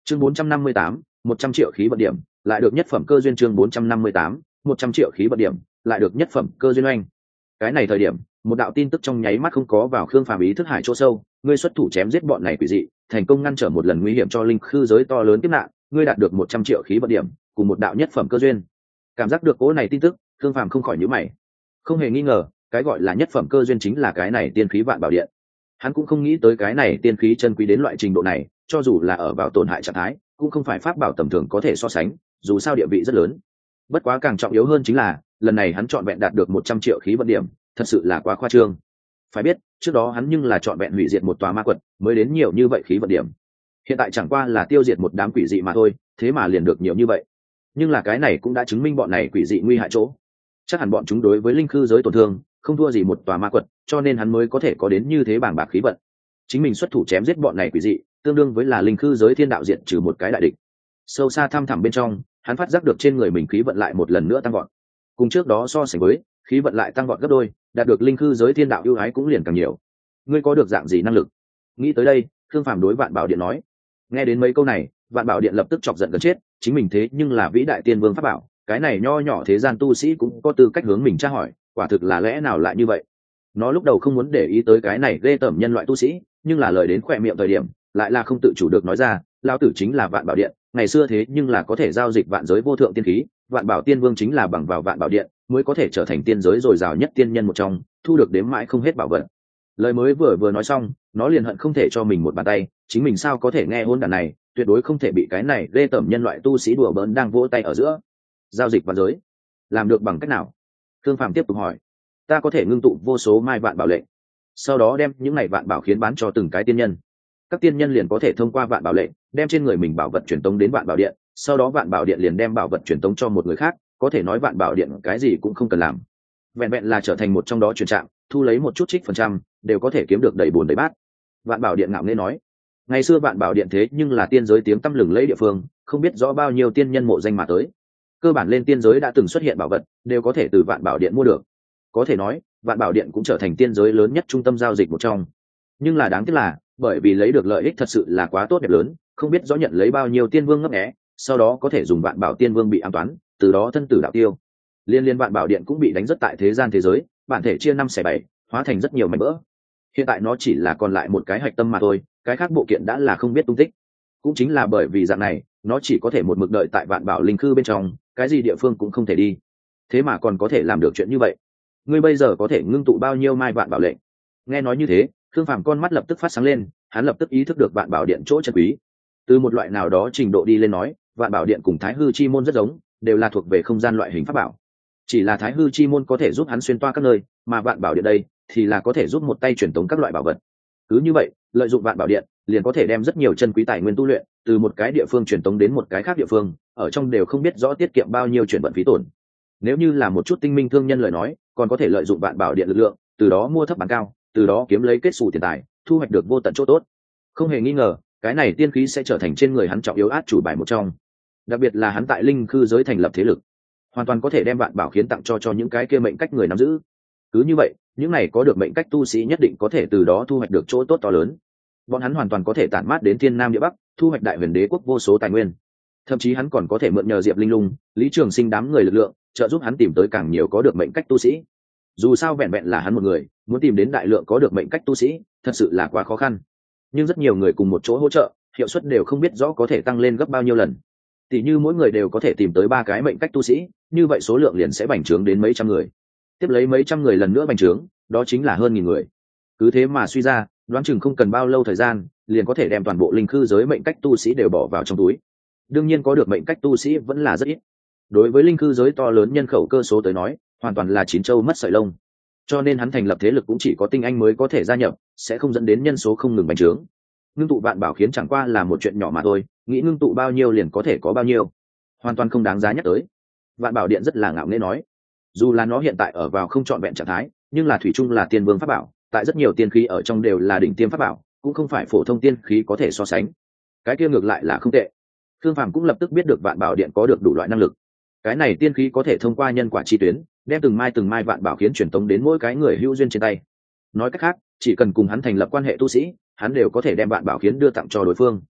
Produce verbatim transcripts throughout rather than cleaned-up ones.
chương bốn trăm năm mươi tám, một trăm triệu khí vận điểm lại được nhất phẩm cơ duyên. Chương bốn trăm năm mươi tám, một trăm triệu khí vận điểm lại được nhất phẩm cơ duyên oanh. Cái này thời điểm một đạo tin tức trong nháy mắt không có vào Khương Phàm ý thức hải chỗ sâu. Ngươi xuất thủ chém giết bọn này quỷ dị, thành công ngăn trở một lần nguy hiểm cho linh khư giới to lớn kiếp nạn, ngươi đạt được một trăm triệu khí vận điểm cùng một đạo nhất phẩm cơ duyên. Cảm giác được cỗ này tin tức, Khương Phàm không khỏi nhíu mày. Không hề nghi ngờ, cái gọi là nhất phẩm cơ duyên chính là cái này tiên khí vạn bảo điện. Hắn cũng không nghĩ tới cái này tiên khí chân quý đến loại trình độ này, cho dù là ở vào tổn hại trạng thái cũng không phải pháp bảo tầm thường có thể so sánh, dù sao địa vị rất lớn. Bất quá càng trọng yếu hơn chính là lần này hắn chọn vẹn đạt được một trăm triệu khí vận điểm, thật sự là quá khoa trương. Phải biết trước đó hắn nhưng là chọn vẹn hủy diệt một tòa ma quật mới đến nhiều như vậy khí vận điểm, hiện tại chẳng qua là tiêu diệt một đám quỷ dị mà thôi, thế mà liền được nhiều như vậy. Nhưng là cái này cũng đã chứng minh bọn này quỷ dị nguy hại chỗ, chắc hẳn bọn chúng đối với linh khư giới tổn thương không thua gì một tòa ma quật, cho nên hắn mới có thể có đến như thế bàng bạc khí vận. Chính mình xuất thủ chém giết bọn này quỷ dị, tương đương với là linh khư giới thiên đạo diệt trừ một cái đại địch. Sâu xa thăm thẳm bên trong, hắn phát giác được trên người mình khí vận lại một lần nữa tăng vọt. Cùng trước đó so sánh với, khí vận lại tăng vọt gấp đôi, đạt được linh khư giới thiên đạo ưu ái cũng liền càng nhiều. Ngươi có được dạng gì năng lực? Nghĩ tới đây, Khương Phàm đối Vạn Bảo Điện nói. Nghe đến mấy câu này, Vạn Bảo Điện lập tức chọc giận gần chết, chính mình thế nhưng là vĩ đại tiên vương pháp bảo, cái này nho nhỏ thế gian tu sĩ cũng có tư cách hướng mình tra hỏi, quả thực là lẽ nào lại như vậy? Nó lúc đầu không muốn để ý tới cái này ghê tởm nhân loại tu sĩ, nhưng là lời đến khỏe miệng thời điểm, lại là không tự chủ được nói ra, lão tử chính là Vạn Bảo Điện, ngày xưa thế nhưng là có thể giao dịch vạn giới vô thượng tiên khí, Vạn Bảo Tiên Vương chính là bằng vào Vạn Bảo Điện mới có thể trở thành tiên giới dồi dào nhất tiên nhân một trong, thu được đếm mãi không hết bảo vật. Lời mới vừa vừa nói xong, nó liền hận không thể cho mình một bàn tay, chính mình sao có thể nghe hôn đàn này, tuyệt đối không thể bị cái này ghê tởm nhân loại tu sĩ đùa bỡn đang vỗ tay ở giữa. Giao dịch vạn giới, làm được bằng cách nào? Thương Phàm tiếp tục hỏi. Ta có thể ngưng tụ vô số mai vạn bảo lệnh, sau đó đem những này vạn bảo khiến bán cho từng cái tiên nhân. Các tiên nhân liền có thể thông qua vạn bảo lệnh đem trên người mình bảo vật truyền tống đến vạn bảo điện, sau đó vạn bảo điện liền đem bảo vật truyền tống cho một người khác, có thể nói vạn bảo điện cái gì cũng không cần làm, vẹn vẹn là trở thành một trong đó truyền trạm, thu lấy một chút trích phần trăm đều có thể kiếm được đầy bùn đầy bát. Vạn Bảo Điện ngạo nghễ nói, ngày xưa Vạn Bảo Điện thế nhưng là tiên giới tiếng tăm lừng lẫy địa phương, không biết rõ bao nhiêu tiên nhân mộ danh mà tới. Cơ bản lên tiên giới đã từng xuất hiện bảo vật đều có thể từ Vạn Bảo Điện mua được, có thể nói Vạn Bảo Điện cũng trở thành tiên giới lớn nhất trung tâm giao dịch một trong. Nhưng là đáng tiếc là bởi vì lấy được lợi ích thật sự là quá tốt đẹp lớn, không biết rõ nhận lấy bao nhiêu tiên vương ngấp nghé, sau đó có thể dùng Vạn Bảo Tiên Vương bị ám toán, từ đó thân tử đạo tiêu. Liên liên Vạn Bảo Điện cũng bị đánh rất tại thế gian thế giới, bản thể chia năm xẻ bảy, hóa thành rất nhiều mảnh vỡ. Hiện tại nó chỉ là còn lại một cái hạch tâm mà thôi, cái khác bộ kiện đã là không biết tung tích. Cũng chính là bởi vì dạng này, nó chỉ có thể một mực đợi tại Vạn Bảo linh khư bên trong, cái gì địa phương cũng không thể đi. Thế mà còn có thể làm được chuyện như vậy. Ngươi bây giờ có thể ngưng tụ bao nhiêu mai Vạn Bảo lệnh? Nghe nói như thế, Khương Phàm con mắt lập tức phát sáng lên, hắn lập tức ý thức được Vạn Bảo Điện chỗ chân quý. Từ một loại nào đó trình độ đi lên nói, Vạn Bảo Điện cùng Thái Hư Chi môn rất giống, đều là thuộc về không gian loại hình pháp bảo. Chỉ là Thái Hư Chi môn có thể giúp hắn xuyên toa các nơi, mà Vạn Bảo Điện đây thì là có thể giúp một tay truyền tống các loại bảo vật. Cứ như vậy, lợi dụng Vạn Bảo Điện, liền có thể đem rất nhiều chân quý tài nguyên tu luyện từ một cái địa phương truyền tống đến một cái khác địa phương, ở trong đều không biết rõ tiết kiệm bao nhiêu chuyển vận phí tổn. Nếu như là một chút tinh minh thương nhân lời nói, còn có thể lợi dụng Vạn Bảo Điện lực lượng, từ đó mua thấp bán cao, từ đó kiếm lấy kết xù tiền tài, thu hoạch được vô tận chỗ tốt. Không hề nghi ngờ, cái này tiên khí sẽ trở thành trên người hắn trọng yếu át chủ bài một trong. Đặc biệt là hắn tại linh khư giới thành lập thế lực, hoàn toàn có thể đem Vạn Bảo khiến tặng cho cho những cái kia mệnh cách người nắm giữ. Cứ như vậy, những này có được mệnh cách tu sĩ nhất định có thể từ đó thu hoạch được chỗ tốt to lớn. Bọn hắn hoàn toàn có thể tản mát đến thiên nam địa bắc, thu hoạch đại huyền đế quốc vô số tài nguyên. Thậm chí hắn còn có thể mượn nhờ Diệp Linh Lung, Lý Trường Sinh đám người lực lượng, trợ giúp hắn tìm tới càng nhiều có được mệnh cách tu sĩ. Dù sao vẹn vẹn là hắn một người, muốn tìm đến đại lượng có được mệnh cách tu sĩ, thật sự là quá khó khăn. Nhưng rất nhiều người cùng một chỗ hỗ trợ, hiệu suất đều không biết rõ có thể tăng lên gấp bao nhiêu lần. Tỷ như mỗi người đều có thể tìm tới ba cái mệnh cách tu sĩ, như vậy số lượng liền sẽ bành trướng đến mấy trăm người. Tiếp lấy mấy trăm người lần nữa bành trướng, đó chính là hơn nghìn người. Cứ thế mà suy ra, đoán chừng không cần bao lâu thời gian, liền có thể đem toàn bộ linh khư giới mệnh cách tu sĩ đều bỏ vào trong túi. Đương nhiên có được mệnh cách tu sĩ vẫn là rất ít. Đối với linh khư giới to lớn nhân khẩu cơ số tới nói, hoàn toàn là chín châu mất sợi lông. Cho nên hắn thành lập thế lực cũng chỉ có tinh anh mới có thể gia nhập, sẽ không dẫn đến nhân số không ngừng bành trướng. Ngưng tụ Vạn Bảo khiến chẳng qua là một chuyện nhỏ mà thôi, nghĩ ngưng tụ bao nhiêu liền có thể có bao nhiêu, hoàn toàn không đáng giá nhắc tới. Vạn Bảo Điện rất là ngạo nghễ nói, dù là nó hiện tại ở vào không trọn vẹn trạng thái, nhưng là thủy chung là tiên vương pháp bảo, tại rất nhiều tiên khí ở trong đều là đỉnh tiêm pháp bảo, cũng không phải phổ thông tiên khí có thể so sánh. Cái kia ngược lại là không tệ. Thương Phàm cũng lập tức biết được Vạn Bảo Điện có được đủ loại năng lực. Cái này tiên khí có thể thông qua nhân quả chi tuyến, đem từng mai từng mai Vạn Bảo khiến truyền tống đến mỗi cái người hữu duyên trên tay. Nói cách khác, chỉ cần cùng hắn thành lập quan hệ tu sĩ, hắn đều có thể đem Vạn Bảo khiến đưa tặng cho đối phương.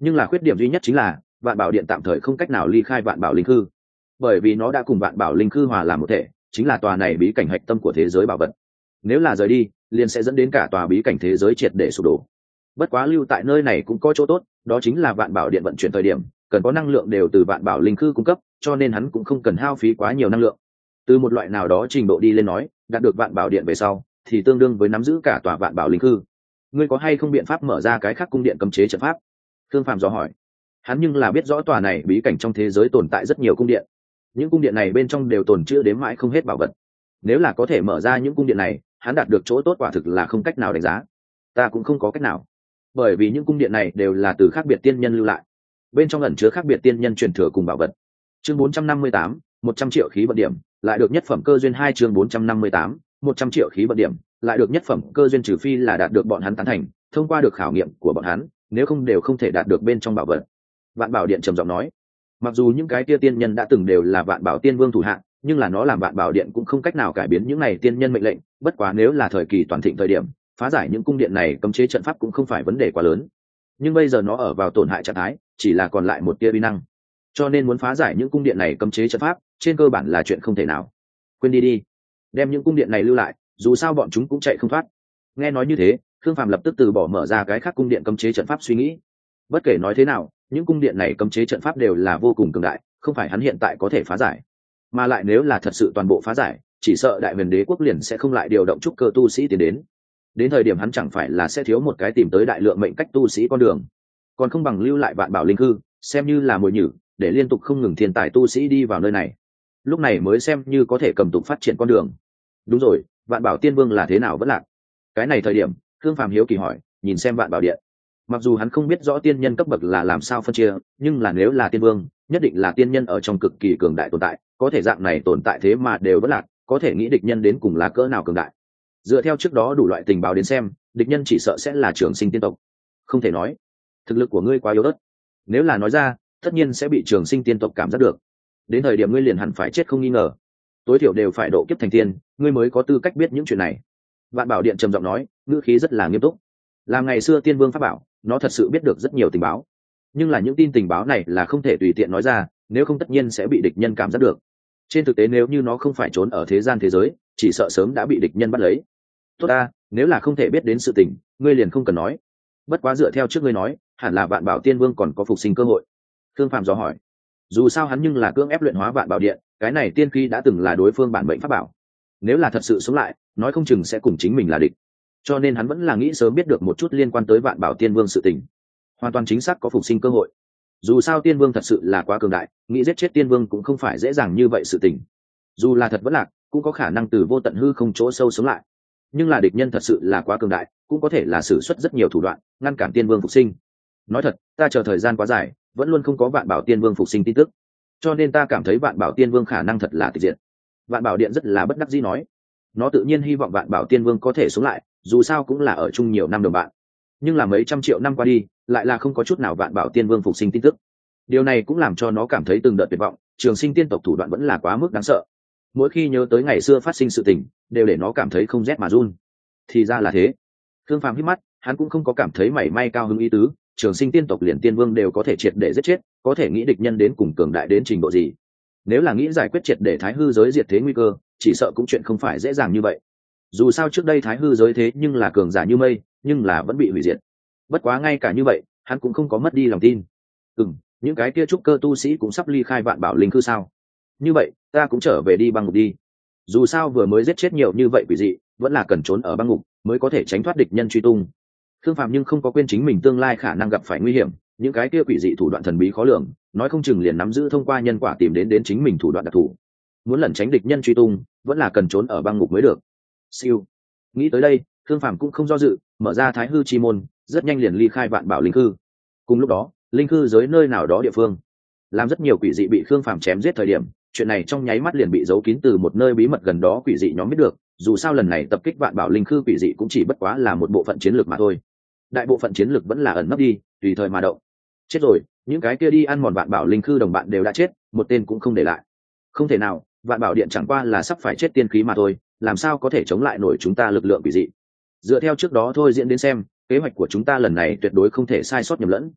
nhưng là khuyết điểm duy nhất chính là vạn bảo điện tạm thời không cách nào ly khai vạn bảo linh khư, bởi vì nó đã cùng vạn bảo linh khư hòa làm một thể, chính là tòa này bí cảnh hạch tâm của thế giới bảo vật. Nếu là rời đi liền sẽ dẫn đến cả tòa bí cảnh thế giới triệt để sụp đổ. Bất quá lưu tại nơi này cũng có chỗ tốt, đó chính là vạn bảo điện vận chuyển thời điểm cần có năng lượng đều từ vạn bảo linh khư cung cấp, cho nên hắn cũng không cần hao phí quá nhiều năng lượng. Từ một loại nào đó trình độ đi lên nói, đạt được vạn bảo điện về sau thì tương đương với nắm giữ cả tòa vạn bảo linh khư. Ngươi có hay không biện pháp mở ra cái khác cung điện cấm chế trận pháp? Thương Phàm dò hỏi. Hắn nhưng là biết rõ tòa này bí cảnh trong thế giới tồn tại rất nhiều cung điện, những cung điện này bên trong đều tồn chứa đếm mãi không hết bảo vật. Nếu là có thể mở ra những cung điện này, hắn đạt được chỗ tốt quả thực là không cách nào đánh giá. Ta cũng không có cách nào, bởi vì những cung điện này đều là từ khác biệt tiên nhân lưu lại, bên trong ẩn chứa khác biệt tiên nhân truyền thừa cùng bảo vật. Chương bốn trăm năm mươi tám, một trăm triệu khí vận điểm, lại được nhất phẩm cơ duyên hai. Chương bốn trăm năm mươi tám, một trăm triệu khí vận điểm, lại được nhất phẩm cơ duyên, trừ phi là đạt được bọn hắn tán thành, thông qua được khảo nghiệm của bọn hắn, nếu không đều không thể đạt được bên trong bảo vật. Vạn Bảo Điện trầm giọng nói, mặc dù những cái kia tiên nhân đã từng đều là Vạn Bảo Tiên Vương thủ hạ, nhưng là nó làm Vạn Bảo Điện cũng không cách nào cải biến những này tiên nhân mệnh lệnh. Bất quá nếu là thời kỳ toàn thịnh thời điểm, phá giải những cung điện này cấm chế trận pháp cũng không phải vấn đề quá lớn. Nhưng bây giờ nó ở vào tổn hại trạng thái, chỉ là còn lại một tia uy năng, cho nên muốn phá giải những cung điện này cấm chế trận pháp trên cơ bản là chuyện không thể nào. Quên đi đi, đem những cung điện này lưu lại, dù sao bọn chúng cũng chạy không thoát. Nghe nói như thế, Khương Phàm lập tức từ bỏ mở ra cái khác cung điện cấm chế trận pháp suy nghĩ. Bất kể nói thế nào, những cung điện này cấm chế trận pháp đều là vô cùng cường đại, không phải hắn hiện tại có thể phá giải. Mà lại nếu là thật sự toàn bộ phá giải, chỉ sợ Đại Huyền Đế quốc liền sẽ không lại điều động trúc cơ tu sĩ tiến đến. Đến thời điểm hắn chẳng phải là sẽ thiếu một cái tìm tới đại lượng mệnh cách tu sĩ con đường, còn không bằng lưu lại Vạn Bảo Linh Khư, xem như là mồi nhử, để liên tục không ngừng thiên tài tu sĩ đi vào nơi này. Lúc này mới xem như có thể cầm tục phát triển con đường. Đúng rồi, Vạn Bảo Tiên Vương là thế nào vẫn lạc? Cái này thời điểm, Khương Phàm hiếu kỳ hỏi, nhìn xem Vạn Bảo Điện. Mặc dù hắn không biết rõ tiên nhân cấp bậc là làm sao phân chia, nhưng là nếu là tiên vương, nhất định là tiên nhân ở trong cực kỳ cường đại tồn tại, có thể dạng này tồn tại thế mà đều vẫn lạc, có thể nghĩ địch nhân đến cùng là cỡ nào cường đại. Dựa theo trước đó đủ loại tình báo đến xem, địch nhân chỉ sợ sẽ là Trường Sinh tiên tộc. Không thể nói, thực lực của ngươi quá yếu ớt. Nếu là nói ra, tất nhiên sẽ bị Trường Sinh tiên tộc cảm giác được. Đến thời điểm ngươi liền hẳn phải chết không nghi ngờ. Tối thiểu đều phải độ kiếp thành tiên, ngươi mới có tư cách biết những chuyện này. Vạn Bảo Điện trầm giọng nói, ngữ khí rất là nghiêm túc. Làm ngày xưa tiên vương pháp bảo, nó thật sự biết được rất nhiều tình báo, nhưng là những tin tình báo này là không thể tùy tiện nói ra, nếu không tất nhiên sẽ bị địch nhân cảm giác được. Trên thực tế nếu như nó không phải trốn ở thế gian thế giới, chỉ sợ sớm đã bị địch nhân bắt lấy. Tốt ta, nếu là không thể biết đến sự tình, ngươi liền không cần nói. Bất quá dựa theo trước ngươi nói, hẳn là Vạn Bảo Tiên Vương còn có phục sinh cơ hội. Thương Phạm dò hỏi. Dù sao hắn nhưng là cưỡng ép luyện hóa Vạn Bảo Điện, cái này tiên khí đã từng là đối phương bản mệnh pháp bảo, nếu là thật sự sống lại, nói không chừng sẽ cùng chính mình là địch. Cho nên hắn vẫn là nghĩ sớm biết được một chút liên quan tới Vạn Bảo Tiên Vương sự tình, hoàn toàn chính xác có phục sinh cơ hội. Dù sao Tiên Vương thật sự là quá cường đại, nghĩ giết chết Tiên Vương cũng không phải dễ dàng như vậy sự tình. Dù là thật vẫn lạc, cũng có khả năng từ vô tận hư không chỗ sâu sống lại. Nhưng là địch nhân thật sự là quá cường đại, cũng có thể là sử xuất rất nhiều thủ đoạn ngăn cản Tiên Vương phục sinh. Nói thật, ta chờ thời gian quá dài, vẫn luôn không có Vạn Bảo Tiên Vương phục sinh tin tức, cho nên ta cảm thấy Vạn Bảo Tiên Vương khả năng thật là tịch diệt. Vạn Bảo Điện rất là bất đắc dĩ nói, nó tự nhiên hy vọng Vạn Bảo Tiên Vương có thể sống lại, dù sao cũng là ở chung nhiều năm đồng bạn. Nhưng là mấy trăm triệu năm qua đi, lại là không có chút nào Vạn Bảo Tiên Vương phục sinh tin tức. Điều này cũng làm cho nó cảm thấy từng đợt tuyệt vọng, Trường Sinh tiên tộc thủ đoạn vẫn là quá mức đáng sợ. Mỗi khi nhớ tới ngày xưa phát sinh sự tình, đều để nó cảm thấy không rét mà run. Thì ra là thế. Thương Phàm hít mắt, hắn cũng không có cảm thấy mảy may cao hứng ý tứ, Trường Sinh tiên tộc liền tiên vương đều có thể triệt để giết chết, có thể nghĩ địch nhân đến cùng cường đại đến trình độ gì. Nếu là nghĩ giải quyết triệt để thái hư giới diệt thế nguy cơ, chỉ sợ cũng chuyện không phải dễ dàng như vậy. Dù sao trước đây thái hư giới thế nhưng là cường giả như mây, nhưng là vẫn bị hủy diệt. Bất quá ngay cả như vậy, hắn cũng không có mất đi lòng tin. Ừm, những cái kia trúc cơ tu sĩ cũng sắp ly khai Vạn Bảo Linh Khư sao? Như vậy, ta cũng trở về đi băng ngục đi. Dù sao vừa mới giết chết nhiều như vậy quỷ dị, vẫn là cần trốn ở băng ngục mới có thể tránh thoát địch nhân truy tung. Khương Phạm nhưng không có quên chính mình tương lai khả năng gặp phải nguy hiểm, những cái kia quỷ dị thủ đoạn thần bí khó lường, nói không chừng liền nắm giữ thông qua nhân quả tìm đến đến chính mình thủ đoạn đặc thù. Muốn lẩn tránh địch nhân truy tung, vẫn là cần trốn ở băng ngục mới được. Siêu. Nghĩ tới đây, Khương Phạm cũng không do dự, mở ra Thái Hư chi môn, rất nhanh liền ly khai Vạn Bảo Linh Khư. Cùng lúc đó, linh khư giới nơi nào đó địa phương, làm rất nhiều quỷ dị bị Khương Phạm chém giết thời điểm, chuyện này trong nháy mắt liền bị giấu kín từ một nơi bí mật gần đó quỷ dị nhóm biết được. Dù sao lần này tập kích Vạn Bảo Linh Khư quỷ dị cũng chỉ bất quá là một bộ phận chiến lược mà thôi, đại bộ phận chiến lược vẫn là ẩn nấp đi, tùy thời mà động. Chết rồi, những cái kia đi ăn mòn Vạn Bảo Linh Khư đồng bạn đều đã chết, một tên cũng không để lại. Không thể nào, Vạn Bảo Điện chẳng qua là sắp phải chết tiên khí mà thôi, làm sao có thể chống lại nổi chúng ta lực lượng quỷ dị. Dựa theo trước đó thôi diễn đến xem, kế hoạch của chúng ta lần này tuyệt đối không thể sai sót nhầm lẫn.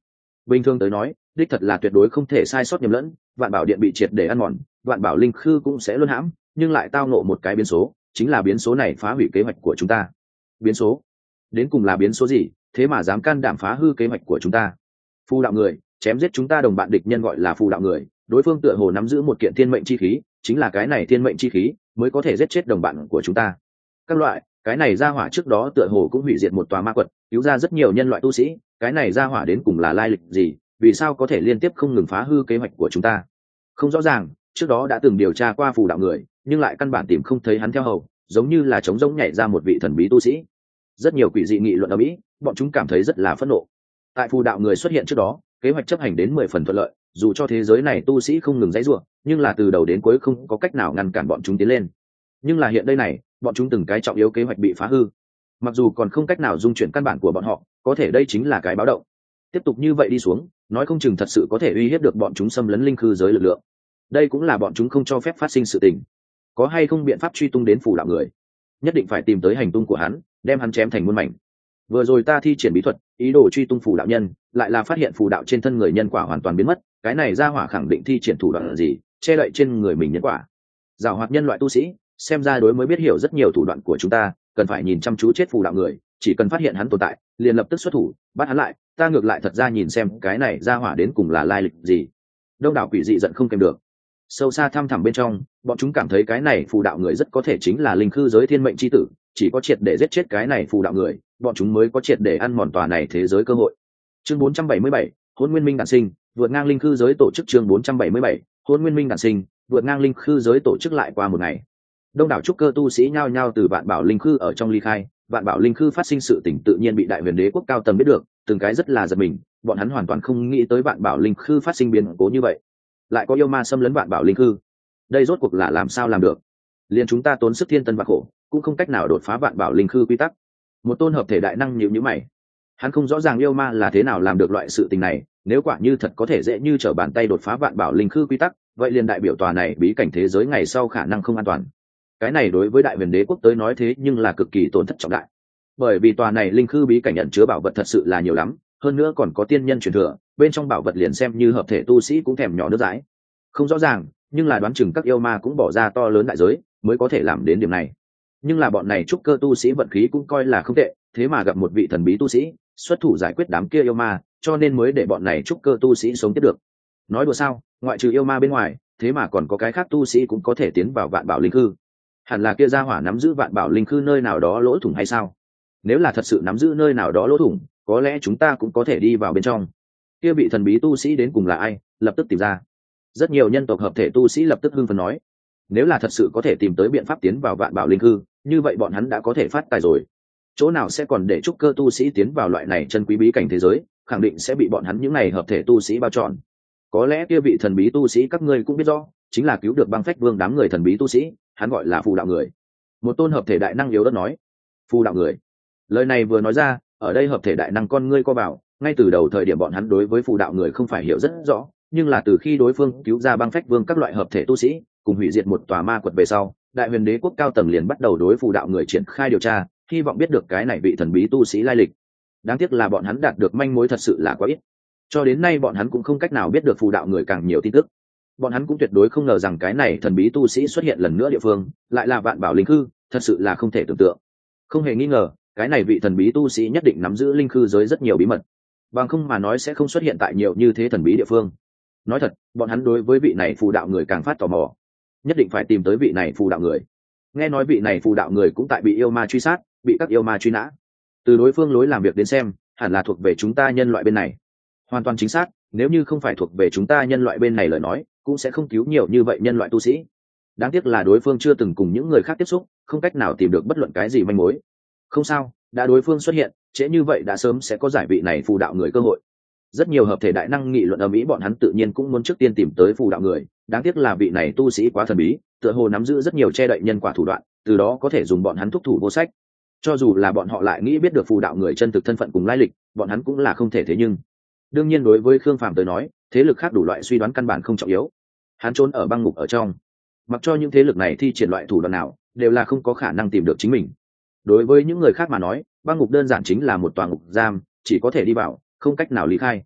bình thường tới nói đích thật là tuyệt đối không thể sai sót nhầm lẫn, vạn bảo điện bị triệt để ăn mòn, vạn bảo linh khư cũng sẽ luân hãm, nhưng lại tao nộ một cái biến số, chính là biến số này phá hủy kế hoạch của chúng ta. Biến số? Đến cùng là biến số gì, thế mà dám can đảm phá hư kế hoạch của chúng ta? Phù đạo người chém giết chúng ta đồng bạn địch nhân gọi là phù đạo người, đối phương tựa hồ nắm giữ một kiện thiên mệnh chi khí, chính là cái này thiên mệnh chi khí mới có thể giết chết đồng bạn của chúng ta. Các loại, cái này ra hỏa trước đó tựa hồ cũng hủy diệt một tòa ma quật, cứu ra rất nhiều nhân loại tu sĩ, cái này ra hỏa đến cùng là lai lịch gì, vì sao có thể liên tiếp không ngừng phá hư kế hoạch của chúng ta? Không rõ ràng, trước đó đã từng điều tra qua phù đạo người, nhưng lại căn bản tìm không thấy hắn theo hầu, giống như là trống rỗng nhảy ra một vị thần bí tu sĩ. Rất nhiều quỷ dị nghị luận ở mỹ, bọn chúng cảm thấy rất là phẫn nộ. Tại phù đạo người xuất hiện trước đó, kế hoạch chấp hành đến mười phần thuận lợi, dù cho thế giới này tu sĩ không ngừng dãy rủa, nhưng là từ đầu đến cuối không có cách nào ngăn cản bọn chúng tiến lên. Nhưng là hiện đây này, bọn chúng từng cái trọng yếu kế hoạch bị phá hư. Mặc dù còn không cách nào dung chuyển căn bản của bọn họ, có thể đây chính là cái báo động. Tiếp tục như vậy đi xuống, nói không chừng thật sự có thể uy hiếp được bọn chúng xâm lấn linh khư giới lực lượng. Đây cũng là bọn chúng không cho phép phát sinh sự tình. Có hay không biện pháp truy tung đến phù đạo người? Nhất định phải tìm tới hành tung của hắn, đem hắn chém thành muôn mảnh. Vừa rồi ta thi triển bí thuật, ý đồ truy tung phù đạo nhân, lại là phát hiện phù đạo trên thân người nhân quả hoàn toàn biến mất, cái này ra hỏa khẳng định thi triển thủ đoạn gì, che đậy trên người mình nhân quả. Giảo hoạt nhân loại tu sĩ, xem ra đối mới biết hiểu rất nhiều thủ đoạn của chúng ta, cần phải nhìn chăm chú chết phù đạo người, chỉ cần phát hiện hắn tồn tại, liền lập tức xuất thủ, bắt hắn lại, ta ngược lại thật ra nhìn xem cái này ra hỏa đến cùng là lai lịch gì. Đông đảo quỷ dị giận không kèm được. Sâu xa thăm thẳm bên trong, bọn chúng cảm thấy cái này phù đạo người rất có thể chính là linh khư giới thiên mệnh chi tử, chỉ có triệt để giết chết cái này phù đạo người, bọn chúng mới có triệt để ăn mòn tòa này thế giới cơ hội. Chương bốn trăm bảy mươi bảy, Hỗn Nguyên Minh đản sinh, vượt ngang linh khư giới tổ chức. Chương bốn trăm bảy mươi bảy, Hỗn Nguyên Minh đản sinh, vượt ngang linh khư giới tổ chức. Lại qua một ngày, đông đảo trúc cơ tu sĩ nhao nhao từ vạn bảo linh khư ở trong ly khai. Vạn bảo linh khư phát sinh sự tình tự nhiên bị đại huyền đế quốc cao tầng biết được, từng cái rất là giật mình, bọn hắn hoàn toàn không nghĩ tới vạn bảo linh khư phát sinh biến cố như vậy, lại có yêu ma xâm lấn vạn bảo linh khư. Đây rốt cuộc là làm sao làm được? Liền chúng ta tốn sức thiên tân và khổ, cũng không cách nào đột phá vạn bảo linh khư quy tắc. Một tôn hợp thể đại năng nhíu nhíu mày, hắn không rõ ràng yêu ma là thế nào làm được loại sự tình này, nếu quả như thật có thể dễ như trở bàn tay đột phá vạn bảo linh khư quy tắc, vậy liền đại biểu tòa này bí cảnh thế giới ngày sau khả năng không an toàn. Cái này đối với đại huyền đế quốc tới nói thế nhưng là cực kỳ tổn thất trọng đại, bởi vì tòa này linh khư bí cảnh nhận chứa bảo vật thật sự là nhiều lắm, hơn nữa còn có tiên nhân truyền thừa, bên trong bảo vật liền xem như hợp thể tu sĩ cũng thèm nhỏ nước dãi. Không rõ ràng, nhưng là đoán chừng các yêu ma cũng bỏ ra to lớn đại giới mới có thể làm đến điểm này. Nhưng là bọn này trúc cơ tu sĩ vận khí cũng coi là không tệ, thế mà gặp một vị thần bí tu sĩ xuất thủ giải quyết đám kia yêu ma, cho nên mới để bọn này trúc cơ tu sĩ sống tiếp được. Nói đùa sao, ngoại trừ yêu ma bên ngoài, thế mà còn có cái khác tu sĩ cũng có thể tiến vào vạn bảo linh khư. Hẳn là kia gia hỏa nắm giữ vạn bảo linh khư nơi nào đó lỗ thủng hay sao? Nếu là thật sự nắm giữ nơi nào đó lỗ thủng, có lẽ chúng ta cũng có thể đi vào bên trong. Kia vị thần bí tu sĩ đến cùng là ai, lập tức tìm ra. Rất nhiều nhân tộc hợp thể tu sĩ lập tức hưng phấn nói, nếu là thật sự có thể tìm tới biện pháp tiến vào vạn bảo linh khư, như vậy bọn hắn đã có thể phát tài rồi. Chỗ nào sẽ còn để trúc cơ tu sĩ tiến vào loại này chân quý bí cảnh thế giới, khẳng định sẽ bị bọn hắn những này hợp thể tu sĩ bao trọn. Có lẽ kia vị thần bí tu sĩ các ngươi cũng biết rõ, chính là cứu được băng phách vương đám người thần bí tu sĩ, hắn gọi là phù đạo người. Một tôn hợp thể đại năng yếu đất nói. Phù đạo người? Lời này vừa nói ra, ở đây hợp thể đại năng con ngươi co vào, ngay từ đầu thời điểm bọn hắn đối với phù đạo người không phải hiểu rất rõ, nhưng là từ khi đối phương cứu ra băng phách vương các loại hợp thể tu sĩ, cùng hủy diệt một tòa ma quật về sau, đại huyền đế quốc cao tầng liền bắt đầu đối phù đạo người triển khai điều tra, hy vọng biết được cái này vị thần bí tu sĩ lai lịch. Đáng tiếc là bọn hắn đạt được manh mối thật sự là quá ít, cho đến nay bọn hắn cũng không cách nào biết được phù đạo người càng nhiều tin tức. Bọn hắn cũng tuyệt đối không ngờ rằng cái này thần bí tu sĩ xuất hiện lần nữa địa phương lại là vạn bảo linh khư, thật sự là không thể tưởng tượng. Không hề nghi ngờ, cái này vị thần bí tu sĩ nhất định nắm giữ linh khư giới rất nhiều bí mật, bằng không mà nói sẽ không xuất hiện tại nhiều như thế thần bí địa phương. Nói thật, bọn hắn đối với vị này phù đạo người càng phát tò mò, nhất định phải tìm tới vị này phù đạo người. Nghe nói vị này phù đạo người cũng tại bị yêu ma truy sát, bị các yêu ma truy nã. Từ đối phương lối làm việc đến xem, hẳn là thuộc về chúng ta nhân loại bên này. Hoàn toàn chính xác, nếu như không phải thuộc về chúng ta nhân loại bên này lời nói, cũng sẽ không cứu nhiều như vậy nhân loại tu sĩ. Đáng tiếc là đối phương chưa từng cùng những người khác tiếp xúc, không cách nào tìm được bất luận cái gì manh mối. Không sao, đã đối phương xuất hiện, trễ như vậy đã sớm sẽ có giải vị này phù đạo người cơ hội. Rất nhiều hợp thể đại năng nghị luận ở mỹ, bọn hắn tự nhiên cũng muốn trước tiên tìm tới phù đạo người. Đáng tiếc là vị này tu sĩ quá thần bí, tựa hồ nắm giữ rất nhiều che đậy nhân quả thủ đoạn, từ đó có thể dùng bọn hắn thúc thủ vô sách. Cho dù là bọn họ lại nghĩ biết được phù đạo người chân thực thân phận cùng lai lịch, bọn hắn cũng là không thể. Thế nhưng đương nhiên đối với Khương Phàm tới nói, thế lực khác đủ loại suy đoán căn bản không trọng yếu. Hắn trốn ở băng ngục ở trong, mặc cho những thế lực này thi triển loại thủ đoạn nào, đều là không có khả năng tìm được chính mình. Đối với những người khác mà nói, băng ngục đơn giản chính là một tòa ngục giam, chỉ có thể đi vào, không cách nào lý khai.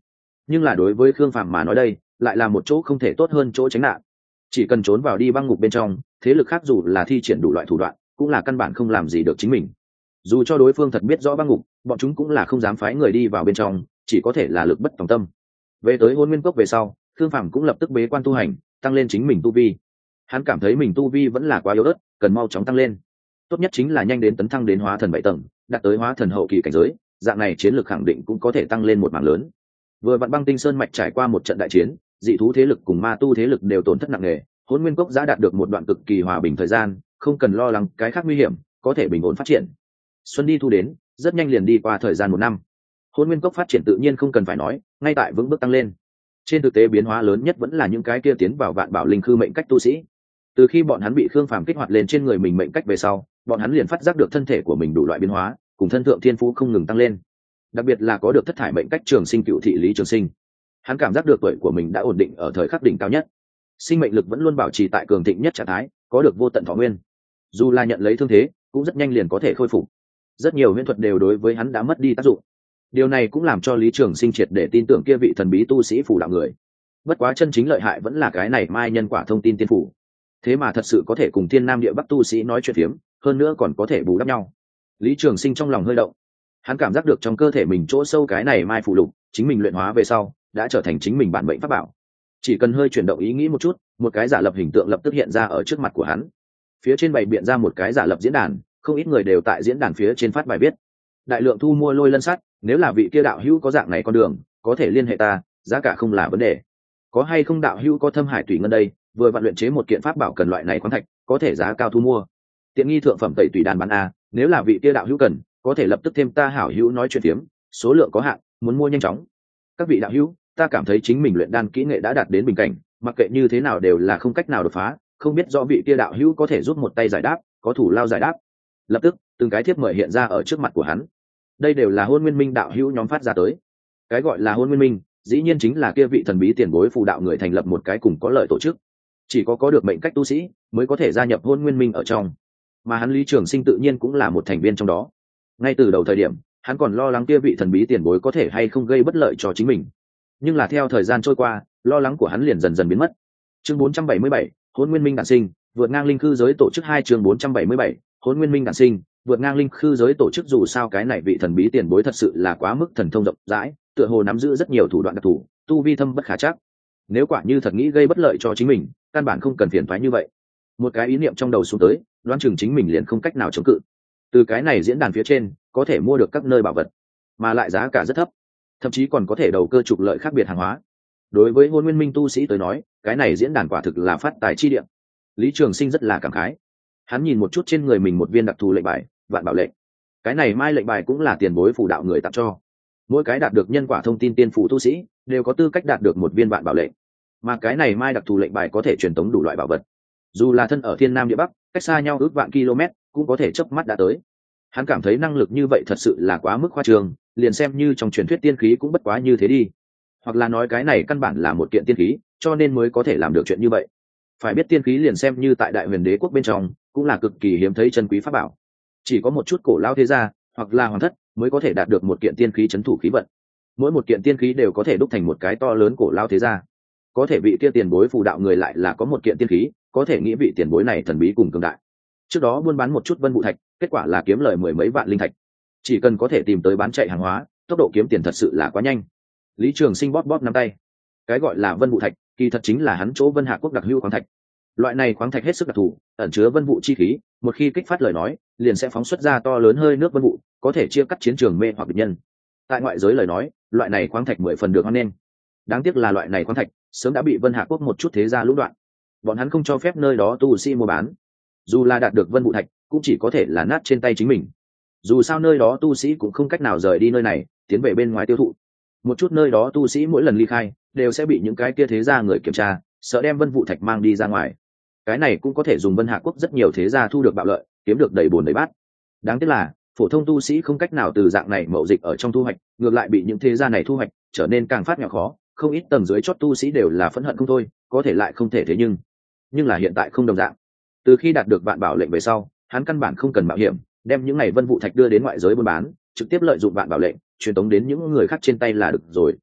nhưng là đối với khương phàm mà nói đây lại là một chỗ không thể tốt hơn chỗ tránh nạn. Chỉ cần trốn vào đi băng ngục bên trong, thế lực khác dù là thi triển đủ loại thủ đoạn cũng là căn bản không làm gì được chính mình. Dù cho đối phương thật biết rõ băng ngục, bọn chúng cũng là không dám phái người đi vào bên trong, chỉ có thể là lực bất tòng tâm. Về tới hôn nguyên cốc về sau, khương phàm cũng lập tức bế quan tu hành, tăng lên chính mình tu vi. Hắn cảm thấy mình tu vi vẫn là quá yếu ớt, cần mau chóng tăng lên. Tốt nhất chính là nhanh đến tấn thăng đến hóa thần bảy tầng, đạt tới hóa thần hậu kỳ cảnh giới, dạng này chiến lược khẳng định cũng có thể tăng lên một mảng lớn. Vừa vặn băng tinh sơn mạch trải qua một trận đại chiến, dị thú thế lực cùng ma tu thế lực đều tổn thất nặng nề, hôn nguyên cốc đã đạt được một đoạn cực kỳ hòa bình thời gian, không cần lo lắng cái khác nguy hiểm, có thể bình ổn phát triển. Xuân đi thu đến, rất nhanh liền đi qua thời gian một năm. Hôn nguyên cốc phát triển tự nhiên không cần phải nói, ngay tại vững bước tăng lên. Trên thực tế biến hóa lớn nhất vẫn là những cái kia tiến vào vạn bảo linh khư mệnh cách tu sĩ. Từ khi bọn hắn bị khương phàm kích hoạt lên trên người mình mệnh cách về sau, bọn hắn liền phát giác được thân thể của mình đủ loại biến hóa, cùng thân thượng thiên phú không ngừng tăng lên. Đặc biệt là có được thất thải mệnh cách trường sinh cựu thị lý trường sinh, hắn cảm giác được tuổi của mình đã ổn định ở thời khắc đỉnh cao nhất, sinh mệnh lực vẫn luôn bảo trì tại cường thịnh nhất trạng thái, có được vô tận thọ nguyên. Dù là nhận lấy thương thế, cũng rất nhanh liền có thể khôi phục. Rất nhiều huyễn thuật đều đối với hắn đã mất đi tác dụng. Điều này cũng làm cho Lý Trường Sinh triệt để tin tưởng kia vị thần bí tu sĩ phù đạo người. Bất quá chân chính lợi hại vẫn là cái này mai nhân quả thông tin tiên phủ. Thế mà thật sự có thể cùng Thiên Nam Địa Bắc tu sĩ nói chuyện phiếm, hơn nữa còn có thể bù đắp nhau. Lý Trường Sinh trong lòng hơi động. Hắn cảm giác được trong cơ thể mình chỗ sâu cái này mai phù lục, chính mình luyện hóa về sau, đã trở thành chính mình bản mệnh pháp bảo. Chỉ cần hơi chuyển động ý nghĩ một chút, một cái giả lập hình tượng lập tức hiện ra ở trước mặt của hắn. Phía trên bày biện ra một cái giả lập diễn đàn, không ít người đều tại diễn đàn phía trên phát bài viết. Đại lượng thu mua lôi lân sắt, nếu là vị kia đạo hữu có dạng này con đường, có thể liên hệ ta, giá cả không là vấn đề. Có hay không đạo hữu có thâm hải tùy ngân đây, vừa vặn luyện chế một kiện pháp bảo cần loại này khoáng thạch, có thể giá cao thu mua. Tiện nghi thượng phẩm tẩy tùy đàn bán a, nếu là vị kia đạo hữu cần, có thể lập tức thêm ta hảo hữu nói chuyện phiếm, số lượng có hạn, muốn mua nhanh chóng. Các vị đạo hữu, ta cảm thấy chính mình luyện đan kỹ nghệ đã đạt đến bình cảnh, mặc kệ như thế nào đều là không cách nào đột phá, không biết rõ vị kia đạo hữu có thể giúp một tay giải đáp, có thủ lao giải đáp. Lập tức, từng cái thiếp mời hiện ra ở trước mặt của hắn. Đây đều là Hôn Nguyên Minh đạo hữu nhóm phát ra tới. Cái gọi là Hôn Nguyên Minh, dĩ nhiên chính là kia vị thần bí tiền bối phù đạo người thành lập một cái cùng có lợi tổ chức. Chỉ có có được mệnh cách tu sĩ mới có thể gia nhập Hôn Nguyên Minh ở trong. Mà hắn Lý Trường Sinh tự nhiên cũng là một thành viên trong đó. Ngay từ đầu thời điểm, hắn còn lo lắng kia vị thần bí tiền bối có thể hay không gây bất lợi cho chính mình. Nhưng là theo thời gian trôi qua, lo lắng của hắn liền dần dần biến mất. Chương bốn trăm bảy mươi bảy, Hôn Nguyên Minh đản sinh, vượt ngang linh khư giới tổ chức hai chương bốn trăm bảy mươi bảy, Hôn Nguyên Minh đản sinh, vượt ngang linh khư giới tổ chức. Dù sao cái này vị thần bí tiền bối thật sự là quá mức thần thông rộng rãi, tựa hồ nắm giữ rất nhiều thủ đoạn đặc thù, tu vi thâm bất khả trắc. Nếu quả như thật nghĩ gây bất lợi cho chính mình, căn bản không cần phiền toái như vậy. Một cái ý niệm trong đầu xuống tới, đoán chừng chính mình liền không cách nào chống cự. Từ cái này diễn đàn phía trên, có thể mua được các nơi bảo vật, mà lại giá cả rất thấp, thậm chí còn có thể đầu cơ trục lợi khác biệt hàng hóa. Đối với Hôn Nguyên Minh tu sĩ tới nói, cái này diễn đàn quả thực là phát tài chi địa. Lý Trường Sinh rất là cảm khái. Hắn nhìn một chút trên người mình một viên đặc thù lệnh bài, vạn bảo lệnh. Cái này mai lệnh bài cũng là tiền bối phù đạo người tặng cho. Mỗi cái đạt được nhân quả thông tin tiên phù tu sĩ đều có tư cách đạt được một viên vạn bảo lệnh. Mà cái này mai đặc thù lệnh bài có thể truyền tống đủ loại bảo vật. Dù là thân ở Thiên Nam Địa Bắc, cách xa nhau ước vạn km, cũng có thể chớp mắt đã tới. Hắn cảm thấy năng lực như vậy thật sự là quá mức khoa trương, liền xem như trong truyền thuyết tiên khí cũng bất quá như thế đi. Hoặc là nói cái này căn bản là một kiện tiên khí, cho nên mới có thể làm được chuyện như vậy. Phải biết tiên khí liền xem như tại Đại Huyền Đế quốc bên trong, cũng là cực kỳ hiếm thấy chân quý pháp bảo. Chỉ có một chút cổ lao thế gia, hoặc là hoàng thất mới có thể đạt được một kiện tiên khí trấn thủ khí vận. Mỗi một kiện tiên khí đều có thể đúc thành một cái to lớn cổ lao thế gia. Có thể vị kia tiền bối phù đạo người lại là có một kiện tiên khí, có thể nghĩ vị tiền bối này thần bí cùng cường đại. Trước đó buôn bán một chút vân vụ thạch, kết quả là kiếm lời mười mấy vạn linh thạch. Chỉ cần có thể tìm tới bán chạy hàng hóa, tốc độ kiếm tiền thật sự là quá nhanh. Lý Trường Sinh bóp bóp nắm tay. Cái gọi là vân vụ thạch, kỳ thật chính là hắn chỗ Vân Hạ quốc đặc hữu khoáng thạch. Loại này khoáng thạch hết sức đặc thù, ẩn chứa vân vụ chi khí, một khi kích phát lời nói, liền sẽ phóng xuất ra to lớn hơi nước vân vụ, có thể chia cắt chiến trường mê hoặc địch nhân. Tại ngoại giới lời nói, loại này khoáng thạch mười phần được hoan nghênh. Đáng tiếc là loại này khoáng thạch sớm đã bị Vân Hạ quốc một chút thế gia lũng đoạn. Bọn hắn không cho phép nơi đó tu sĩ mua bán. Dù là đạt được vân vụ thạch, cũng chỉ có thể là nát trên tay chính mình. Dù sao nơi đó tu sĩ cũng không cách nào rời đi nơi này, tiến về bên ngoài tiêu thụ. Một chút nơi đó tu sĩ mỗi lần ly khai, đều sẽ bị những cái kia thế gia người kiểm tra, sợ đem vân vụ thạch mang đi ra ngoài. Cái này cũng có thể dùng Vân Hạ quốc rất nhiều thế gia thu được bạo lợi, kiếm được đầy bồn đầy bát. Đáng tiếc là phổ thông tu sĩ không cách nào từ dạng này mậu dịch ở trong thu hoạch, ngược lại bị những thế gia này thu hoạch, trở nên càng phát nhỏ khó. Không ít tầng dưới chót tu sĩ đều là phẫn hận không thôi, có thể lại không thể thế nhưng, nhưng là hiện tại không đồng dạng. Từ khi đạt được vạn bảo lệnh về sau, hắn căn bản không cần mạo hiểm, đem những này vân vụ thạch đưa đến ngoại giới buôn bán, trực tiếp lợi dụng vạn bảo lệnh, truyền tống đến những người khác trên tay là được rồi.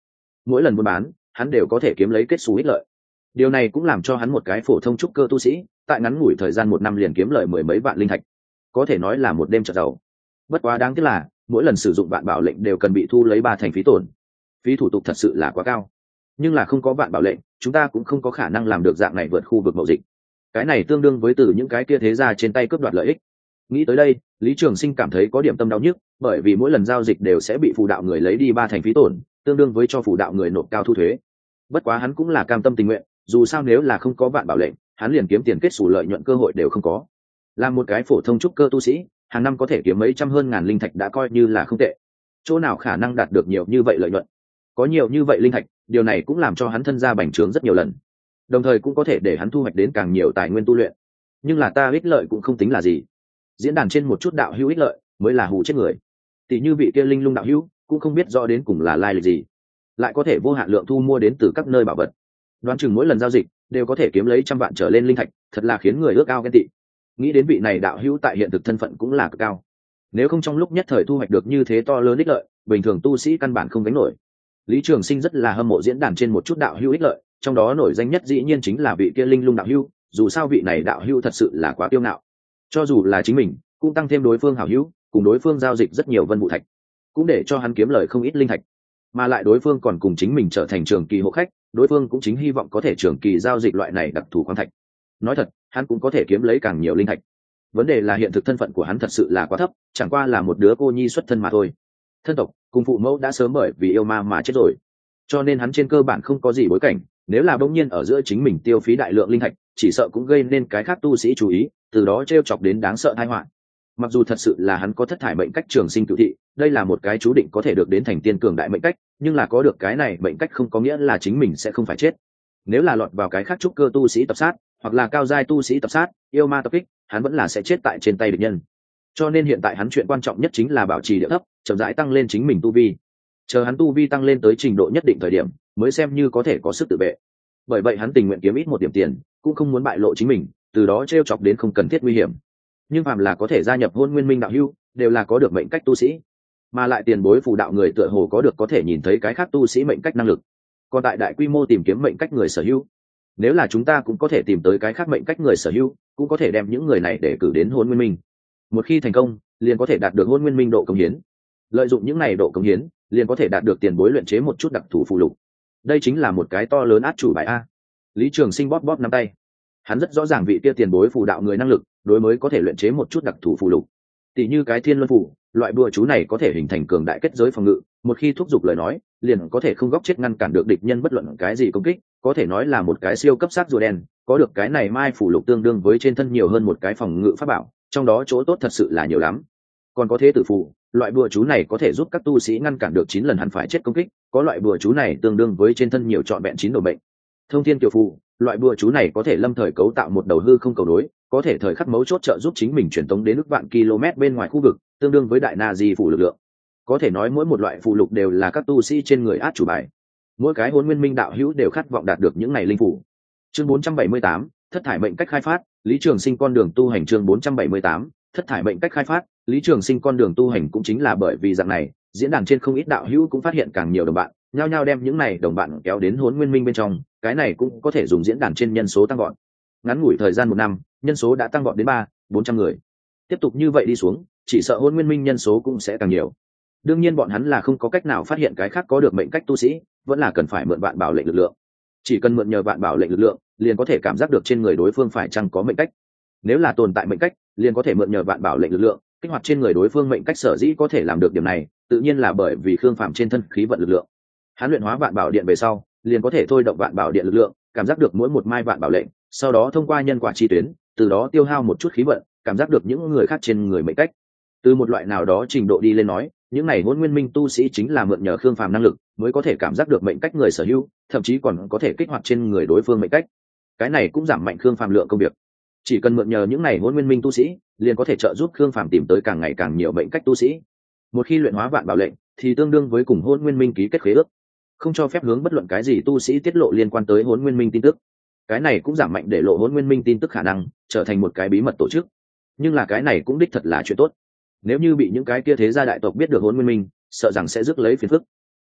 mỗi lần buôn bán hắn đều có thể kiếm lấy kết xù ích lợi. Điều này cũng làm cho hắn một cái phổ thông trúc cơ tu sĩ tại ngắn ngủi thời gian một năm liền kiếm lời mười mấy vạn linh thạch, có thể nói là một đêm chợt giàu. Bất quá đáng tiếc là mỗi lần sử dụng vạn bảo lệnh đều cần bị thu lấy ba thành phí tổn, phí thủ tục thật sự là quá cao. Nhưng là không có vạn bảo lệnh chúng ta cũng không có khả năng làm được dạng này vượt khu vực mậu dịch, cái này tương đương với từ những cái kia thế gia trên tay cướp đoạt lợi ích. Nghĩ tới đây Lý Trường Sinh cảm thấy có điểm tâm đau nhức, bởi vì mỗi lần giao dịch đều sẽ bị phù đạo người lấy đi ba thành phí tổn, tương đương với cho phù đạo người nộp cao thu thuế. Bất quá hắn cũng là cam tâm tình nguyện, dù sao nếu là không có vạn bảo lệnh hắn liền kiếm tiền kết xù lợi nhuận cơ hội đều không có. Làm một cái phổ thông trúc cơ tu sĩ hàng năm có thể kiếm mấy trăm hơn ngàn linh thạch đã coi như là không tệ, chỗ nào khả năng đạt được nhiều như vậy lợi nhuận. Có nhiều như vậy linh thạch, điều này cũng làm cho hắn thân gia bành trướng rất nhiều lần, đồng thời cũng có thể để hắn thu hoạch đến càng nhiều tài nguyên tu luyện. Nhưng là ta ích lợi cũng không tính là gì, diễn đàn trên một chút đạo hữu ích lợi mới là hù chết người. Tỷ như vị kia linh lung đạo hữu cũng không biết rõ đến cùng là lai lịch gì, lại có thể vô hạn lượng thu mua đến từ các nơi bảo vật, đoán chừng mỗi lần giao dịch đều có thể kiếm lấy trăm vạn trở lên linh thạch, thật là khiến người ước ao ghen tị. Nghĩ đến vị này đạo hữu tại hiện thực thân phận cũng là cực cao, nếu không trong lúc nhất thời thu hoạch được như thế to lớn ích lợi, bình thường tu sĩ căn bản không gánh nổi. Lý Trường Sinh rất là hâm mộ diễn đàn trên một chút đạo hữu ích lợi, trong đó nổi danh nhất dĩ nhiên chính là vị kia linh lung đạo hữu, dù sao vị này đạo hữu thật sự là quá kiêu ngạo, cho dù là chính mình cũng tăng thêm đối phương hảo hữu, cùng đối phương giao dịch rất nhiều vân vụ thạch, cũng để cho hắn kiếm lời không ít linh thạch, mà lại đối phương còn cùng chính mình trở thành trường kỳ hộ khách, đối phương cũng chính hy vọng có thể trường kỳ giao dịch loại này đặc thù khoáng thạch. Nói thật hắn cũng có thể kiếm lấy càng nhiều linh thạch, vấn đề là hiện thực thân phận của hắn thật sự là quá thấp, chẳng qua là một đứa cô nhi xuất thân mà thôi. Thân tộc cùng phụ mẫu đã sớm bởi vì yêu ma mà chết rồi, cho nên hắn trên cơ bản không có gì bối cảnh, nếu là bỗng nhiên ở giữa chính mình tiêu phí đại lượng linh thạch, chỉ sợ cũng gây nên cái khác tu sĩ chú ý, từ đó trêu chọc đến đáng sợ tai họa. Mặc dù thật sự là hắn có thất thải mệnh cách trường sinh cửu thị, đây là một cái chú định có thể được đến thành tiên cường đại mệnh cách, nhưng là có được cái này mệnh cách không có nghĩa là chính mình sẽ không phải chết. Nếu là lọt vào cái khác trúc cơ tu sĩ tập sát, hoặc là cao giai tu sĩ tập sát, yêu ma tập kích, hắn vẫn là sẽ chết tại trên tay địch nhân. Cho nên hiện tại hắn chuyện quan trọng nhất chính là bảo trì địa thấp, chậm rãi tăng lên chính mình tu vi. Chờ hắn tu vi tăng lên tới trình độ nhất định thời điểm, mới xem như có thể có sức tự vệ. Bởi vậy hắn tình nguyện kiếm ít một điểm tiền, cũng không muốn bại lộ chính mình, từ đó trêu chọc đến không cần thiết nguy hiểm. Nhưng phàm là có thể gia nhập Hôn Nguyên Minh đạo hữu, đều là có được mệnh cách tu sĩ, mà lại tiền bối phù đạo người tựa hồ có được có thể nhìn thấy cái khác tu sĩ mệnh cách năng lực. Còn tại đại quy mô tìm kiếm mệnh cách người sở hữu, nếu là chúng ta cũng có thể tìm tới cái khác mệnh cách người sở hữu, cũng có thể đem những người này để cử đến Hôn Nguyên Minh. Một khi thành công, liền có thể đạt được Hôn Nguyên Minh độ cống hiến. Lợi dụng những này độ cống hiến, liền có thể đạt được tiền bối luyện chế một chút đặc thù phù lục. Đây chính là một cái to lớn át chủ bài a. Lý Trường Sinh bóp bóp nắm tay, hắn rất rõ ràng vị kia tiền bối phù đạo người năng lực, đối mới có thể luyện chế một chút đặc thù phù lục. Tỷ như cái Thiên Luân phù, loại bùa chú này có thể hình thành cường đại kết giới phòng ngự, một khi thúc giục lời nói, liền có thể không góc chết ngăn cản được địch nhân bất luận cái gì công kích, có thể nói là một cái siêu cấp sát rùa đen. Có được cái này mai phù lục tương đương với trên thân nhiều hơn một cái phòng ngự pháp bảo, trong đó chỗ tốt thật sự là nhiều lắm. Còn có Thế Tử phù, loại bùa chú này có thể giúp các tu sĩ ngăn cản được chín lần hẳn phải chết công kích, có loại bùa chú này tương đương với trên thân nhiều trọn vẹn chín đồ bệnh. Thông Thiên Kiều phù, loại bùa chú này có thể lâm thời cấu tạo một đầu hư không cầu nối, có thể thời khắc mấu chốt trợ giúp chính mình truyền tống đến ước vạn km bên ngoài khu vực, tương đương với đại na di phủ lực lượng. Có thể nói mỗi một loại phù lục đều là các tu sĩ trên người át chủ bài, mỗi cái Hôn Nguyên Minh đạo hữu đều khát vọng đạt được những này linh phủ. Chương bốn trăm bảy mươi tám, thất thải mệnh cách khai phát, Lý Trường Sinh con đường tu hành. Chương bốn trăm bảy mươi tám, thất thải mệnh cách khai phát, Lý Trường Sinh con đường tu hành. Cũng chính là bởi vì dạng này, diễn đàn trên không ít đạo hữu cũng phát hiện càng nhiều đồng bạn, nhao nhao đem những này đồng bạn kéo đến Hôn Nguyên Minh bên trong, cái này cũng có thể dùng diễn đàn trên nhân số tăng gọn. Ngắn ngủi thời gian một năm, nhân số đã tăng gọn đến ba, bốn trăm người. Tiếp tục như vậy đi xuống, chỉ sợ Hôn Nguyên Minh nhân số cũng sẽ càng nhiều. Đương nhiên bọn hắn là không có cách nào phát hiện cái khác có được mệnh cách tu sĩ, vẫn là cần phải mượn vạn bảo lệnh lực lượng. Chỉ cần mượn nhờ vạn bảo lệnh lực lượng, liền có thể cảm giác được trên người đối phương phải chăng có mệnh cách. Nếu là tồn tại mệnh cách, liền có thể mượn nhờ vạn bảo lệnh lực lượng, kích hoạt trên người đối phương mệnh cách. Sở dĩ có thể làm được điểm này, tự nhiên là bởi vì Khương Phàm trên thân khí vận lực lượng. Hắn luyện hóa vạn bảo điện về sau, liền có thể thôi động vạn bảo điện lực lượng, cảm giác được mỗi một mai vạn bảo lệnh, sau đó thông qua nhân quả chi tuyến, từ đó tiêu hao một chút khí vận, cảm giác được những người khác trên người mệnh cách. Từ một loại nào đó trình độ đi lên nói, những này Hôn Nguyên Minh tu sĩ chính là mượn nhờ Khương Phàm năng lực, mới có thể cảm giác được mệnh cách người sở hữu, thậm chí còn có thể kích hoạt trên người đối phương mệnh cách. Cái này cũng giảm mạnh Khương Phàm lượng công việc. Chỉ cần mượn nhờ những này Hôn Nguyên Minh tu sĩ, liền có thể trợ giúp Khương Phàm tìm tới càng ngày càng nhiều mệnh cách tu sĩ. Một khi luyện hóa vạn bảo lệnh, thì tương đương với cùng Hôn Nguyên Minh ký kết khế ước, không cho phép hướng bất luận cái gì tu sĩ tiết lộ liên quan tới Hôn Nguyên Minh tin tức. Cái này cũng giảm mạnh để lộ Hôn Nguyên Minh tin tức khả năng, trở thành một cái bí mật tổ chức. Nhưng là cái này cũng đích thật là chuyện tốt. Nếu như bị những cái kia thế gia đại tộc biết được Hôn Nguyên Minh, sợ rằng sẽ rước lấy phiền phức.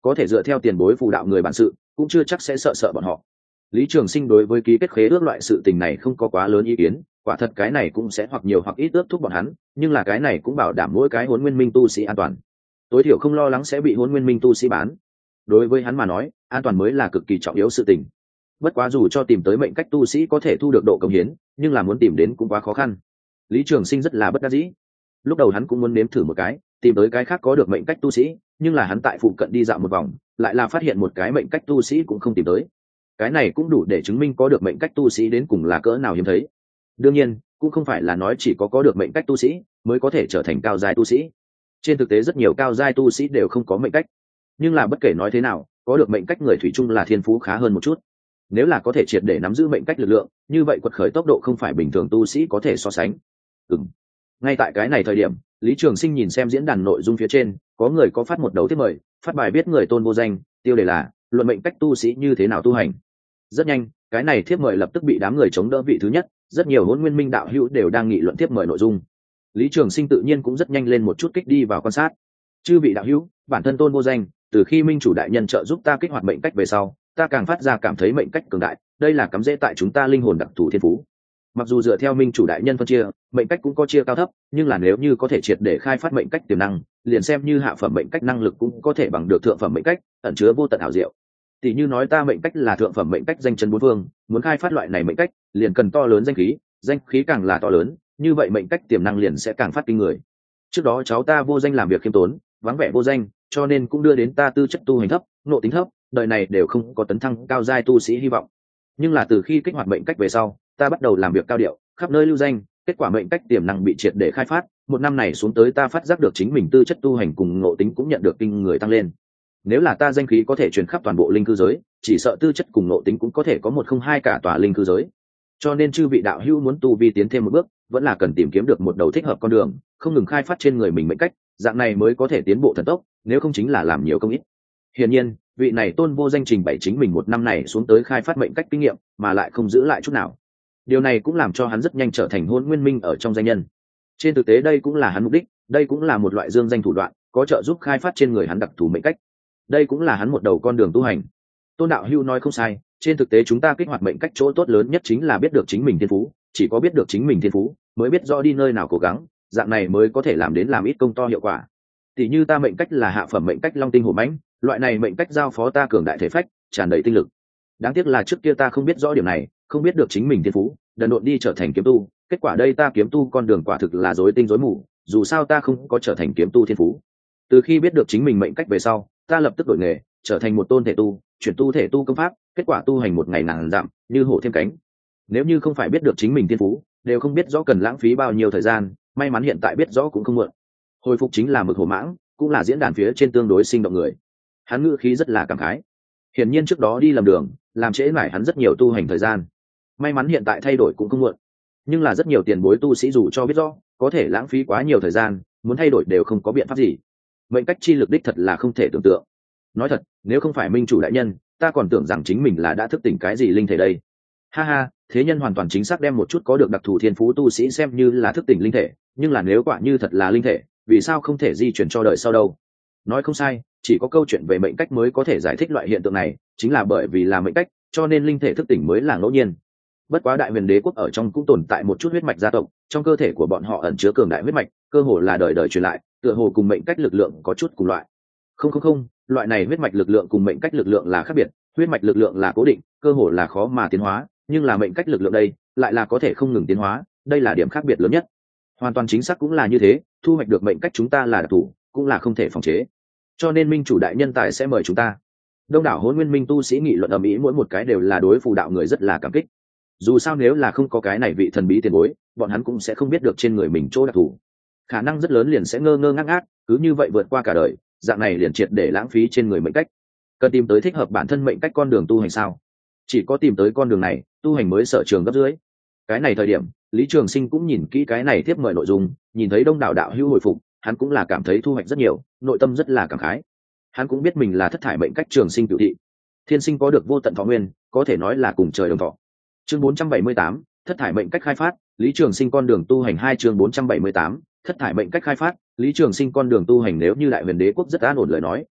có thể dựa theo tiền bối phụ đạo người bản sự cũng chưa chắc sẽ sợ sợ bọn họ. Lý Trường Sinh đối với ký kết khế ước loại sự tình này không có quá lớn ý kiến, quả thật cái này cũng sẽ hoặc nhiều hoặc ít ước thúc bọn hắn, nhưng là cái này cũng bảo đảm mỗi cái Hỗn Nguyên Minh tu sĩ an toàn, tối thiểu không lo lắng sẽ bị Hỗn Nguyên Minh tu sĩ bán. Đối với hắn mà nói, an toàn mới là cực kỳ trọng yếu sự tình. Bất quá dù cho tìm tới mệnh cách tu sĩ có thể thu được độ cống hiến, nhưng là muốn tìm đến cũng quá khó khăn. Lý Trường Sinh rất là bất đắc dĩ. Lúc đầu hắn cũng muốn nếm thử một cái, tìm tới cái khác có được mệnh cách tu sĩ, nhưng là hắn tại phụ cận đi dạo một vòng, lại là phát hiện một cái mệnh cách tu sĩ cũng không tìm tới. Cái này cũng đủ để chứng minh có được mệnh cách tu sĩ đến cùng là cỡ nào hiếm thấy. Đương nhiên, cũng không phải là nói chỉ có có được mệnh cách tu sĩ mới có thể trở thành cao giai tu sĩ. Trên thực tế rất nhiều cao giai tu sĩ đều không có mệnh cách. Nhưng là bất kể nói thế nào, có được mệnh cách người thủy chung là thiên phú khá hơn một chút. Nếu là có thể triệt để nắm giữ mệnh cách lực lượng, như vậy quật khởi tốc độ không phải bình thường tu sĩ có thể so sánh. Ừm. Ngay tại cái này thời điểm, Lý Trường Sinh nhìn xem diễn đàn nội dung phía trên, có người có phát một đầu tiếp mời, phát bài viết người tôn vô danh, tiêu đề là luận mệnh cách tu sĩ như thế nào tu hành. Rất nhanh, cái này thiếp mời lập tức bị đám người chống đỡ vị thứ nhất, rất nhiều Hỗn Nguyên Minh đạo hữu đều đang nghị luận thiếp mời nội dung. Lý Trường Sinh tự nhiên cũng rất nhanh lên một chút kích đi vào quan sát. Chư vị đạo hữu, bản thân tôn vô danh, từ khi Minh chủ đại nhân trợ giúp ta kích hoạt mệnh cách về sau, ta càng phát ra cảm thấy mệnh cách cường đại, đây là cắm rễ tại chúng ta linh hồn đặc thù thiên phú. Mặc dù dựa theo Minh chủ đại nhân phân chia, mệnh cách cũng có chia cao thấp, nhưng là nếu như có thể triệt để khai phát mệnh cách tiềm năng, liền xem như hạ phẩm mệnh cách năng lực cũng có thể bằng được thượng phẩm mệnh cách, ẩn chứa vô tận ảo diệu. Tỷ như nói ta mệnh cách là thượng phẩm mệnh cách danh chân bốn phương, muốn khai phát loại này mệnh cách, liền cần to lớn danh khí, danh khí càng là to lớn, như vậy mệnh cách tiềm năng liền sẽ càng phát kinh người. Trước đó cháu ta vô danh làm việc khiêm tốn, vắng vẻ vô danh, cho nên cũng đưa đến ta tư chất tu hành thấp, nộ tính thấp, đời này đều không có tấn thăng cao giai tu sĩ hy vọng. Nhưng là từ khi kích hoạt mệnh cách về sau, ta bắt đầu làm việc cao điệu, khắp nơi lưu danh, kết quả mệnh cách tiềm năng bị triệt để khai phát, một năm này xuống tới ta phát giác được chính mình tư chất tu hành cùng ngộ tính cũng nhận được kinh người tăng lên. Nếu là ta danh khí có thể truyền khắp toàn bộ linh cư giới, chỉ sợ tư chất cùng ngộ tính cũng có thể có một không hai cả tòa linh cư giới. Cho nên chư vị đạo hữu muốn tu vi tiến thêm một bước, vẫn là cần tìm kiếm được một đầu thích hợp con đường, không ngừng khai phát trên người mình mệnh cách, dạng này mới có thể tiến bộ thần tốc, nếu không chính là làm nhiều công ít. Hiển nhiên, vị này tôn vô danh trình bày chính mình một năm này xuống tới khai phát mệnh cách kinh nghiệm, mà lại không giữ lại chút nào. Điều này cũng làm cho hắn rất nhanh trở thành Hỗn Nguyên Minh ở trong danh nhân. Trên thực tế đây cũng là hắn mục đích, đây cũng là một loại dương danh thủ đoạn, có trợ giúp khai phát trên người hắn đặc thù mệnh cách. Đây cũng là hắn một đầu con đường tu hành. Tôn đạo hữu nói không sai, trên thực tế chúng ta kích hoạt mệnh cách chỗ tốt lớn nhất chính là biết được chính mình thiên phú, chỉ có biết được chính mình thiên phú, mới biết rõ đi nơi nào cố gắng, dạng này mới có thể làm đến làm ít công to hiệu quả. Tỷ như ta mệnh cách là hạ phẩm mệnh cách long tinh hổ mãnh, loại này mệnh cách giao phó ta cường đại thể phách, tràn đầy tinh lực. Đáng tiếc là trước kia ta không biết rõ điểm này, không biết được chính mình thiên phú, đần độn đi trở thành kiếm tu, kết quả đây ta kiếm tu con đường quả thực là rối tinh rối mù, dù sao ta không có trở thành kiếm tu thiên phú. Từ khi biết được chính mình mệnh cách về sau, ta lập tức đổi nghề, trở thành một tôn thể tu, chuyển tu thể tu công pháp, kết quả tu hành một ngày ngàn dặm, như hổ thêm cánh. Nếu như không phải biết được chính mình thiên phú, đều không biết rõ cần lãng phí bao nhiêu thời gian, may mắn hiện tại biết rõ cũng không muộn. Hồi phục chính là mực hổ mãng, cũng là diễn đàn phía trên tương đối sinh động người. Hắn ngữ khí rất là cảm khái. Hiển nhiên trước đó đi lầm đường, làm trễ mãi hắn rất nhiều tu hành thời gian. May mắn hiện tại thay đổi cũng không muộn. Nhưng là rất nhiều tiền bối tu sĩ dù cho biết rõ, có thể lãng phí quá nhiều thời gian, muốn thay đổi đều không có biện pháp gì. Mệnh cách chi lực đích thật là không thể tưởng tượng. Nói thật, nếu không phải Minh chủ đại nhân, ta còn tưởng rằng chính mình là đã thức tỉnh cái gì linh thể đây. Ha ha, thế nhân hoàn toàn chính xác đem một chút có được đặc thù thiên phú tu sĩ xem như là thức tỉnh linh thể, nhưng là nếu quả như thật là linh thể, vì sao không thể di chuyển cho đời sau đâu? Nói không sai, chỉ có câu chuyện về mệnh cách mới có thể giải thích loại hiện tượng này, chính là bởi vì là mệnh cách, cho nên linh thể thức tỉnh mới là ngẫu nhiên. Bất quá Đại Huyền Đế quốc ở trong cũng tồn tại một chút huyết mạch gia tộc, trong cơ thể của bọn họ ẩn chứa cường đại huyết mạch, cơ hồ là đời đời truyền lại, tựa hồ cùng mệnh cách lực lượng có chút cùng loại. Không không không, loại này huyết mạch lực lượng cùng mệnh cách lực lượng là khác biệt, huyết mạch lực lượng là cố định, cơ hồ là khó mà tiến hóa, nhưng là mệnh cách lực lượng đây, lại là có thể không ngừng tiến hóa, đây là điểm khác biệt lớn nhất. Hoàn toàn chính xác cũng là như thế, thu hoạch được mệnh cách chúng ta là đặc thù, cũng là không thể phòng chế. Cho nên Minh chủ đại nhân tài sẽ mời chúng ta. Đông đảo Hỗn Nguyên Minh tu sĩ nghị luận ầm ĩ, mỗi một cái đều là đối phù đạo người rất là cảm kích. Dù sao nếu là không có cái này vị thần bí tiền bối, bọn hắn cũng sẽ không biết được trên người mình chỗ đặc thù. Khả năng rất lớn liền sẽ ngơ ngơ ngác ngác, cứ như vậy vượt qua cả đời, dạng này liền triệt để lãng phí trên người mệnh cách. Cần tìm tới thích hợp bản thân mệnh cách con đường tu hành sao? Chỉ có tìm tới con đường này, tu hành mới sở trường gấp dưới. Cái này thời điểm, Lý Trường Sinh cũng nhìn kỹ cái này tiếp mời nội dung, nhìn thấy đông đảo đạo hữu hồi phục, hắn cũng là cảm thấy thu hoạch rất nhiều, nội tâm rất là cảm khái. Hắn cũng biết mình là thất thải mệnh cách Trường Sinh cửu thị, thiên sinh có được vô tận thọ nguyên, có thể nói là cùng trời đồng thọ. Chương bốn trăm bảy mươi tám, thất thải mệnh cách khai phát, Lý Trường Sinh con đường tu hành hai chương bốn trăm bảy mươi tám, thất thải mệnh cách khai phát, Lý Trường Sinh con đường tu hành nếu như Đại Huyền Đế quốc rất an ổn lời nói,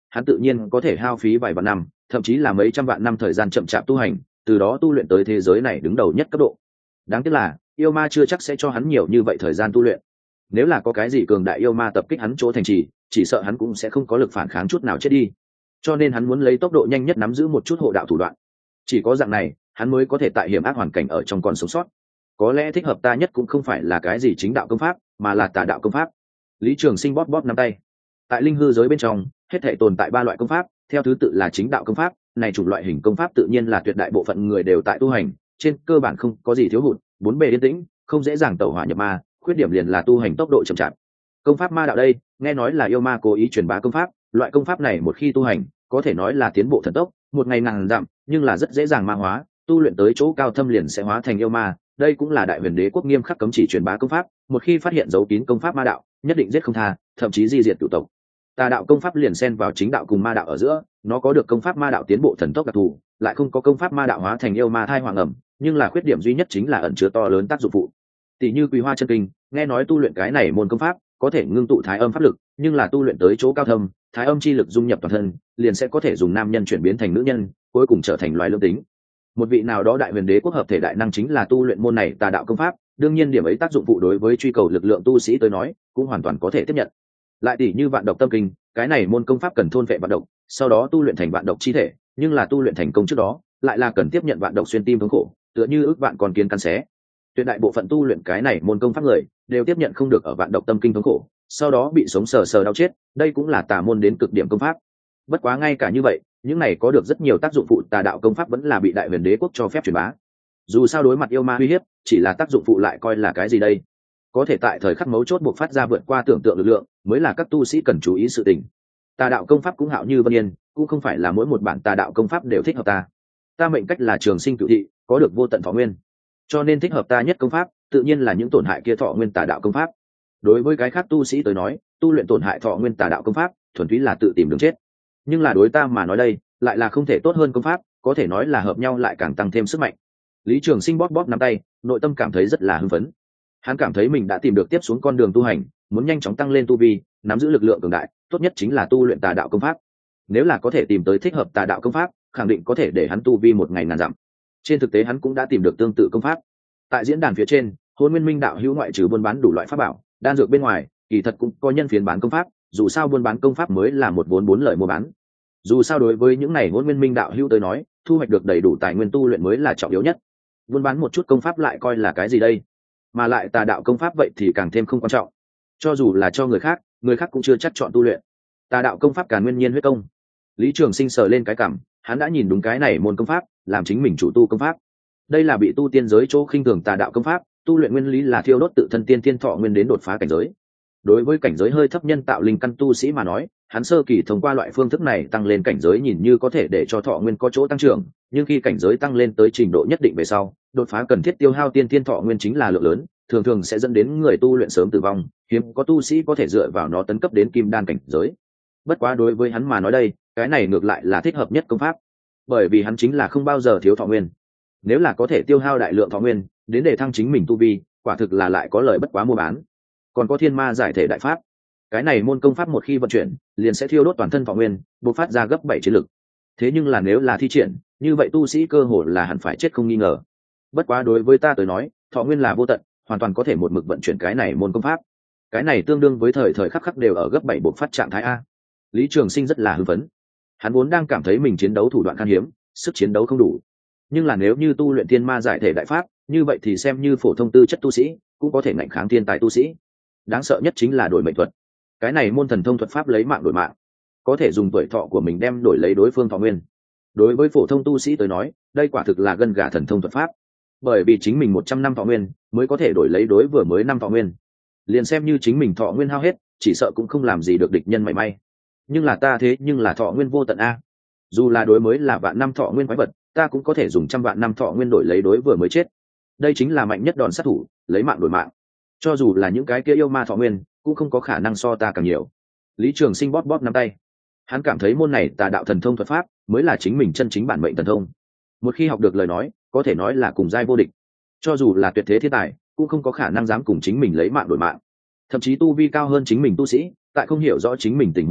hắn tự nhiên có thể hao phí vài vạn năm thậm chí là mấy trăm vạn năm thời gian chậm chạp tu hành, từ đó tu luyện tới thế giới này đứng đầu nhất cấp độ. Đáng tiếc là yêu ma chưa chắc sẽ cho hắn nhiều như vậy thời gian tu luyện. Nếu là có cái gì cường đại yêu ma tập kích hắn chỗ thành trì, chỉ sợ hắn cũng sẽ không có lực phản kháng chút nào chết đi. Cho nên hắn muốn lấy tốc độ nhanh nhất nắm giữ một chút hộ đạo thủ đoạn. Chỉ có dạng này, hắn mới có thể tại hiểm ác hoàn cảnh ở trong còn sống sót. Có lẽ thích hợp ta nhất cũng không phải là cái gì chính đạo công pháp, mà là tà đạo công pháp. Lý Trường Sinh bóp bóp nắm tay. Tại linh hư giới bên trong, hết thảy tồn tại ba loại công pháp, theo thứ tự là chính đạo công pháp, này chủng loại hình công pháp tự nhiên là tuyệt đại bộ phận người đều tại tu hành, trên cơ bản không có gì thiếu hụt, bốn bề yên tĩnh, không dễ dàng tẩu hỏa nhập ma, khuyết điểm liền là tu hành tốc độ chậm chạp. Công pháp ma đạo đây, nghe nói là yêu ma cố ý truyền bá công pháp, loại công pháp này một khi tu hành, có thể nói là tiến bộ thần tốc, một ngày ngàn dặm, nhưng là rất dễ dàng ma hóa, tu luyện tới chỗ cao thâm liền sẽ hóa thành yêu ma. Đây cũng là Đại Huyền Đế quốc nghiêm khắc cấm chỉ truyền bá công pháp, một khi phát hiện dấu kín công pháp ma đạo, nhất định giết không tha, thậm chí di diệt cửu tộc. Tà đạo công pháp liền xen vào chính đạo cùng ma đạo ở giữa, nó có được công pháp ma đạo tiến bộ thần tốc đặc thù, lại không có công pháp ma đạo hóa thành yêu ma thai hoàng ẩm, nhưng là khuyết điểm duy nhất chính là ẩn chứa to lớn tác dụng phụ. Tỷ như Quý Hoa chân kinh, nghe nói tu luyện cái này môn công pháp có thể ngưng tụ thái âm pháp lực, nhưng là tu luyện tới chỗ cao thâm, thái âm chi lực dung nhập toàn thân, liền sẽ có thể dùng nam nhân chuyển biến thành nữ nhân, cuối cùng trở thành loài lương tính. Một vị nào đó Đại Huyền Đế quốc hợp thể đại năng chính là tu luyện môn này tà đạo công pháp, đương nhiên điểm ấy tác dụng phụ đối với truy cầu lực lượng tu sĩ tới nói, cũng hoàn toàn có thể tiếp nhận. Lại tỷ như vạn độc tâm kinh, cái này môn công pháp cần thôn vệ vạn độc, sau đó tu luyện thành vạn độc chi thể, nhưng là tu luyện thành công trước đó, lại là cần tiếp nhận vạn độc xuyên tim thống khổ, tựa như ước vạn con kiến cắn xé. Tuyệt đại bộ phận tu luyện cái này môn công pháp người, đều tiếp nhận không được ở vạn độc tâm kinh thống khổ, sau đó bị sống sờ sờ đau chết, đây cũng là tà môn đến cực điểm công pháp. Bất quá ngay cả như vậy, những này có được rất nhiều tác dụng phụ tà đạo công pháp vẫn là bị Đại Huyền Đế quốc cho phép truyền bá. Dù sao đối mặt yêu ma uy hiếp, chỉ là tác dụng phụ lại coi là cái gì đây? Có thể tại thời khắc mấu chốt buộc phát ra vượt qua tưởng tượng lực lượng, mới là các tu sĩ cần chú ý sự tình. Tà đạo công pháp cũng hạo như vân yên, cũng không phải là mỗi một bản tà đạo công pháp đều thích hợp ta. Ta mệnh cách là trường sinh cửu thị, có được vô tận thọ nguyên, cho nên thích hợp ta nhất công pháp tự nhiên là những tổn hại kia thọ nguyên tà đạo công pháp. Đối với cái khác tu sĩ tới nói, tu luyện tổn hại thọ nguyên tà đạo công pháp thuần túy là tự tìm đường chết, nhưng là đối ta mà nói đây lại là không thể tốt hơn công pháp, có thể nói là hợp nhau lại càng tăng thêm sức mạnh. Lý Trường Sinh bóp bóp nắm tay, nội tâm cảm thấy rất là hưng phấn. Hắn cảm thấy mình đã tìm được tiếp xuống con đường tu hành, muốn nhanh chóng tăng lên tu vi, nắm giữ lực lượng cường đại, tốt nhất chính là tu luyện tà đạo công pháp. Nếu là có thể tìm tới thích hợp tà đạo công pháp, khẳng định có thể để hắn tu vi một ngày ngàn dặm. Trên thực tế hắn cũng đã tìm được tương tự công pháp. Tại diễn đàn phía trên, Hôn Nguyên Minh đạo hữu ngoại trừ buôn bán đủ loại pháp bảo, đan dược bên ngoài, kỳ thật cũng có nhân phiến bán công pháp, dù sao buôn bán công pháp mới là một vốn bốn lợi mua bán. Dù sao đối với những này Hôn Nguyên Minh đạo hữu tới nói, thu hoạch được đầy đủ tài nguyên tu luyện mới là trọng yếu nhất. Buôn bán một chút công pháp lại coi là cái gì đây? Mà lại tà đạo công pháp vậy thì càng thêm không quan trọng. Cho dù là cho người khác, người khác cũng chưa chắc chọn tu luyện. Tà đạo công pháp Càn Nguyên Nhiên huyết công. Lý Trường Sinh sờ lên cái cằm, hắn đã nhìn đúng cái này môn công pháp, làm chính mình chủ tu công pháp. Đây là bị tu tiên giới chỗ khinh thường tà đạo công pháp, tu luyện nguyên lý là thiêu đốt tự thân tiên thiên thọ nguyên đến đột phá cảnh giới. Đối với cảnh giới hơi thấp nhân tạo linh căn tu sĩ mà nói, hắn sơ kỳ thông qua loại phương thức này tăng lên cảnh giới nhìn như có thể để cho thọ nguyên có chỗ tăng trưởng, nhưng khi cảnh giới tăng lên tới trình độ nhất định về sau, đột phá cần thiết tiêu hao tiên thiên thọ nguyên chính là lượng lớn, thường thường sẽ dẫn đến người tu luyện sớm tử vong, hiếm có tu sĩ có thể dựa vào nó tấn cấp đến kim đan cảnh giới. Bất quá đối với hắn mà nói đây, cái này ngược lại là thích hợp nhất công pháp, bởi vì hắn chính là không bao giờ thiếu thọ nguyên. Nếu là có thể tiêu hao đại lượng thọ nguyên đến để thăng chính mình tu vi, quả thực là lại có lợi bất quá mua bán. Còn có Thiên Ma giải thể đại pháp, cái này môn công pháp một khi vận chuyển liền sẽ thiêu đốt toàn thân thọ nguyên, bộc phát ra gấp bảy chiến lực. Thế nhưng là nếu là thi triển, như vậy tu sĩ cơ hồ là hẳn phải chết không nghi ngờ. Bất quá đối với ta tới nói, thọ nguyên là vô tận, hoàn toàn có thể một mực vận chuyển cái này môn công pháp. Cái này tương đương với thời thời khắc khắc đều ở gấp bảy bộc phát trạng thái a. Lý Trường Sinh rất là hưng phấn. Hắn vốn đang cảm thấy mình chiến đấu thủ đoạn khan hiếm, sức chiến đấu không đủ. Nhưng là nếu như tu luyện Thiên Ma giải thể đại pháp, như vậy thì xem như phổ thông tư chất tu sĩ, cũng có thể ngạnh kháng thiên tài tu sĩ. Đáng sợ nhất chính là đổi mệnh thuật. Cái này môn thần thông thuật pháp lấy mạng đổi mạng, có thể dùng tuổi thọ của mình đem đổi lấy đối phương thọ nguyên. Đối với phổ thông tu sĩ tới nói, đây quả thực là gân gà thần thông thuật pháp. Bởi vì chính mình một trăm năm thọ nguyên mới có thể đổi lấy đối vừa mới năm thọ nguyên. Liền xem như chính mình thọ nguyên hao hết, chỉ sợ cũng không làm gì được địch nhân mảy may. Nhưng là ta thế nhưng là thọ nguyên vô tận a. Dù là đối mới là vạn năm thọ nguyên quái vật, ta cũng có thể dùng trăm vạn năm thọ nguyên đổi lấy đối vừa mới chết. Đây chính là mạnh nhất đòn sát thủ, lấy mạng đổi mạng. Cho dù là những cái kia yêu ma thọ nguyên, cũng không có khả năng so ta càng nhiều. Lý Trường Sinh bóp bóp nắm tay, hắn cảm thấy môn này tà đạo thần thông thuật pháp mới là chính mình chân chính bản mệnh thần thông. Một khi học được lời nói, có thể nói là cùng giai vô địch. Cho dù là tuyệt thế thiên tài, cũng không có khả năng dám cùng chính mình lấy mạng đổi mạng. Thậm chí tu vi cao hơn chính mình tu sĩ, tại không hiểu rõ chính mình tình huống dưới,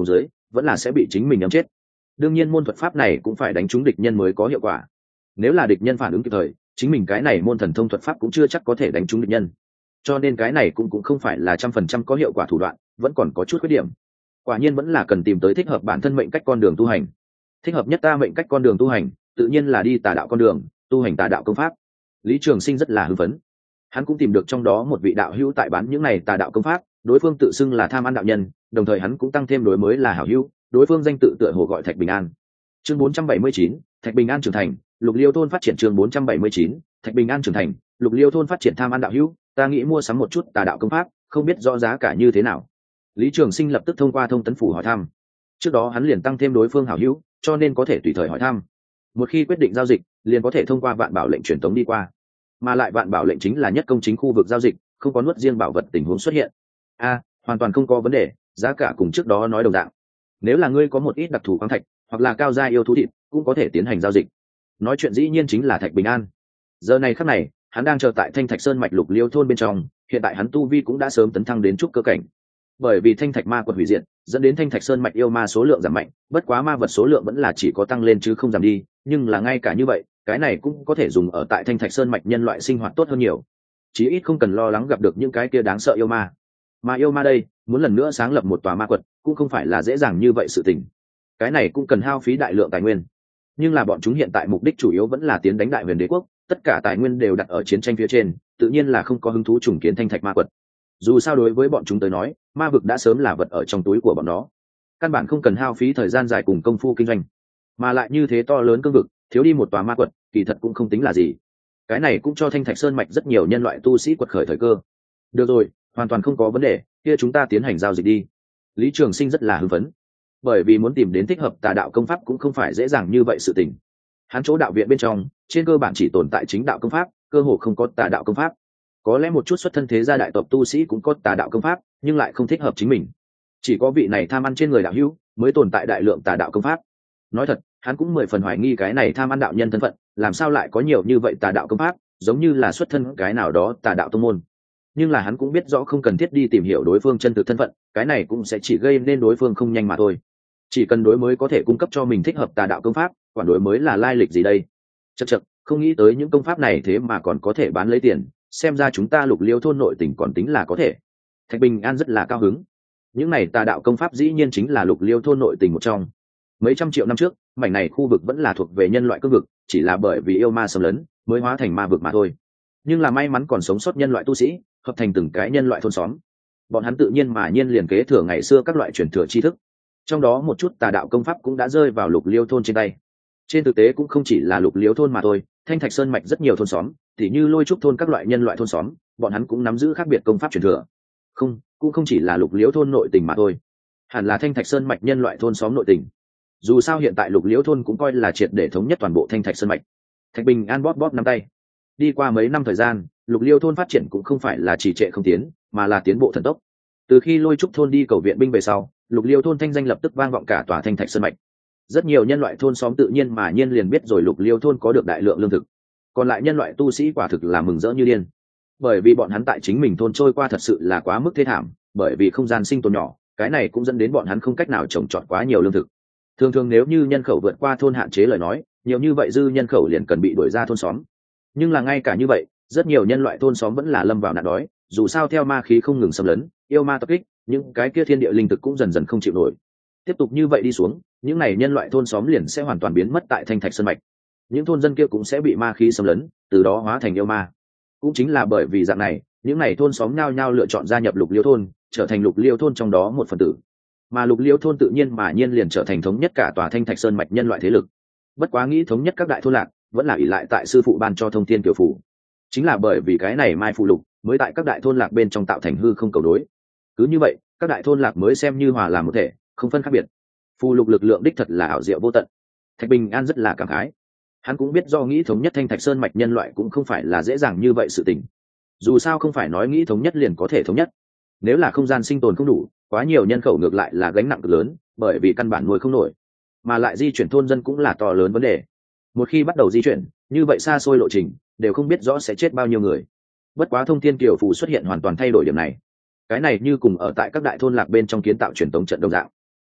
vẫn là sẽ bị chính mình nhắm chết. Đương nhiên môn thuật pháp này cũng phải đánh trúng địch nhân mới có hiệu quả, nếu là địch nhân phản ứng kịp thời, chính mình cái này môn thần thông thuật pháp cũng chưa chắc có thể đánh trúng địch nhân, cho nên cái này cũng cũng không phải là trăm phần trăm có hiệu quả thủ đoạn, vẫn còn có chút khuyết điểm. Quả nhiên vẫn là cần tìm tới thích hợp bản thân mệnh cách con đường tu hành. Thích hợp nhất ta mệnh cách con đường tu hành tự nhiên là đi tà đạo con đường, tu hành tà đạo công pháp. Lý Trường Sinh rất là hưng phấn, hắn cũng tìm được trong đó một vị đạo hữu tại bán những này tà đạo công pháp, đối phương tự xưng là Tham Ăn đạo nhân, đồng thời hắn cũng tăng thêm đối mới là hảo hữu, đối phương danh tự tựa hồ gọi Thạch Bình An. Chương bốn trăm bảy mươi chín, Thạch Bình An trưởng thành, Lục Liêu thôn phát triển. Chương bốn trăm bảy mươi chín, Thạch Bình An trưởng thành, Lục Liêu thôn phát triển. Tham Ăn đạo hữu, ta nghĩ mua sắm một chút tà đạo công pháp, không biết rõ giá cả như thế nào. Lý Trường Sinh lập tức thông qua thông tấn phủ hỏi thăm. Trước đó hắn liền tăng thêm đối phương hảo hữu, cho nên có thể tùy thời hỏi thăm. Một khi quyết định giao dịch, liền có thể thông qua Vạn Bảo lệnh truyền tống đi qua. Mà lại Vạn Bảo lệnh chính là nhất công chính khu vực giao dịch, không có nuốt riêng bảo vật tình huống xuất hiện. A, hoàn toàn không có vấn đề, giá cả cùng trước đó nói đồng dạng. Nếu là ngươi có một ít đặc thù khoáng thạch, hoặc là cao gia yêu thú thịt, cũng có thể tiến hành giao dịch. Nói chuyện dĩ nhiên chính là Thạch Bình An. Giờ này khắc này, hắn đang chờ tại Thanh Thạch Sơn mạch Lục Liêu thôn bên trong, hiện tại hắn tu vi cũng đã sớm tấn thăng đến trúc cơ cảnh. Bởi vì Thanh Thạch ma quật hủy diệt, dẫn đến Thanh Thạch Sơn mạch yêu ma số lượng giảm mạnh, bất quá ma vật số lượng vẫn là chỉ có tăng lên chứ không giảm đi, nhưng là ngay cả như vậy, cái này cũng có thể dùng ở tại Thanh Thạch Sơn mạch nhân loại sinh hoạt tốt hơn nhiều. Chí ít không cần lo lắng gặp được những cái kia đáng sợ yêu ma. Mà yêu ma đây, muốn lần nữa sáng lập một tòa ma quật, cũng không phải là dễ dàng như vậy sự tình. Cái này cũng cần hao phí đại lượng tài nguyên. Nhưng là bọn chúng hiện tại mục đích chủ yếu vẫn là tiến đánh Đại Huyền Đế quốc, tất cả tài nguyên đều đặt ở chiến tranh phía trên, tự nhiên là không có hứng thú trùng kiến Thanh Thạch ma quật. Dù sao đối với bọn chúng tới nói, ma vực đã sớm là vật ở trong túi của bọn nó, căn bản không cần hao phí thời gian dài cùng công phu kinh doanh. Mà lại như thế to lớn cương vực, thiếu đi một tòa ma quật, kỳ thật cũng không tính là gì. Cái này cũng cho Thanh Thạch Sơn mạch rất nhiều nhân loại tu sĩ quật khởi thời cơ. Được rồi, hoàn toàn không có vấn đề, kia chúng ta tiến hành giao dịch đi. Lý Trường Sinh rất là hưng phấn, bởi vì muốn tìm đến thích hợp tà đạo công pháp cũng không phải dễ dàng như vậy sự tình. Hắn chỗ đạo viện bên trong, trên cơ bản chỉ tồn tại chính đạo công pháp, cơ hồ không có tà đạo công pháp. Có lẽ một chút xuất thân thế gia đại tộc tu sĩ cũng có tà đạo công pháp, nhưng lại không thích hợp chính mình. Chỉ có vị này Tham Ăn trên người đạo hữu mới tồn tại đại lượng tà đạo công pháp. Nói thật, hắn cũng mười phần hoài nghi cái này Tham Ăn đạo nhân thân phận, làm sao lại có nhiều như vậy tà đạo công pháp, giống như là xuất thân cái nào đó tà đạo tông môn. Nhưng là hắn cũng biết rõ không cần thiết đi tìm hiểu đối phương chân thực thân phận, cái này cũng sẽ chỉ gây nên đối phương không nhanh mà thôi. Chỉ cần đối mới có thể cung cấp cho mình thích hợp tà đạo công pháp, quản đối mới là lai lịch gì đây. Chậc chậc, không nghĩ tới những công pháp này thế mà còn có thể bán lấy tiền, xem ra chúng ta Lục Liêu thôn nội tình còn tính là có thể. Thạch Bình An rất là cao hứng. Những này tà đạo công pháp dĩ nhiên chính là Lục Liêu thôn nội tình một trong. Mấy trăm triệu năm trước, mảnh này khu vực vẫn là thuộc về nhân loại cương vực, chỉ là bởi vì yêu ma xâm lấn mới hóa thành ma vực mà thôi. Nhưng là may mắn còn sống sót nhân loại tu sĩ, hợp thành từng cái nhân loại thôn xóm. Bọn hắn tự nhiên mà nhiên liền kế thừa ngày xưa các loại truyền thừa tri thức. Trong đó một chút tà đạo công pháp cũng đã rơi vào Lục Liêu thôn trên tay. Trên thực tế cũng không chỉ là Lục Liêu thôn mà thôi, Thanh Thạch Sơn mạch rất nhiều thôn xóm, tỉ như Lôi Trúc thôn các loại nhân loại thôn xóm, bọn hắn cũng nắm giữ khác biệt công pháp truyền thừa. Không, cũng không chỉ là Lục Liêu thôn nội tình mà thôi, hẳn là Thanh Thạch Sơn mạch nhân loại thôn xóm nội tình. Dù sao hiện tại Lục Liêu thôn cũng coi là triệt để thống nhất toàn bộ Thanh Thạch Sơn mạch. Thạch Bình An bóp bóp nắm tay. Đi qua mấy năm thời gian, Lục Liêu thôn phát triển cũng không phải là trì trệ không tiến, mà là tiến bộ thần tốc. Từ khi Lôi Trúc thôn đi cầu viện binh về sau, Lục Liêu thôn thanh danh lập tức vang vọng cả tòa Thanh Thạch Sơn mạch. Rất nhiều nhân loại thôn xóm tự nhiên mà nhiên liền biết rồi Lục Liêu thôn có được đại lượng lương thực. Còn lại nhân loại tu sĩ quả thực là mừng rỡ như điên, bởi vì bọn hắn tại chính mình thôn trôi qua thật sự là quá mức thê thảm, bởi vì không gian sinh tồn nhỏ, cái này cũng dẫn đến bọn hắn không cách nào trồng trọt quá nhiều lương thực. Thường thường nếu như nhân khẩu vượt qua thôn hạn chế lời nói, nhiều như vậy dư nhân khẩu liền cần bị đuổi ra thôn xóm. Nhưng là ngay cả như vậy, rất nhiều nhân loại thôn xóm vẫn là lâm vào nạn đói, dù sao theo ma khí không ngừng xâm lấn, yêu ma tập kích, những cái kia thiên địa linh thực cũng dần dần không chịu nổi. Tiếp tục như vậy đi xuống, những này nhân loại thôn xóm liền sẽ hoàn toàn biến mất tại Thanh Thạch Sơn mạch. Những thôn dân kia cũng sẽ bị ma khí xâm lấn, từ đó hóa thành yêu ma. Cũng chính là bởi vì dạng này, những này thôn xóm nhao nhao lựa chọn gia nhập Lục Liêu thôn, trở thành Lục Liêu thôn trong đó một phần tử. Mà Lục Liêu thôn tự nhiên mà nhiên liền trở thành thống nhất cả tòa Thanh Thạch Sơn mạch nhân loại thế lực. Bất quá nghĩ thống nhất các đại thôn lạc, vẫn là ỷ lại tại sư phụ ban cho thông thiên kiều phủ. Chính là bởi vì cái này mai phụ lục, mới tại các đại thôn lạc bên trong tạo thành hư không cầu đối. Cứ như vậy, các đại thôn lạc mới xem như hòa làm một thể, không phân khác biệt. Phù lục lực lượng đích thật là ảo diệu vô tận. Thạch Bình An rất là cảm khái. Hắn cũng biết do nghĩ thống nhất Thanh Thạch Sơn mạch nhân loại cũng không phải là dễ dàng như vậy sự tình. Dù sao không phải nói nghĩ thống nhất liền có thể thống nhất. Nếu là không gian sinh tồn không đủ, quá nhiều nhân khẩu ngược lại là gánh nặng cực lớn, bởi vì căn bản nuôi không nổi. Mà lại di chuyển thôn dân cũng là to lớn vấn đề. Một khi bắt đầu di chuyển, như vậy xa xôi lộ trình, đều không biết rõ sẽ chết bao nhiêu người. Bất quá thông thiên kiều phù xuất hiện hoàn toàn thay đổi điểm này. Cái này như cùng ở tại các đại thôn lạc bên trong kiến tạo truyền tống trận đồng dạng.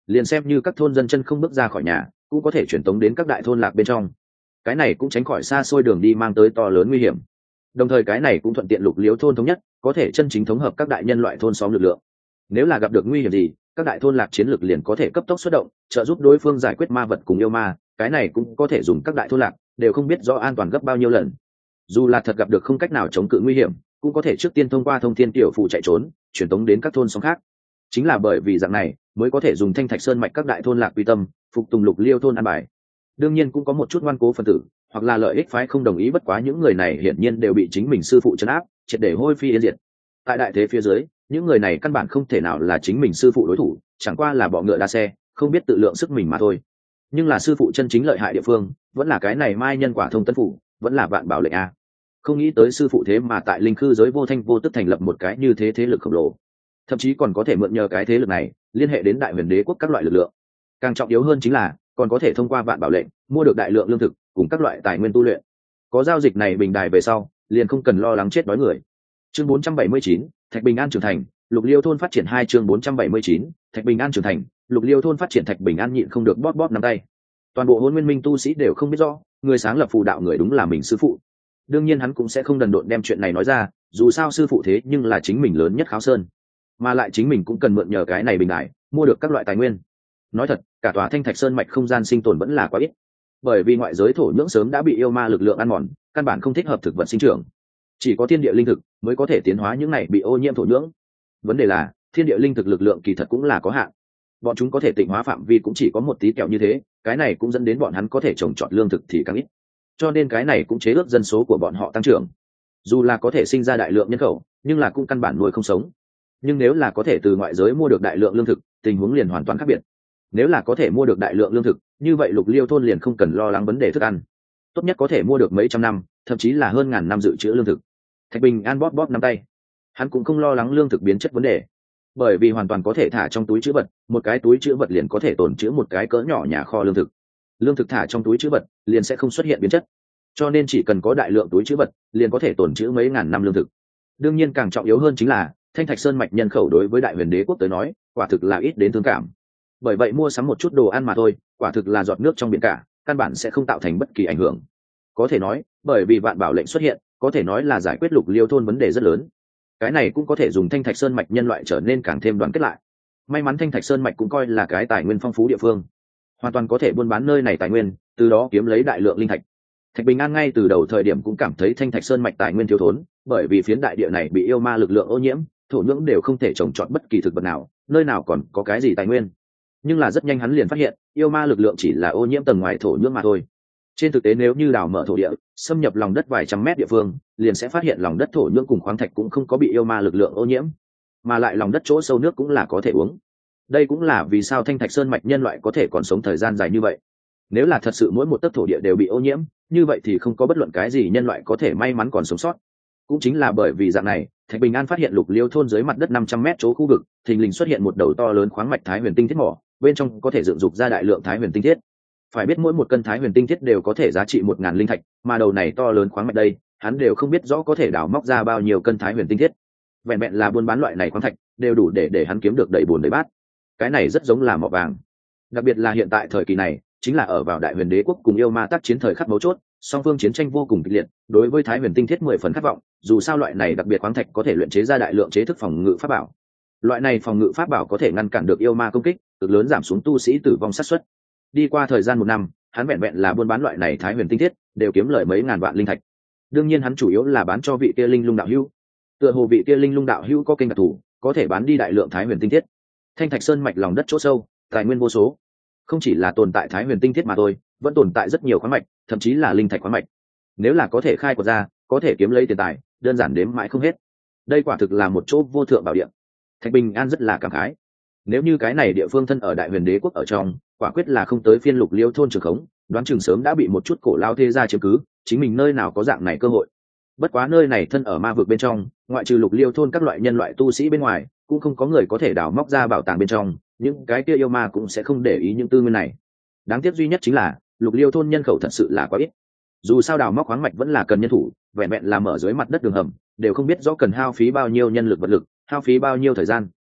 liền xem như các thôn dân chân không bước ra khỏi nhà cũng có thể truyền tống đến các đại thôn lạc bên trong. Cái này cũng tránh khỏi xa xôi đường đi mang tới to lớn nguy hiểm, đồng thời cái này cũng thuận tiện Lục Liêu thôn thống nhất, có thể chân chính thống hợp các đại nhân loại thôn xóm lực lượng. Nếu là gặp được nguy hiểm gì, các đại thôn lạc chiến lược liền có thể cấp tốc xuất động, trợ giúp đối phương giải quyết ma vật cùng yêu ma. Cái này cũng có thể dùng các đại thôn lạc đều không biết rõ an toàn gấp bao nhiêu lần. Dù là thật gặp được không cách nào chống cự nguy hiểm, cũng có thể trước tiên thông qua thông thiên tiểu phụ chạy trốn, truyền tống đến các thôn xóm khác. Chính là bởi vì dạng này mới có thể dùng Thanh Thạch Sơn mạch các đại thôn lạc quy tâm, phục tùng Lục Liêu thôn an bài. Đương nhiên cũng có một chút ngoan cố phân tử hoặc là lợi ích phái không đồng ý, bất quá những người này hiển nhiên đều bị chính mình sư phụ trấn áp, triệt để hôi phi yên diệt. Tại đại thế phía dưới, những người này căn bản không thể nào là chính mình sư phụ đối thủ, chẳng qua là bọ ngựa đa xe, không biết tự lượng sức mình mà thôi. Nhưng là sư phụ chân chính lợi hại địa phương vẫn là cái này Mai Nhân Quả Thông Tân Phủ, vẫn là Vạn Bảo Lệnh a. Không nghĩ tới sư phụ thế mà tại linh khư giới vô thanh vô tức thành lập một cái như thế thế lực khổng lồ, thậm chí còn có thể mượn nhờ cái thế lực này liên hệ đến đại huyền đế quốc các loại lực lượng. Càng trọng yếu hơn chính là còn có thể thông qua Vạn Bảo Lệnh mua được đại lượng lương thực cùng các loại tài nguyên tu luyện. Có giao dịch này bình đài về sau, liền không cần lo lắng chết đói người. Chương bốn trăm bảy mươi chín, Thạch Bình An trưởng thành, Lục Liêu thôn phát triển. Hai chương bốn trăm bảy mươi chín, Thạch Bình An trưởng thành, Lục Liêu thôn phát triển. Thạch Bình An nhịn không được bóp bóp nắm tay. Toàn bộ Hỗn Nguyên Minh tu sĩ đều không biết rõ, người sáng lập phù đạo người đúng là mình sư phụ. Đương nhiên hắn cũng sẽ không đần độn đem chuyện này nói ra, dù sao sư phụ thế nhưng là chính mình lớn nhất Kháo Sơn, mà lại chính mình cũng cần mượn nhờ cái này bình đại mua được các loại tài nguyên. Nói thật, cả tòa Thanh Thạch Sơn mạch không gian sinh tồn vẫn là quá ít, bởi vì ngoại giới thổ nhưỡng sớm đã bị yêu ma lực lượng ăn mòn, căn bản không thích hợp thực vật sinh trưởng. Chỉ có thiên địa linh thực mới có thể tiến hóa những này bị ô nhiễm thổ nhưỡng. Vấn đề là thiên địa linh thực lực lượng kỳ thật cũng là có hạn, bọn chúng có thể tịnh hóa phạm vi cũng chỉ có một tí kẹo như thế, cái này cũng dẫn đến bọn hắn có thể trồng trọt lương thực thì càng ít, cho nên cái này cũng chế ước dân số của bọn họ tăng trưởng. Dù là có thể sinh ra đại lượng nhân khẩu, nhưng là cũng căn bản nuôi không sống. Nhưng nếu là có thể từ ngoại giới mua được đại lượng lương thực, tình huống liền hoàn toàn khác biệt. Nếu là có thể mua được đại lượng lương thực, như vậy Lục Liêu thôn liền không cần lo lắng vấn đề thức ăn, tốt nhất có thể mua được mấy trăm năm, thậm chí là hơn ngàn năm dự trữ lương thực. Thạch Bình An bóp bóp nắm tay, hắn cũng không lo lắng lương thực biến chất vấn đề, bởi vì hoàn toàn có thể thả trong túi trữ vật, một cái túi trữ vật liền có thể tồn trữ một cái cỡ nhỏ nhà kho lương thực. Lương thực thả trong túi trữ vật liền sẽ không xuất hiện biến chất, cho nên chỉ cần có đại lượng túi trữ vật liền có thể tồn trữ mấy ngàn năm lương thực. Đương nhiên càng trọng yếu hơn chính là Thanh Thạch Sơn mạch nhân khẩu đối với đại huyền đế quốc tới nói quả thực là ít đến thương cảm, bởi vậy mua sắm một chút đồ ăn mà thôi, quả thực là giọt nước trong biển cả, căn bản sẽ không tạo thành bất kỳ ảnh hưởng. Có thể nói bởi vì Vạn Bảo Lệnh xuất hiện, có thể nói là giải quyết Lục Liêu thôn vấn đề rất lớn. Cái này cũng có thể dùng Thanh Thạch Sơn mạch nhân loại trở nên càng thêm đoàn kết lại. May mắn Thanh Thạch Sơn mạch cũng coi là cái tài nguyên phong phú địa phương, hoàn toàn có thể buôn bán nơi này tài nguyên, từ đó kiếm lấy đại lượng linh thạch. Thạch Bình An ngay từ đầu thời điểm cũng cảm thấy Thanh Thạch Sơn mạch tài nguyên thiếu thốn, bởi vì phiến đại địa này bị yêu ma lực lượng ô nhiễm, thổ nhưỡng đều không thể trồng trọt bất kỳ thực vật nào, nơi nào còn có cái gì tài nguyên. Nhưng là rất nhanh hắn liền phát hiện, yêu ma lực lượng chỉ là ô nhiễm tầng ngoài thổ nhưỡng mà thôi. Trên thực tế nếu như đào mở thổ địa, xâm nhập lòng đất vài trăm mét địa phương, liền sẽ phát hiện lòng đất thổ nhưỡng cùng khoáng thạch cũng không có bị yêu ma lực lượng ô nhiễm, mà lại lòng đất chỗ sâu nước cũng là có thể uống. Đây cũng là vì sao Thanh Thạch Sơn mạch nhân loại có thể còn sống thời gian dài như vậy. Nếu là thật sự mỗi một tấc thổ địa đều bị ô nhiễm, như vậy thì không có bất luận cái gì nhân loại có thể may mắn còn sống sót. Cũng chính là bởi vì dạng này, Thạch Bình An phát hiện Lục Liêu thôn dưới mặt đất năm trăm mét chỗ khu vực, thình lình xuất hiện một đầu to lớn khoáng mạch Thái Huyền Tinh Thiết mỏ, bên trong có thể dựng dục ra đại lượng Thái Huyền Tinh Thiết. Phải biết mỗi một cân Thái Huyền Tinh Thiết đều có thể giá trị một ngàn linh thạch, mà đầu này to lớn khoáng mạch đây, hắn đều không biết rõ có thể đào móc ra bao nhiêu cân Thái Huyền Tinh Thiết. Vẹn vẹn là buôn bán loại này khoáng thạch, đều đủ để để hắn kiếm được đầy bùn đầy bát. Cái này rất giống là mỏ vàng. Đặc biệt là hiện tại thời kỳ này, chính là ở vào đại huyền đế quốc cùng yêu ma tác chiến thời khắc mấu chốt, song phương chiến tranh vô cùng kịch liệt, đối với Thái Huyền Tinh Thiết mười phần khát vọng, dù sao loại này đặc biệt khoáng thạch có thể luyện chế ra đại lượng chế thức phòng ngự pháp bảo. Loại này phòng ngự pháp bảo có thể ngăn cản được yêu ma công kích, cực lớn giảm xuống tu sĩ tử vong xác suất. Đi qua thời gian một năm, hắn vẹn vẹn là buôn bán loại này Thái Huyền Tinh Thiết, đều kiếm lời mấy ngàn vạn linh thạch. Đương nhiên hắn chủ yếu là bán cho vị kia linh lung đạo hữu. Tựa hồ vị kia linh lung đạo hữu có kênh đặc thù, có thể bán đi đại lượng Thái Huyền Tinh Thiết. Thanh Thạch Sơn mạch lòng đất chỗ sâu, tài nguyên vô số, không chỉ là tồn tại Thái Huyền Tinh Thiết mà thôi, vẫn tồn tại rất nhiều khoáng mạch, thậm chí là linh thạch khoáng mạch. Nếu là có thể khai quật ra, có thể kiếm lấy tiền tài, đơn giản đếm mãi không hết. Đây quả thực là một chỗ vô thượng bảo địa. Thạch Bình An rất là cảm khái. Nếu như cái này địa phương thân ở đại huyền đế quốc ở trong, quả quyết là không tới phiên Lục Liêu thôn trường khống, đoán chừng sớm đã bị một chút cổ lao thế gia chiếm cứ, chính mình nơi nào có dạng này cơ hội. Bất quá nơi này thân ở ma vực bên trong, ngoại trừ Lục Liêu thôn các loại nhân loại tu sĩ bên ngoài, cũng không có người có thể đào móc ra bảo tàng bên trong, những cái kia yêu ma cũng sẽ không để ý những tư nguyên này. Đáng tiếc duy nhất chính là Lục Liêu thôn nhân khẩu thật sự là quá ít. Dù sao đào móc khoáng mạch vẫn là cần nhân thủ, vẹn vẹn làm ở dưới mặt đất đường hầm, đều không biết rõ cần hao phí bao nhiêu nhân lực vật lực, hao phí bao nhiêu thời gian.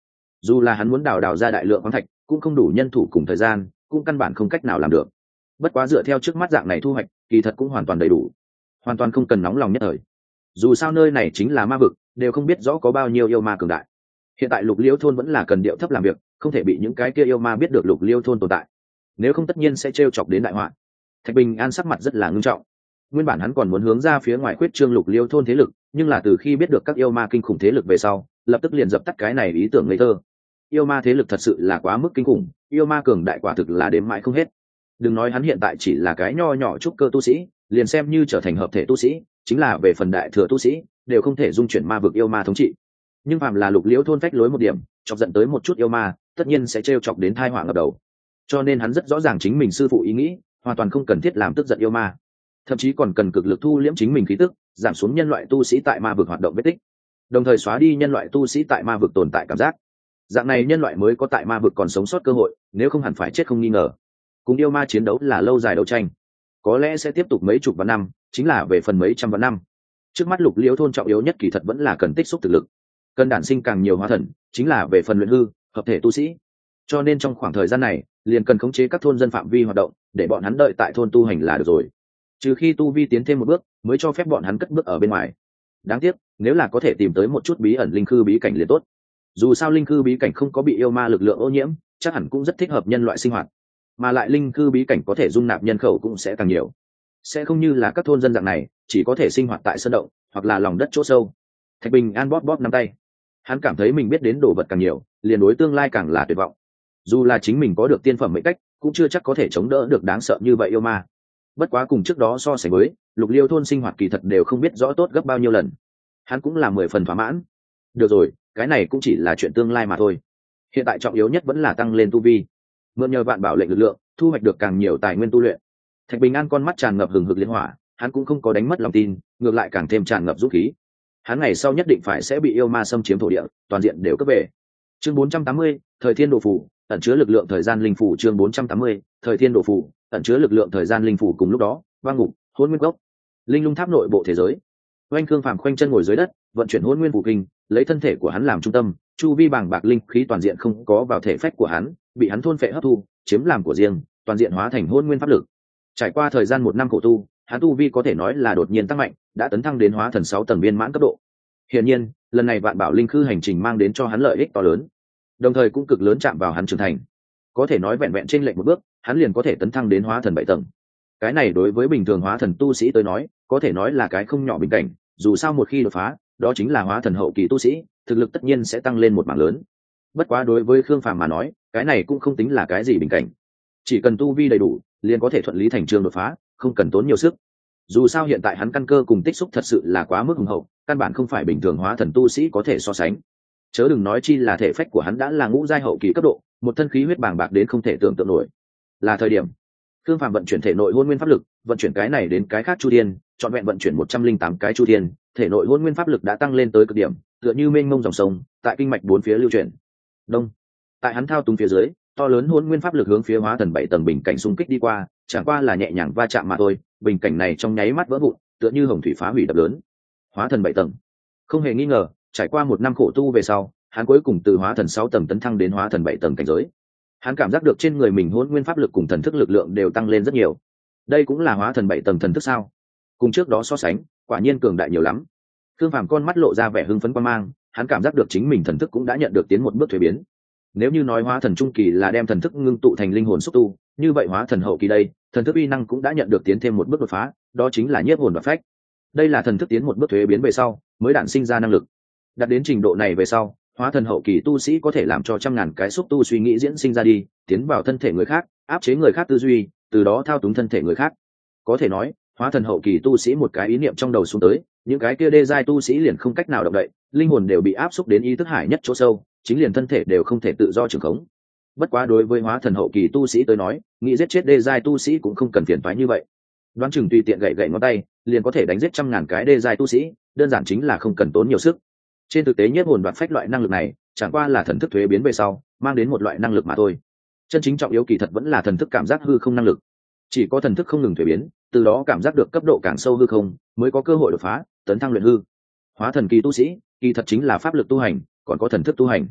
dù là hắn muốn đào đào ra đại lượng khoáng thạch cũng không đủ nhân thủ cùng thời gian, cũng căn bản không cách nào làm được. Bất quá dựa theo trước mắt dạng này thu hoạch kỳ thật cũng hoàn toàn đầy đủ, hoàn toàn không cần nóng lòng nhất thời. Dù sao nơi này chính là ma vực, đều không biết rõ có bao nhiêu yêu ma cường đại. Hiện tại Lục Liêu thôn vẫn là cần điệu thấp làm việc, không thể bị những cái kia yêu ma biết được Lục Liêu thôn tồn tại, nếu không tất nhiên sẽ trêu chọc đến đại họa. Thạch Bình An sắc mặt rất là ngưng trọng. Nguyên bản hắn còn muốn hướng ra phía ngoài khuyết trương Lục Liêu thôn thế lực, nhưng là từ khi biết được các yêu ma kinh khủng thế lực về sau, lập tức liền dập tắt cái này ý tưởng ngây thơ. Yêu ma thế lực thật sự là quá mức kinh khủng, yêu ma cường đại quả thực là đếm mãi không hết. Đừng nói hắn hiện tại chỉ là cái nho nhỏ trúc cơ tu sĩ, liền xem như trở thành hợp thể tu sĩ, chính là về phần đại thừa tu sĩ, đều không thể dung chuyển ma vực yêu ma thống trị. Nhưng phàm là Lục Liễu thôn phách lối một điểm, chọc giận tới một chút yêu ma, tất nhiên sẽ trêu chọc đến tai họa ngập đầu. Cho nên hắn rất rõ ràng chính mình sư phụ ý nghĩ, hoàn toàn không cần thiết làm tức giận yêu ma, thậm chí còn cần cực lực thu liễm chính mình khí tức, giảm xuống nhân loại tu sĩ tại ma vực hoạt động vết tích, đồng thời xóa đi nhân loại tu sĩ tại ma vực tồn tại cảm giác. Dạng này nhân loại mới có tại ma vực còn sống sót cơ hội, nếu không hẳn phải chết không nghi ngờ. Cùng yêu ma chiến đấu là lâu dài đấu tranh, có lẽ sẽ tiếp tục mấy chục vạn năm, chính là về phần mấy trăm vạn năm. Trước mắt Lục Liễu thôn trọng yếu nhất kỳ thật vẫn là cần tích xúc thực lực, cần đản sinh càng nhiều hóa thần, chính là về phần luyện hư hợp thể tu sĩ. Cho nên trong khoảng thời gian này liền cần khống chế các thôn dân phạm vi hoạt động, để bọn hắn đợi tại thôn tu hành là được rồi, trừ khi tu vi tiến thêm một bước mới cho phép bọn hắn cất bước ở bên ngoài. Đáng tiếc nếu là có thể tìm tới một chút bí ẩn linh khư bí cảnh liền tốt, dù sao linh khư bí cảnh không có bị yêu ma lực lượng ô nhiễm, chắc hẳn cũng rất thích hợp nhân loại sinh hoạt, mà lại linh khư bí cảnh có thể dung nạp nhân khẩu cũng sẽ càng nhiều, sẽ không như là các thôn dân dạng này chỉ có thể sinh hoạt tại sơn động hoặc là lòng đất chỗ sâu. Thạch Bình An bóp bóp nắm tay, hắn cảm thấy mình biết đến đồ vật càng nhiều, liền đối tương lai càng là tuyệt vọng. Dù là chính mình có được tiên phẩm mệnh cách, cũng chưa chắc có thể chống đỡ được đáng sợ như vậy yêu ma. Bất quá cùng trước đó so sánh với, Lục Liêu thôn sinh hoạt kỳ thật đều không biết rõ tốt gấp bao nhiêu lần, hắn cũng là mười phần thỏa mãn. Được rồi, cái này cũng chỉ là chuyện tương lai mà thôi, hiện tại trọng yếu nhất vẫn là tăng lên tu vi, mượn nhờ vạn bảo lệnh lực lượng thu hoạch được càng nhiều tài nguyên tu luyện. Thạch Bình An con mắt tràn ngập hừng hực liên hỏa, hắn cũng không có đánh mất lòng tin, ngược lại càng thêm tràn ngập dũng khí. Hắn ngày sau nhất định phải sẽ bị yêu ma xâm chiếm thổ địa, toàn diện đều cướp về. Chương bốn trăm tám mươi, thời thiên độ phù, ẩn chứa lực lượng thời gian linh phù. Chương bốn trăm tám mươi, thời thiên độ phù, ẩn chứa lực lượng thời gian linh phù. Cùng lúc đó, vang ngục, hôn nguyên gốc, linh lung tháp nội bộ thế giới. Oanh Cương Phàm khoanh chân ngồi dưới đất, vận chuyển hôn nguyên phù kinh, lấy thân thể của hắn làm trung tâm, chu vi bàng bạc linh khí toàn diện không có vào thể phách của hắn, bị hắn thôn phệ hấp thu, chiếm làm của riêng, toàn diện hóa thành hôn nguyên pháp lực. Trải qua thời gian một năm khổ tu, hắn tu vi có thể nói là đột nhiên tăng mạnh, đã tấn thăng đến hóa thần sáu tầng viên mãn cấp độ. Hiển nhiên, lần này vạn bảo linh khư hành trình mang đến cho hắn lợi ích to lớn, đồng thời cũng cực lớn chạm vào hắn trưởng thành. Có thể nói vẹn vẹn trên lệnh một bước, hắn liền có thể tấn thăng đến hóa thần bảy tầng. Cái này đối với bình thường hóa thần tu sĩ tới nói, có thể nói là cái không nhỏ bình cảnh, dù sao một khi đột phá, đó chính là hóa thần hậu kỳ tu sĩ, thực lực tất nhiên sẽ tăng lên một mảng lớn. Bất quá đối với Khương Phàm mà nói, cái này cũng không tính là cái gì bình cảnh. Chỉ cần tu vi đầy đủ, liền có thể thuận lý thành trương đột phá, không cần tốn nhiều sức. Dù sao hiện tại hắn căn cơ cùng tích xúc thật sự là quá mức hùng hậu, căn bản không phải bình thường hóa thần tu sĩ có thể so sánh. Chớ đừng nói chi là thể phách của hắn đã là ngũ giai hậu kỳ cấp độ, một thân khí huyết bàng bạc đến không thể tưởng tượng nổi. Là thời điểm Khương Phàm vận chuyển thể nội hôn nguyên pháp lực, vận chuyển cái này đến cái khác chu thiên, chọn vẹn vận chuyển một trăm linh tám cái chu thiên, thể nội hôn nguyên pháp lực đã tăng lên tới cực điểm, tựa như mênh mông dòng sông, tại kinh mạch bốn phía lưu chuyển. Đông, tại hắn thao túng phía dưới, to lớn hôn nguyên pháp lực hướng phía hóa thần bảy tầng bình cảnh xung kích đi qua, chẳng qua là nhẹ nhàng va chạm mà thôi, bình cảnh này trong nháy mắt vỡ vụn, tựa như hồng thủy phá hủy đập lớn. Hóa thần bảy tầng, không hề nghi ngờ, trải qua một năm khổ tu về sau, hắn cuối cùng từ hóa thần sáu tầng tấn thăng đến hóa thần bảy tầng cảnh giới. Hắn cảm giác được trên người mình hôn nguyên pháp lực cùng thần thức lực lượng đều tăng lên rất nhiều. Đây cũng là hóa thần bảy tầng thần thức sao? Cùng trước đó so sánh, quả nhiên cường đại nhiều lắm. Khương Phàm con mắt lộ ra vẻ hưng phấn quan mang, hắn cảm giác được chính mình thần thức cũng đã nhận được tiến một bước thuế biến. Nếu như nói hóa thần trung kỳ là đem thần thức ngưng tụ thành linh hồn xúc tu, như vậy hóa thần hậu kỳ đây, thần thức uy năng cũng đã nhận được tiến thêm một bước đột phá, đó chính là nhiếp hồn và phách. Đây là thần thức tiến một bước thuế biến về sau, mới đản sinh ra năng lực. Đạt đến trình độ này về sau, hóa thần hậu kỳ tu sĩ có thể làm cho trăm ngàn cái xúc tu suy nghĩ diễn sinh ra đi, tiến vào thân thể người khác, áp chế người khác tư duy, từ đó thao túng thân thể người khác. Có thể nói, hóa thần hậu kỳ tu sĩ một cái ý niệm trong đầu xuống tới, những cái kia đê giai tu sĩ liền không cách nào động đậy, linh hồn đều bị áp xúc đến ý thức hải nhất chỗ sâu, chính liền thân thể đều không thể tự do trường khống. Bất quá đối với hóa thần hậu kỳ tu sĩ tới nói, nghĩ giết chết đê giai tu sĩ cũng không cần phiền toái như vậy. Đoán chừng tùy tiện gậy gậy ngón tay, liền có thể đánh giết trăm ngàn cái đê giai tu sĩ, đơn giản chính là không cần tốn nhiều sức. Trên thực tế nhiếp hồn đoạt phách loại năng lực này, chẳng qua là thần thức thuế biến về sau, mang đến một loại năng lực mà thôi. Chân chính trọng yếu kỳ thật vẫn là thần thức cảm giác hư không năng lực. Chỉ có thần thức không ngừng thuế biến, từ đó cảm giác được cấp độ càng sâu hư không, mới có cơ hội đột phá, tấn thăng luyện hư. Hóa thần kỳ tu sĩ, kỳ thật chính là pháp lực tu hành, còn có thần thức tu hành.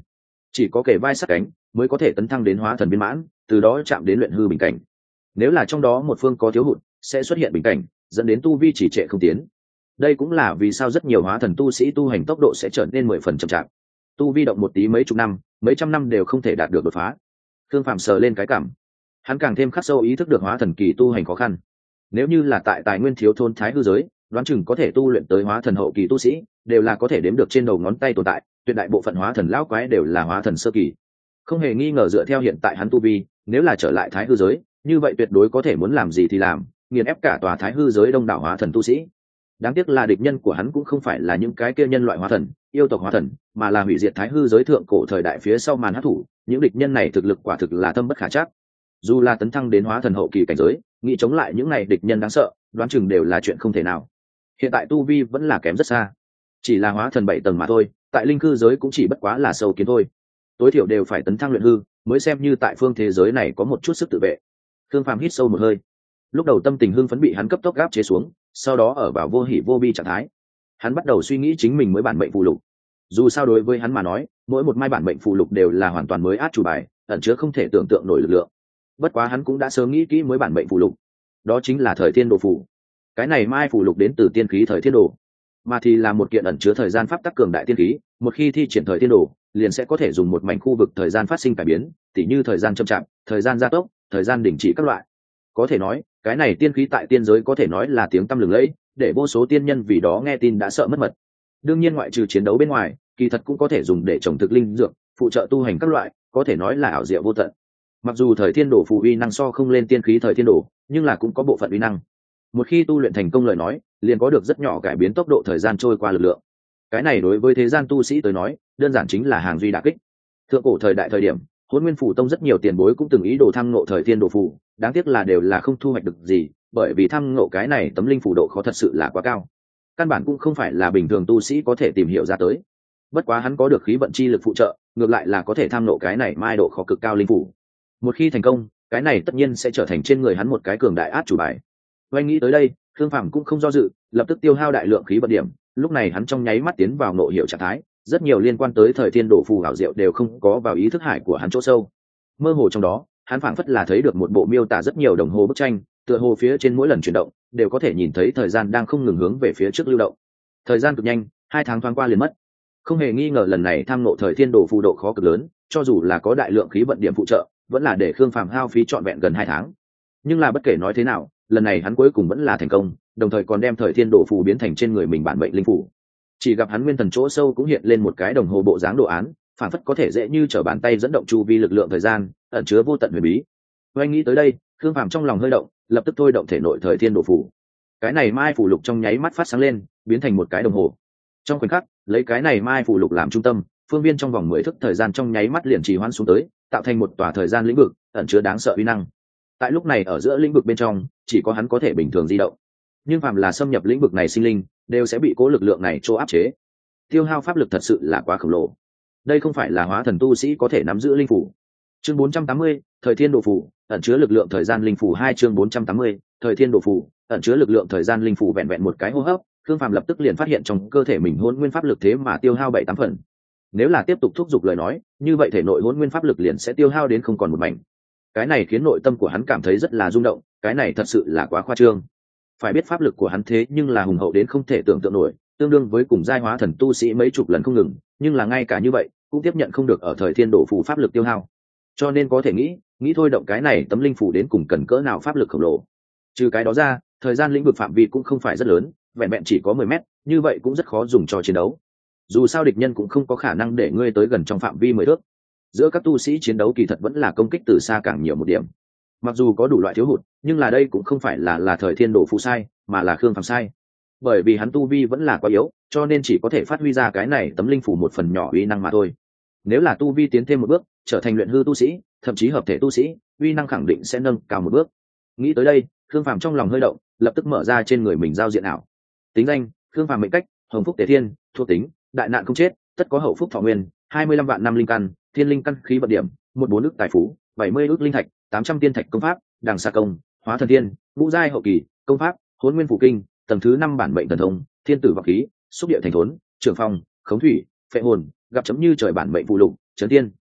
chỉ có kề vai sát cánh mới có thể tấn thăng đến hóa thần viên mãn, từ đó chạm đến luyện hư bình cảnh. Nếu là trong đó một phương có thiếu hụt, sẽ xuất hiện bình cảnh, dẫn đến tu vi chỉ trệ không tiến. Đây cũng là vì sao rất nhiều hóa thần tu sĩ tu hành tốc độ sẽ trở nên mười phần chậm chạp. Tu vi động một tí mấy chục năm, mấy trăm năm đều không thể đạt được đột phá. Thương Phạm sờ lên cái cảm, hắn càng thêm khắc sâu ý thức được hóa thần kỳ tu hành khó khăn. Nếu như là tại tài nguyên thiếu thốn thái hư giới, đoán chừng có thể tu luyện tới hóa thần hậu kỳ tu sĩ, đều là có thể đếm được trên đầu ngón tay tồn tại, tuyệt đại bộ phận hóa thần lão quái đều là hóa thần sơ kỳ. Không hề nghi ngờ dựa theo hiện tại hắn tu vi, nếu là trở lại thái hư giới, như vậy tuyệt đối có thể muốn làm gì thì làm, nghiền ép cả tòa thái hư giới đông đảo hóa thần tu sĩ. Đáng tiếc là địch nhân của hắn cũng không phải là những cái kia nhân loại hóa thần, yêu tộc hóa thần, mà là hủy diệt thái hư giới thượng cổ thời đại phía sau màn hắc thủ. Những địch nhân này thực lực quả thực là thâm bất khả trắc. Dù là tấn thăng đến hóa thần hậu kỳ cảnh giới, nghĩ chống lại những này địch nhân đáng sợ, đoán chừng đều là chuyện không thể nào. Hiện tại tu vi vẫn là kém rất xa, chỉ là hóa thần bảy tầng mà thôi, tại linh cư giới cũng chỉ bất quá là sâu kiến thôi. Tối thiểu đều phải tấn thăng luyện hư, mới xem như tại phương thế giới này có một chút sức tự vệ. Thương Phàm hít sâu một hơi, lúc đầu tâm tình hưng phấn bị hắn cấp tốc gáp chế xuống, sau đó ở vào vô hỉ vô bi trạng thái. Hắn bắt đầu suy nghĩ chính mình mới bản mệnh phù lục. Dù sao đối với hắn mà nói, mỗi một mai bản mệnh phù lục đều là hoàn toàn mới át chủ bài, ẩn chứa không thể tưởng tượng nổi lực lượng. Bất quá hắn cũng đã sớm nghĩ kỹ mới bản mệnh phù lục, đó chính là thời thiên đồ phù. Cái này mai phù lục đến từ tiên khí thời thiên đồ, mà thì là một kiện ẩn chứa thời gian pháp tắc cường đại tiên khí. Một khi thi triển thời thiên đồ, liền sẽ có thể dùng một mảnh khu vực thời gian phát sinh cải biến, tỉ như thời gian chậm chạp, thời gian gia tốc, thời gian đình chỉ các loại. Có thể nói, cái này tiên khí tại tiên giới có thể nói là tiếng tăm lừng lẫy, để vô số tiên nhân vì đó nghe tin đã sợ mất mật. Đương nhiên ngoại trừ chiến đấu bên ngoài, kỳ thật cũng có thể dùng để trồng thực linh dược, phụ trợ tu hành các loại, có thể nói là ảo diệu vô tận. Mặc dù thời thiên đồ phù uy năng so không lên tiên khí thời thiên đồ, nhưng là cũng có bộ phận uy năng. Một khi tu luyện thành công lời nói, liền có được rất nhỏ cải biến tốc độ thời gian trôi qua lực lượng. Cái này đối với thế gian tu sĩ tới nói, đơn giản chính là hàng duy đả kích. Thượng cổ thời đại thời điểm, Hỗn Nguyên Phủ Tông rất nhiều tiền bối cũng từng ý đồ tham ngộ thời thiên đồ phù, đáng tiếc là đều là không thu hoạch được gì, bởi vì tham ngộ cái này tấm linh phù độ khó thật sự là quá cao. Căn bản cũng không phải là bình thường tu sĩ có thể tìm hiểu ra tới. Bất quá hắn có được khí vận chi lực phụ trợ, ngược lại là có thể tham ngộ cái này mai độ khó cực cao linh phù. Một khi thành công, cái này tất nhiên sẽ trở thành trên người hắn một cái cường đại át chủ bài. Oanh nghĩ tới đây, Thương Phàm cũng không do dự, lập tức tiêu hao đại lượng khí vận điểm. Lúc này hắn trong nháy mắt tiến vào ngộ hiểu trạng thái, rất nhiều liên quan tới thời thiên đồ phù ảo diệu đều không có vào ý thức hải của hắn chỗ sâu. Mơ hồ trong đó, hắn phảng phất là thấy được một bộ miêu tả rất nhiều đồng hồ bức tranh, tựa hồ phía trên mỗi lần chuyển động đều có thể nhìn thấy thời gian đang không ngừng hướng về phía trước lưu động. Thời gian cực nhanh, hai tháng thoáng qua liền mất. Không hề nghi ngờ lần này tham ngộ thời thiên đồ phù độ khó cực lớn, cho dù là có đại lượng khí vận điểm phụ trợ, vẫn là để Khương Phàm hao phí trọn vẹn gần hai tháng. Nhưng là bất kể nói thế nào, lần này hắn cuối cùng vẫn là thành công, đồng thời còn đem thời thiên đồ phù biến thành trên người mình bản mệnh linh phù. Chỉ gặp hắn nguyên thần chỗ sâu cũng hiện lên một cái đồng hồ bộ dáng đồ án, phản phất có thể dễ như trở bàn tay dẫn động chu vi lực lượng thời gian, ẩn chứa vô tận huyền bí. Oanh nghĩ tới đây, Khương Phàm trong lòng hơi động, lập tức thôi động thể nội thời thiên đồ phù. Cái này mai phù lục trong nháy mắt phát sáng lên, biến thành một cái đồng hồ. Trong khoảnh khắc, lấy cái này mai phù lục làm trung tâm, phương viên trong vòng mười thức thời gian trong nháy mắt liền trì hoãn xuống tới, tạo thành một tòa thời gian lĩnh vực, ẩn chứa đáng sợ uy năng. Tại lúc này ở giữa lĩnh vực bên trong, chỉ có hắn có thể bình thường di động. Nhưng phàm là xâm nhập lĩnh vực này sinh linh, đều sẽ bị cố lực lượng này cho áp chế. Tiêu hao pháp lực thật sự là quá khổng lồ. Đây không phải là hóa thần tu sĩ có thể nắm giữ linh phủ. Chương bốn trăm tám mươi, thời thiên đồ phù, ẩn chứa lực lượng thời gian linh phủ hai chương bốn trăm tám mươi, thời thiên đồ phù, ẩn chứa lực lượng thời gian linh phủ vẹn vẹn một cái hô hấp, Khương Phàm lập tức liền phát hiện trong cơ thể mình hỗn nguyên pháp lực thế mà tiêu hao bảy tám phần. Nếu là tiếp tục thúc giục lời nói, như vậy thể nội hỗn nguyên pháp lực liền sẽ tiêu hao đến không còn một mảnh. Cái này khiến nội tâm của hắn cảm thấy rất là rung động, cái này thật sự là quá khoa trương. Phải biết pháp lực của hắn thế nhưng là hùng hậu đến không thể tưởng tượng nổi, tương đương với cùng giai hóa thần tu sĩ mấy chục lần không ngừng, nhưng là ngay cả như vậy, cũng tiếp nhận không được ở thời thiên đồ phù pháp lực tiêu hao. Cho nên có thể nghĩ, nghĩ thôi động cái này tấm linh phù đến cùng cần cỡ nào pháp lực khổng lồ. Trừ cái đó ra, thời gian lĩnh vực phạm vi cũng không phải rất lớn, vẹn vẹn chỉ có mười mét, như vậy cũng rất khó dùng cho chiến đấu. Dù sao địch nhân cũng không có khả năng để ngươi tới gần trong phạm vi mười thước. Giữa các tu sĩ chiến đấu kỳ thật vẫn là công kích từ xa càng nhiều một điểm. Mặc dù có đủ loại thiếu hụt, nhưng là đây cũng không phải là là thời thiên đồ phù sai, mà là Khương Phàm sai. Bởi vì hắn tu vi vẫn là quá yếu, cho nên chỉ có thể phát huy ra cái này tấm linh phủ một phần nhỏ uy năng mà thôi. Nếu là tu vi tiến thêm một bước, trở thành luyện hư tu sĩ, thậm chí hợp thể tu sĩ, uy năng khẳng định sẽ nâng cao một bước. Nghĩ tới đây, Khương Phàm trong lòng hơi động, lập tức mở ra trên người mình giao diện ảo. Tính danh: Khương Phàm, mệnh cách: Hồng Phúc Tề Thiên, thuộc tính: đại nạn không chết, tất có hậu phúc thọ nguyên, hai mươi lăm vạn năm linh căn, thiên linh căn khí vận điểm, một bốn ức tài phú, bảy mươi ức linh thạch, tám trăm tiên thạch công pháp, đằng xa công, hóa thần thiên, ngũ giai hậu kỳ, công pháp, hỗn nguyên phủ kinh, tầng thứ năm bản mệnh thần thông, thiên tử vọng khí, xúc địa thành thốn, trường phong, khống thủy, phệ hồn, gặp chấm như trời bản mệnh phụ lục, trấn tiên,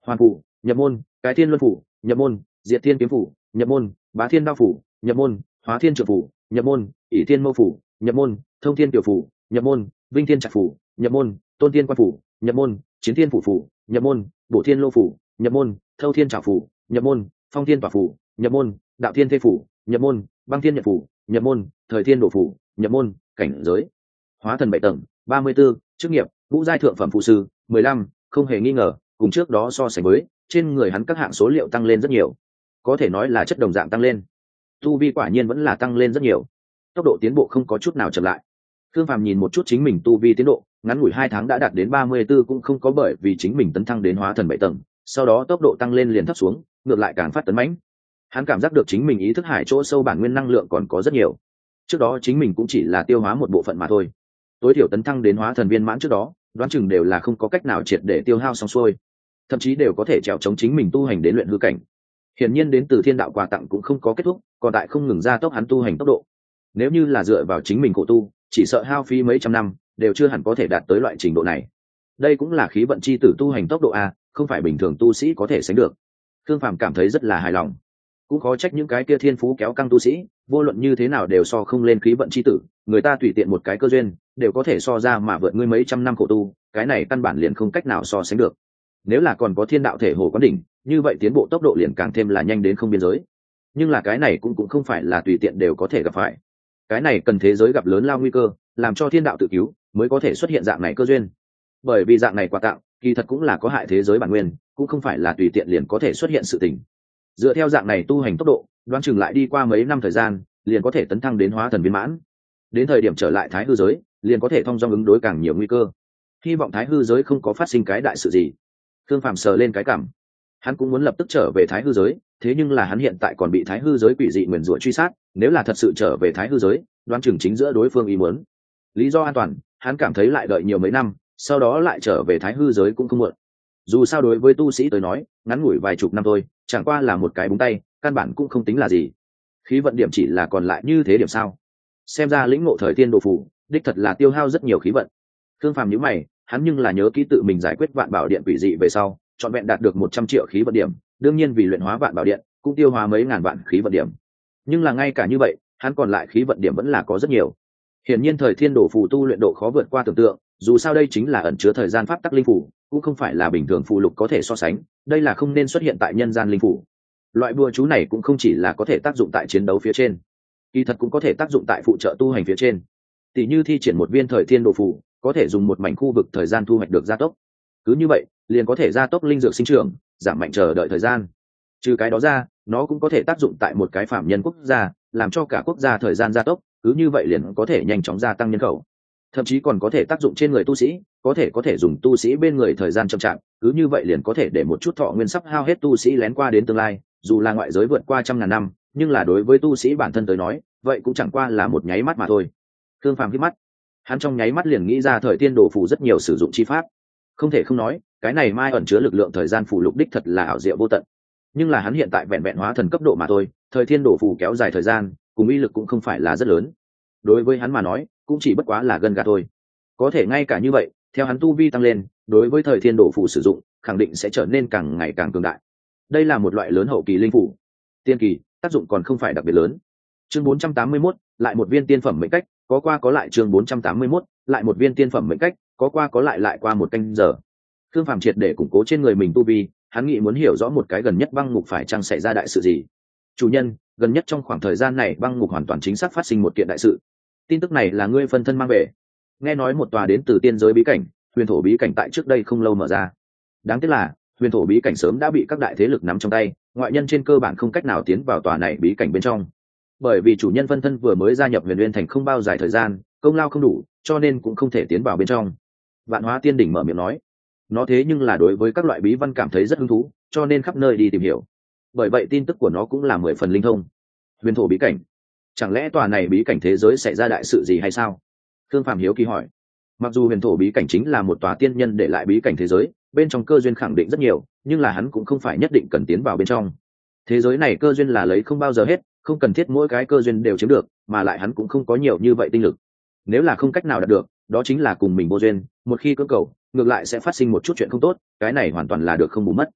Hoàn phủ nhập môn, cái thiên luân phủ nhập môn, diệt thiên kiếm phủ nhập môn, bá thiên đao phủ nhập môn, hóa thiên trượng phủ nhập môn, ỷ thiên mâu phủ nhập môn, thông thiên tiểu phủ nhập môn, vinh thiên trạch phủ nhập môn, tôn thiên quan phủ nhập môn, chiến thiên phủ phủ nhập môn, bổ thiên lô phủ nhập môn, thâu thiên trảo phủ nhập môn, phong thiên tỏa phủ nhập môn, đạo thiên thê phủ nhập môn, băng thiên nhật phủ nhập môn, thời thiên đổ phủ nhập môn. Cảnh giới hóa thần bảy tầng, ba mươi 34, chức nghiệp ngũ giai thượng phẩm phụ sư mười lăm, không hề nghi ngờ cùng trước đó so sánh với trên người hắn các hạng số liệu tăng lên rất nhiều, có thể nói là chất đồng dạng tăng lên. Tu vi quả nhiên vẫn là tăng lên rất nhiều, tốc độ tiến bộ không có chút nào chậm lại. Thương Phàm nhìn một chút chính mình tu vi tiến độ, ngắn ngủi hai tháng đã đạt đến ba mươi 34 cũng không có bởi vì chính mình tấn thăng đến hóa thần bảy tầng, sau đó tốc độ tăng lên liền thấp xuống, ngược lại càng phát tấn mãnh. Hắn cảm giác được chính mình ý thức hải chỗ sâu bản nguyên năng lượng còn có rất nhiều. Trước đó chính mình cũng chỉ là tiêu hóa một bộ phận mà thôi. Tối thiểu tấn thăng đến hóa thần viên mãn trước đó, đoán chừng đều là không có cách nào triệt để tiêu hao xong xuôi, thậm chí đều có thể trèo chống chính mình tu hành đến luyện hư cảnh. Hiển nhiên đến từ thiên đạo quà tặng cũng không có kết thúc, còn tại không ngừng gia tốc hắn tu hành tốc độ. Nếu như là dựa vào chính mình khổ tu, chỉ sợ hao phí mấy trăm năm đều chưa hẳn có thể đạt tới loại trình độ này. Đây cũng là khí vận chi tử tu hành tốc độ a, không phải bình thường tu sĩ có thể sánh được. Thương Phàm cảm thấy rất là hài lòng. Cũng khó trách những cái kia thiên phú kéo căng tu sĩ, vô luận như thế nào đều so không lên khí vận chi tử, người ta tùy tiện một cái cơ duyên, đều có thể so ra mà vượt ngươi mấy trăm năm khổ tu, cái này căn bản liền không cách nào so sánh được. Nếu là còn có thiên đạo thể hồ quán đỉnh, như vậy tiến bộ tốc độ liền càng thêm là nhanh đến không biên giới. Nhưng là cái này cũng cũng không phải là tùy tiện đều có thể gặp phải. Cái này cần thế giới gặp lớn lao nguy cơ, làm cho thiên đạo tự cứu mới có thể xuất hiện dạng này cơ duyên. Bởi vì dạng này quà tặng, kỳ thật cũng là có hại thế giới bản nguyên, cũng không phải là tùy tiện liền có thể xuất hiện sự tình. Dựa theo dạng này tu hành tốc độ, đoán chừng lại đi qua mấy năm thời gian, liền có thể tấn thăng đến hóa thần viên mãn. Đến thời điểm trở lại thái hư giới, liền có thể thông dong ứng đối càng nhiều nguy cơ. Hy vọng thái hư giới không có phát sinh cái đại sự gì. Thương Phàm sờ lên cái cảm, hắn cũng muốn lập tức trở về thái hư giới, thế nhưng là hắn hiện tại còn bị thái hư giới quỷ dị nguyền rủa truy sát, nếu là thật sự trở về thái hư giới, đoán chừng chính giữa đối phương ý muốn. Lý do an toàn, hắn cảm thấy lại đợi nhiều mấy năm, sau đó lại trở về thái hư giới cũng không muộn. Dù sao đối với tu sĩ tới nói, ngắn ngủi vài chục năm thôi, chẳng qua là một cái búng tay, căn bản cũng không tính là gì. Khí vận điểm chỉ là còn lại như thế điểm sao? Xem ra lĩnh ngộ thời tiên đồ phù, đích thật là tiêu hao rất nhiều khí vận. Thương Phàm nhíu mày, hắn nhưng là nhớ kỹ tự mình giải quyết vạn bảo điện quỷ dị về sau, chọn vẹn đạt được một trăm triệu khí vận điểm, đương nhiên vì luyện hóa vạn bảo điện, cũng tiêu hóa mấy ngàn vạn khí vận điểm. Nhưng là ngay cả như vậy, hắn còn lại khí vận điểm vẫn là có rất nhiều. Hiển nhiên thời thiên đồ phù tu luyện độ khó vượt qua tưởng tượng, dù sao đây chính là ẩn chứa thời gian pháp tắc linh phủ, cũng không phải là bình thường phù lục có thể so sánh, đây là không nên xuất hiện tại nhân gian linh phủ. Loại bùa chú này cũng không chỉ là có thể tác dụng tại chiến đấu phía trên, kỳ thật cũng có thể tác dụng tại phụ trợ tu hành phía trên. Tỷ như thi triển một viên thời thiên đồ phù, có thể dùng một mảnh khu vực thời gian thu hoạch được gia tốc. Cứ như vậy, liền có thể gia tốc linh dược sinh trưởng, giảm mạnh chờ đợi thời gian. Trừ cái đó ra, nó cũng có thể tác dụng tại một cái phạm nhân quốc gia, làm cho cả quốc gia thời gian gia tốc, cứ như vậy liền có thể nhanh chóng gia tăng nhân khẩu. Thậm chí còn có thể tác dụng trên người tu sĩ, có thể có thể dùng tu sĩ bên người thời gian chậm chạp, cứ như vậy liền có thể để một chút thọ nguyên sắp hao hết tu sĩ lén qua đến tương lai, dù là ngoại giới vượt qua trăm ngàn năm, nhưng là đối với tu sĩ bản thân tới nói, vậy cũng chẳng qua là một nháy mắt mà thôi. Thương Phàm hít mắt, hắn trong nháy mắt liền nghĩ ra thời tiên đồ phù rất nhiều sử dụng chi pháp. Không thể không nói, cái này mai ẩn chứa lực lượng thời gian phù lục đích thật là ảo diệu vô tận. Nhưng là hắn hiện tại vẹn vẹn hóa thần cấp độ mà thôi, thời thiên đồ phù kéo dài thời gian, cùng uy lực cũng không phải là rất lớn. Đối với hắn mà nói, cũng chỉ bất quá là gân gà thôi. Có thể ngay cả như vậy, theo hắn tu vi tăng lên, đối với thời thiên đồ phù sử dụng, khẳng định sẽ trở nên càng ngày càng cường đại. Đây là một loại lớn hậu kỳ linh phù. Tiên kỳ, tác dụng còn không phải đặc biệt lớn. Chương bốn trăm tám mươi mốt, lại một viên tiên phẩm mệnh cách, có qua có lại chương bốn trăm tám mươi mốt, lại một viên tiên phẩm mệnh cách, có qua có lại lại qua một canh giờ. Thương Phàm triệt để củng cố trên người mình tu vi, hắn nghĩ muốn hiểu rõ một cái gần nhất băng ngục phải chăng xảy ra đại sự gì. Chủ nhân, gần nhất trong khoảng thời gian này băng ngục hoàn toàn chính xác phát sinh một kiện đại sự. Tin tức này là ngươi phân thân mang về. Nghe nói một tòa đến từ tiên giới bí cảnh, huyền thổ bí cảnh tại trước đây không lâu mở ra. Đáng tiếc là huyền thổ bí cảnh sớm đã bị các đại thế lực nắm trong tay, ngoại nhân trên cơ bản không cách nào tiến vào tòa này bí cảnh bên trong. Bởi vì chủ nhân phân thân vừa mới gia nhập Huyền Nguyên Thành không bao dài thời gian, công lao không đủ, cho nên cũng không thể tiến vào bên trong. Vạn Hóa Tiên đỉnh mở miệng nói, nó thế nhưng là đối với các loại bí văn cảm thấy rất hứng thú, cho nên khắp nơi đi tìm hiểu. Bởi vậy tin tức của nó cũng là mười phần linh thông. Huyền thổ bí cảnh, chẳng lẽ tòa này bí cảnh thế giới xảy ra đại sự gì hay sao? Thương Phạm hiếu kỳ hỏi. Mặc dù huyền thổ bí cảnh chính là một tòa tiên nhân để lại bí cảnh thế giới, bên trong cơ duyên khẳng định rất nhiều, nhưng là hắn cũng không phải nhất định cần tiến vào bên trong. Thế giới này cơ duyên là lấy không bao giờ hết, không cần thiết mỗi cái cơ duyên đều chiếm được, mà lại hắn cũng không có nhiều như vậy tinh lực. Nếu là không cách nào đạt được, đó chính là cùng mình vô duyên, một khi cưỡng cầu, ngược lại sẽ phát sinh một chút chuyện không tốt, cái này hoàn toàn là được không bù mất.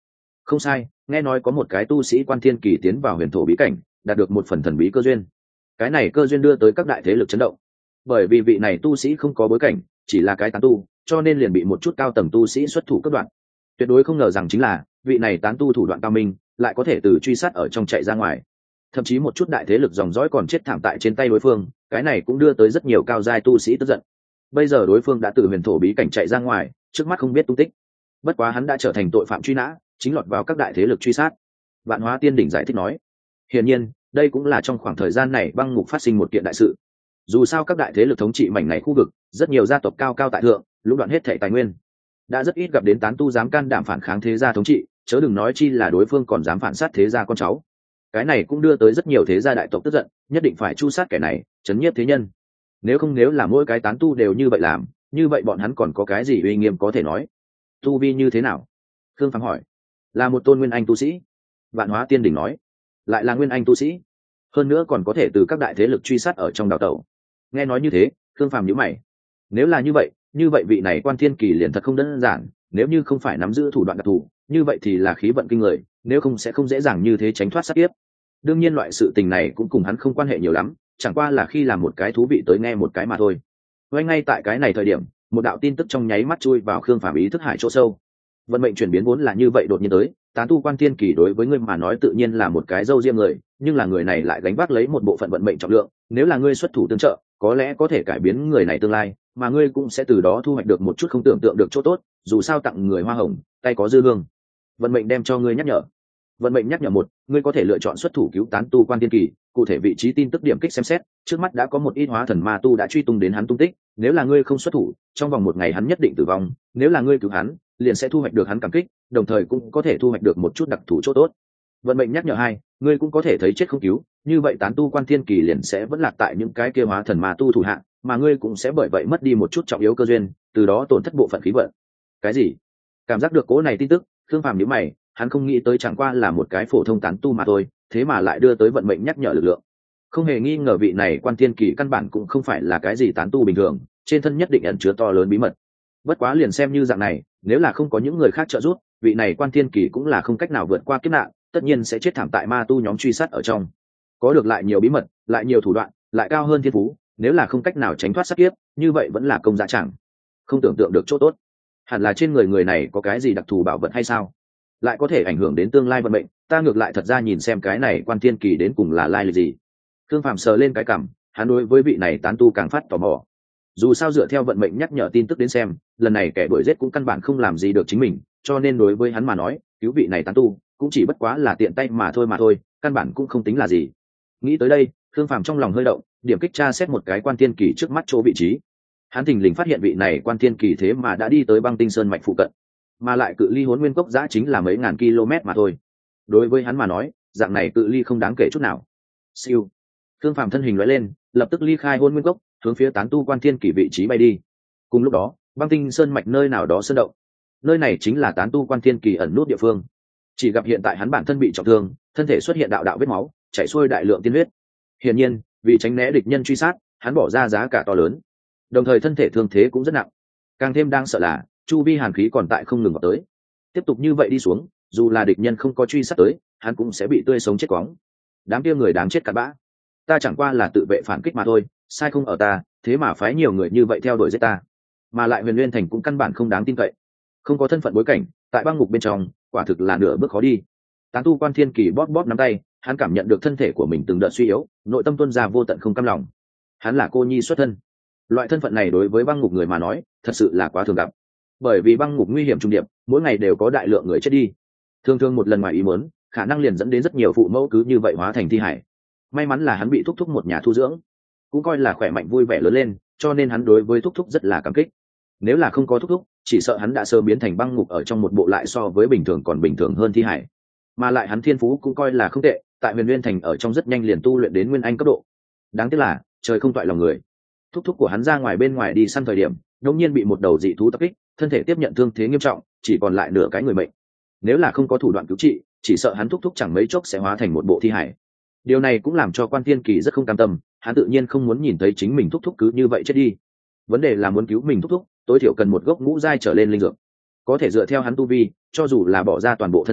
Không sai, nghe nói có một cái tu sĩ quan thiên kỳ tiến vào huyền thổ bí cảnh, đạt được một phần thần bí cơ duyên. Cái này cơ duyên đưa tới các đại thế lực chấn động. Bởi vì vị này tu sĩ không có bối cảnh, chỉ là cái tán tu, cho nên liền bị một chút cao tầng tu sĩ xuất thủ cắt đoạn. Tuyệt đối không ngờ rằng chính là vị này tán tu thủ đoạn cao minh, lại có thể từ truy sát ở trong chạy ra ngoài. Thậm chí một chút đại thế lực dòng dõi còn chết thảm tại trên tay đối phương, cái này cũng đưa tới rất nhiều cao giai tu sĩ tức giận. Bây giờ đối phương đã từ huyền thổ bí cảnh chạy ra ngoài, trước mắt không biết tung tích. Bất quá hắn đã trở thành tội phạm truy nã, chính lọt vào các đại thế lực truy sát. Vạn Hóa Tiên Đỉnh giải thích nói, hiển nhiên đây cũng là trong khoảng thời gian này băng ngục phát sinh một kiện đại sự. Dù sao các đại thế lực thống trị mảnh này khu vực, rất nhiều gia tộc cao cao tại thượng, lũng đoạn hết thảy tài nguyên, đã rất ít gặp đến tán tu dám can đảm phản kháng thế gia thống trị, chớ đừng nói chi là đối phương còn dám phản sát thế gia con cháu. Cái này cũng đưa tới rất nhiều thế gia đại tộc tức giận, nhất định phải chu sát kẻ này, chấn nhiếp thế nhân. Nếu không, nếu là mỗi cái tán tu đều như vậy làm, như vậy bọn hắn còn có cái gì uy nghiêm có thể nói? Tu vi như thế nào? Khương Phàm hỏi. Là một tôn nguyên anh tu sĩ. Vạn Hóa Tiên Đỉnh nói. Lại là nguyên anh tu sĩ, hơn nữa còn có thể từ các đại thế lực truy sát ở trong đào tẩu. Nghe nói như thế, Khương Phàm nhíu mày. Nếu là như vậy, như vậy vị này Quan Thiên Kỳ liền thật không đơn giản, nếu như không phải nắm giữ thủ đoạn đặc thù, như vậy thì là khí vận kinh người, nếu không sẽ không dễ dàng như thế tránh thoát sát kiếp. Đương nhiên loại sự tình này cũng cùng hắn không quan hệ nhiều lắm, chẳng qua là khi làm một cái thú vị tới nghe một cái mà thôi. Ngay ngay tại cái này thời điểm, một đạo tin tức trong nháy mắt chui vào Khương Phàm ý thức hải chỗ sâu. Vận mệnh chuyển biến vốn là như vậy đột nhiên tới, tán tu Quan Thiên Kỳ đối với ngươi mà nói tự nhiên là một cái dâu riêng người, nhưng là người này lại gánh vác lấy một bộ phận vận mệnh trọng lượng, nếu là ngươi xuất thủ tương trợ, có lẽ có thể cải biến người này tương lai, mà ngươi cũng sẽ từ đó thu hoạch được một chút không tưởng tượng được chỗ tốt, dù sao tặng người hoa hồng, tay có dư hương. Vận mệnh đem cho ngươi nhắc nhở. Vận mệnh nhắc nhở một, ngươi có thể lựa chọn xuất thủ cứu tán tu Quan Thiên Kỳ, cụ thể vị trí tin tức điểm kích xem xét, trước mắt đã có một ít hóa thần ma tu đã truy tung đến hắn tung tích, nếu là ngươi không xuất thủ, trong vòng một ngày hắn nhất định tử vong, nếu là ngươi cứu hắn, liền sẽ thu hoạch được hắn cảm kích, đồng thời cũng có thể thu hoạch được một chút đặc thù chỗ tốt. Vận mệnh nhắc nhở hai, ngươi cũng có thể thấy chết không cứu, như vậy tán tu Quan Thiên Kỳ liền sẽ vẫn lạc tại những cái kia hóa thần ma tu thủ hạ, mà ngươi cũng sẽ bởi vậy mất đi một chút trọng yếu cơ duyên, từ đó tổn thất bộ phận khí vận. Cái gì? Cảm giác được cố này tin tức, Khương Phàm nhíu mày, hắn không nghĩ tới chẳng qua là một cái phổ thông tán tu mà thôi, thế mà lại đưa tới vận mệnh nhắc nhở lực lượng. Không hề nghi ngờ vị này Quan Thiên Kỳ căn bản cũng không phải là cái gì tán tu bình thường, trên thân nhất định ẩn chứa to lớn bí mật. Bất quá liền xem như dạng này, nếu là không có những người khác trợ giúp, vị này Quan Thiên Kỳ cũng là không cách nào vượt qua kiếp nạn, tất nhiên sẽ chết thảm tại ma tu nhóm truy sát ở trong. Có được lại nhiều bí mật, lại nhiều thủ đoạn, lại cao hơn thiên phú, nếu là không cách nào tránh thoát sát kiếp, như vậy vẫn là công giá chẳng. Không tưởng tượng được chỗ tốt. Hẳn là trên người người này có cái gì đặc thù bảo vật hay sao? Lại có thể ảnh hưởng đến tương lai vận mệnh, ta ngược lại thật ra nhìn xem cái này Quan Thiên Kỳ đến cùng là lai lịch gì. Khương Phàm sờ lên cái cằm, hắn đối với vị này tán tu càng phát tò mò. Dù sao dựa theo vận mệnh nhắc nhở tin tức đến xem, lần này kẻ đuổi giết cũng căn bản không làm gì được chính mình, cho nên đối với hắn mà nói, cứu vị này tán tu cũng chỉ bất quá là tiện tay mà thôi mà thôi, căn bản cũng không tính là gì. Nghĩ tới đây, Khương Phàm trong lòng hơi động, điểm kích tra xét một cái Quan Thiên Kỳ trước mắt chỗ vị trí. Hắn thình lình phát hiện vị này Quan Thiên Kỳ thế mà đã đi tới Băng Tinh Sơn mạch phụ cận, mà lại cự ly Hỗn Nguyên Cốc giã chính là mấy ngàn km mà thôi. Đối với hắn mà nói, dạng này cự ly không đáng kể chút nào. Siêu. Khương Phàm thân hình lóe lên, lập tức ly khai Hỗn Nguyên Cốc, hướng phía tán tu Quan Thiên Kỳ vị trí bay đi. Cùng lúc đó, Băng Tinh Sơn mạch nơi nào đó sơn động. Nơi này chính là tán tu Quan Thiên Kỳ ẩn nút địa phương. Chỉ gặp hiện tại hắn bản thân bị trọng thương, thân thể xuất hiện đạo đạo vết máu, chảy xuôi đại lượng tiên huyết. Hiển nhiên, vì tránh né địch nhân truy sát, hắn bỏ ra giá cả to lớn. Đồng thời thân thể thương thế cũng rất nặng. Càng thêm đang sợ là, chu vi hàn khí còn tại không ngừng vào tới. Tiếp tục như vậy đi xuống, dù là địch nhân không có truy sát tới, hắn cũng sẽ bị tươi sống chết quóng. Đám kia người đáng chết cặn bã. Ta chẳng qua là tự vệ phản kích mà thôi, sai không ở ta, thế mà phái nhiều người như vậy theo đuổi giết ta. Mà lại Huyền Nguyên Thành cũng căn bản không đáng tin cậy. Không có thân phận bối cảnh, tại băng ngục bên trong, quả thực là nửa bước khó đi. Tán tu Quan Thiên Kỳ bóp bóp nắm tay, hắn cảm nhận được thân thể của mình từng đợt suy yếu, nội tâm tuôn ra vô tận không cam lòng. Hắn là cô nhi xuất thân. Loại thân phận này đối với băng ngục người mà nói, thật sự là quá thường gặp. Bởi vì băng ngục nguy hiểm trùng điệp, mỗi ngày đều có đại lượng người chết đi. Thường thường một lần ngoài ý muốn, khả năng liền dẫn đến rất nhiều phụ mẫu cứ như vậy hóa thành thi hải. May mắn là hắn bị thúc thúc một nhà thu dưỡng, cũng coi là khỏe mạnh vui vẻ lớn lên, cho nên hắn đối với thúc thúc rất là cảm kích. Nếu là không có thúc thúc, chỉ sợ hắn đã sớm biến thành băng ngục ở trong một bộ lại so với bình thường còn bình thường hơn thi hải. Mà lại hắn thiên phú cũng coi là không tệ, tại Huyền Nguyên Thành ở trong rất nhanh liền tu luyện đến nguyên anh cấp độ. Đáng tiếc là trời không toại lòng người. Thúc thúc của hắn ra ngoài bên ngoài đi săn thời điểm, đột nhiên bị một đầu dị thú tập kích, thân thể tiếp nhận thương thế nghiêm trọng, chỉ còn lại nửa cái người mệnh. Nếu là không có thủ đoạn cứu trị, chỉ sợ hắn thúc thúc chẳng mấy chốc sẽ hóa thành một bộ thi hải. Điều này cũng làm cho Quan Thiên Kỳ rất không cam tâm, hắn tự nhiên không muốn nhìn thấy chính mình thúc thúc cứ như vậy chết đi. Vấn đề là muốn cứu mình thúc thúc, tối thiểu cần một gốc ngũ giai trở lên linh dược. Có thể dựa theo hắn tu vi, cho dù là bỏ ra toàn bộ thân gia,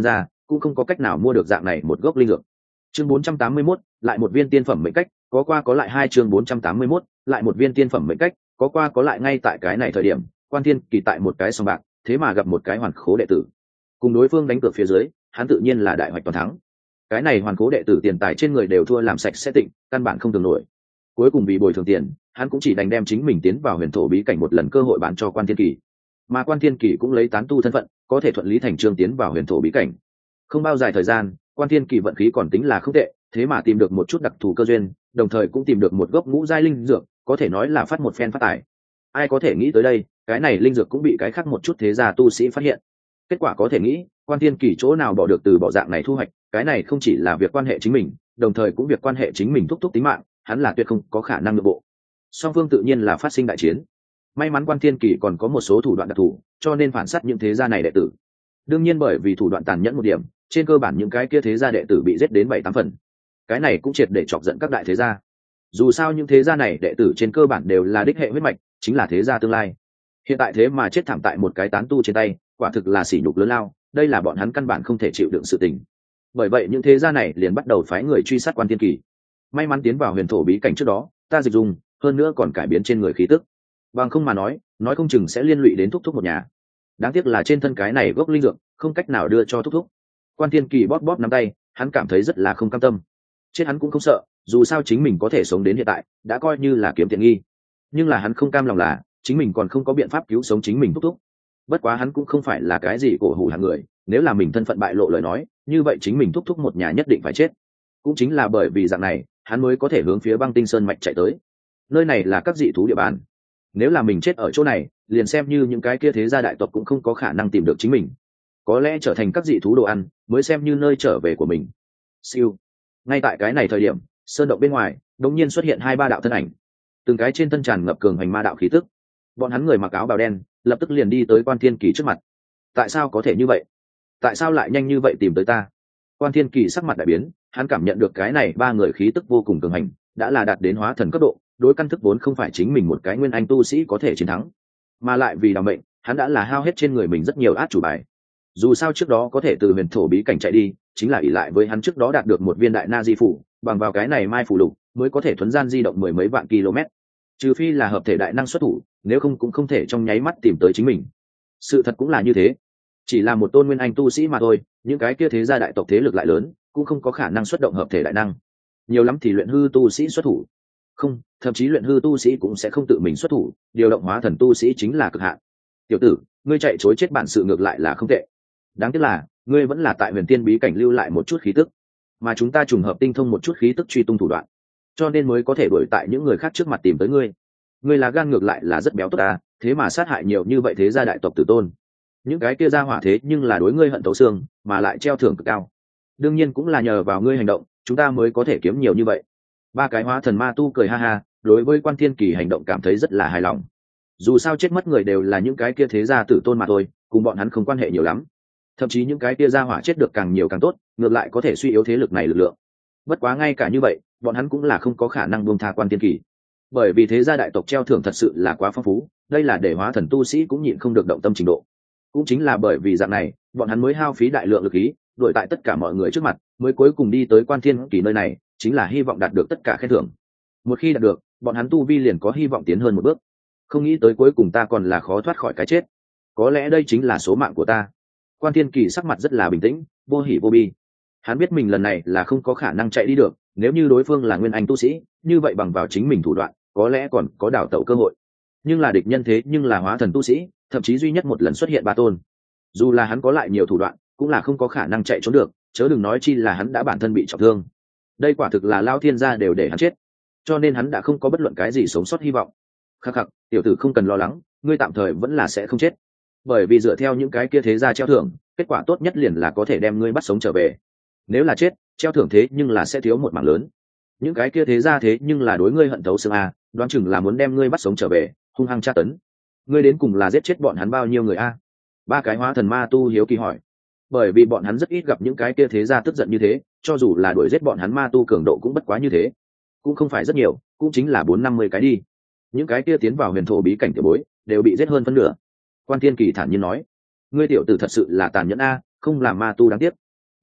cũng không có cách nào mua được dạng này một gốc linh dược. Chương bốn trăm tám mươi mốt, lại một viên tiên phẩm mệnh cách, có qua có lại hai chương bốn trăm tám mươi mốt, lại một viên tiên phẩm mệnh cách, có qua có lại. Ngay tại cái này thời điểm, Quan Thiên Kỳ tại một cái sòng bạc, thế mà gặp một cái hoàn khố đệ tử. Cùng đối phương đánh cược phía dưới, hắn tự nhiên là đại hoạch toàn thắng. Cái này hoàn khố đệ tử tiền tài trên người đều thua làm sạch sẽ tịnh, căn bản không tưởng nổi. Cuối cùng vì bồi thường tiền, hắn cũng chỉ đành đem chính mình tiến vào huyền thổ bí cảnh một lần cơ hội bán cho Quan Thiên Kỳ. Mà Quan Thiên Kỳ cũng lấy tán tu thân phận, có thể thuận lý thành chương tiến vào huyền thổ bí cảnh. Không bao dài thời gian, Quan Thiên Kỳ vận khí còn tính là không tệ, thế mà tìm được một chút đặc thù cơ duyên, đồng thời cũng tìm được một gốc ngũ giai linh dược, có thể nói là phát một phen phát tài. Ai có thể nghĩ tới đây, cái này linh dược cũng bị cái khác một chút thế gia tu sĩ phát hiện. Kết quả có thể nghĩ, Quan Thiên Kỳ chỗ nào bỏ được từ bỏ dạng này thu hoạch, cái này không chỉ là việc quan hệ chính mình, đồng thời cũng việc quan hệ chính mình thúc thúc tính mạng, hắn là tuyệt không có khả năng nội bộ. Song phương tự nhiên là phát sinh đại chiến. May mắn Quan Thiên Kỳ còn có một số thủ đoạn đặc thù, cho nên phản sát những thế gia này đệ tử. Đương nhiên bởi vì thủ đoạn tàn nhẫn một điểm, trên cơ bản những cái kia thế gia đệ tử bị giết đến bảy tám phần. Cái này cũng triệt để chọc giận các đại thế gia. Dù sao những thế gia này đệ tử trên cơ bản đều là đích hệ huyết mạch, chính là thế gia tương lai. Hiện tại thế mà chết thảm tại một cái tán tu trên tay, quả thực là sỉ nhục lớn lao, đây là bọn hắn căn bản không thể chịu đựng sự tình. Bởi vậy những thế gia này liền bắt đầu phái người truy sát Quan Thiên Kỳ. May mắn tiến vào huyền thổ bí cảnh trước đó, ta dịch dùng, hơn nữa còn cải biến trên người khí tức. Bằng không mà nói, nói không chừng sẽ liên lụy đến thúc thúc một nhà. Đáng tiếc là trên thân cái này gốc linh dược, không cách nào đưa cho thúc thúc. Quan Thiên Kỳ bóp bóp nắm tay, hắn cảm thấy rất là không cam tâm. Chết hắn cũng không sợ, dù sao chính mình có thể sống đến hiện tại, đã coi như là kiếm tiện nghi. Nhưng là hắn không cam lòng là, chính mình còn không có biện pháp cứu sống chính mình thúc thúc. Bất quá hắn cũng không phải là cái gì cổ hủ hạng người, nếu là mình thân phận bại lộ lời nói, như vậy chính mình thúc thúc một nhà nhất định phải chết. Cũng chính là bởi vì dạng này, hắn mới có thể hướng phía Băng Tinh Sơn mạch chạy tới. Nơi này là các dị thú địa bàn. Nếu là mình chết ở chỗ này, liền xem như những cái kia thế gia đại tộc cũng không có khả năng tìm được chính mình. Có lẽ trở thành các dị thú đồ ăn, mới xem như nơi trở về của mình. Siêu. Ngay tại cái này thời điểm, sơn động bên ngoài, đột nhiên xuất hiện hai ba đạo thân ảnh. Từng cái trên thân tràn ngập cường hành ma đạo khí tức. Bọn hắn người mặc áo bào đen, lập tức liền đi tới Quan Thiên Kỳ trước mặt. Tại sao có thể như vậy? Tại sao lại nhanh như vậy tìm tới ta? Quan Thiên Kỳ sắc mặt đại biến, hắn cảm nhận được cái này ba người khí tức vô cùng cường hành, đã là đạt đến hóa thần cấp độ, đối căn thức vốn không phải chính mình một cái nguyên anh tu sĩ có thể chiến thắng, mà lại vì đảm mệnh, hắn đã là hao hết trên người mình rất nhiều át chủ bài. Dù sao trước đó có thể từ huyền thổ bí cảnh chạy đi, chính là ỷ lại với hắn trước đó đạt được một viên đại na di phủ, bằng vào cái này mai phủ lục mới có thể thuấn gian di động mười mấy vạn km. Trừ phi là hợp thể đại năng xuất thủ, nếu không cũng không thể trong nháy mắt tìm tới chính mình. Sự thật cũng là như thế, chỉ là một tôn nguyên anh tu sĩ mà thôi, những cái kia thế gia đại tộc thế lực lại lớn, cũng không có khả năng xuất động hợp thể đại năng. Nhiều lắm thì luyện hư tu sĩ xuất thủ, không, thậm chí luyện hư tu sĩ cũng sẽ không tự mình xuất thủ, điều động hóa thần tu sĩ chính là cực hạn. Tiểu tử, ngươi chạy chối chết bản sự ngược lại là không tệ. Đáng tiếc là ngươi vẫn là tại huyền tiên bí cảnh lưu lại một chút khí tức, mà chúng ta trùng hợp tinh thông một chút khí tức truy tung thủ đoạn, cho nên mới có thể đuổi tại những người khác trước mặt tìm tới ngươi. Ngươi là gan ngược lại là rất béo tốt ta, thế mà sát hại nhiều như vậy thế gia đại tộc tử tôn. Những cái kia ra hỏa thế nhưng là đối ngươi hận thấu xương, mà lại treo thưởng cực cao. Đương nhiên cũng là nhờ vào ngươi hành động, chúng ta mới có thể kiếm nhiều như vậy. Ba cái hóa thần ma tu cười ha ha, đối với Quan Thiên Kỳ hành động cảm thấy rất là hài lòng. Dù sao chết mất người đều là những cái kia thế gia tử tôn mà thôi, cùng bọn hắn không quan hệ nhiều lắm. Thậm chí những cái kia gia hỏa chết được càng nhiều càng tốt, ngược lại có thể suy yếu thế lực này lực lượng. Bất quá ngay cả như vậy, bọn hắn cũng là không có khả năng buông tha Quan Thiên Kỳ, bởi vì thế gia đại tộc treo thưởng thật sự là quá phong phú, đây là để hóa thần tu sĩ cũng nhịn không được động tâm trình độ. Cũng chính là bởi vì dạng này, bọn hắn mới hao phí đại lượng lực khí, đuổi tại tất cả mọi người trước mặt, mới cuối cùng đi tới Quan Thiên Kỳ nơi này, chính là hy vọng đạt được tất cả khen thưởng. Một khi đạt được, bọn hắn tu vi liền có hy vọng tiến hơn một bước. Không nghĩ tới cuối cùng ta còn là khó thoát khỏi cái chết. Có lẽ đây chính là số mạng của ta. Quan Thiên Kỳ sắc mặt rất là bình tĩnh, vô hỉ vô bi. Hắn biết mình lần này là không có khả năng chạy đi được, nếu như đối phương là nguyên anh tu sĩ, như vậy bằng vào chính mình thủ đoạn, có lẽ còn có đào tẩu cơ hội. Nhưng là địch nhân thế nhưng là hóa thần tu sĩ, thậm chí duy nhất một lần xuất hiện ba tôn. Dù là hắn có lại nhiều thủ đoạn, cũng là không có khả năng chạy trốn được, chớ đừng nói chi là hắn đã bản thân bị trọng thương. Đây quả thực là lao thiên gia đều để hắn chết, cho nên hắn đã không có bất luận cái gì sống sót hy vọng. Khắc khắc, tiểu tử không cần lo lắng, ngươi tạm thời vẫn là sẽ không chết, bởi vì dựa theo những cái kia thế gia treo thưởng, kết quả tốt nhất liền là có thể đem ngươi bắt sống trở về. Nếu là chết, treo thưởng thế nhưng là sẽ thiếu một mảng lớn. Những cái kia thế gia thế nhưng là đối ngươi hận thấu xương a, đoán chừng là muốn đem ngươi bắt sống trở về, hung hăng tra tấn. Ngươi đến cùng là giết chết bọn hắn bao nhiêu người a? Ba cái hóa thần ma tu hiếu kỳ hỏi, bởi vì bọn hắn rất ít gặp những cái kia thế gia tức giận như thế, cho dù là đuổi giết bọn hắn ma tu cường độ cũng bất quá như thế, cũng không phải rất nhiều, cũng chính là bốn năm mươi cái đi. Những cái kia tiến vào huyền thổ bí cảnh tiểu bối đều bị giết hơn phân nửa. Quan Thiên Kỳ thản nhiên nói, ngươi tiểu tử thật sự là tàn nhẫn a, không làm ma tu đáng tiếc.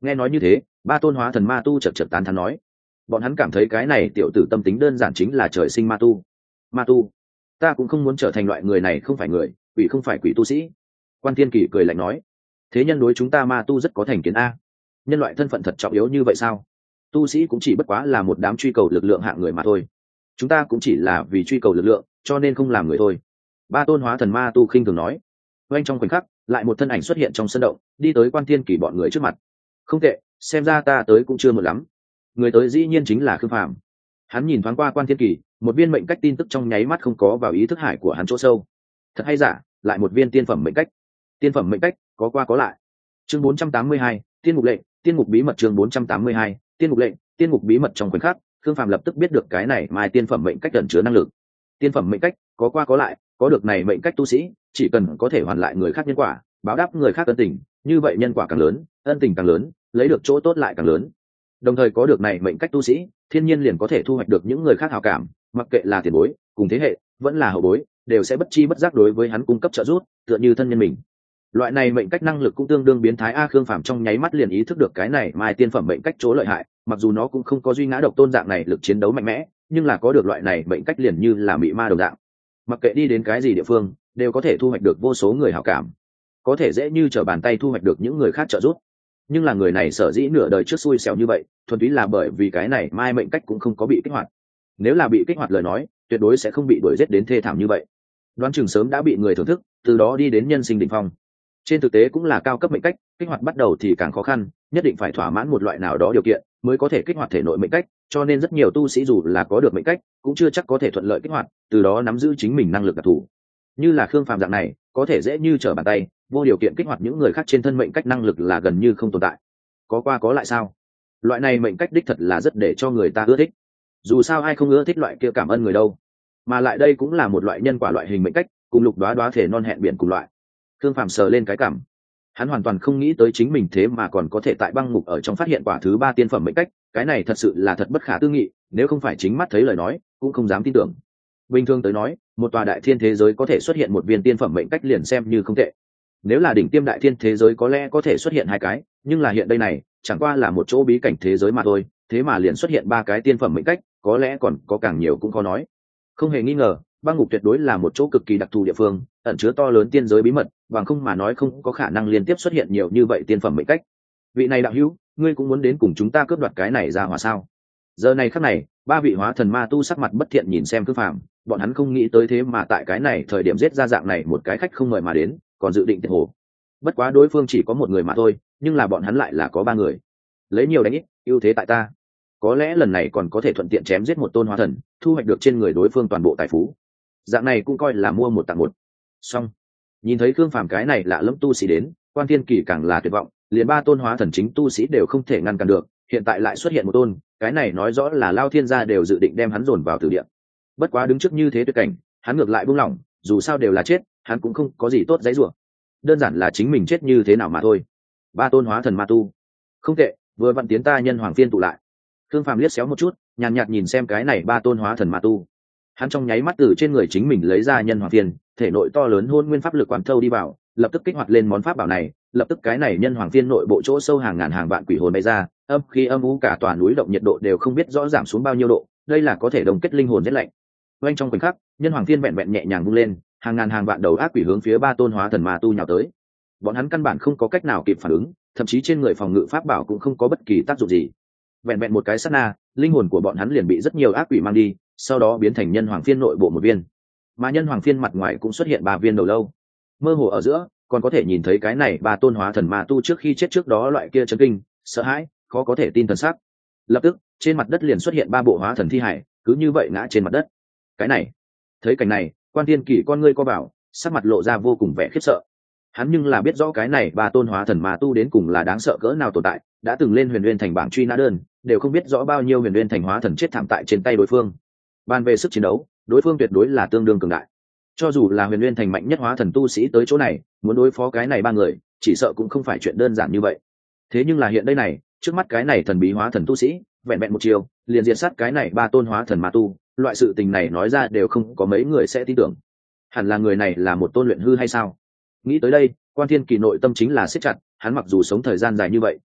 Nghe nói như thế, ba tôn hóa thần ma tu chật chật tán thán nói, bọn hắn cảm thấy cái này tiểu tử tâm tính đơn giản chính là trời sinh ma tu. Ma tu? Ta cũng không muốn trở thành loại người này, không phải người, quỷ không phải quỷ tu sĩ. Quan Thiên Kỳ cười lạnh nói, thế nhân đối chúng ta ma tu rất có thành kiến a. Nhân loại thân phận thật trọng yếu như vậy sao? Tu sĩ cũng chỉ bất quá là một đám truy cầu lực lượng hạng người mà thôi. Chúng ta cũng chỉ là vì truy cầu lực lượng, cho nên không làm người thôi. Ba tôn hóa thần ma tu khinh thường nói. Oanh trong khoảnh khắc, lại một thân ảnh xuất hiện trong sân động, đi tới Quan Thiên Kỳ bọn người trước mặt. Không tệ, xem ra ta tới cũng chưa một lắm. Người tới dĩ nhiên chính là Khương Phàm. Hắn nhìn thoáng qua Quan Thiên Kỳ, một viên mệnh cách tin tức trong nháy mắt không có vào ý thức hải của hắn chỗ sâu. Thật hay giả, lại một viên tiên phẩm mệnh cách. Tiên phẩm mệnh cách, có qua có lại. Chương bốn trăm tám mươi hai, tiên mục lệnh, tiên mục bí mật. Chương bốn trăm tám mươi hai, tiên mục lệnh, tiên mục bí mật. Trong khoảnh khắc, Khương Phàm lập tức biết được cái này mai tiên phẩm mệnh cách ẩn chứa năng lực. Tiên phẩm mệnh cách, có qua có lại, có được này mệnh cách tu sĩ, chỉ cần có thể hoàn lại người khác nhân quả, báo đáp người khác ân tình, như vậy nhân quả càng lớn, ân tình càng lớn, lấy được chỗ tốt lại càng lớn. Đồng thời có được này mệnh cách tu sĩ, thiên nhiên liền có thể thu hoạch được những người khác hảo cảm, mặc kệ là tiền bối, cùng thế hệ, vẫn là hậu bối, đều sẽ bất chi bất giác đối với hắn cung cấp trợ giúp, tựa như thân nhân mình. Loại này mệnh cách năng lực cũng tương đương biến thái a. Khương Phàm trong nháy mắt liền ý thức được cái này mai tiên phẩm mệnh cách chỗ lợi hại, mặc dù nó cũng không có duy ngã độc tôn dạng này lực chiến đấu mạnh mẽ, nhưng là có được loại này mệnh cách liền như là mị ma đồng dạng, mặc kệ đi đến cái gì địa phương đều có thể thu hoạch được vô số người hảo cảm, có thể dễ như trở bàn tay thu hoạch được những người khác trợ giúp. Nhưng là người này sở dĩ nửa đời trước xui xẻo như vậy, thuần túy là bởi vì cái này mai mệnh cách cũng không có bị kích hoạt. Nếu là bị kích hoạt lời nói, tuyệt đối sẽ không bị đuổi giết đến thê thảm như vậy, đoán chừng sớm đã bị người thưởng thức, từ đó đi đến nhân sinh đỉnh phong. Trên thực tế cũng là cao cấp mệnh cách, kích hoạt bắt đầu thì càng khó khăn, nhất định phải thỏa mãn một loại nào đó điều kiện mới có thể kích hoạt thể nội mệnh cách, cho nên rất nhiều tu sĩ dù là có được mệnh cách cũng chưa chắc có thể thuận lợi kích hoạt, từ đó nắm giữ chính mình năng lực đặc thù. Như là Khương Phàm dạng này, có thể dễ như trở bàn tay, vô điều kiện kích hoạt những người khác trên thân mệnh cách năng lực là gần như không tồn tại. Có qua có lại sao? Loại này mệnh cách đích thật là rất để cho người ta ưa thích. Dù sao ai không ưa thích loại kia cảm ơn người đâu. Mà lại đây cũng là một loại nhân quả loại hình mệnh cách, cùng lục đoá đoá thể non hẹn biển cùng loại. Khương Phàm sờ lên cái cảm, hắn hoàn toàn không nghĩ tới chính mình thế mà còn có thể tại băng ngục ở trong phát hiện quả thứ ba tiên phẩm mệnh cách, cái này thật sự là thật bất khả tư nghị, nếu không phải chính mắt thấy lời nói cũng không dám tin tưởng. Bình thường tới nói, một tòa đại thiên thế giới có thể xuất hiện một viên tiên phẩm mệnh cách liền xem như không tệ. Nếu là đỉnh tiêm đại thiên thế giới có lẽ có thể xuất hiện hai cái, nhưng là hiện đây này chẳng qua là một chỗ bí cảnh thế giới mà thôi, thế mà liền xuất hiện ba cái tiên phẩm mệnh cách, có lẽ còn có càng nhiều cũng khó nói. Không hề nghi ngờ, băng ngục tuyệt đối là một chỗ cực kỳ đặc thù địa phương, ẩn chứa to lớn tiên giới bí mật, bằng không mà nói không có khả năng liên tiếp xuất hiện nhiều như vậy tiên phẩm mệnh cách. Vị này đạo hữu, ngươi cũng muốn đến cùng chúng ta cướp đoạt cái này ra hỏa sao? Giờ này khắc này, ba vị hóa thần ma tu sắc mặt bất thiện nhìn xem Khương Phàm, bọn hắn không nghĩ tới thế mà tại cái này thời điểm giết ra dạng này một cái khách không mời mà đến, còn dự định tiệt hồ. Bất quá đối phương chỉ có một người mà thôi, nhưng là bọn hắn lại là có ba người. Lấy nhiều đánh ít, ưu thế tại ta. Có lẽ lần này còn có thể thuận tiện chém giết một tôn hóa thần, thu hoạch được trên người đối phương toàn bộ tài phú. Dạng này cũng coi là mua một tặng một. Xong, nhìn thấy Khương Phàm cái này lạ lẫm tu sĩ đến, Quan Thiên Kỳ càng là tuyệt vọng, liền ba tôn hóa thần chính tu sĩ đều không thể ngăn cản được, hiện tại lại xuất hiện một tôn, cái này nói rõ là Lao Thiên gia đều dự định đem hắn dồn vào tử địa. Bất quá đứng trước như thế tuyệt cảnh, hắn ngược lại buông lỏng, dù sao đều là chết, hắn cũng không có gì tốt dãy rủa, đơn giản là chính mình chết như thế nào mà thôi. Ba tôn hóa thần ma tu, không tệ, vừa vặn tiến ta nhân hoàng phiên tụ lại. Khương Phàm liếc xéo một chút, nhàn nhạt nhìn xem cái này ba tôn hóa thần ma tu, hắn trong nháy mắt từ trên người chính mình lấy ra nhân hoàng phiên, thể nội to lớn hôn nguyên pháp lực quán thâu đi vào, lập tức kích hoạt lên món pháp bảo này, lập tức cái này nhân hoàng phiên nội bộ chỗ sâu hàng ngàn hàng vạn quỷ hồn bay ra, âm khi âm u cả tòa núi động nhiệt độ đều không biết rõ giảm xuống bao nhiêu độ, đây là có thể đồng kết linh hồn rét lạnh. Oanh trong khoảnh khắc, nhân hoàng phiên vẹn vẹn nhẹ nhàng vung lên, hàng ngàn hàng vạn đầu ác quỷ hướng phía ba tôn hóa thần ma tu nhào tới. Bọn hắn căn bản không có cách nào kịp phản ứng, thậm chí trên người phòng ngự pháp bảo cũng không có bất kỳ tác dụng gì. Vẹn vẹn một cái sát na, linh hồn của bọn hắn liền bị rất nhiều ác quỷ mang đi, sau đó biến thành nhân hoàng phiên nội bộ một viên. Mà nhân hoàng phiên mặt ngoài cũng xuất hiện ba viên đầu lâu. Mơ hồ ở giữa, còn có thể nhìn thấy cái này ba tôn hóa thần ma tu trước khi chết trước đó loại kia chấn kinh, sợ hãi, khó có thể tin thần sắc. Lập tức, trên mặt đất liền xuất hiện ba bộ hóa thần thi hải, cứ như vậy ngã trên mặt đất. Cái này, thấy cảnh này, Quan Thiên Kỳ con ngươi co bảo, sắc mặt lộ ra vô cùng vẻ khiếp sợ. Hắn nhưng là biết rõ cái này ba tôn hóa thần ma tu đến cùng là đáng sợ cỡ nào tồn tại, đã từng lên Huyền Nguyên thành bảng truy nã đơn, đều không biết rõ bao nhiêu Huyền Nguyên thành hóa thần chết thảm tại trên tay đối phương. Bàn về sức chiến đấu, đối phương tuyệt đối là tương đương cường đại. Cho dù là Huyền Nguyên thành mạnh nhất hóa thần tu sĩ tới chỗ này, muốn đối phó cái này ba người, chỉ sợ cũng không phải chuyện đơn giản như vậy. Thế nhưng là hiện đây này, trước mắt cái này thần bí hóa thần tu sĩ, vẹn vẹn một chiều, liền diệt sát cái này ba tôn hóa thần ma tu, loại sự tình này nói ra đều không có mấy người sẽ tin tưởng. Hẳn là người này là một tôn luyện hư hay sao? Nghĩ tới đây, Quan Thiên Kỳ nội tâm chính là siết chặt, hắn mặc dù sống thời gian dài như vậy,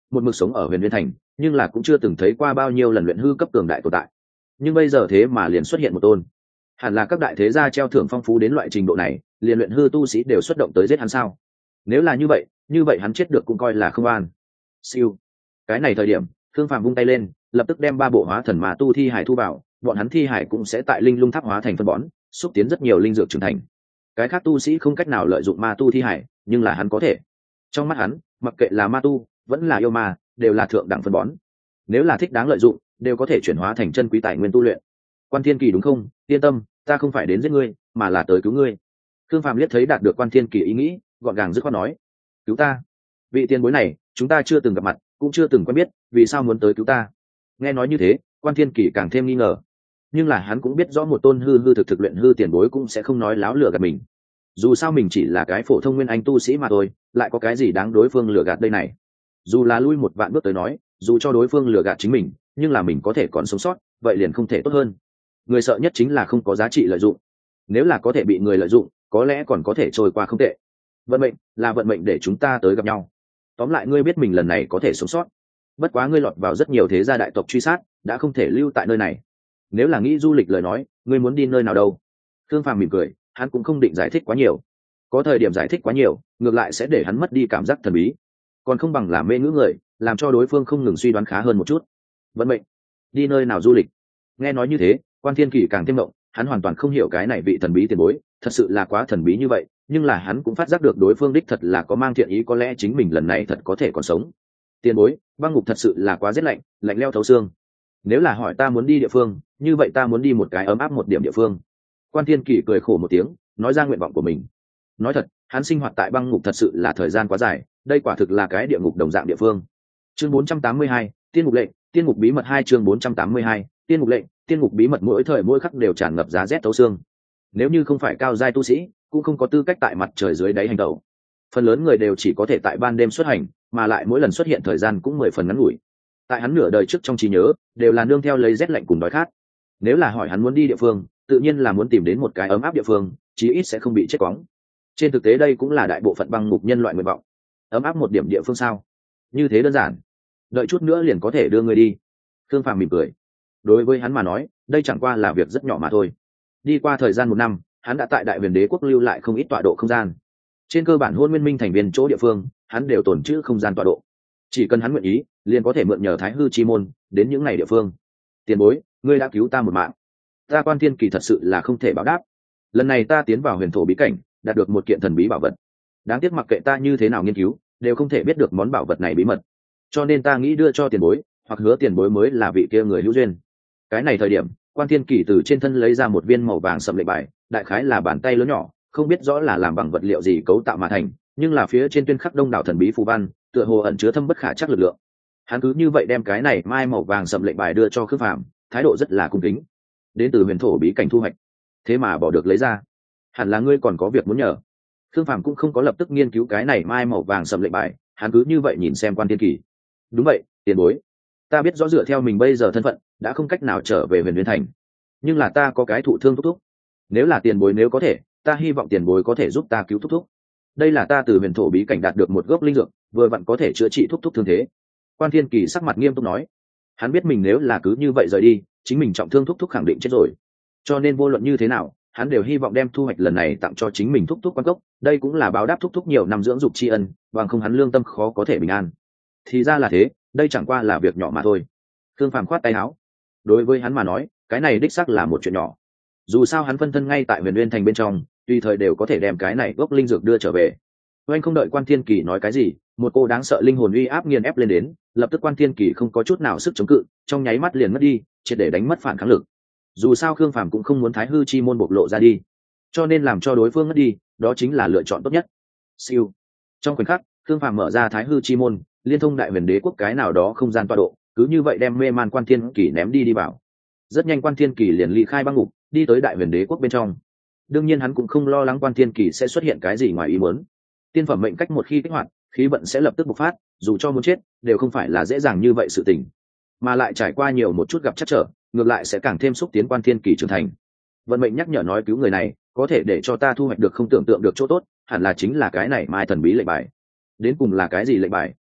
một mực sống ở huyền nguyên thành nhưng là cũng chưa từng thấy qua bao nhiêu lần luyện hư cấp cường đại tồn tại. Nhưng bây giờ thế mà liền xuất hiện một tôn, hẳn là các đại thế gia treo thưởng phong phú đến loại trình độ này, liền luyện hư tu sĩ đều xuất động tới giết hắn sao? Nếu là như vậy, như vậy hắn chết được cũng coi là không an. Siêu. Cái này thời điểm, Thương Phàm vung tay lên, lập tức đem ba bộ hóa thần ma tu thi hải thu vào, bọn hắn thi hải cũng sẽ tại linh lung tháp hóa thành phân bón, xúc tiến rất nhiều linh dược trưởng thành. Cái khác tu sĩ không cách nào lợi dụng ma tu thi hải, nhưng là hắn có thể. Trong mắt hắn, mặc kệ là ma tu, vẫn là yêu ma, đều là thượng đẳng phân bón. Nếu là thích đáng lợi dụng, đều có thể chuyển hóa thành chân quý tài nguyên tu luyện. Quan Thiên Kỳ đúng không? Yên tâm, ta không phải đến giết ngươi, mà là tới cứu ngươi. Thương Phàm liếc thấy đạt được Quan Thiên Kỳ ý nghĩ, gọn gàng dứt khoát nói: cứu ta? Vị tiền bối này, chúng ta chưa từng gặp mặt, cũng chưa từng quen biết, vì sao muốn tới cứu ta? Nghe nói như thế, Quan Thiên Kỳ càng thêm nghi ngờ. Nhưng là hắn cũng biết rõ một tôn hư hư thực thực luyện hư tiền bối cũng sẽ không nói láo lừa gạt mình. Dù sao mình chỉ là cái phổ thông nguyên anh tu sĩ mà thôi, lại có cái gì đáng đối phương lừa gạt đây này? Dù là lui một vạn bước tới nói, dù cho đối phương lừa gạt chính mình, nhưng là mình có thể còn sống sót, vậy liền không thể tốt hơn. Người sợ nhất chính là không có giá trị lợi dụng. Nếu là có thể bị người lợi dụng, có lẽ còn có thể trôi qua không tệ. Vận mệnh là vận mệnh để chúng ta tới gặp nhau. Tóm lại ngươi biết mình lần này có thể sống sót, bất quá ngươi lọt vào rất nhiều thế gia đại tộc truy sát, đã không thể lưu tại nơi này. Nếu là nghĩ du lịch lời nói, ngươi muốn đi nơi nào đâu? Thương Phàm mỉm cười, hắn cũng không định giải thích quá nhiều. Có thời điểm giải thích quá nhiều, ngược lại sẽ để hắn mất đi cảm giác thần bí, còn không bằng làm mê ngữ người, làm cho đối phương không ngừng suy đoán khá hơn một chút. Vận mệnh, đi nơi nào du lịch? Nghe nói như thế, Quan Thiên Kỳ càng thêm động, hắn hoàn toàn không hiểu cái này vị thần bí tiền bối, thật sự là quá thần bí như vậy, nhưng là hắn cũng phát giác được đối phương đích thật là có mang thiện ý, có lẽ chính mình lần này thật có thể còn sống. Tiền bối, băng ngục thật sự là quá rét lạnh, lạnh leo thấu xương. Nếu là hỏi ta muốn đi địa phương, như vậy ta muốn đi một cái ấm áp một điểm địa phương. Quan Thiên Kỳ cười khổ một tiếng, nói ra nguyện vọng của mình. Nói thật, hắn sinh hoạt tại băng ngục thật sự là thời gian quá dài, đây quả thực là cái địa ngục đồng dạng địa phương. Chương bốn trăm tám mươi hai, Tiên ngục lệnh, Tiên ngục bí mật hai chương bốn trăm tám mươi hai, Tiên ngục lệnh, Tiên ngục bí mật mỗi thời mỗi khắc đều tràn ngập giá rét thấu xương. Nếu như không phải cao giai tu sĩ, cũng không có tư cách tại mặt trời dưới đáy hành động. Phần lớn người đều chỉ có thể tại ban đêm xuất hành, mà lại mỗi lần xuất hiện thời gian cũng mười phần ngắn ngủi. Tại hắn nửa đời trước trong trí nhớ, đều là nương theo lấy rét lạnh cùng đói khát. Nếu là hỏi hắn muốn đi địa phương, tự nhiên là muốn tìm đến một cái ấm áp địa phương, chí ít sẽ không bị chết cóng. Trên thực tế đây cũng là đại bộ phận băng ngục nhân loại nguyện vọng. Ấm áp một điểm địa phương sao? Như thế đơn giản. Đợi chút nữa liền có thể đưa người đi. Thương Phàm mỉm cười. Đối với hắn mà nói, đây chẳng qua là việc rất nhỏ mà thôi. Đi qua thời gian một năm, hắn đã tại Đại Huyền Đế quốc lưu lại không ít tọa độ không gian. Trên cơ bản Hôn Nguyên Minh thành viên chỗ địa phương, hắn đều tồn trữ không gian tọa độ. Chỉ cần hắn nguyện ý, liền có thể mượn nhờ Thái Hư chi môn đến những ngày địa phương. Tiền bối, ngươi đã cứu ta một mạng, ta Quan Thiên Kỳ thật sự là không thể báo đáp. Lần này ta tiến vào huyền thổ bí cảnh, đạt được một kiện thần bí bảo vật. Đáng tiếc mặc kệ ta như thế nào nghiên cứu, đều không thể biết được món bảo vật này bí mật. Cho nên ta nghĩ đưa cho tiền bối, hoặc hứa tiền bối mới là vị kia người hữu duyên. Cái này thời điểm, Quan Thiên Kỳ từ trên thân lấy ra một viên màu vàng sậm lệnh bài, đại khái là bàn tay lớn nhỏ, không biết rõ là làm bằng vật liệu gì cấu tạo mà thành, nhưng là phía trên tuyên khắc đông đảo thần bí phù văn, tựa hồ ẩn chứa thâm bất khả trắc lực lượng. Hắn cứ như vậy đem cái này mai màu vàng sậm lệnh bài đưa cho Khương Phàm, thái độ rất là cung kính. Đến từ huyền thổ bí cảnh thu hoạch, thế mà bỏ được lấy ra, hẳn là ngươi còn có việc muốn nhờ. Khương Phàm cũng không có lập tức nghiên cứu cái này mai màu vàng sậm lệnh bài, hắn cứ như vậy nhìn xem Quan Thiên Kỳ. Đúng vậy, tiền bối, ta biết rõ dựa theo mình bây giờ thân phận, đã không cách nào trở về Huyền Nguyên thành, nhưng là ta có cái thụ thương thúc thúc. Nếu là tiền bối nếu có thể, ta hy vọng tiền bối có thể giúp ta cứu thúc thúc. Đây là ta từ huyền thổ bí cảnh đạt được một gốc linh dược, vừa vặn có thể chữa trị thúc thúc thương thế. Quan Thiên Kỳ sắc mặt nghiêm túc nói. Hắn biết mình nếu là cứ như vậy rời đi, chính mình trọng thương thúc thúc khẳng định chết rồi. Cho nên vô luận như thế nào, hắn đều hy vọng đem thu hoạch lần này tặng cho chính mình thúc thúc quan cốc. Đây cũng là báo đáp thúc thúc nhiều năm dưỡng dục tri ân, bằng không hắn lương tâm khó có thể bình an. Thì ra là thế, đây chẳng qua là việc nhỏ mà thôi. Thương Phàm khoát tay áo. Đối với hắn mà nói, cái này đích xác là một chuyện nhỏ. Dù sao hắn phân thân ngay tại Huyền Nguyên thành bên trong, tùy thời đều có thể đem cái này gốc linh dược đưa trở về. Oanh không đợi Quan Thiên Kỳ nói cái gì, một cô đáng sợ linh hồn uy áp nghiền ép lên đến, lập tức Quan Thiên Kỳ không có chút nào sức chống cự, trong nháy mắt liền mất đi, triệt để đánh mất phản kháng lực. Dù sao Khương Phàm cũng không muốn Thái Hư chi môn bộc lộ ra đi, cho nên làm cho đối phương mất đi, đó chính là lựa chọn tốt nhất. Siêu. Trong khoảnh khắc, Khương Phàm mở ra Thái Hư chi môn, liên thông Đại Huyền Đế quốc cái nào đó không gian tọa độ, cứ như vậy đem mê man Quan Thiên Kỳ ném đi đi vào. Rất nhanh Quan Thiên Kỳ liền ly khai băng ngục, đi tới Đại Huyền Đế quốc bên trong. Đương nhiên hắn cũng không lo lắng Quan Thiên Kỳ sẽ xuất hiện cái gì ngoài ý muốn. Tiên phẩm mệnh cách một khi kích hoạt, khí vận sẽ lập tức bộc phát, dù cho muốn chết, đều không phải là dễ dàng như vậy sự tình. Mà lại trải qua nhiều một chút gặp trắc trở, ngược lại sẽ càng thêm xúc tiến Quan Thiên Kỳ trưởng thành. Vận mệnh nhắc nhở nói cứu người này, có thể để cho ta thu hoạch được không tưởng tượng được chỗ tốt, hẳn là chính là cái này mai thần bí lệnh bài. Đến cùng là cái gì lệnh bài?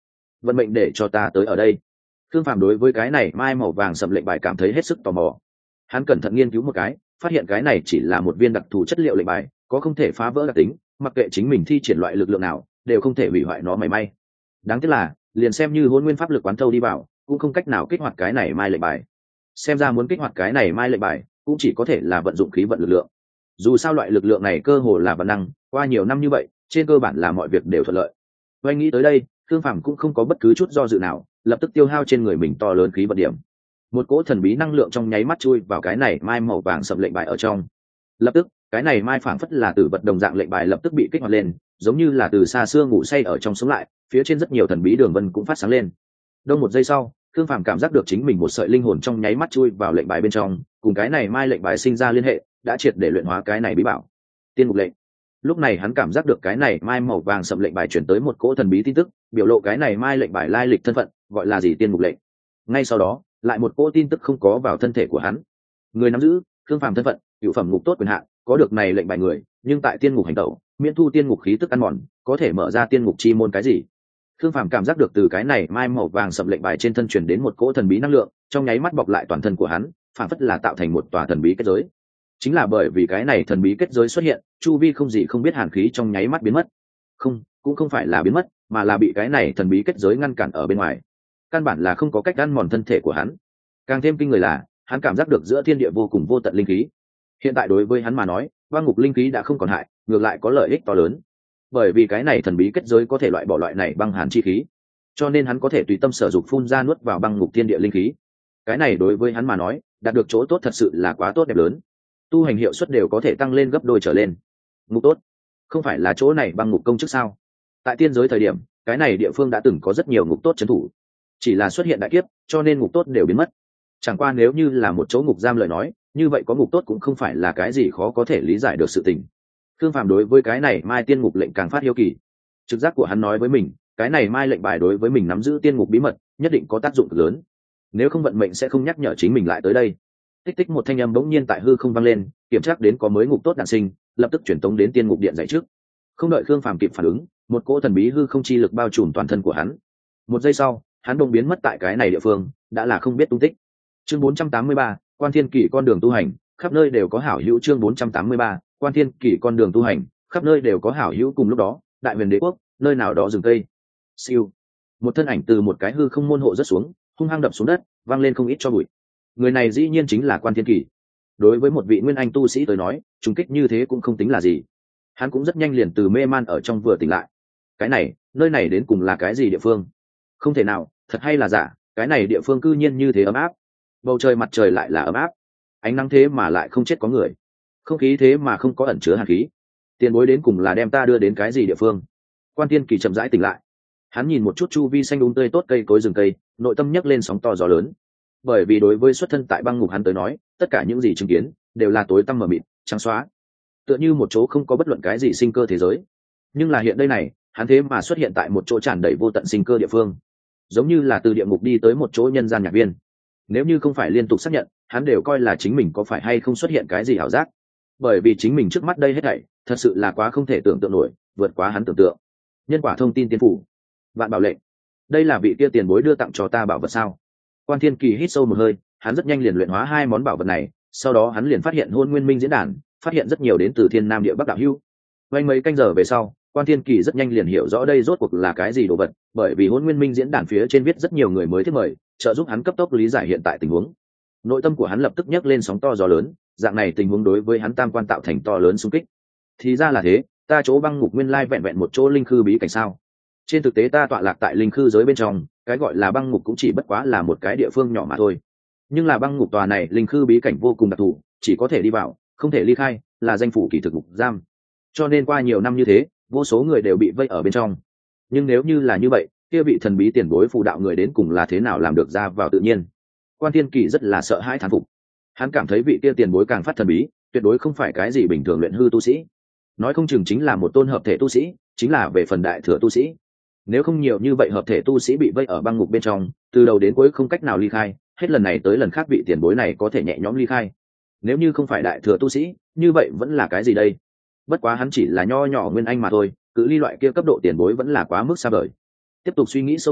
vận mệnh để cho ta tới ở đây. Khương Phàm đối với cái này mai màu vàng sậm lệnh bài cảm thấy hết sức tò mò. Hắn cẩn thận nghiên cứu một cái, phát hiện cái này chỉ là một viên đặc thù chất liệu lệnh bài, có không thể phá vỡ đặc tính, mặc kệ chính mình thi triển loại lực lượng nào đều không thể hủy hoại nó mảy may. Đáng tiếc là liền xem như hôn nguyên pháp lực quán thâu đi vào cũng không cách nào kích hoạt cái này mai lệnh bài. Xem ra muốn kích hoạt cái này mai lệnh bài cũng chỉ có thể là vận dụng khí vận lực lượng. Dù sao loại lực lượng này cơ hồ là bản năng, qua nhiều năm như vậy trên cơ bản là mọi việc đều thuận lợi. Oanh nghĩ tới đây, Khương Phàm cũng không có bất cứ chút do dự nào, lập tức tiêu hao trên người mình to lớn khí vận điểm. Một cỗ thần bí năng lượng trong nháy mắt chui vào cái này mai màu vàng sậm lệnh bài ở trong. Lập tức cái này mai phảng phất là từ vật đồng dạng lệnh bài lập tức bị kích hoạt lên, giống như là từ xa xưa ngủ say ở trong sống lại, phía trên rất nhiều thần bí đường vân cũng phát sáng lên. Đông một giây sau, Khương Phàm cảm giác được chính mình một sợi linh hồn trong nháy mắt chui vào lệnh bài bên trong, cùng cái này mai lệnh bài sinh ra liên hệ, đã triệt để luyện hóa cái này bí bảo. Tiên ngục lệnh. Lúc này hắn cảm giác được cái này mai màu vàng sậm lệnh bài chuyển tới một cỗ thần bí tin tức, biểu lộ cái này mai lệnh bài lai lịch thân phận, gọi là gì tiên ngục lệnh. Ngay sau đó, lại một cỗ tin tức không có vào thân thể của hắn. Người nắm giữ Khương Phàm thân phận, hữu phẩm ngục tốt quyền hạn, có được này lệnh bài người, nhưng tại tiên ngục hành tẩu, miễn thu tiên ngục khí tức ăn mòn, có thể mở ra tiên ngục chi môn cái gì. Khương Phàm cảm giác được từ cái này mai màu vàng sậm lệnh bài trên thân truyền đến một cỗ thần bí năng lượng, trong nháy mắt bọc lại toàn thân của hắn, phản phất là tạo thành một tòa thần bí kết giới. Chính là bởi vì cái này thần bí kết giới xuất hiện, chu vi không gì không biết hàn khí trong nháy mắt biến mất. Không, cũng không phải là biến mất, mà là bị cái này thần bí kết giới ngăn cản ở bên ngoài. Căn bản là không có cách ăn mòn thân thể của hắn. Càng thêm kinh người là, hắn cảm giác được giữa thiên địa vô cùng vô tận linh khí. Hiện tại đối với hắn mà nói, băng ngục linh khí đã không còn hại, ngược lại có lợi ích to lớn. Bởi vì cái này thần bí kết giới có thể loại bỏ loại này băng hàn chi khí, cho nên hắn có thể tùy tâm sở dục phun ra nuốt vào băng ngục thiên địa linh khí. Cái này đối với hắn mà nói, đạt được chỗ tốt thật sự là quá tốt đẹp lớn. Tu hành hiệu suất đều có thể tăng lên gấp đôi trở lên. Ngục tốt, không phải là chỗ này băng ngục công chức sao? Tại tiên giới thời điểm, cái này địa phương đã từng có rất nhiều ngục tốt trấn thủ, chỉ là xuất hiện đại kiếp, cho nên ngục tốt đều biến mất. Chẳng qua nếu như là một chỗ ngục giam lời nói, như vậy có ngục tốt cũng không phải là cái gì khó có thể lý giải được sự tình. Khương Phàm đối với cái này mai tiên ngục lệnh càng phát hiếu kỳ. Trực giác của hắn nói với mình, cái này mai lệnh bài đối với mình nắm giữ tiên ngục bí mật, nhất định có tác dụng cực lớn. Nếu không vận mệnh sẽ không nhắc nhở chính mình lại tới đây. Tích tích một thanh âm bỗng nhiên tại hư không vang lên, kiểm tra đến có mới ngục tốt đản sinh, lập tức chuyển tống đến tiên ngục điện dạy trước. Không đợi Khương Phàm kịp phản ứng, một cỗ thần bí hư không chi lực bao trùm toàn thân của hắn. Một giây sau, hắn bỗng biến mất tại cái này địa phương, đã là không biết tung tích. Chương bốn trăm tám mươi ba, Quan Thiên Kỷ con đường tu hành, khắp nơi đều có hảo hữu. Chương bốn trăm tám mươi ba, Quan Thiên Kỷ con đường tu hành, khắp nơi đều có hảo hữu. Cùng lúc đó, Đại Huyền Đế quốc, nơi nào đó rừng cây. Siêu. Một thân ảnh từ một cái hư không môn hộ rớt xuống, hung hăng đập xuống đất, vang lên không ít cho bụi. Người này dĩ nhiên chính là Quan Thiên Kỷ. Đối với một vị nguyên anh tu sĩ tới nói, trùng kích như thế cũng không tính là gì. Hắn cũng rất nhanh liền từ mê man ở trong vừa tỉnh lại. Cái này, nơi này đến cùng là cái gì địa phương? Không thể nào, thật hay là giả, cái này địa phương cư nhiên như thế ấm áp. Bầu trời mặt trời lại là ấm áp, ánh nắng thế mà lại không chết có người, không khí thế mà không có ẩn chứa hàn khí. Tiền bối đến cùng là đem ta đưa đến cái gì địa phương? Quan Thiên Kỳ chậm rãi tỉnh lại, hắn nhìn một chút chu vi xanh đúng tươi tốt cây cối rừng cây, nội tâm nhấc lên sóng to gió lớn. Bởi vì đối với xuất thân tại băng ngục hắn tới nói, tất cả những gì chứng kiến đều là tối tăm mờ mịt, trắng xóa, tựa như một chỗ không có bất luận cái gì sinh cơ thế giới. Nhưng là hiện đây này, hắn thế mà xuất hiện tại một chỗ tràn đầy vô tận sinh cơ địa phương, giống như là từ địa ngục đi tới một chỗ nhân gian nhạc viên. Nếu như không phải liên tục xác nhận, hắn đều coi là chính mình có phải hay không xuất hiện cái gì ảo giác. Bởi vì chính mình trước mắt đây hết thảy thật sự là quá không thể tưởng tượng nổi, vượt quá hắn tưởng tượng. Nhân quả thông tin tiên phủ, vạn bảo lệnh, đây là vị kia tiền bối đưa tặng cho ta bảo vật sao? Quan Thiên Kỳ hít sâu một hơi, hắn rất nhanh liền luyện hóa hai món bảo vật này, sau đó hắn liền phát hiện Hôn Nguyên Minh diễn đàn, phát hiện rất nhiều đến từ thiên nam địa bắc đạo hữu. Quanh mấy canh giờ về sau, Quan Thiên Kỳ rất nhanh liền hiểu rõ đây rốt cuộc là cái gì đồ vật, bởi vì Hôn Nguyên Minh diễn đàn phía trên viết rất nhiều người mới thiết mời, trợ giúp hắn cấp tốc lý giải hiện tại tình huống. Nội tâm của hắn lập tức nhấc lên sóng to gió lớn, dạng này tình huống đối với hắn tam quan tạo thành to lớn xung kích. Thì ra là thế, ta chỗ băng ngục nguyên lai vẹn vẹn một chỗ linh khư bí cảnh sao? Trên thực tế ta tọa lạc tại linh khư giới bên trong, cái gọi là băng ngục cũng chỉ bất quá là một cái địa phương nhỏ mà thôi. Nhưng là băng ngục tòa này linh khư bí cảnh vô cùng đặc thù, chỉ có thể đi vào, không thể ly khai, là danh phủ kỳ thực ngục giam. Cho nên qua nhiều năm như thế, vô số người đều bị vây ở bên trong. Nhưng nếu như là như vậy, kia vị thần bí tiền bối phù đạo người đến cùng là thế nào làm được ra vào tự nhiên? Quan Thiên Kỳ rất là sợ hãi thán phục. Hắn cảm thấy vị kia tiền bối càng phát thần bí, tuyệt đối không phải cái gì bình thường luyện hư tu sĩ, nói không chừng chính là một tôn hợp thể tu sĩ, chính là về phần đại thừa tu sĩ. Nếu không nhiều như vậy hợp thể tu sĩ bị vây ở băng ngục bên trong, từ đầu đến cuối không cách nào ly khai, hết lần này tới lần khác vị tiền bối này có thể nhẹ nhõm ly khai. Nếu như không phải đại thừa tu sĩ, như vậy vẫn là cái gì đây? Bất quá hắn chỉ là nho nhỏ nguyên anh mà thôi, cự ly loại kia cấp độ tiền bối vẫn là quá mức xa vời. Tiếp tục suy nghĩ sâu xa,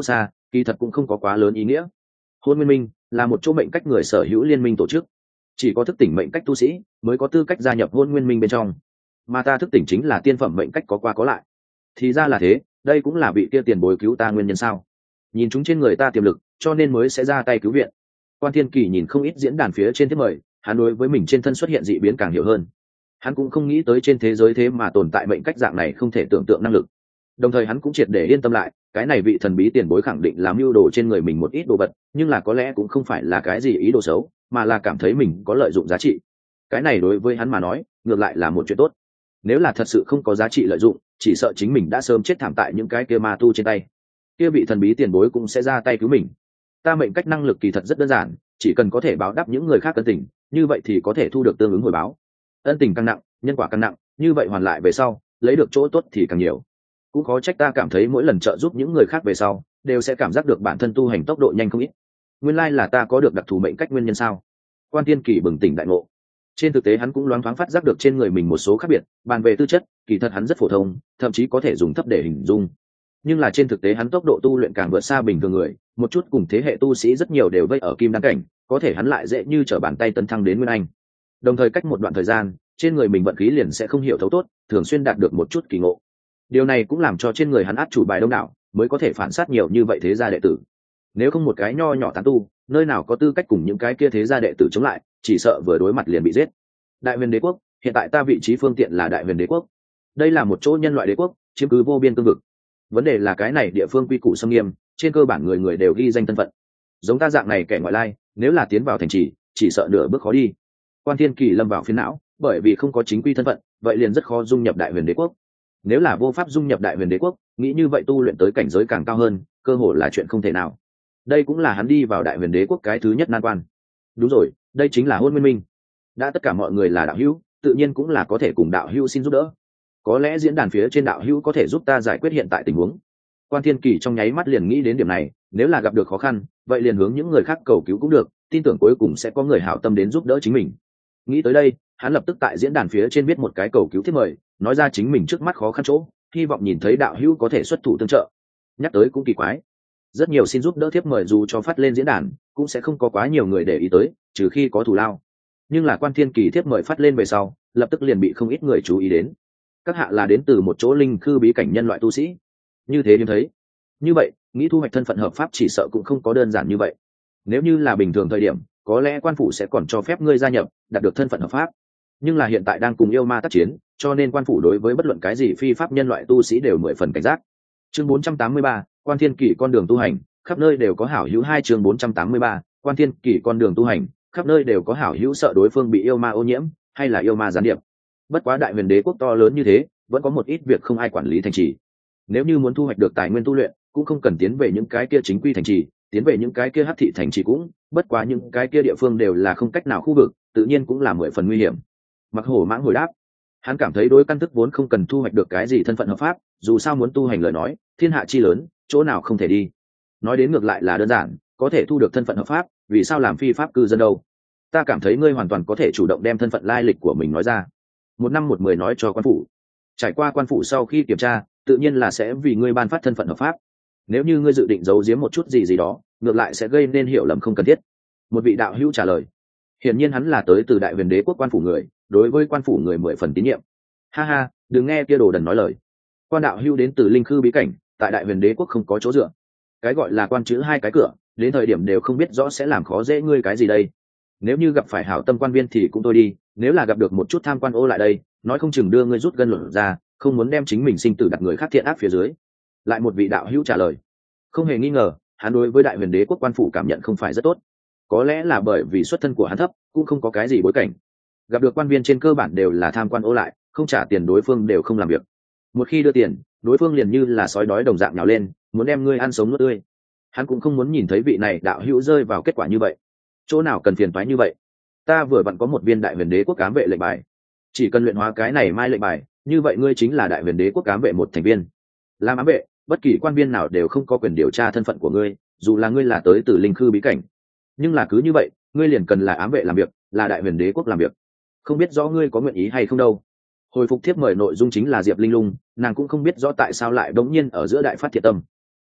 kỳ thật cũng không có quá lớn ý nghĩa. Hôn Nguyên Minh là một chỗ mệnh cách người sở hữu liên minh tổ chức, chỉ có thức tỉnh mệnh cách tu sĩ mới có tư cách gia nhập Hôn Nguyên Minh bên trong, mà ta thức tỉnh chính là tiên phẩm mệnh cách có qua có lại. Thì ra là thế, đây cũng là vị kia tiền bối cứu ta nguyên nhân sao? Nhìn chúng trên người ta tiềm lực, cho nên mới sẽ ra tay cứu viện. Quan Thiên Kỳ nhìn không ít diễn đàn phía trên thiết mời, hắn đối với mình trên thân xuất hiện dị biến càng hiểu hơn. Hắn cũng không nghĩ tới trên thế giới thế mà tồn tại mệnh cách dạng này không thể tưởng tượng năng lực. Đồng thời hắn cũng triệt để yên tâm lại, cái này vị thần bí tiền bối khẳng định làm mưu đồ trên người mình một ít đồ vật, nhưng là có lẽ cũng không phải là cái gì ý đồ xấu, mà là cảm thấy mình có lợi dụng giá trị. Cái này đối với hắn mà nói, ngược lại là một chuyện tốt. Nếu là thật sự không có giá trị lợi dụng, chỉ sợ chính mình đã sớm chết thảm tại những cái kia ma tu trên tay. Kia vị thần bí tiền bối cũng sẽ ra tay cứu mình. Ta mệnh cách năng lực kỳ thật rất đơn giản, chỉ cần có thể báo đáp những người khác ân tình, như vậy thì có thể thu được tương ứng hồi báo. Ân tình càng nặng, nhân quả càng nặng, như vậy hoàn lại về sau, lấy được chỗ tốt thì càng nhiều. Cũng khó trách ta cảm thấy mỗi lần trợ giúp những người khác về sau, đều sẽ cảm giác được bản thân tu hành tốc độ nhanh không ít. Nguyên lai là ta có được đặc thù mệnh cách nguyên nhân sao? Quan Thiên Kỳ bừng tỉnh đại ngộ. Trên thực tế hắn cũng loáng thoáng phát giác được trên người mình một số khác biệt, bàn về tư chất, kỳ thật hắn rất phổ thông, thậm chí có thể dùng thấp để hình dung. Nhưng là trên thực tế hắn tốc độ tu luyện càng vượt xa bình thường người, một chút cùng thế hệ tu sĩ rất nhiều đều vây ở kim đăng cảnh, có thể hắn lại dễ như trở bàn tay tấn thăng đến nguyên anh. Đồng thời cách một đoạn thời gian, trên người mình vận khí liền sẽ không hiểu thấu tốt, thường xuyên đạt được một chút kỳ ngộ. Điều này cũng làm cho trên người hắn át chủ bài đông đảo, mới có thể phản sát nhiều như vậy thế gia đệ tử. Nếu không một cái nho nhỏ tán tu, nơi nào có tư cách cùng những cái kia thế gia đệ tử chống lại, chỉ sợ vừa đối mặt liền bị giết. Đại Huyền Đế quốc, hiện tại ta vị trí phương tiện là Đại Huyền Đế quốc. Đây là một chỗ nhân loại đế quốc, chiếm cứ vô biên cương vực. Vấn đề là cái này địa phương quy củ xâm nghiêm, trên cơ bản người người đều ghi danh thân phận. Giống ta dạng này kẻ ngoại lai, nếu là tiến vào thành trì, chỉ sợ nửa bước khó đi. Quan Thiên Kỳ lâm vào phiền não, bởi vì không có chính quy thân phận, vậy liền rất khó dung nhập Đại Huyền Đế quốc. Nếu là vô pháp dung nhập Đại Huyền Đế quốc, nghĩ như vậy tu luyện tới cảnh giới càng cao hơn, cơ hội là chuyện không thể nào. Đây cũng là hắn đi vào Đại Huyền Đế quốc cái thứ nhất nan quan. Đúng rồi, đây chính là Hôn Nguyên Minh. Đã tất cả mọi người là đạo hữu, tự nhiên cũng là có thể cùng đạo hữu xin giúp đỡ. Có lẽ diễn đàn phía trên đạo hữu có thể giúp ta giải quyết hiện tại tình huống. Quan Thiên Kỳ trong nháy mắt liền nghĩ đến điểm này, nếu là gặp được khó khăn, vậy liền hướng những người khác cầu cứu cũng được, tin tưởng cuối cùng sẽ có người hảo tâm đến giúp đỡ chính mình. Nghĩ tới đây, hắn lập tức tại diễn đàn phía trên viết một cái cầu cứu thiết mời, nói ra chính mình trước mắt khó khăn chỗ, hy vọng nhìn thấy đạo hữu có thể xuất thủ tương trợ. Nhắc tới cũng kỳ quái, rất nhiều xin giúp đỡ thiếp mời dù cho phát lên diễn đàn, cũng sẽ không có quá nhiều người để ý tới, trừ khi có thù lao. Nhưng là Quan Thiên Kỳ thiếp mời phát lên về sau, lập tức liền bị không ít người chú ý đến. Các hạ là đến từ một chỗ linh khư bí cảnh nhân loại tu sĩ, như thế hiếm thấy. Như vậy, nghĩ thu hoạch thân phận hợp pháp chỉ sợ cũng không có đơn giản như vậy. Nếu như là bình thường thời điểm, có lẽ quan phủ sẽ còn cho phép ngươi gia nhập, đạt được thân phận hợp pháp. Nhưng là hiện tại đang cùng yêu ma tác chiến, cho nên quan phủ đối với bất luận cái gì phi pháp nhân loại tu sĩ đều mười phần cảnh giác. Chương bốn trăm tám mươi ba, Quan Thiên Kỳ con đường tu hành, khắp nơi đều có hảo hữu. Hai chương bốn trăm tám mươi ba, Quan Thiên Kỳ con đường tu hành, khắp nơi đều có hảo hữu, sợ đối phương bị yêu ma ô nhiễm, hay là yêu ma gián điệp. Bất quá Đại Huyền Đế quốc to lớn như thế, vẫn có một ít việc không ai quản lý thành trì. Nếu như muốn thu hoạch được tài nguyên tu luyện, cũng không cần tiến về những cái kia chính quy thành trì, tiến về những cái kia hắc thị thành trì cũng, bất quá những cái kia địa phương đều là không cách nào khu vực, tự nhiên cũng là mười phần nguy hiểm. Mặc Hổ Mãng hồi đáp, hắn cảm thấy đối căn thức vốn không cần thu hoạch được cái gì thân phận hợp pháp, dù sao muốn tu hành lời nói, thiên hạ chi lớn, chỗ nào không thể đi. Nói đến ngược lại là đơn giản, có thể thu được thân phận hợp pháp, vì sao làm phi pháp cư dân đâu? Ta cảm thấy ngươi hoàn toàn có thể chủ động đem thân phận lai lịch của mình nói ra, một năm một mười nói cho quan phủ. Trải qua quan phủ sau khi kiểm tra, tự nhiên là sẽ vì ngươi ban phát thân phận hợp pháp. Nếu như ngươi dự định giấu giếm một chút gì gì đó, ngược lại sẽ gây nên hiểu lầm không cần thiết. Một vị đạo hữu trả lời. Hiển nhiên hắn là tới từ Đại Huyền Đế quốc quan phủ người, đối với quan phủ người mười phần tín nhiệm. Ha ha, đừng nghe kia đồ đần nói lời. Quan đạo hữu đến từ linh khư bí cảnh, tại Đại Huyền Đế quốc không có chỗ dựa. Cái gọi là quan chữ hai cái cửa, đến thời điểm đều không biết rõ sẽ làm khó dễ ngươi cái gì đây. Nếu như gặp phải hảo tâm quan viên thì cũng thôi đi, nếu là gặp được một chút tham quan ô lại đây, nói không chừng đưa ngươi rút gân luận ra, không muốn đem chính mình sinh tử đặt người khác thiện ác phía dưới. Lại một vị đạo hữu trả lời. Không hề nghi ngờ, hắn đối với Đại Huyền Đế quốc quan phủ cảm nhận không phải rất tốt. Có lẽ là bởi vì xuất thân của hắn thấp, cũng không có cái gì bối cảnh. Gặp được quan viên trên cơ bản đều là tham quan ô lại, không trả tiền đối phương đều không làm việc. Một khi đưa tiền, đối phương liền như là sói đói đồng dạng nhào lên, muốn đem ngươi ăn sống nuốt tươi. Hắn cũng không muốn nhìn thấy vị này đạo hữu rơi vào kết quả như vậy. Chỗ nào cần phiền toái như vậy? Ta vừa vặn có một viên Đại Huyền Đế quốc ám vệ lệnh bài, chỉ cần luyện hóa cái này mai lệnh bài, như vậy ngươi chính là Đại Huyền Đế quốc ám vệ một thành viên. Làm ám vệ, bất kỳ quan viên nào đều không có quyền điều tra thân phận của ngươi, dù là ngươi là tới từ linh khư bí cảnh. Nhưng là cứ như vậy, ngươi liền cần là ám vệ làm việc, là Đại Huyền Đế quốc làm việc. Không biết rõ ngươi có nguyện ý hay không đâu. Hồi phục thiếp mời nội dung chính là Diệp Linh Lung, nàng cũng không biết rõ tại sao lại đống nhiên ở giữa đại phát thiệt tâm.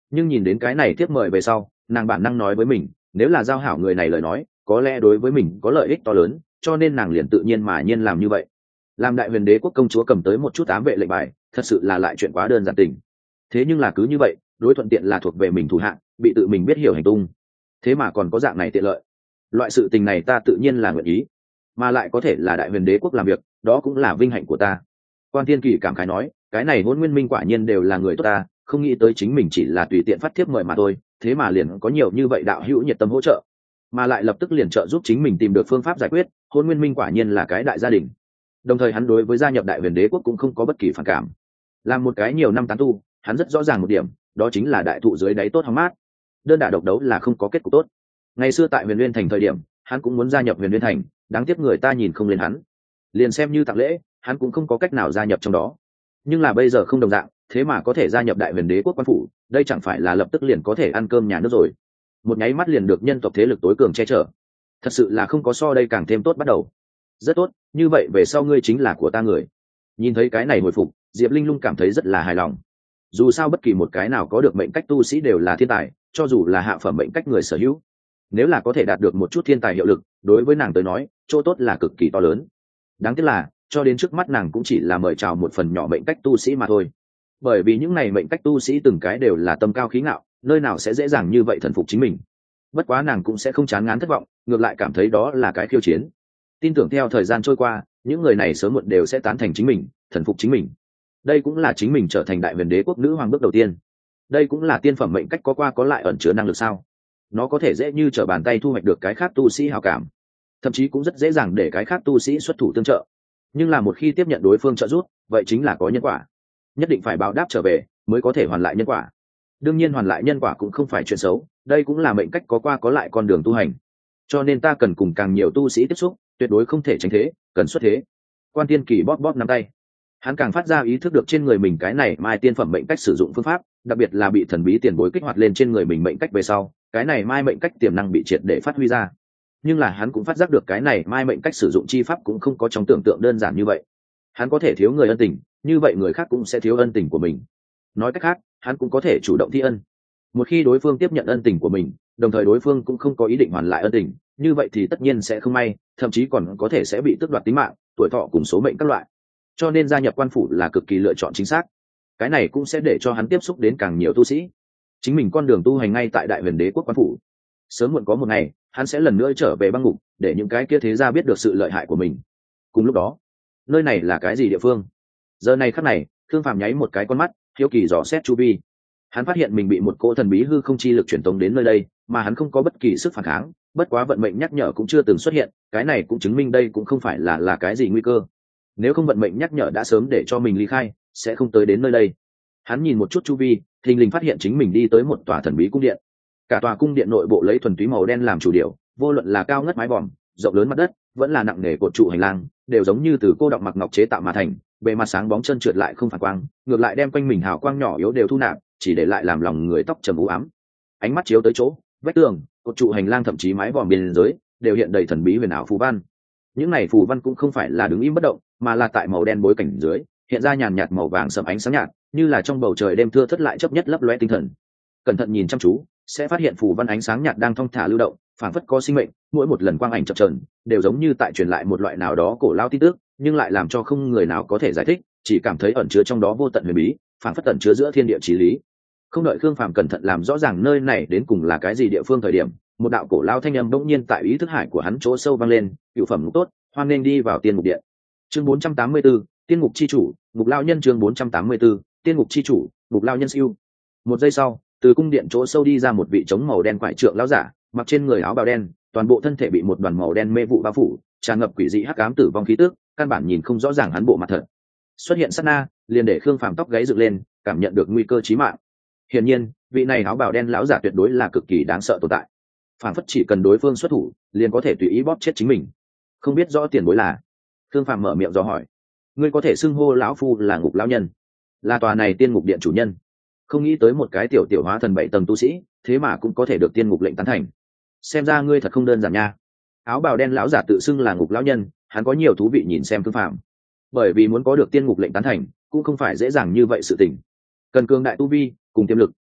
nhưng nhìn đến cái này tiếp mời về sau, nàng bản năng nói với mình, nếu là giao hảo người này lời nói có lẽ đối với mình có lợi ích to lớn, cho nên nàng liền tự nhiên mà nhiên làm như vậy. Làm đại huyền đế quốc công chúa cầm tới một chút ám vệ lệnh bài, thật sự là lại chuyện quá đơn giản tình. Thế nhưng là cứ như vậy, đối thuận tiện là thuộc về mình thủ hạng, bị tự mình biết hiểu hành tung, thế mà còn có dạng này tiện lợi. Loại sự tình này ta tự nhiên là nguyện ý, mà lại có thể là đại huyền đế quốc làm việc, đó cũng là vinh hạnh của ta. Quan Thiên Kỳ cảm khái nói, cái này Hôn Nguyên Minh quả nhiên đều là người tốt ta, không nghĩ tới chính mình chỉ là tùy tiện phát thiếp mời mà thôi, thế mà liền có nhiều như vậy đạo hữu nhiệt tâm hỗ trợ, mà lại lập tức liền trợ giúp chính mình tìm được phương pháp giải quyết. Hôn Nguyên Minh quả nhiên là cái đại gia đình. Đồng thời hắn đối với gia nhập đại huyền đế quốc cũng không có bất kỳ phản cảm. Làm một cái nhiều năm tán tu, hắn rất rõ ràng một điểm, đó chính là đại thụ dưới đáy tốt hóng mát, đơn đả độc đấu là không có kết cục tốt. Ngày xưa tại Huyền Nguyên Thành thời điểm, hắn cũng muốn gia nhập Huyền Nguyên Thành, đáng tiếc người ta nhìn không lên hắn, liền xem như tặng lễ, hắn cũng không có cách nào gia nhập trong đó. Nhưng là bây giờ không đồng dạng, thế mà có thể gia nhập đại huyền đế quốc quan phủ, đây chẳng phải là lập tức liền có thể ăn cơm nhà nước rồi, một nháy mắt liền được nhân tộc thế lực tối cường che chở, thật sự là không có so đây càng thêm tốt bắt đầu. Rất tốt, như vậy về sau ngươi chính là của ta người. Nhìn thấy cái này hồi phục, Diệp Linh Lung cảm thấy rất là hài lòng. Dù sao bất kỳ một cái nào có được mệnh cách tu sĩ đều là thiên tài, cho dù là hạ phẩm mệnh cách người sở hữu, nếu là có thể đạt được một chút thiên tài hiệu lực, đối với nàng tới nói chỗ tốt là cực kỳ to lớn. Đáng tiếc là cho đến trước mắt nàng cũng chỉ là mời chào một phần nhỏ mệnh cách tu sĩ mà thôi, bởi vì những này mệnh cách tu sĩ từng cái đều là tâm cao khí ngạo, nơi nào sẽ dễ dàng như vậy thần phục chính mình. Bất quá nàng cũng sẽ không chán ngán thất vọng, ngược lại cảm thấy đó là cái khiêu chiến. Tin tưởng theo thời gian trôi qua, những người này sớm muộn đều sẽ tán thành chính mình, thần phục chính mình. Đây cũng là chính mình trở thành đại huyền đế quốc nữ hoàng bước đầu tiên. Đây cũng là tiên phẩm mệnh cách có qua có lại ẩn chứa năng lực sao. Nó có thể dễ như trở bàn tay thu hoạch được cái khác tu sĩ hào cảm, thậm chí cũng rất dễ dàng để cái khác tu sĩ xuất thủ tương trợ. Nhưng là một khi tiếp nhận đối phương trợ giúp, vậy chính là có nhân quả, nhất định phải báo đáp trở về mới có thể hoàn lại nhân quả. Đương nhiên hoàn lại nhân quả cũng không phải chuyện xấu, đây cũng là mệnh cách có qua có lại con đường tu hành, cho nên ta cần cùng càng nhiều tu sĩ tiếp xúc, tuyệt đối không thể tránh thế, cần xuất thế. Quan Tiên Kỳ bóp bóp nắm tay, hắn càng phát ra ý thức được trên người mình cái này mai tiên phẩm mệnh cách sử dụng phương pháp, đặc biệt là bị thần bí tiền bối kích hoạt lên trên người mình mệnh cách về sau, cái này mai mệnh cách tiềm năng bị triệt để phát huy ra. Nhưng là hắn cũng phát giác được cái này mai mệnh cách sử dụng chi pháp cũng không có trong tưởng tượng đơn giản như vậy. Hắn có thể thiếu người ân tình, như vậy người khác cũng sẽ thiếu ân tình của mình. Nói cách khác, hắn cũng có thể chủ động thi ân. Một khi đối phương tiếp nhận ân tình của mình, đồng thời đối phương cũng không có ý định hoàn lại ân tình, như vậy thì tất nhiên sẽ không may, thậm chí còn có thể sẽ bị tước đoạt tính mạng, tuổi thọ cùng số mệnh các loại. Cho nên gia nhập quan phủ là cực kỳ lựa chọn chính xác. Cái này cũng sẽ để cho hắn tiếp xúc đến càng nhiều tu sĩ. Chính mình con đường tu hành ngay tại đại huyền đế quốc quan phủ. Sớm muộn có một ngày, hắn sẽ lần nữa trở về băng ngục, để những cái kia thế gia biết được sự lợi hại của mình. Cùng lúc đó, nơi này là cái gì địa phương? Giờ này khắc này, Khương Phàm nháy một cái con mắt, hiếu kỳ dò xét chu vi. Hắn phát hiện mình bị một cỗ thần bí hư không chi lực truyền tống đến nơi đây, mà hắn không có bất kỳ sức phản kháng, bất quá vận mệnh nhắc nhở cũng chưa từng xuất hiện, cái này cũng chứng minh đây cũng không phải là là cái gì nguy cơ. Nếu không vận mệnh nhắc nhở đã sớm để cho mình ly khai, sẽ không tới đến nơi đây. Hắn nhìn một chút chu vi, thình lình phát hiện chính mình đi tới một tòa thần bí cung điện. Cả tòa cung điện nội bộ lấy thuần túy màu đen làm chủ điều, vô luận là cao ngất mái vòm, rộng lớn mặt đất, vẫn là nặng nề cột trụ hành lang, đều giống như từ cô đọng mặc ngọc chế tạo mà thành, bề mặt sáng bóng trơn trượt lại không phản quang, ngược lại đem quanh mình hào quang nhỏ yếu đều thu nạp, chỉ để lại làm lòng người tóc trầm u ám. Ánh mắt chiếu tới chỗ, vách tường, cột trụ hành lang thậm chí mái vòm biên giới đều hiện đầy thần bí huyền ảo phù văn. Những này phù văn cũng không phải là đứng im bất động, mà là tại màu đen bối cảnh dưới, hiện ra nhàn nhạt màu vàng sẫm ánh sáng nhạt, như là trong bầu trời đêm thưa thất lại chấp nhất lấp lóe tinh thần. Cẩn thận nhìn chăm chú, sẽ phát hiện phù văn ánh sáng nhạt đang thong thả lưu động, phảng phất có sinh mệnh, mỗi một lần quang ảnh chập chờn, đều giống như tại truyền lại một loại nào đó cổ lao tin tức, nhưng lại làm cho không người nào có thể giải thích, chỉ cảm thấy ẩn chứa trong đó vô tận huyền bí, phảng phất ẩn chứa giữa thiên địa chí lý. Không đợi Khương Phàm cẩn thận làm rõ ràng nơi này đến cùng là cái gì địa phương thời điểm, một đạo cổ lao thanh âm bỗng nhiên tại ý thức hải của hắn chỗ sâu vang lên, "Cửu phẩm ngục tốt, hoan nên đi vào tiên ngục điện." Chương bốn trăm tám mươi tư, Tiên ngục chi chủ, ngục lao nhân. Chương bốn trăm tám mươi tư, Tiên ngục chi chủ, ngục lao nhân siêu. Một giây sau, từ cung điện chỗ sâu đi ra một vị trống màu đen quải trượng lão giả, mặc trên người áo bào đen, toàn bộ thân thể bị một đoàn màu đen mê vụ bao phủ, tràn ngập quỷ dị hắc ám tử vong khí tức, căn bản nhìn không rõ ràng hắn bộ mặt thật. Xuất hiện sát na, liền để Khương Phàm tóc gáy dựng lên, cảm nhận được nguy cơ chí mạng. Hiển nhiên, vị này áo bào đen lão giả tuyệt đối là cực kỳ đáng sợ tồn tại. Phản phất chỉ cần đối phương xuất thủ, liền có thể tùy ý bóp chết chính mình. Không biết rõ tiền bối là? Khương Phàm mở miệng dò hỏi. Ngươi có thể xưng hô lão phu là ngục lão nhân, là tòa này tiên ngục điện chủ nhân. Không nghĩ tới một cái tiểu tiểu hóa thần bảy tầng tu sĩ, thế mà cũng có thể được tiên ngục lệnh tán thành. Xem ra ngươi thật không đơn giản nha. Áo bào đen lão giả tự xưng là ngục lão nhân, hắn có nhiều thú vị nhìn xem Khương Phàm. Bởi vì muốn có được tiên ngục lệnh tán thành, cũng không phải dễ dàng như vậy sự tình. Cần cường đại tu vi, cùng tiềm lực,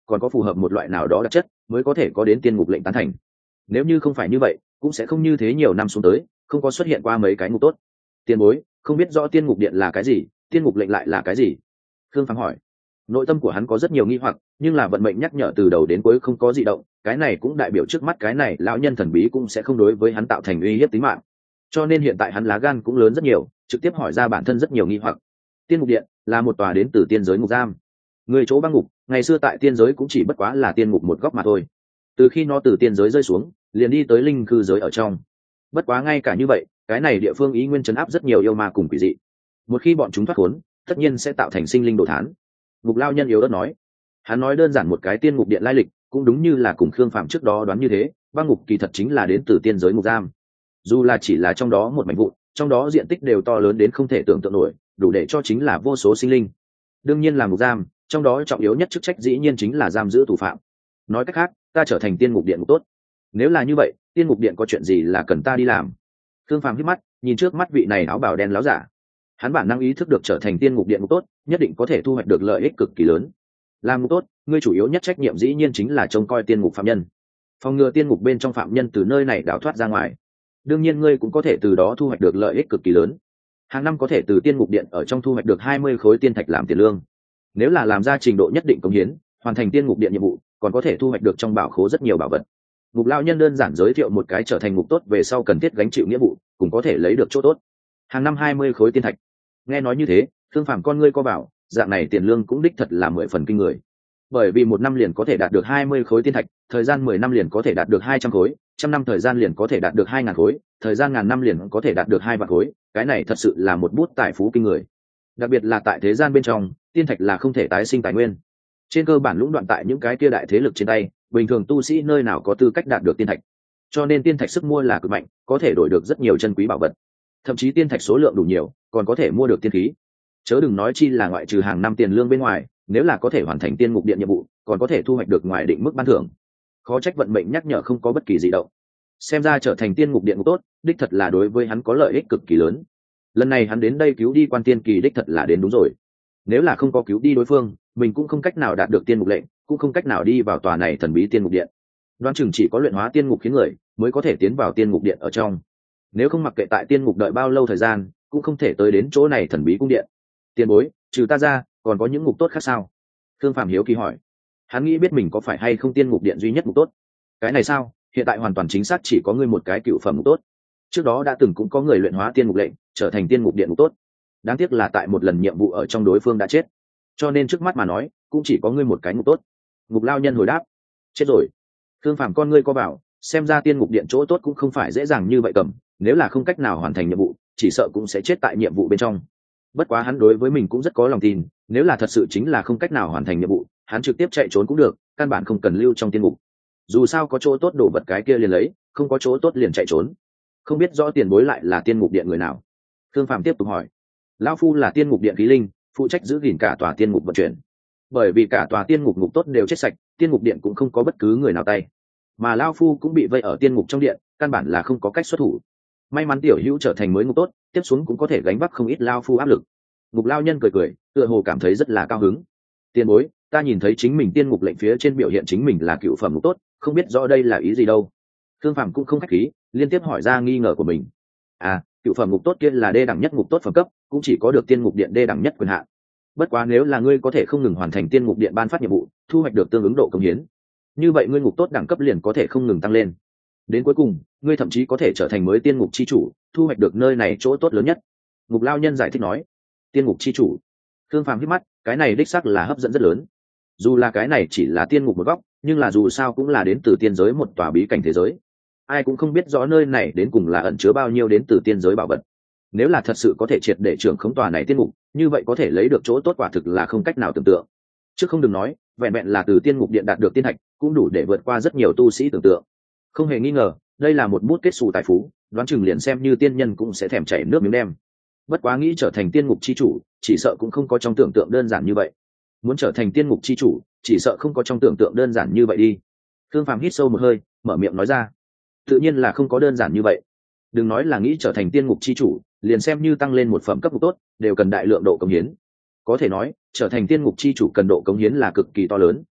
còn có phù hợp một loại nào đó đặc chất mới có thể có đến tiên ngục lệnh tán thành. Nếu như không phải như vậy cũng sẽ không như thế nhiều năm xuống tới không có xuất hiện qua mấy cái ngục tốt. Tiền bối không biết rõ tiên ngục điện là cái gì, tiên ngục lệnh lại là cái gì? Khương Phàm hỏi. Nội tâm của hắn có rất nhiều nghi hoặc, nhưng là vận mệnh nhắc nhở từ đầu đến cuối không có dị động, cái này cũng đại biểu trước mắt cái này lão nhân thần bí cũng sẽ không đối với hắn tạo thành uy hiếp tính mạng. Cho nên hiện tại hắn lá gan cũng lớn rất nhiều, trực tiếp hỏi ra bản thân rất nhiều nghi hoặc. Tiên ngục điện là một tòa đến từ tiên giới ngục giam. Người chỗ băng ngục, ngày xưa tại tiên giới cũng chỉ bất quá là tiên ngục một góc mà thôi. Từ khi nó từ tiên giới rơi xuống, liền đi tới linh cư giới ở trong. Bất quá ngay cả như vậy, cái này địa phương ý nguyên trấn áp rất nhiều yêu ma cùng quỷ dị. Một khi bọn chúng thoát khốn, tất nhiên sẽ tạo thành sinh linh đồ thán. Ngục lao nhân yếu ớt nói. Hắn nói đơn giản một cái tiên ngục điện lai lịch, cũng đúng như là cùng Khương Phạm trước đó đoán như thế, băng ngục kỳ thật chính là đến từ tiên giới ngục giam. Dù là chỉ là trong đó một mảnh vụn, trong đó diện tích đều to lớn đến không thể tưởng tượng nổi, đủ để cho chính là vô số sinh linh. Đương nhiên là ngục giam, trong đó trọng yếu nhất chức trách dĩ nhiên chính là giam giữ tù phạm. Nói cách khác, ta trở thành tiên ngục điện ngục tốt. Nếu là như vậy, tiên ngục điện có chuyện gì là cần ta đi làm? Khương Phàm hít mắt, nhìn trước mắt vị này áo bào đen láo giả. Hắn bản năng ý thức được trở thành tiên ngục điện ngục tốt, nhất định có thể thu hoạch được lợi ích cực kỳ lớn. Làm ngục tốt, ngươi chủ yếu nhất trách nhiệm dĩ nhiên chính là trông coi tiên ngục phạm nhân, phòng ngừa tiên ngục bên trong phạm nhân từ nơi này đào thoát ra ngoài. Đương nhiên ngươi cũng có thể từ đó thu hoạch được lợi ích cực kỳ lớn. Hàng năm có thể từ tiên ngục điện ở trong thu hoạch được hai mươi khối tiên thạch làm tiền lương. Nếu là làm ra trình độ nhất định công hiến, hoàn thành tiên ngục điện nhiệm vụ, còn có thể thu hoạch được trong bảo khố rất nhiều bảo vật. Ngục lao nhân đơn giản giới thiệu một cái trở thành ngục tốt về sau cần thiết gánh chịu nghĩa vụ, cũng có thể lấy được chỗ tốt. Hàng năm hai mươi khối tiên thạch. Nghe nói như thế, Thương Phàm con ngươi co vào, dạng này tiền lương cũng đích thật là mười phần kinh người. Bởi vì một năm liền có thể đạt được hai mươi khối tiên thạch, thời gian mười năm liền có thể đạt được hai trăm khối, trăm năm thời gian liền có thể đạt được hai ngàn khối, thời gian ngàn năm liền có thể đạt được hai vạn khối, cái này thật sự là một bút tài phú kinh người. Đặc biệt là tại thế gian bên trong, tiên thạch là không thể tái sinh tài nguyên. Trên cơ bản lũng đoạn tại những cái kia đại thế lực trên tay, bình thường tu sĩ nơi nào có tư cách đạt được tiên thạch. Cho nên tiên thạch sức mua là cực mạnh, có thể đổi được rất nhiều chân quý bảo vật. Thậm chí tiên thạch số lượng đủ nhiều, còn có thể mua được tiên khí. Chớ đừng nói chi là ngoại trừ hàng năm tiền lương bên ngoài, nếu là có thể hoàn thành tiên ngục điện nhiệm vụ, còn có thể thu hoạch được ngoài định mức ban thưởng. Khó trách vận mệnh nhắc nhở không có bất kỳ gì động. Xem ra trở thành tiên ngục điện ngục tốt, đích thật là đối với hắn có lợi ích cực kỳ lớn. Lần này hắn đến đây cứu đi quan tiên kỳ đích thật là đến đúng rồi. Nếu là không có cứu đi đối phương, mình cũng không cách nào đạt được tiên ngục lệnh, cũng không cách nào đi vào tòa này thần bí tiên ngục điện. Đoán chừng chỉ có luyện hóa tiên ngục khiến người mới có thể tiến vào tiên ngục điện ở trong. Nếu không mặc kệ tại tiên ngục đợi bao lâu thời gian, cũng không thể tới đến chỗ này thần bí cung điện. Tiền bối, trừ ta ra, còn có những ngục tốt khác sao? Thương Phạm hiếu kỳ hỏi. Hắn nghĩ biết mình có phải hay không tiên ngục điện duy nhất ngục tốt. Cái này sao? Hiện tại hoàn toàn chính xác chỉ có ngươi một cái cựu phẩm ngục tốt. Trước đó đã từng cũng có người luyện hóa tiên ngục lệnh, trở thành tiên ngục điện ngục tốt. Đáng tiếc là tại một lần nhiệm vụ ở trong đối phương đã chết. Cho nên trước mắt mà nói, cũng chỉ có ngươi một cái ngục tốt. Ngục lao nhân hồi đáp. Chết rồi. Thương Phạm con ngươi co bảo, xem ra tiên ngục điện chỗ tốt cũng không phải dễ dàng như vậy cầm, nếu là không cách nào hoàn thành nhiệm vụ, chỉ sợ cũng sẽ chết tại nhiệm vụ bên trong. Bất quá hắn đối với mình cũng rất có lòng tin, nếu là thật sự chính là không cách nào hoàn thành nhiệm vụ, hắn trực tiếp chạy trốn cũng được, căn bản không cần lưu trong tiên ngục. Dù sao có chỗ tốt đổ vật cái kia liền lấy, không có chỗ tốt liền chạy trốn. Không biết rõ tiền bối lại là tiên ngục điện người nào? Thương Phạm tiếp tục hỏi. Lão phu là tiên ngục điện khí linh, phụ trách giữ gìn cả tòa tiên ngục vận chuyển. Bởi vì cả tòa tiên ngục ngục tốt đều chết sạch, tiên ngục điện cũng không có bất cứ người nào tay, mà lão phu cũng bị vây ở tiên ngục trong điện, căn bản là không có cách xuất thủ. May mắn tiểu hữu trở thành mới ngục tốt, tiếp xuống cũng có thể gánh vác không ít lao phu áp lực. Ngục lao nhân cười cười, tựa hồ cảm thấy rất là cao hứng. Tiền bối, ta nhìn thấy chính mình tiên ngục lệnh phía trên biểu hiện chính mình là cựu phẩm ngục tốt, không biết rõ đây là ý gì đâu. Thương Phạm cũng không khách khí, liên tiếp hỏi ra nghi ngờ của mình. À, cựu phẩm ngục tốt kia là đê đẳng nhất ngục tốt phẩm cấp, cũng chỉ có được tiên ngục điện đê đẳng nhất quyền hạn. Bất quá nếu là ngươi có thể không ngừng hoàn thành tiên ngục điện ban phát nhiệm vụ, thu hoạch được tương ứng độ công hiến, như vậy ngươi ngục tốt đẳng cấp liền có thể không ngừng tăng lên. Đến cuối cùng, ngươi thậm chí có thể trở thành mới tiên ngục chi chủ, thu hoạch được nơi này chỗ tốt lớn nhất. Ngục lao nhân giải thích nói. Tiên ngục chi chủ. Thương Phàm hít mắt, cái này đích xác là hấp dẫn rất lớn. Dù là cái này chỉ là tiên ngục một góc, nhưng là dù sao cũng là đến từ tiên giới một tòa bí cảnh thế giới. Ai cũng không biết rõ nơi này đến cùng là ẩn chứa bao nhiêu đến từ tiên giới bảo vật. Nếu là thật sự có thể triệt để trưởng khống tòa này tiên ngục, như vậy có thể lấy được chỗ tốt quả thực là không cách nào tưởng tượng. Chứ không đừng nói, vẹn vẹn là từ tiên ngục điện đạt được tiên thạch, cũng đủ để vượt qua rất nhiều tu sĩ tưởng tượng. Không hề nghi ngờ, đây là một bút kết xù tài phú, đoán chừng liền xem như tiên nhân cũng sẽ thèm chảy nước miếng đem. Bất quá nghĩ trở thành tiên ngục chi chủ, chỉ sợ cũng không có trong tưởng tượng đơn giản như vậy. Muốn trở thành tiên ngục chi chủ, chỉ sợ không có trong tưởng tượng đơn giản như vậy đi. Thương Phàm hít sâu một hơi, mở miệng nói ra. Tự nhiên là không có đơn giản như vậy. Đừng nói là nghĩ trở thành tiên ngục chi chủ, liền xem như tăng lên một phẩm cấp ngục tốt, đều cần đại lượng độ cống hiến. Có thể nói, trở thành tiên ngục chi chủ cần độ cống hiến là cực kỳ to lớn,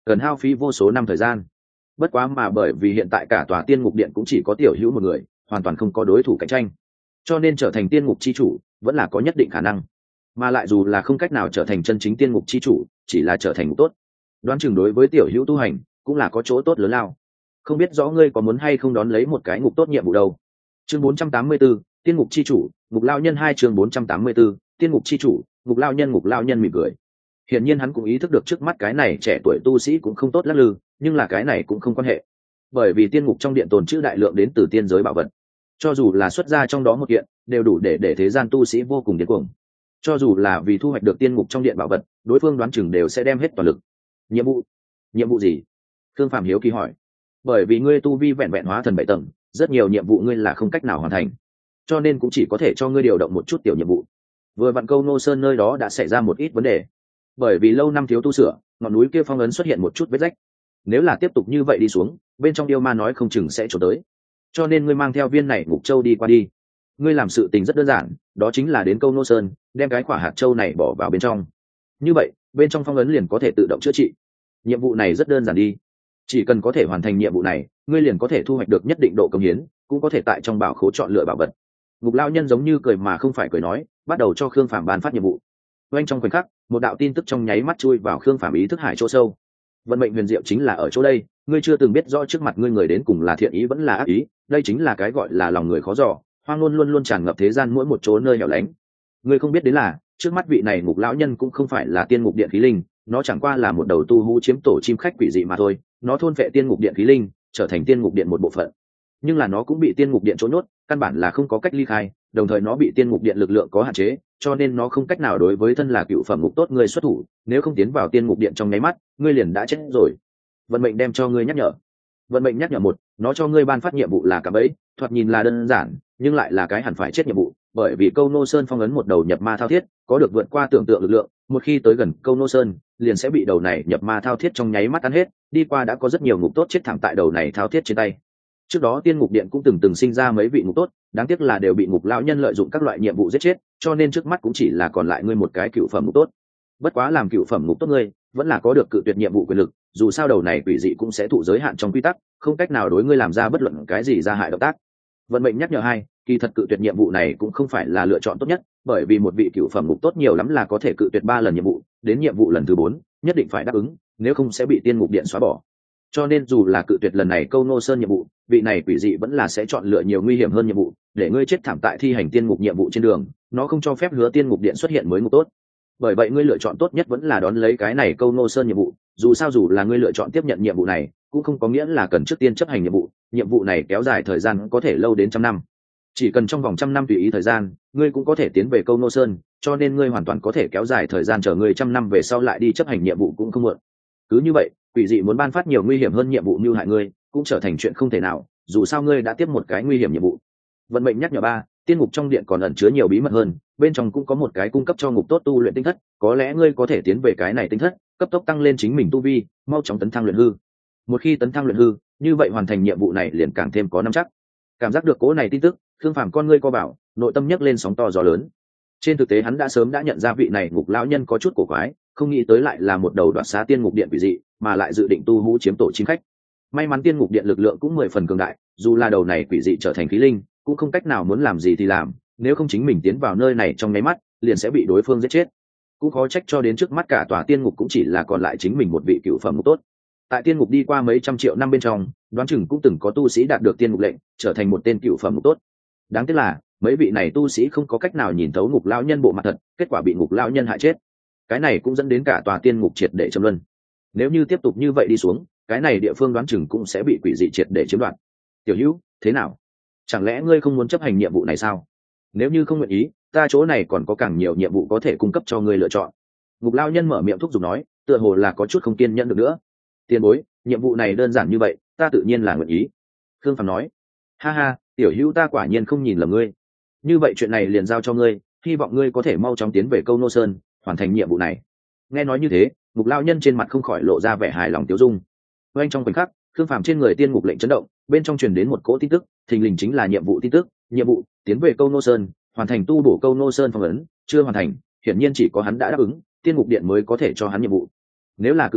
cần hao phí vô số năm thời gian. Bất quá mà bởi vì hiện tại cả tòa tiên ngục điện cũng chỉ có tiểu hữu một người, hoàn toàn không có đối thủ cạnh tranh, cho nên trở thành tiên ngục chi chủ vẫn là có nhất định khả năng. Mà lại dù là không cách nào trở thành chân chính tiên ngục chi chủ, chỉ là trở thành ngục tốt, đoán chừng đối với tiểu hữu tu hành cũng là có chỗ tốt lớn lao. Không biết rõ ngươi có muốn hay không đón lấy một cái ngục tốt nhiệm vụ đâu. Chương bốn trăm tám mươi 4, tiên ngục chi chủ, ngục lao nhân hai chương bốn trăm tám mươi 4, tiên ngục chi chủ, ngục lao nhân ngục lao nhân mỉm cười. Hiển nhiên hắn cũng ý thức được trước mắt cái này trẻ tuổi tu sĩ cũng không tốt lắc lư, nhưng là cái này cũng không quan hệ. Bởi vì tiên ngục trong điện tồn trữ đại lượng đến từ tiên giới bảo vật, cho dù là xuất ra trong đó một kiện, đều đủ để để thế gian tu sĩ vô cùng điên cuồng. Cho dù là vì thu hoạch được tiên ngục trong điện bảo vật, đối phương đoán chừng đều sẽ đem hết toàn lực. Nhiệm vụ? Nhiệm vụ gì? Thương Phạm hiếu kỳ hỏi. Bởi vì ngươi tu vi vẹn vẹn hóa thần bảy tầng, rất nhiều nhiệm vụ ngươi là không cách nào hoàn thành, cho nên cũng chỉ có thể cho ngươi điều động một chút tiểu nhiệm vụ. Vừa vặn Câu Nô Sơn nơi đó đã xảy ra một ít vấn đề, bởi vì lâu năm thiếu tu sửa, ngọn núi kia phong ấn xuất hiện một chút vết rách. Nếu là tiếp tục như vậy đi xuống, bên trong yêu ma nói không chừng sẽ trốn tới. Cho nên ngươi mang theo viên này ngục châu đi qua đi. Ngươi làm sự tình rất đơn giản, đó chính là đến Câu Nô Sơn, đem cái quả hạt châu này bỏ vào bên trong. Như vậy, bên trong phong ấn liền có thể tự động chữa trị. Nhiệm vụ này rất đơn giản đi. Chỉ cần có thể hoàn thành nhiệm vụ này, ngươi liền có thể thu hoạch được nhất định độ cống hiến, cũng có thể tại trong bảo khố chọn lựa bảo vật. Ngục lao nhân giống như cười mà không phải cười nói, bắt đầu cho Khương Phàm ban phát nhiệm vụ. Oanh trong khoảnh khắc, một đạo tin tức trong nháy mắt chui vào Khương Phàm ý thức hải chỗ sâu. Vận mệnh huyền diệu chính là ở chỗ đây, ngươi chưa từng biết rõ trước mặt ngươi người đến cùng là thiện ý vẫn là ác ý, đây chính là cái gọi là lòng người khó dò, hoang luôn luôn luôn tràn ngập thế gian mỗi một chỗ nơi hẻo lánh. Ngươi không biết đến là, trước mắt vị này ngục lão nhân cũng không phải là tiên ngục điện khí linh, nó chẳng qua là một đầu tu hú chiếm tổ chim khách quỷ dị mà thôi, nó thôn phệ tiên ngục điện khí linh, trở thành tiên ngục điện một bộ phận. Nhưng là nó cũng bị tiên ngục điện trốn nhốt, căn bản là không có cách ly khai, đồng thời nó bị tiên ngục điện lực lượng có hạn chế, cho nên nó không cách nào đối với thân là cựu phẩm ngục tốt ngươi xuất thủ, nếu không tiến vào tiên ngục điện trong nháy mắt, ngươi liền đã chết rồi. Vận mệnh đem cho ngươi nhắc nhở. Vận mệnh nhắc nhở một, nó cho ngươi ban phát nhiệm vụ là cả bẫy, thoạt nhìn là đơn giản, nhưng lại là cái hẳn phải chết nhiệm vụ, bởi vì Câu Nô Sơn phong ấn một đầu nhập ma thao thiết, có được vượt qua tưởng tượng lực lượng, một khi tới gần Câu Nô Sơn, liền sẽ bị đầu này nhập ma thao thiết trong nháy mắt ăn hết, đi qua đã có rất nhiều ngục tốt chết thảm tại đầu này thao thiết trên tay. Trước đó tiên ngục điện cũng từng từng sinh ra mấy vị ngục tốt, đáng tiếc là đều bị ngục lão nhân lợi dụng các loại nhiệm vụ giết chết, cho nên trước mắt cũng chỉ là còn lại ngươi một cái cựu phẩm ngục tốt. Bất quá làm cựu phẩm ngục tốt ngươi vẫn là có được cự tuyệt nhiệm vụ quyền lực, dù sao đầu này quỷ dị cũng sẽ thụ giới hạn trong quy tắc, không cách nào đối ngươi làm ra bất luận cái gì ra hại động tác. Vận mệnh nhắc nhở hai, kỳ thật cự tuyệt nhiệm vụ này cũng không phải là lựa chọn tốt nhất, bởi vì một vị cựu phẩm ngục tốt nhiều lắm là có thể cự tuyệt ba lần nhiệm vụ, đến nhiệm vụ lần thứ bốn nhất định phải đáp ứng, nếu không sẽ bị tiên ngục điện xóa bỏ. Cho nên dù là cự tuyệt lần này Câu Nô Sơn nhiệm vụ, vị này quỷ dị vẫn là sẽ chọn lựa nhiều nguy hiểm hơn nhiệm vụ, để ngươi chết thảm tại thi hành tiên ngục nhiệm vụ trên đường, nó không cho phép hứa tiên ngục điện xuất hiện mới ngục tốt. Bởi vậy ngươi lựa chọn tốt nhất vẫn là đón lấy cái này Câu Nô Sơn nhiệm vụ, dù sao dù là ngươi lựa chọn tiếp nhận nhiệm vụ này, cũng không có nghĩa là cần trước tiên chấp hành nhiệm vụ, nhiệm vụ này kéo dài thời gian có thể lâu đến trăm năm. Chỉ cần trong vòng trăm năm tùy ý thời gian, ngươi cũng có thể tiến về Câu Nô Sơn, cho nên ngươi hoàn toàn có thể kéo dài thời gian chờ ngươi trăm năm về sau lại đi chấp hành nhiệm vụ cũng không muộn. Cứ như vậy, quỷ dị muốn ban phát nhiều nguy hiểm hơn nhiệm vụ như hại ngươi, cũng trở thành chuyện không thể nào, dù sao ngươi đã tiếp một cái nguy hiểm nhiệm vụ. Vận mệnh nhắc nhở ba, tiên ngục trong điện còn ẩn chứa nhiều bí mật hơn, bên trong cũng có một cái cung cấp cho ngục tốt tu luyện tinh thất, có lẽ ngươi có thể tiến về cái này tinh thất, cấp tốc tăng lên chính mình tu vi, mau chóng tấn thăng luyện hư. Một khi tấn thăng luyện hư, như vậy hoàn thành nhiệm vụ này liền càng thêm có nắm chắc. Cảm giác được cố này tin tức, Khương Phàm con ngươi co bảo, nội tâm nhấc lên sóng to gió lớn. Trên thực tế hắn đã sớm đã nhận ra vị này ngục lão nhân có chút cổ quái, không nghĩ tới lại là một đầu đoạt xá tiên ngục điện quỷ dị, mà lại dự định tu hú chiếm tổ chim khách. May mắn tiên ngục điện lực lượng cũng mười phần cường đại, dù là đầu này quỷ dị trở thành khí linh, cũng không cách nào muốn làm gì thì làm, nếu không chính mình tiến vào nơi này trong nháy mắt, liền sẽ bị đối phương giết chết. Cũng khó trách cho đến trước mắt cả tòa tiên ngục cũng chỉ là còn lại chính mình một vị cựu phẩm ngục tốt. Tại tiên ngục đi qua mấy trăm triệu năm bên trong, đoán chừng cũng từng có tu sĩ đạt được tiên ngục lệnh, trở thành một tên cựu phẩm ngục tốt. Đáng tiếc là mấy vị này tu sĩ không có cách nào nhìn thấu ngục lão nhân bộ mặt thật, kết quả bị ngục lão nhân hại chết. Cái này cũng dẫn đến cả tòa tiên ngục triệt để châm luân. Nếu như tiếp tục như vậy đi xuống, cái này địa phương đoán chừng cũng sẽ bị quỷ dị triệt để chiếm đoạt. Tiểu Hữu, thế nào? Chẳng lẽ ngươi không muốn chấp hành nhiệm vụ này sao? Nếu như không nguyện ý, ta chỗ này còn có càng nhiều nhiệm vụ có thể cung cấp cho ngươi lựa chọn. Ngục lão nhân mở miệng thúc giục nói, tựa hồ là có chút không kiên nhẫn được nữa. Tiền bối, nhiệm vụ này đơn giản như vậy, ta tự nhiên là nguyện ý. Khương Phàm nói, ha ha, Tiểu Hữu ta quả nhiên không nhìn lầm ngươi. Như vậy chuyện này liền giao cho ngươi, hy vọng ngươi có thể mau chóng tiến về Câu Nô Sơn, hoàn thành nhiệm vụ này. Nghe nói như thế, ngục lão nhân trên mặt không khỏi lộ ra vẻ hài lòng tiêu dung. Ngay trong khoảnh khắc, Khương Phàm trên người tiên ngục lệnh chấn động, bên trong truyền đến một cỗ tin tức, thình lình chính là nhiệm vụ tin tức, nhiệm vụ tiến về Câu Nô Sơn, hoàn thành tu bổ Câu Nô Sơn phong ấn, chưa hoàn thành, hiển nhiên chỉ có hắn đã đáp ứng, tiên ngục điện mới có thể cho hắn nhiệm vụ. Nếu là cự tuyệt,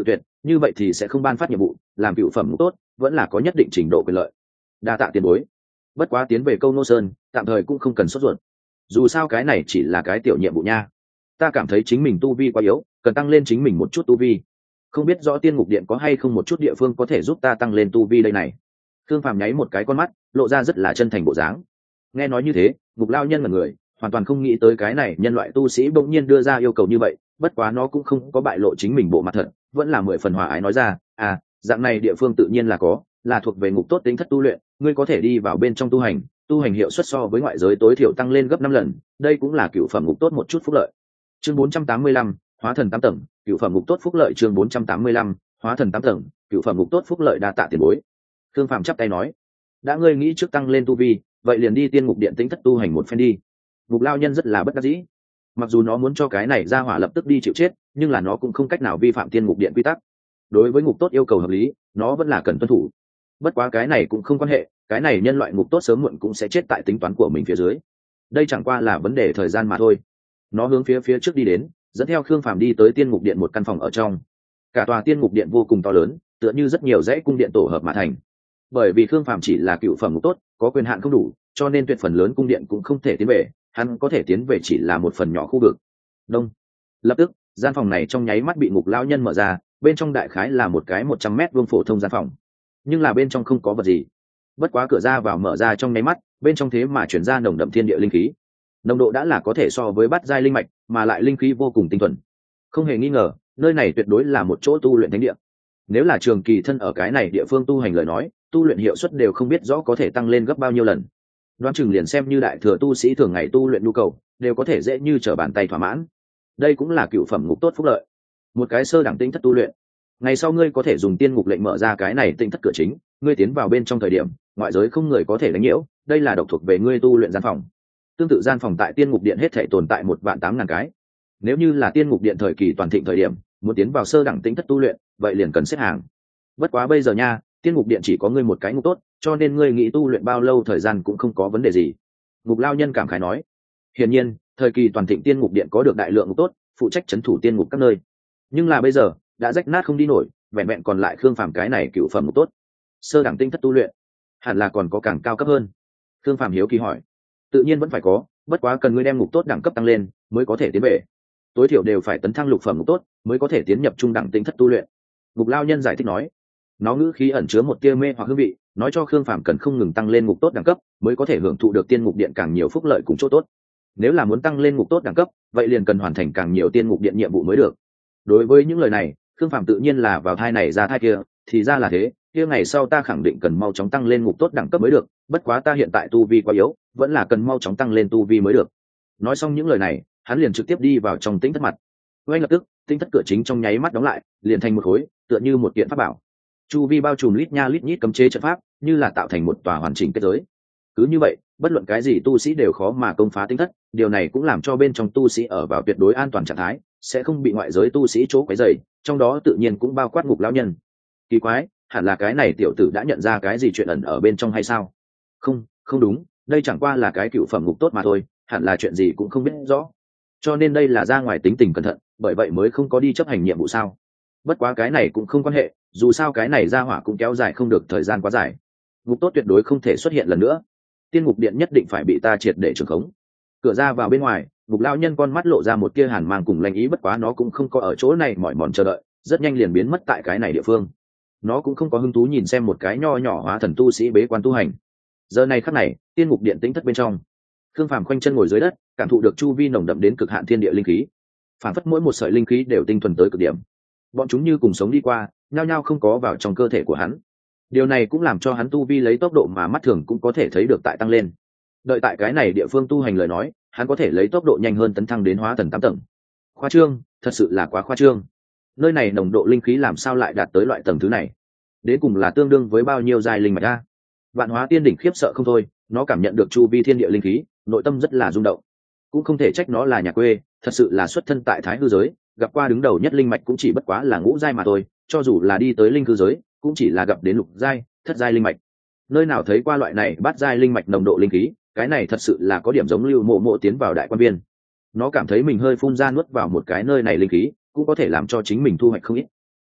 như vậy thì sẽ không ban phát nhiệm vụ, làm cựu phẩm ngục tốt vẫn là có nhất định trình độ quyền lợi. Đa tạ tiền bối. Bất quá tiến về câu nô sơn tạm thời cũng không cần sốt ruột, dù sao cái này chỉ là cái tiểu nhiệm vụ nha. Ta cảm thấy chính mình tu vi quá yếu, cần tăng lên chính mình một chút tu vi. Không biết rõ tiên ngục điện có hay không một chút địa phương có thể giúp ta tăng lên tu vi đây này. Thương Phàm nháy một cái con mắt, lộ ra rất là chân thành bộ dáng. Nghe nói như thế, Ngục Lao Nhân là người hoàn toàn không nghĩ tới cái này nhân loại tu sĩ bỗng nhiên đưa ra yêu cầu như vậy, bất quá nó cũng không có bại lộ chính mình bộ mặt thật, vẫn là mười phần hòa ái nói ra, à, dạng này địa phương tự nhiên là có, là thuộc về ngục tốt tính thất tu luyện, ngươi có thể đi vào bên trong tu hành, tu hành hiệu suất so với ngoại giới tối thiểu tăng lên gấp năm lần, đây cũng là cựu phẩm ngục tốt một chút phúc lợi. Chương bốn trăm tám mươi lăm, Hóa thần tám tầng, cựu phẩm ngục tốt phúc lợi chương bốn trăm tám mươi lăm, Hóa thần tám tầng, cựu phẩm ngục tốt phúc lợi đa tạ tiền bối. Thương Phạm chắp tay nói, đã ngươi nghĩ trước tăng lên tu vi, vậy liền đi tiên ngục điện tính thất tu hành một phen đi. Ngục Lao Nhân rất là bất đắc dĩ, mặc dù nó muốn cho cái này ra hỏa lập tức đi chịu chết, nhưng là nó cũng không cách nào vi phạm tiên ngục điện quy tắc. Đối với ngục tốt yêu cầu hợp lý, nó vẫn là cần tuân thủ. Bất quá cái này cũng không quan hệ, cái này nhân loại ngục tốt sớm muộn cũng sẽ chết tại tính toán của mình phía dưới, đây chẳng qua là vấn đề thời gian mà thôi. Nó hướng phía phía trước đi đến, dẫn theo Khương Phàm đi tới tiên ngục điện một căn phòng ở trong. Cả tòa tiên ngục điện vô cùng to lớn, tựa như rất nhiều dãy cung điện tổ hợp mà thành. Bởi vì Khương Phàm chỉ là cựu phẩm ngục tốt, có quyền hạn không đủ, cho nên tuyệt phần lớn cung điện cũng không thể tiến về, hắn có thể tiến về chỉ là một phần nhỏ khu vực. Đông. Lập tức, gian phòng này trong nháy mắt bị Ngục Lão Nhân mở ra, bên trong đại khái là một cái một trăm mét vuông phổ thông gian phòng, nhưng là bên trong không có vật gì. Bất quá cửa ra vào mở ra trong nháy mắt, bên trong thế mà chuyển ra nồng đậm thiên địa linh khí, nồng độ đã là có thể so với bát giai linh mạch, mà lại linh khí vô cùng tinh thuần. Không hề nghi ngờ, nơi này tuyệt đối là một chỗ tu luyện thánh địa. Nếu là trường kỳ thân ở cái này địa phương tu hành lời nói, tu luyện hiệu suất đều không biết rõ có thể tăng lên gấp bao nhiêu lần. Đoán chừng liền xem như đại thừa tu sĩ thường ngày tu luyện nhu cầu, đều có thể dễ như trở bàn tay thỏa mãn. Đây cũng là cựu phẩm ngục tốt phúc lợi. Một cái sơ đẳng tinh thất tu luyện, ngày sau ngươi có thể dùng tiên ngục lệnh mở ra cái này tinh thất cửa chính, ngươi tiến vào bên trong thời điểm, ngoại giới không người có thể đánh nhiễu, đây là độc thuộc về ngươi tu luyện gian phòng. Tương tự gian phòng tại tiên ngục điện hết thể tồn tại một vạn tám ngàn cái. Nếu như là tiên ngục điện thời kỳ toàn thịnh thời điểm, muốn tiến vào sơ đẳng tinh thất tu luyện, vậy liền cần xếp hàng. Bất quá bây giờ nha, tiên ngục điện chỉ có ngươi một cái ngục tốt, cho nên ngươi nghĩ tu luyện bao lâu thời gian cũng không có vấn đề gì. Ngục Lao Nhân cảm khái nói. Hiển nhiên, thời kỳ toàn thịnh tiên ngục điện có được đại lượng ngục tốt, phụ trách trấn thủ tiên ngục các nơi. Nhưng là bây giờ, đã rách nát không đi nổi, vẹn vẹn còn lại Khương Phàm cái này cựu phẩm ngục tốt. Sơ đẳng tinh thất tu luyện, hẳn là còn có càng cao cấp hơn. Khương Phàm hiếu kỳ hỏi. Tự nhiên vẫn phải có, bất quá cần ngươi đem ngục tốt đẳng cấp tăng lên mới có thể tiến về. Tối thiểu đều phải tấn thăng lục phẩm ngục tốt mới có thể tiến nhập trung đẳng tinh thất tu luyện. Ngục Lao Nhân giải thích nói. Nó ngữ khí ẩn chứa một tia mê hoặc hương vị, nói cho Khương Phàm cần không ngừng tăng lên ngục tốt đẳng cấp mới có thể hưởng thụ được tiên ngục điện càng nhiều phúc lợi cùng chỗ tốt. Nếu là muốn tăng lên ngục tốt đẳng cấp, vậy liền cần hoàn thành càng nhiều tiên ngục điện nhiệm vụ mới được. Đối với những lời này, Khương Phàm tự nhiên là vào thai này ra thai kia, thì ra là thế, kia ngày sau ta khẳng định cần mau chóng tăng lên ngục tốt đẳng cấp mới được, bất quá ta hiện tại tu vi quá yếu, vẫn là cần mau chóng tăng lên tu vi mới được. Nói xong những lời này, hắn liền trực tiếp đi vào trong tinh thất mặt. Ngay lập tức, tinh thất cửa chính trong nháy mắt đóng lại, liền thành một khối, tựa như một kiện pháp bảo. Chu vi bao trùm lít nha lít nhít cấm chế trận pháp, như là tạo thành một tòa hoàn chỉnh kết giới. Cứ như vậy, bất luận cái gì tu sĩ đều khó mà công phá tinh thất, điều này cũng làm cho bên trong tu sĩ ở vào tuyệt đối an toàn trạng thái, sẽ không bị ngoại giới tu sĩ chỗ quấy rầy, trong đó tự nhiên cũng bao quát Ngục Lão Nhân. Kỳ quái, hẳn là cái này tiểu tử đã nhận ra cái gì chuyện ẩn ở bên trong hay sao? Không, không đúng, đây chẳng qua là cái cựu phẩm ngục tốt mà thôi, hẳn là chuyện gì cũng không biết rõ. Cho nên đây là ra ngoài tính tình cẩn thận, bởi vậy mới không có đi chấp hành nhiệm vụ sao? Bất quá cái này cũng không quan hệ, dù sao cái này ra hỏa cũng kéo dài không được thời gian quá dài. Ngục tốt tuyệt đối không thể xuất hiện lần nữa. Tiên ngục điện nhất định phải bị ta triệt để trừng khống. Cửa ra vào bên ngoài, Ngục Lão Nhân con mắt lộ ra một tia hàn mang cùng lanh ý, bất quá nó cũng không có ở chỗ này mỏi mòn chờ đợi, rất nhanh liền biến mất tại cái này địa phương. Nó cũng không có hứng thú nhìn xem một cái nho nhỏ hóa thần tu sĩ bế quan tu hành. Giờ này khắc này, tiên ngục điện tĩnh thất bên trong, Khương Phàm khoanh chân ngồi dưới đất, cảm thụ được chu vi nồng đậm đến cực hạn thiên địa linh khí, phản phất mỗi một sợi linh khí đều tinh thuần tới cực điểm. Bọn chúng như cùng sống đi qua, nhao nhao không có vào trong cơ thể của hắn. Điều này cũng làm cho hắn tu vi lấy tốc độ mà mắt thường cũng có thể thấy được tại tăng lên. Đợi tại cái này địa phương tu hành lời nói, hắn có thể lấy tốc độ nhanh hơn tấn thăng đến hóa thần tám tầng. Khoa trương, thật sự là quá khoa trương. Nơi này nồng độ linh khí làm sao lại đạt tới loại tầng thứ này? Đến cùng là tương đương với bao nhiêu giai linh mạch a? Vạn Hóa Tiên đỉnh khiếp sợ không thôi, nó cảm nhận được chu vi thiên địa linh khí, nội tâm rất là rung động. Cũng không thể trách nó là nhà quê, thật sự là xuất thân tại Thái hư giới, gặp qua đứng đầu nhất linh mạch cũng chỉ bất quá là ngũ giai mà thôi, cho dù là đi tới linh hư giới, cũng chỉ là gặp đến lục giai, thất giai linh mạch. Nơi nào thấy qua loại này bát giai linh mạch nồng độ linh khí, cái này thật sự là có điểm giống Lưu Mộ Mộ tiến vào đại quan viên. Nó cảm thấy mình hơi phun ra nuốt vào một cái nơi này linh khí, cũng có thể làm cho chính mình thu hoạch không ít.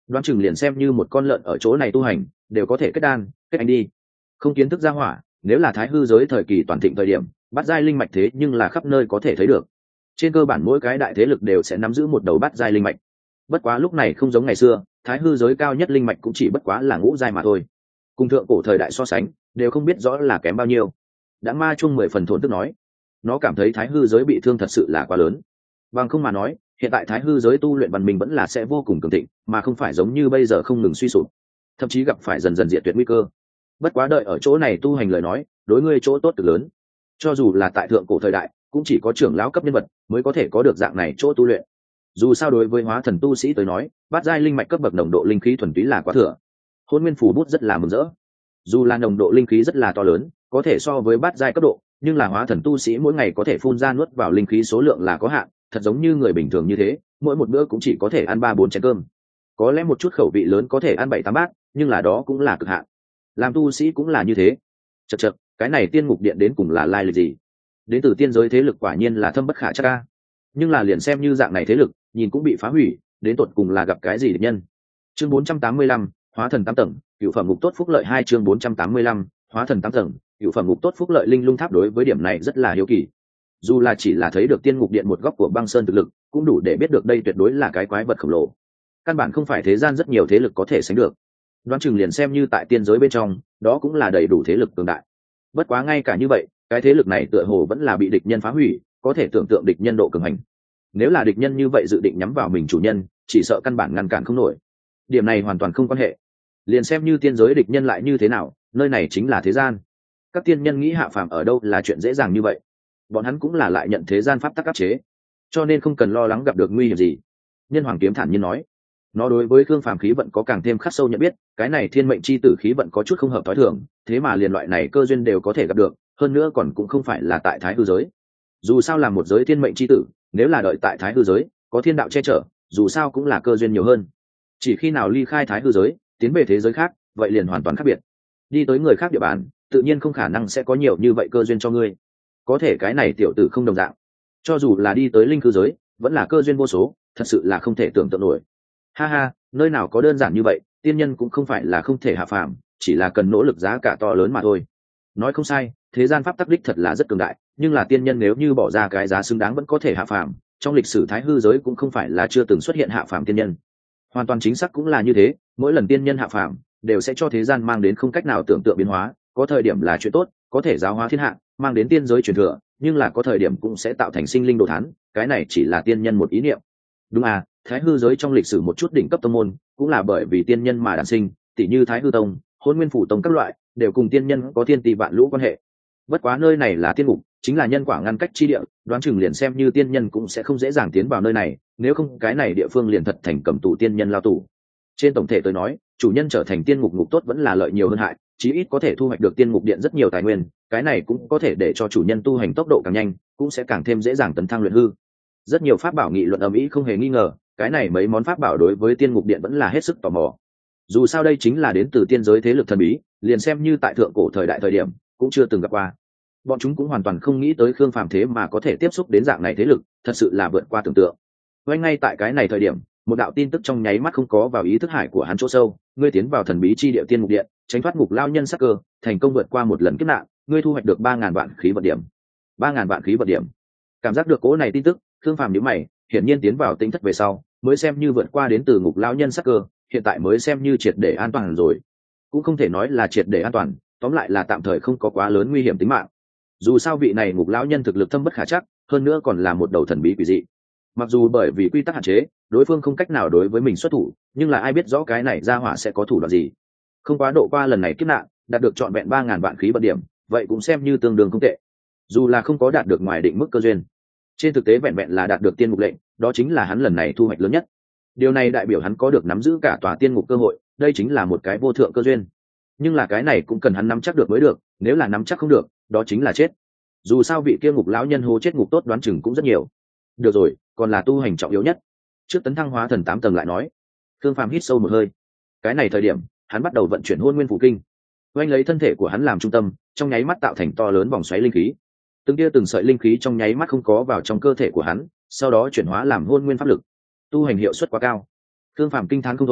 đoán chừng liền xem như một con lợn ở chỗ này tu hành đều có thể kết đan kết anh đi. Không kiến thức ra hỏa, nếu là thái hư giới thời kỳ toàn thịnh thời điểm bát giai linh mạch thế nhưng là khắp nơi có thể thấy được. Trên cơ bản mỗi cái đại thế lực đều sẽ nắm giữ một đầu bát giai linh mạch. Bất quá lúc này không giống ngày xưa, thái hư giới cao nhất linh mạch cũng chỉ bất quá là ngũ giai mà thôi, cùng thượng cổ thời đại so sánh đều không biết rõ là kém bao nhiêu. Đã ma chung mười phần thổn thức nói, nó cảm thấy thái hư giới bị thương thật sự là quá lớn. Bằng không mà nói, hiện tại thái hư giới tu luyện văn minh vẫn là sẽ vô cùng cường thịnh, mà không phải giống như bây giờ không ngừng suy sụp, thậm chí gặp phải dần dần diệt tuyệt nguy cơ. Bất quá đợi ở chỗ này tu hành lời nói, đối ngươi chỗ tốt cực lớn. Cho dù là tại thượng cổ thời đại, cũng chỉ có trưởng lão cấp nhân vật mới có thể có được dạng này chỗ tu luyện. Dù sao đối với hóa thần tu sĩ tới nói, bát giai linh mạch cấp bậc nồng độ linh khí thuần túy là quá thừa. Hôn nguyên phủ bút rất là mừng rỡ. Dù là nồng độ linh khí rất là to lớn, có thể so với bát giai cấp độ, nhưng là hóa thần tu sĩ mỗi ngày có thể phun ra nuốt vào linh khí số lượng là có hạn, thật giống như người bình thường như thế, mỗi một bữa cũng chỉ có thể ăn ba bốn chén cơm. Có lẽ một chút khẩu vị lớn có thể ăn bảy tám bát, nhưng là đó cũng là cực hạn. Làm tu sĩ cũng là như thế. Chậc chậc, cái này tiên ngục điện đến cùng là lai lịch gì? Đến từ tiên giới thế lực quả nhiên là thâm bất khả trắc a. Nhưng là liền xem như dạng này thế lực, nhìn cũng bị phá hủy, đến tột cùng là gặp cái gì địch nhân. Chương bốn trăm tám mươi lăm, hóa thần tám tầng, cựu phẩm ngục tốt phúc lợi hai chương bốn trăm tám mươi lăm, hóa thần tám tầng, cựu phẩm ngục tốt phúc lợi linh lung tháp đối với điểm này rất là hiếu kỳ. Dù là chỉ là thấy được tiên ngục điện một góc của băng sơn thực lực, cũng đủ để biết được đây tuyệt đối là cái quái vật khổng lồ. Căn bản không phải thế gian rất nhiều thế lực có thể sánh được. Đoán chừng liền xem như tại tiên giới bên trong, đó cũng là đầy đủ thế lực cường đại. Bất quá ngay cả như vậy, cái thế lực này tựa hồ vẫn là bị địch nhân phá hủy, có thể tưởng tượng địch nhân độ cường hành. Nếu là địch nhân như vậy dự định nhắm vào mình chủ nhân, chỉ sợ căn bản ngăn cản không nổi. Điểm này hoàn toàn không quan hệ. Liền xem như tiên giới địch nhân lại như thế nào, nơi này chính là thế gian. Các tiên nhân nghĩ hạ phàm ở đâu là chuyện dễ dàng như vậy. Bọn hắn cũng là lại nhận thế gian pháp tắc áp chế, cho nên không cần lo lắng gặp được nguy hiểm gì. Nhân Hoàng Kiếm thản nhiên nói, nó đối với Khương Phàm khí vận có càng thêm khắc sâu nhận biết, cái này thiên mệnh chi tử khí vận có chút không hợp tối thường, thế mà liền loại này cơ duyên đều có thể gặp được, hơn nữa còn cũng không phải là tại thái hư giới. Dù sao là một giới thiên mệnh chi tử, nếu là đợi tại thái hư giới, có thiên đạo che chở, dù sao cũng là cơ duyên nhiều hơn. Chỉ khi nào ly khai thái hư giới, tiến về thế giới khác, vậy liền hoàn toàn khác biệt. Đi tới người khác địa bàn, tự nhiên không khả năng sẽ có nhiều như vậy cơ duyên cho ngươi. Có thể cái này tiểu tử không đồng dạng, cho dù là đi tới linh cư giới, vẫn là cơ duyên vô số, thật sự là không thể tưởng tượng nổi. Ha ha, nơi nào có đơn giản như vậy, tiên nhân cũng không phải là không thể hạ phàm, chỉ là cần nỗ lực giá cả to lớn mà thôi. Nói không sai, thế gian pháp tắc đích thật là rất cường đại, nhưng là tiên nhân nếu như bỏ ra cái giá xứng đáng vẫn có thể hạ phàm, trong lịch sử thái hư giới cũng không phải là chưa từng xuất hiện hạ phàm tiên nhân. Hoàn toàn chính xác cũng là như thế, mỗi lần tiên nhân hạ phàm đều sẽ cho thế gian mang đến không cách nào tưởng tượng biến hóa, có thời điểm là chuyện tốt, có thể giáo hóa thiên hạ, mang đến tiên giới truyền thừa, nhưng là có thời điểm cũng sẽ tạo thành sinh linh đồ thán, cái này chỉ là tiên nhân một ý niệm. Đúng à, thái hư giới trong lịch sử một chút đỉnh cấp tông môn cũng là bởi vì tiên nhân mà đản sinh, tỷ như thái hư tông, hôn nguyên phủ tông các loại, đều cùng tiên nhân có thiên tỷ vạn lũ quan hệ. Bất quá nơi này là tiên ngục, chính là nhân quả ngăn cách chi địa, đoán chừng liền xem như tiên nhân cũng sẽ không dễ dàng tiến vào nơi này, nếu không cái này địa phương liền thật thành cầm tù tiên nhân lao tù. Trên tổng thể tôi nói, chủ nhân trở thành tiên ngục ngục tốt vẫn là lợi nhiều hơn hại, chí ít có thể thu hoạch được tiên ngục điện rất nhiều tài nguyên, cái này cũng có thể để cho chủ nhân tu hành tốc độ càng nhanh, cũng sẽ càng thêm dễ dàng tấn thăng luyện hư. Rất nhiều pháp bảo nghị luận ầm ĩ không hề nghi ngờ, cái này mấy món pháp bảo đối với tiên ngục điện vẫn là hết sức tò mò. Dù sao đây chính là đến từ tiên giới thế lực thần bí, liền xem như tại thượng cổ thời đại thời điểm cũng chưa từng gặp qua. Bọn chúng cũng hoàn toàn không nghĩ tới Khương Phàm thế mà có thể tiếp xúc đến dạng này thế lực, thật sự là vượt qua tưởng tượng. Ngay ngay tại cái này thời điểm, một đạo tin tức trong nháy mắt không có vào ý thức hải của hắn chỗ sâu, ngươi tiến vào thần bí chi địa tiên ngục điện, tránh thoát ngục lao nhân sắc cơ, thành công vượt qua một lần kiếp nạn, ngươi thu hoạch được ba ngàn vạn khí vận điểm. ba ngàn vạn khí vận điểm. Cảm giác được cố này tin tức, Khương Phàm nhíu mày, hiển nhiên tiến vào tinh thất về sau, mới xem như vượt qua đến từ ngục lao nhân sắc cơ, hiện tại mới xem như triệt để an toàn rồi. Cũng không thể nói là triệt để an toàn, tóm lại là tạm thời không có quá lớn nguy hiểm tính mạng. Dù sao vị này ngục lão nhân thực lực thâm bất khả trắc, hơn nữa còn là một đầu thần bí quỷ dị. Mặc dù bởi vì quy tắc hạn chế, đối phương không cách nào đối với mình xuất thủ, nhưng là ai biết rõ cái này ra hỏa sẽ có thủ đoạn gì. Không quá độ qua lần này kiếp nạn, đạt được trọn vẹn ba ngàn vạn khí vận điểm, vậy cũng xem như tương đương không tệ. Dù là không có đạt được ngoài định mức cơ duyên, trên thực tế vẹn vẹn là đạt được tiên ngục lệnh, đó chính là hắn lần này thu hoạch lớn nhất. Điều này đại biểu hắn có được nắm giữ cả tòa tiên ngục cơ hội, đây chính là một cái vô thượng cơ duyên. Nhưng là cái này cũng cần hắn nắm chắc được mới được, nếu là nắm chắc không được, đó chính là chết. Dù sao vị kia ngục lão nhân hô chết ngục tốt đoán chừng cũng rất nhiều. Được rồi, còn là tu hành trọng yếu nhất. Trước tấn thăng hóa thần tám tầng lại nói. Thương Phàm hít sâu một hơi. Cái này thời điểm, hắn bắt đầu vận chuyển hôn nguyên phủ kinh. Oanh lấy thân thể của hắn làm trung tâm, trong nháy mắt tạo thành to lớn vòng xoáy linh khí. Từng tia từng sợi linh khí trong nháy mắt không có vào trong cơ thể của hắn, sau đó chuyển hóa làm hôn nguyên pháp lực. Tu hành hiệu suất quá cao. Thương Phàm kinh thán không thôi,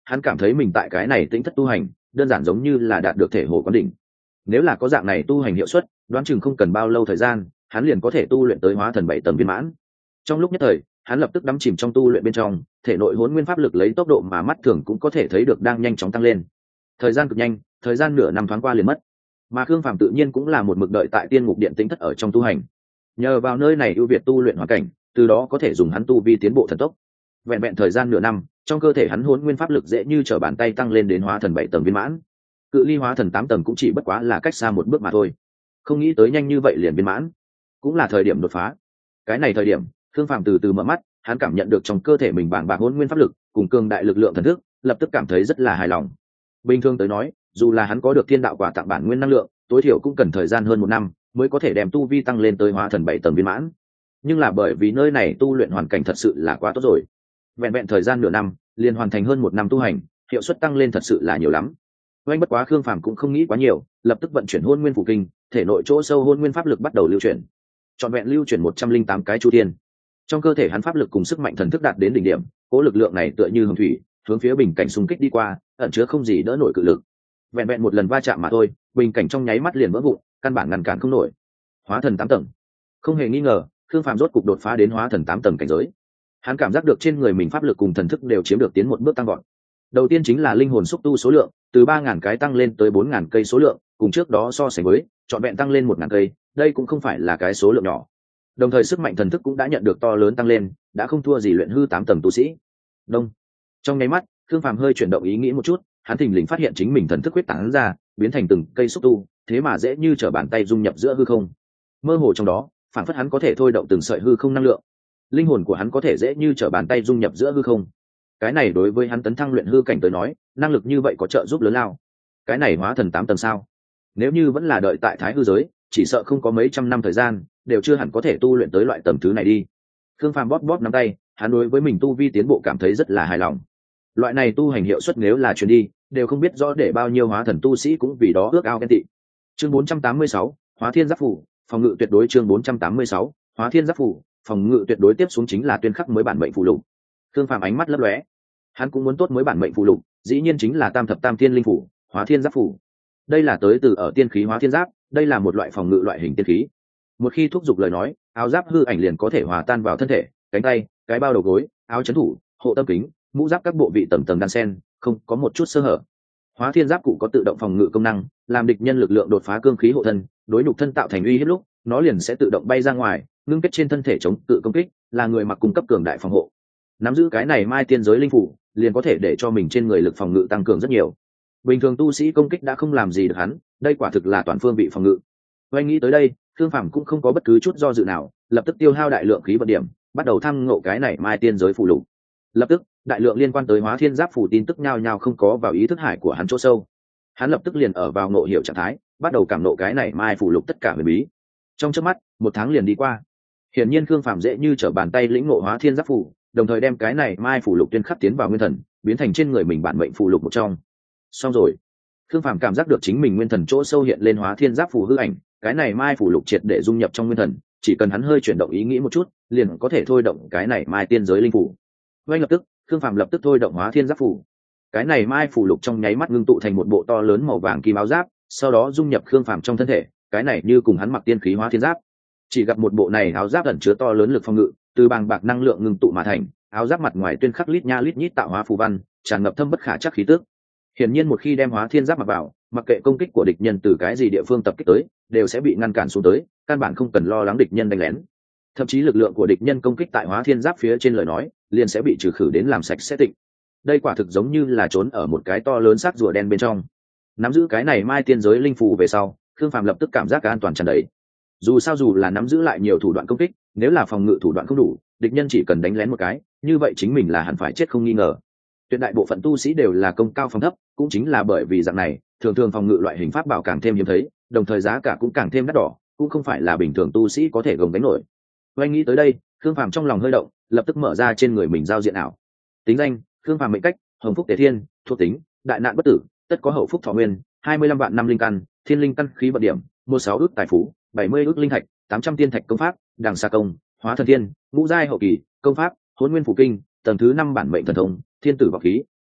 hắn cảm thấy mình tại cái này tĩnh thất tu hành đơn giản giống như là đạt được thể hồ quán đỉnh. Nếu là có dạng này tu hành hiệu suất, đoán chừng không cần bao lâu thời gian hắn liền có thể tu luyện tới hóa thần bảy tầng viên mãn. Trong lúc nhất thời hắn lập tức đắm chìm trong tu luyện bên trong, thể nội hỗn nguyên pháp lực lấy tốc độ mà mắt thường cũng có thể thấy được đang nhanh chóng tăng lên. Thời gian cực nhanh, thời gian nửa năm thoáng qua liền mất, mà Khương Phàm tự nhiên cũng là một mực đợi tại tiên ngục điện tĩnh thất ở trong tu hành. Nhờ vào nơi này ưu việt tu luyện hoàn cảnh, từ đó có thể dùng hắn tu vi tiến bộ thần tốc. Vẹn vẹn thời gian nửa năm, trong cơ thể hắn hỗn nguyên pháp lực dễ như trở bàn tay tăng lên đến hóa thần bảy tầng viên mãn. Cự ly hóa thần tám tầng cũng chỉ bất quá là cách xa một bước mà thôi. Không nghĩ tới nhanh như vậy liền viên mãn, cũng là thời điểm đột phá. Cái này thời điểm, Khương Phàm từ từ mở mắt, hắn cảm nhận được trong cơ thể mình bàng bạc hỗn nguyên pháp lực cùng cường đại lực lượng thần thức, lập tức cảm thấy rất là hài lòng. Bình thường tới nói, dù là hắn có được thiên đạo quả tặng bản nguyên năng lượng, tối thiểu cũng cần thời gian hơn một năm mới có thể đem tu vi tăng lên tới hóa thần bảy tầng viên mãn. Nhưng là bởi vì nơi này tu luyện hoàn cảnh thật sự là quá tốt rồi, vẹn vẹn thời gian nửa năm liền hoàn thành hơn một năm tu hành, hiệu suất tăng lên thật sự là nhiều lắm. Oanh bất quá Khương Phàm cũng không nghĩ quá nhiều, lập tức vận chuyển hôn nguyên phủ kinh, thể nội chỗ sâu hôn nguyên pháp lực bắt đầu lưu chuyển, trọn vẹn lưu chuyển một trăm linh tám cái chu thiên. Trong cơ thể hắn pháp lực cùng sức mạnh thần thức đạt đến đỉnh điểm, cố lực lượng này tựa như hồng thủy hướng phía bình cảnh xung kích đi qua, ẩn chứa không gì đỡ nổi cự lực. Vẹn vẹn một lần va chạm mà thôi, bình cảnh trong nháy mắt liền vỡ vụn, căn bản ngăn cản không nổi. Hóa thần tám tầng, không hề nghi ngờ, Khương Phàm rốt cục đột phá đến hóa thần tám tầng cảnh giới. Hắn cảm giác được trên người mình pháp lực cùng thần thức đều chiếm được tiến một bước tăng vọt. Đầu tiên chính là linh hồn xúc tu số lượng từ ba ngàn cái tăng lên tới bốn ngàn cây số lượng, cùng trước đó so sánh với trọn vẹn tăng lên một ngàn cây, đây cũng không phải là cái số lượng nhỏ. Đồng thời sức mạnh thần thức cũng đã nhận được to lớn tăng lên, đã không thua gì luyện hư tám tầng tu sĩ. Đông. Trong nháy mắt, Khương Phàm hơi chuyển động ý nghĩ một chút, hắn thình lình phát hiện chính mình thần thức huyết tán ra, biến thành từng cây xúc tu, thế mà dễ như trở bàn tay dung nhập giữa hư không. Mơ hồ trong đó, phản phất hắn có thể thôi động từng sợi hư không năng lượng. Linh hồn của hắn có thể dễ như trở bàn tay dung nhập giữa hư không. Cái này đối với hắn tấn thăng luyện hư cảnh tới nói, năng lực như vậy có trợ giúp lớn lao. Cái này hóa thần tám tầng sao? Nếu như vẫn là đợi tại Thái hư giới, chỉ sợ không có mấy trăm năm thời gian, đều chưa hẳn có thể tu luyện tới loại tầng thứ này đi. Khương Phàm bóp bóp nắm tay, hắn đối với mình tu vi tiến bộ cảm thấy rất là hài lòng. Loại này tu hành hiệu suất nếu là truyền đi, đều không biết rõ để bao nhiêu hóa thần tu sĩ cũng vì đó ước ao ghen tị. Chương bốn trăm tám mươi sáu, Hóa Thiên Giáp Phủ, phòng ngự tuyệt đối. Chương bốn trăm tám mươi sáu, Hóa Thiên Giáp Phủ, phòng ngự tuyệt đối. Tiếp xuống chính là tuyên khắc mới bản mệnh phụ lục. Khương Phàm ánh mắt lấp lóe, hắn cũng muốn tốt mới bản mệnh phụ lục, dĩ nhiên chính là Tam thập tam thiên linh phủ, Hóa Thiên Giáp Phủ. Đây là tới từ ở tiên khí Hóa Thiên Giáp, đây là một loại phòng ngự loại hình tiên khí. Một khi thúc giục lời nói, áo giáp hư ảnh liền có thể hòa tan vào thân thể, cánh tay, cái bao đầu gối, áo chấn thủ, hộ tâm kính, mũ giáp các bộ vị tầng tầng đan sen, không có một chút sơ hở. Hóa Thiên Giáp cụ có tự động phòng ngự công năng, làm địch nhân lực lượng đột phá cương khí hộ thân, đối nhục thân tạo thành uy hiếp lúc, nó liền sẽ tự động bay ra ngoài, ngưng kết trên thân thể chống cự công kích, là người mặc cung cấp cường đại phòng hộ. Nắm giữ cái này mai tiên giới linh phủ, liền có thể để cho mình trên người lực phòng ngự tăng cường rất nhiều. Bình thường tu sĩ công kích đã không làm gì được hắn, đây quả thực là toàn phương vị phòng ngự. Oanh nghĩ tới đây, Khương Phàm cũng không có bất cứ chút do dự nào, lập tức tiêu hao đại lượng khí vận điểm, bắt đầu thăm ngộ cái này mai tiên giới phù lục. Lập tức, đại lượng liên quan tới Hóa Thiên Giáp phù tin tức nhao nhao không có vào ý thức hải của hắn chỗ sâu. Hắn lập tức liền ở vào ngộ hiểu trạng thái, bắt đầu cảm ngộ cái này mai phù lục tất cả huyền bí. Trong chớp mắt, một tháng liền đi qua. Hiển nhiên Khương Phàm dễ như trở bàn tay lĩnh ngộ Hóa Thiên Giáp phù, đồng thời đem cái này mai phù lục tuyên khắc tiến vào nguyên thần, biến thành trên người mình bản mệnh phù lục một trong. Xong rồi. Khương Phàm cảm giác được chính mình nguyên thần chỗ sâu hiện lên Hóa Thiên Giáp phù hư ảnh, cái này mai phù lục triệt để dung nhập trong nguyên thần, chỉ cần hắn hơi chuyển động ý nghĩ một chút, liền có thể thôi động cái này mai tiên giới linh phủ. Ngay lập tức, Khương Phàm lập tức thôi động Hóa Thiên Giáp phù. Cái này mai phù lục trong nháy mắt ngưng tụ thành một bộ to lớn màu vàng kim áo giáp, sau đó dung nhập Khương Phàm trong thân thể, cái này như cùng hắn mặc tiên khí Hóa Thiên Giáp. Chỉ gặp một bộ này áo giáp ẩn chứa to lớn lực phòng ngự, từ bàng bạc năng lượng ngưng tụ mà thành, áo giáp mặt ngoài tuyên khắc lít nha lít nhít tạo hóa phù văn, tràn ngập thâm bất khả trắc khí tức. Hiển nhiên một khi đem Hóa Thiên Giáp mặc vào, mặc kệ công kích của địch nhân từ cái gì địa phương tập kích tới, đều sẽ bị ngăn cản xuống tới, căn bản không cần lo lắng địch nhân đánh lén. Thậm chí lực lượng của địch nhân công kích tại Hóa Thiên Giáp phía trên lời nói, liền sẽ bị trừ khử đến làm sạch sẽ tịnh. Đây quả thực giống như là trốn ở một cái to lớn xác rùa đen bên trong. Nắm giữ cái này mai tiên giới linh phù về sau, Khương Phàm lập tức cảm giác cả an toàn tràn đầy. Dù sao dù là nắm giữ lại nhiều thủ đoạn công kích, nếu là phòng ngự thủ đoạn không đủ, địch nhân chỉ cần đánh lén một cái, như vậy chính mình là hẳn phải chết không nghi ngờ. Tuyệt đại bộ phận tu sĩ đều là công cao phòng thấp, cũng chính là bởi vì dạng này, thường thường phòng ngự loại hình pháp bảo càng thêm hiếm thấy, đồng thời giá cả cũng càng thêm đắt đỏ, cũng không phải là bình thường tu sĩ có thể gồng gánh nổi. Oanh nghĩ tới đây, Khương Phàm trong lòng hơi động, lập tức mở ra trên người mình giao diện ảo. Tính danh: Khương Phàm, mệnh cách: Hồng Phúc Tề Thiên, thuộc tính: đại nạn bất tử, tất có hậu phúc thọ nguyên, hai mươi lăm vạn năm linh căn, thiên linh căn khí vận điểm, một sáu ước tài phú, bảy mươi ước linh thạch, tám trăm tiên thạch công pháp, đằng xa công, hóa thần thiên, ngũ giai hậu kỳ, công pháp, hỗn nguyên phủ kinh, tầng thứ năm bản mệnh thần thông, thiên tử vọng khí,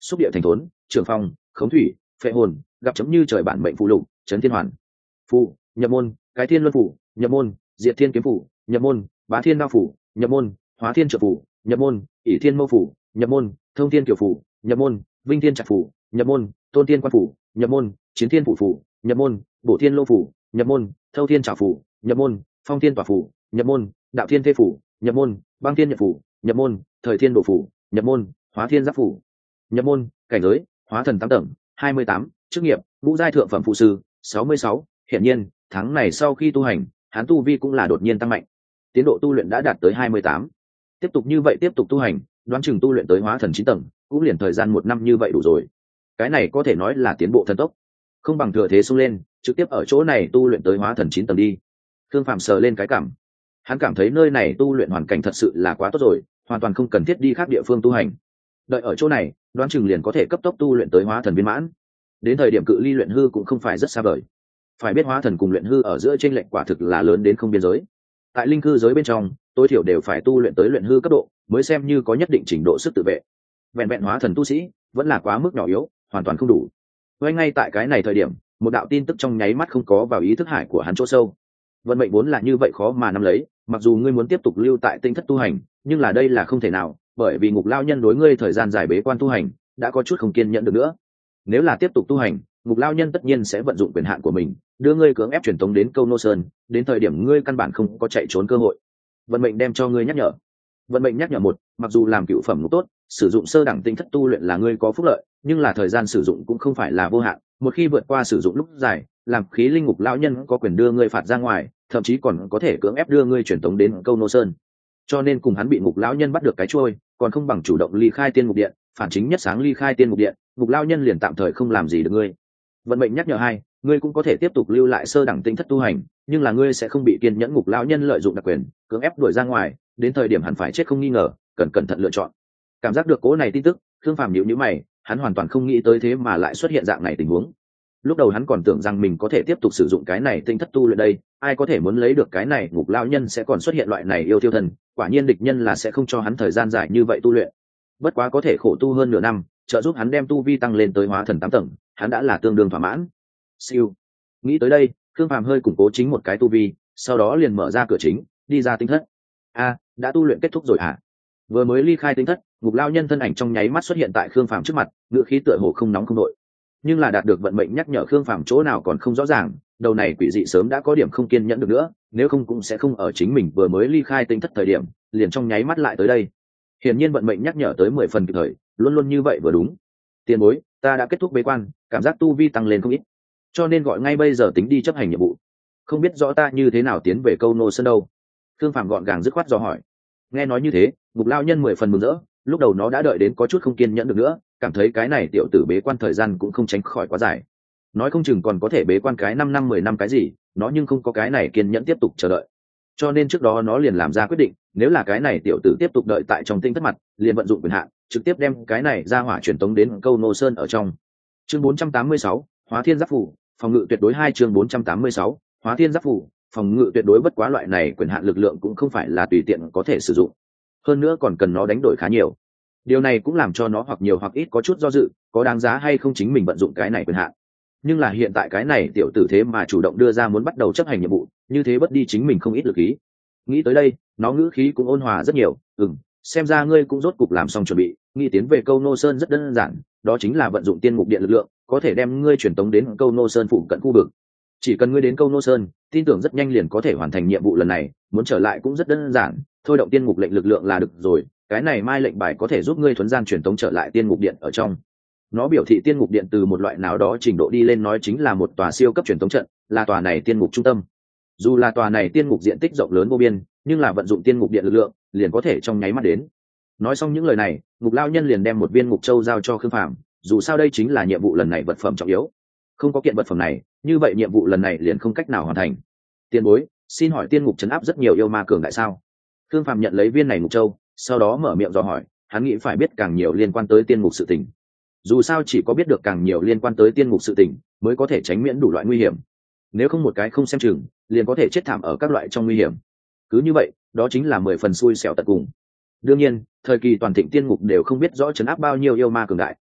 xúc địa thành thốn, trường phong, khống thủy, phệ hồn, gặp chấm như trời bản mệnh phụ lục, chấn thiên hoàn phụ, nhập môn, cái thiên luân phủ, nhập môn, diệt thiên kiếm phủ, nhập môn, bá thiên đao phủ, nhập môn, hóa thiên trợ phủ, nhập môn, ỷ thiên mâu phủ, nhập môn, thông thiên kiểu phủ, nhập môn, vinh thiên trạch phủ, nhập môn, tôn thiên quan phủ, nhập môn, chiến thiên phủ phủ, nhập môn, bổ thiên lô phủ, nhập môn, thâu thiên trảo phủ, nhập môn, phong thiên tỏa phủ, nhập môn, đạo thiên thế phủ, nhập môn, băng thiên nhật phủ, nhập môn, thời thiên độ phủ, nhập môn, hóa thiên giáp phủ, nhập môn, cảnh giới, hóa thần tám tầng, hai mươi tám, chức nghiệp, ngũ giai thượng phẩm phụ sư, sáu mươi sáu. Hiển nhiên, tháng này sau khi tu hành, hắn tu vi cũng là đột nhiên tăng mạnh. Tiến độ tu luyện đã đạt tới hai mươi tám. Tiếp tục như vậy tiếp tục tu hành, đoán chừng tu luyện tới hóa thần chín tầng, cũng liền thời gian một năm như vậy đủ rồi. Cái này có thể nói là tiến bộ thần tốc. Không bằng thừa thế xông lên, trực tiếp ở chỗ này tu luyện tới hóa thần chín tầng đi. Thương Phạm sờ lên cái cảm. Hắn cảm thấy nơi này tu luyện hoàn cảnh thật sự là quá tốt rồi, hoàn toàn không cần thiết đi khác địa phương tu hành. Đợi ở chỗ này, đoán chừng liền có thể cấp tốc tu luyện tới hóa thần viên mãn. Đến thời điểm cự ly luyện hư cũng không phải rất xa vời. Phải biết hóa thần cùng luyện hư ở giữa chênh lệch quả thực là lớn đến không biên giới. Tại linh cư giới bên trong, tối thiểu đều phải tu luyện tới luyện hư cấp độ mới xem như có nhất định trình độ sức tự vệ. Vẹn vẹn hóa thần tu sĩ vẫn là quá mức nhỏ yếu, hoàn toàn không đủ. Ngay ngay tại cái này thời điểm, một đạo tin tức trong nháy mắt không có vào ý thức hải của hắn chỗ sâu. Vận mệnh vốn là như vậy khó mà nắm lấy, mặc dù ngươi muốn tiếp tục lưu tại tinh thất tu hành, nhưng là đây là không thể nào, bởi vì ngục lao nhân đối ngươi thời gian dài bế quan tu hành đã có chút không kiên nhẫn được nữa. Nếu là tiếp tục tu hành, ngục lao nhân tất nhiên sẽ vận dụng quyền hạn của mình, đưa ngươi cưỡng ép truyền tống đến Câu Nô Sơn, đến thời điểm ngươi căn bản không có chạy trốn cơ hội. Vận mệnh đem cho ngươi nhắc nhở. Vận mệnh nhắc nhở một, mặc dù làm cựu phẩm ngục tốt, sử dụng sơ đẳng tinh thất tu luyện là ngươi có phúc lợi, nhưng là thời gian sử dụng cũng không phải là vô hạn, một khi vượt qua sử dụng lúc dài, làm khí linh ngục lão nhân có quyền đưa ngươi phạt ra ngoài, thậm chí còn có thể cưỡng ép đưa ngươi truyền tống đến Câu Nô Sơn. Cho nên cùng hắn bị ngục lão nhân bắt được cái trôi, còn không bằng chủ động ly khai tiên ngục điện, phản chính nhất sáng ly khai tiên ngục điện, ngục lão nhân liền tạm thời không làm gì được ngươi. Vận mệnh nhắc nhở hai, ngươi cũng có thể tiếp tục lưu lại sơ đẳng tinh thất tu hành, nhưng là ngươi sẽ không bị kiên nhẫn ngục lão nhân lợi dụng đặc quyền cưỡng ép đuổi ra ngoài, đến thời điểm hẳn phải chết không nghi ngờ, cần cẩn thận lựa chọn. Cảm giác được cố này tin tức, Thương Phàm nhíu nhíu mày, hắn hoàn toàn không nghĩ tới thế mà lại xuất hiện dạng này tình huống. Lúc đầu hắn còn tưởng rằng mình có thể tiếp tục sử dụng cái này tinh thất tu luyện đây, ai có thể muốn lấy được cái này ngục lão nhân sẽ còn xuất hiện loại này yêu tiêu thần, quả nhiên địch nhân là sẽ không cho hắn thời gian dài như vậy tu luyện. Bất quá có thể khổ tu hơn nửa năm, trợ giúp hắn đem tu vi tăng lên tới hóa thần tám tầng, hắn đã là tương đương thỏa mãn. Siêu. Nghĩ tới đây, Thương Phàm hơi củng cố chính một cái tu vi, sau đó liền mở ra cửa chính, đi ra tinh thất. A, đã tu luyện kết thúc rồi à? Vừa mới ly khai tinh thất, ngục lao nhân thân ảnh trong nháy mắt xuất hiện tại Khương Phàm trước mặt, ngữ khí tựa hồ không nóng không đội. Nhưng là đạt được vận mệnh nhắc nhở Khương Phàm chỗ nào còn không rõ ràng, đầu này quỷ dị sớm đã có điểm không kiên nhẫn được nữa, nếu không cũng sẽ không ở chính mình vừa mới ly khai tinh thất thời điểm, liền trong nháy mắt lại tới đây. Hiển nhiên vận mệnh nhắc nhở tới mười phần kịp thời, luôn luôn như vậy vừa đúng. Tiền bối, ta đã kết thúc bế quan, cảm giác tu vi tăng lên không ít, cho nên gọi ngay bây giờ tính đi chấp hành nhiệm vụ. Không biết rõ ta như thế nào tiến về Câu Nô Sơn đâu? Thương Phạm gọn gàng dứt khoát dò hỏi. Nghe nói như thế, ngục lao nhân mười phần mừng rỡ, lúc đầu nó đã đợi đến có chút không kiên nhẫn được nữa, cảm thấy cái này tiểu tử bế quan thời gian cũng không tránh khỏi quá dài, nói không chừng còn có thể bế quan cái năm năm mười năm cái gì, nó nhưng không có cái này kiên nhẫn tiếp tục chờ đợi. Cho nên trước đó nó liền làm ra quyết định, nếu là cái này tiểu tử tiếp tục đợi tại trong tinh thất mặt, liền vận dụng quyền hạn, trực tiếp đem cái này ra hỏa truyền tống đến Câu Nô Sơn ở trong. Chương bốn trăm tám mươi sáu, Hóa Thiên Giáp Phủ, phòng ngự tuyệt đối hai. Chương bốn trăm tám mươi sáu, Hóa Thiên Giáp Phủ, phòng ngự tuyệt đối. Bất quá loại này quyền hạn lực lượng cũng không phải là tùy tiện có thể sử dụng, hơn nữa còn cần nó đánh đổi khá nhiều. Điều này cũng làm cho nó hoặc nhiều hoặc ít có chút do dự, có đáng giá hay không chính mình vận dụng cái này quyền hạn. Nhưng là hiện tại cái này tiểu tử thế mà chủ động đưa ra muốn bắt đầu chấp hành nhiệm vụ, như thế bất đi chính mình không ít lực khí. Nghĩ tới đây, nó ngữ khí cũng ôn hòa rất nhiều. Ừm, xem ra ngươi cũng rốt cục làm xong chuẩn bị, nghĩ tiến về Câu Nô Sơn rất đơn giản, đó chính là vận dụng tiên ngục điện lực lượng, có thể đem ngươi truyền tống đến Câu Nô Sơn phụ cận khu vực. Chỉ cần ngươi đến Câu Nô Sơn, tin tưởng rất nhanh liền có thể hoàn thành nhiệm vụ lần này, muốn trở lại cũng rất đơn giản, thôi động tiên ngục lệnh lực lượng là được rồi, cái này mai lệnh bài có thể giúp ngươi thuấn gian truyền tống trở lại tiên ngục điện ở trong. Nó biểu thị tiên ngục điện từ một loại nào đó trình độ đi lên nói chính là một tòa siêu cấp truyền tống trận, là tòa này tiên ngục trung tâm. Dù là tòa này tiên ngục diện tích rộng lớn vô biên, nhưng là vận dụng tiên ngục điện lực lượng, liền có thể trong nháy mắt đến. Nói xong những lời này, ngục lao nhân liền đem một viên ngục châu giao cho Khương Phàm, dù sao đây chính là nhiệm vụ lần này vật phẩm trọng yếu. Không có kiện vật phẩm này, như vậy nhiệm vụ lần này liền không cách nào hoàn thành. Tiền bối, xin hỏi tiên ngục trấn áp rất nhiều yêu ma cường đại sao? Khương Phàm nhận lấy viên này ngục châu, sau đó mở miệng dò hỏi, hắn nghĩ phải biết càng nhiều liên quan tới tiên ngục sự tình. Dù sao chỉ có biết được càng nhiều liên quan tới tiên ngục sự tình, mới có thể tránh miễn đủ loại nguy hiểm. Nếu không một cái không xem chừng, liền có thể chết thảm ở các loại trong nguy hiểm. Cứ như vậy, đó chính là mười phần xui xẻo tận cùng. Đương nhiên, thời kỳ toàn thịnh tiên ngục đều không biết rõ trấn áp bao nhiêu yêu ma cường đại,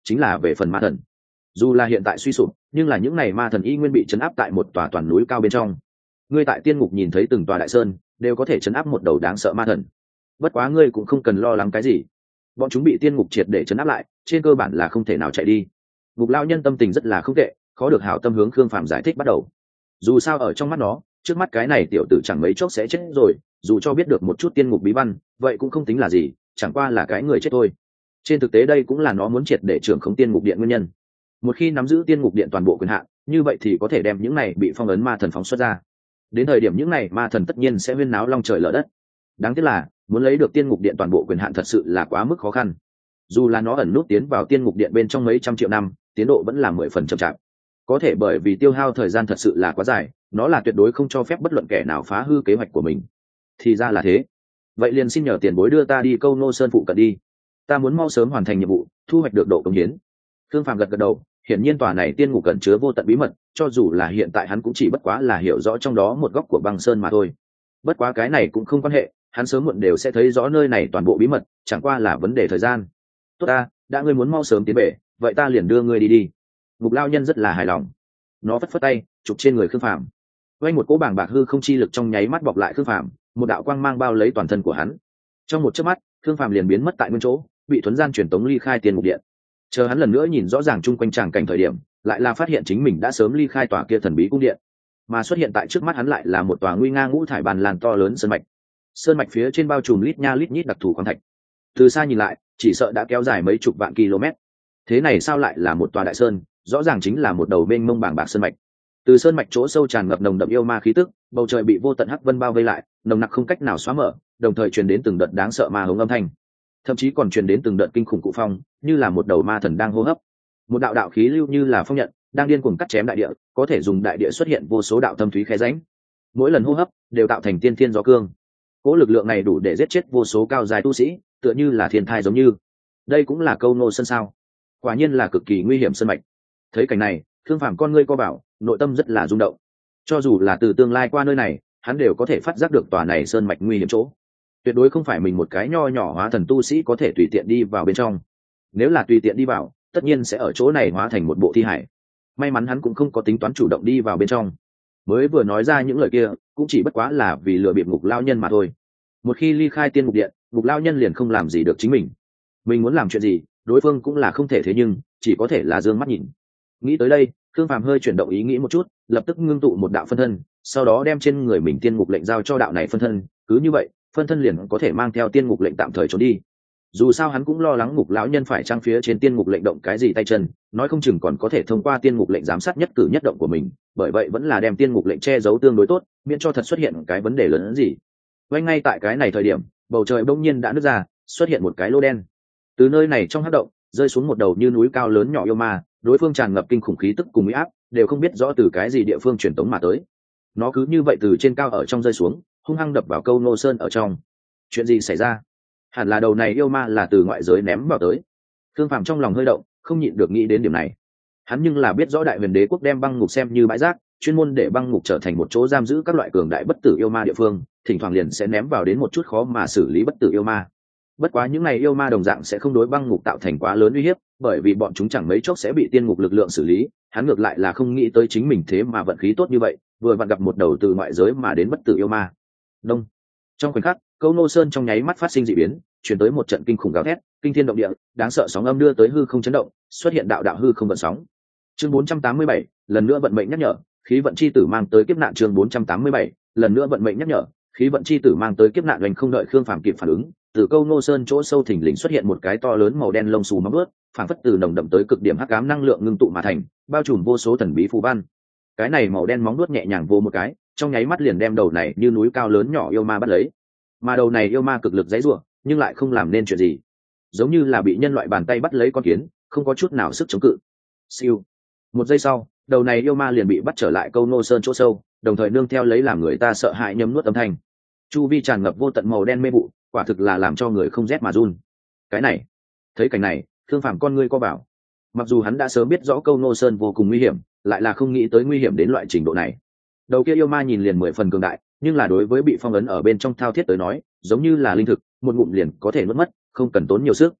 chính là về phần ma thần. Dù là hiện tại suy sụp, nhưng là những này ma thần y nguyên bị chấn áp tại một tòa toàn núi cao bên trong. Ngươi tại tiên ngục nhìn thấy từng tòa đại sơn, đều có thể chấn áp một đầu đáng sợ ma thần. Bất quá ngươi cũng không cần lo lắng cái gì, bọn chúng bị tiên ngục triệt để chấn áp lại, trên cơ bản là không thể nào chạy đi. Ngục lao nhân tâm tình rất là không tệ, khó được hảo tâm hướng Khương Phàm giải thích bắt đầu. Dù sao ở trong mắt nó, trước mắt cái này tiểu tử chẳng mấy chốc sẽ chết rồi, dù cho biết được một chút tiên ngục bí văn, vậy cũng không tính là gì, chẳng qua là cái người chết thôi. Trên thực tế đây cũng là nó muốn triệt để trưởng khống tiên ngục điện nguyên nhân. Một khi nắm giữ tiên ngục điện toàn bộ quyền hạn, như vậy thì có thể đem những này bị phong ấn ma thần phóng xuất ra. Đến thời điểm những này ma thần tất nhiên sẽ huyên náo long trời lở đất. Đáng tiếc là muốn lấy được tiên ngục điện toàn bộ quyền hạn thật sự là quá mức khó khăn. Dù là nó ẩn nút tiến vào tiên ngục điện bên trong mấy trăm triệu năm, tiến độ vẫn là mười phần chậm chạp. Có thể bởi vì tiêu hao thời gian thật sự là quá dài, nó là tuyệt đối không cho phép bất luận kẻ nào phá hư kế hoạch của mình. Thì ra là thế. Vậy liền xin nhờ tiền bối đưa ta đi Câu Nô Sơn phụ cận đi. Ta muốn mau sớm hoàn thành nhiệm vụ, thu hoạch được độ cống hiến. Thương Phàm gật gật đầu, hiển nhiên tòa này tiên ngục cẩn chứa vô tận bí mật, cho dù là hiện tại hắn cũng chỉ bất quá là hiểu rõ trong đó một góc của băng sơn mà thôi. Bất quá cái này cũng không quan hệ, hắn sớm muộn đều sẽ thấy rõ nơi này toàn bộ bí mật, chẳng qua là vấn đề thời gian. Tốt ta, đã ngươi muốn mau sớm tiến về, vậy ta liền đưa ngươi đi đi. Ngục lao nhân rất là hài lòng, nó phất phất tay chụp trên người Khương Phàm, quay một cỗ bảng bạc hư không chi lực trong nháy mắt bọc lại Khương Phàm, một đạo quang mang bao lấy toàn thân của hắn. Trong một chớp mắt, Khương Phàm liền biến mất tại nguyên chỗ, bị thuấn gian truyền tống ly khai tiên ngục điện. Chờ hắn lần nữa nhìn rõ ràng chung quanh tràng cảnh thời điểm, lại là phát hiện chính mình đã sớm ly khai tòa kia thần bí cung điện, mà xuất hiện tại trước mắt hắn lại là một tòa nguy nga ngũ thải bàn làn to lớn sơn mạch. Sơn mạch phía trên bao trùm lít nha lít nhít đặc thù khoáng thạch, từ xa nhìn lại chỉ sợ đã kéo dài mấy chục vạn km. Thế này sao lại là một tòa đại sơn, rõ ràng chính là một đầu mênh mông bảng bạc sơn mạch. Từ sơn mạch chỗ sâu tràn ngập nồng đậm yêu ma khí tức, bầu trời bị vô tận hắc vân bao vây lại, nồng nặc không cách nào xóa mở, đồng thời truyền đến từng đợt đáng sợ ma hống âm thanh, thậm chí còn truyền đến từng đợt kinh khủng cụ phong, như là một đầu ma thần đang hô hấp. Một đạo đạo khí lưu như là phong nhận, đang điên cuồng cắt chém đại địa, có thể dùng đại địa xuất hiện vô số đạo thâm thúy khe rãnh. Mỗi lần hô hấp đều tạo thành tiên thiên gió cương. Cỗ lực lượng này đủ để giết chết vô số cao dài tu sĩ, tựa như là thiên thai giống như. Đây cũng là Câu Nô Sơn sao? Quả nhiên là cực kỳ nguy hiểm sơn mạch. Thấy cảnh này, Thương Phàm con ngươi co bảo, nội tâm rất là rung động. Cho dù là từ tương lai qua nơi này, hắn đều có thể phát giác được tòa này sơn mạch nguy hiểm chỗ. Tuyệt đối không phải mình một cái nho nhỏ hóa thần tu sĩ có thể tùy tiện đi vào bên trong. Nếu là tùy tiện đi vào, tất nhiên sẽ ở chỗ này hóa thành một bộ thi hải. May mắn hắn cũng không có tính toán chủ động đi vào bên trong. Mới vừa nói ra những lời kia, cũng chỉ bất quá là vì lừa bịp ngục lao nhân mà thôi. Một khi ly khai tiên ngục điện, ngục lao nhân liền không làm gì được chính mình. Mình muốn làm chuyện gì, đối phương cũng là không thể, thế nhưng chỉ có thể là dương mắt nhìn. Nghĩ tới đây, Khương Phàm hơi chuyển động ý nghĩ một chút, lập tức ngưng tụ một đạo phân thân, sau đó đem trên người mình tiên ngục lệnh giao cho đạo này phân thân. Cứ như vậy, phân thân liền có thể mang theo tiên ngục lệnh tạm thời trốn đi. Dù sao hắn cũng lo lắng ngục lão nhân phải trang phía trên tiên ngục lệnh động cái gì tay chân, nói không chừng còn có thể thông qua tiên ngục lệnh giám sát nhất cử nhất động của mình, bởi vậy vẫn là đem tiên ngục lệnh che giấu tương đối tốt, miễn cho thật xuất hiện cái vấn đề lớn hơn gì. Ngay ngay tại cái này thời điểm, bầu trời bỗng nhiên đã nứt ra, xuất hiện một cái lỗ đen. Từ nơi này trong hắc động, rơi xuống một đầu như núi cao lớn nhỏ yêu ma, đối phương tràn ngập kinh khủng khí tức cùng uy áp, đều không biết rõ từ cái gì địa phương truyền tống mà tới. Nó cứ như vậy từ trên cao ở trong rơi xuống, hung hăng đập vào Câu Nô Sơn ở trong. Chuyện gì xảy ra? Hẳn là đầu này yêu ma là từ ngoại giới ném vào tới. Thương Phàm trong lòng hơi động, không nhịn được nghĩ đến điểm này. Hắn nhưng là biết rõ Đại Huyền Đế quốc đem băng ngục xem như bãi rác, chuyên môn để băng ngục trở thành một chỗ giam giữ các loại cường đại bất tử yêu ma địa phương, thỉnh thoảng liền sẽ ném vào đến một chút khó mà xử lý bất tử yêu ma. Bất quá những này yêu ma đồng dạng sẽ không đối băng ngục tạo thành quá lớn uy hiếp, bởi vì bọn chúng chẳng mấy chốc sẽ bị tiên ngục lực lượng xử lý. Hắn ngược lại là không nghĩ tới chính mình thế mà vận khí tốt như vậy, vừa vặn gặp một đầu từ ngoại giới mà đến bất tử yêu ma. Đông. Trong khoảnh khắc, Câu Nô Sơn trong nháy mắt phát sinh dị biến, chuyển tới một trận kinh khủng gào thét, kinh thiên động địa, đáng sợ sóng âm đưa tới hư không chấn động, xuất hiện đạo đạo hư không vận sóng. Chương bốn trăm tám mươi bảy, lần nữa vận mệnh nhắc nhở, khí vận chi tử mang tới kiếp nạn. Chương bốn trăm tám mươi bảy, lần nữa vận mệnh nhắc nhở, khí vận chi tử mang tới kiếp nạn. Oanh, không đợi Khương Phàm kịp phản ứng, từ Câu Nô Sơn chỗ sâu thình lình xuất hiện một cái to lớn màu đen lông xù móng vuốt, phảng phất từ nồng đậm tới cực điểm hắc ám năng lượng ngưng tụ mà thành, bao trùm vô số thần bí phù văn. Cái này màu đen móng vuốt nhẹ nhàng vô một cái, trong nháy mắt liền đem đầu này như núi cao lớn nhỏ yêu ma bắt lấy. Mà đầu này yêu ma cực lực giãy giụa, nhưng lại không làm nên chuyện gì, giống như là bị nhân loại bàn tay bắt lấy con kiến, không có chút nào sức chống cự. Siêu. Một giây sau, đầu này yêu ma liền bị bắt trở lại Câu Nô Sơn chỗ sâu, đồng thời nương theo lấy làm người ta sợ hãi nhấm nuốt âm thanh. Chu vi tràn ngập vô tận màu đen mê vụ, quả thực là làm cho người không rét mà run. Cái này, thấy cảnh này, Thương Phàm con ngươi co bảo. Mặc dù hắn đã sớm biết rõ Câu Nô Sơn vô cùng nguy hiểm, lại là không nghĩ tới nguy hiểm đến loại trình độ này. Đầu kia yêu ma nhìn liền mười phần cường đại, nhưng là đối với bị phong ấn ở bên trong thao thiết tới nói, giống như là linh thực, một ngụm liền có thể nuốt mất, không cần tốn nhiều sức.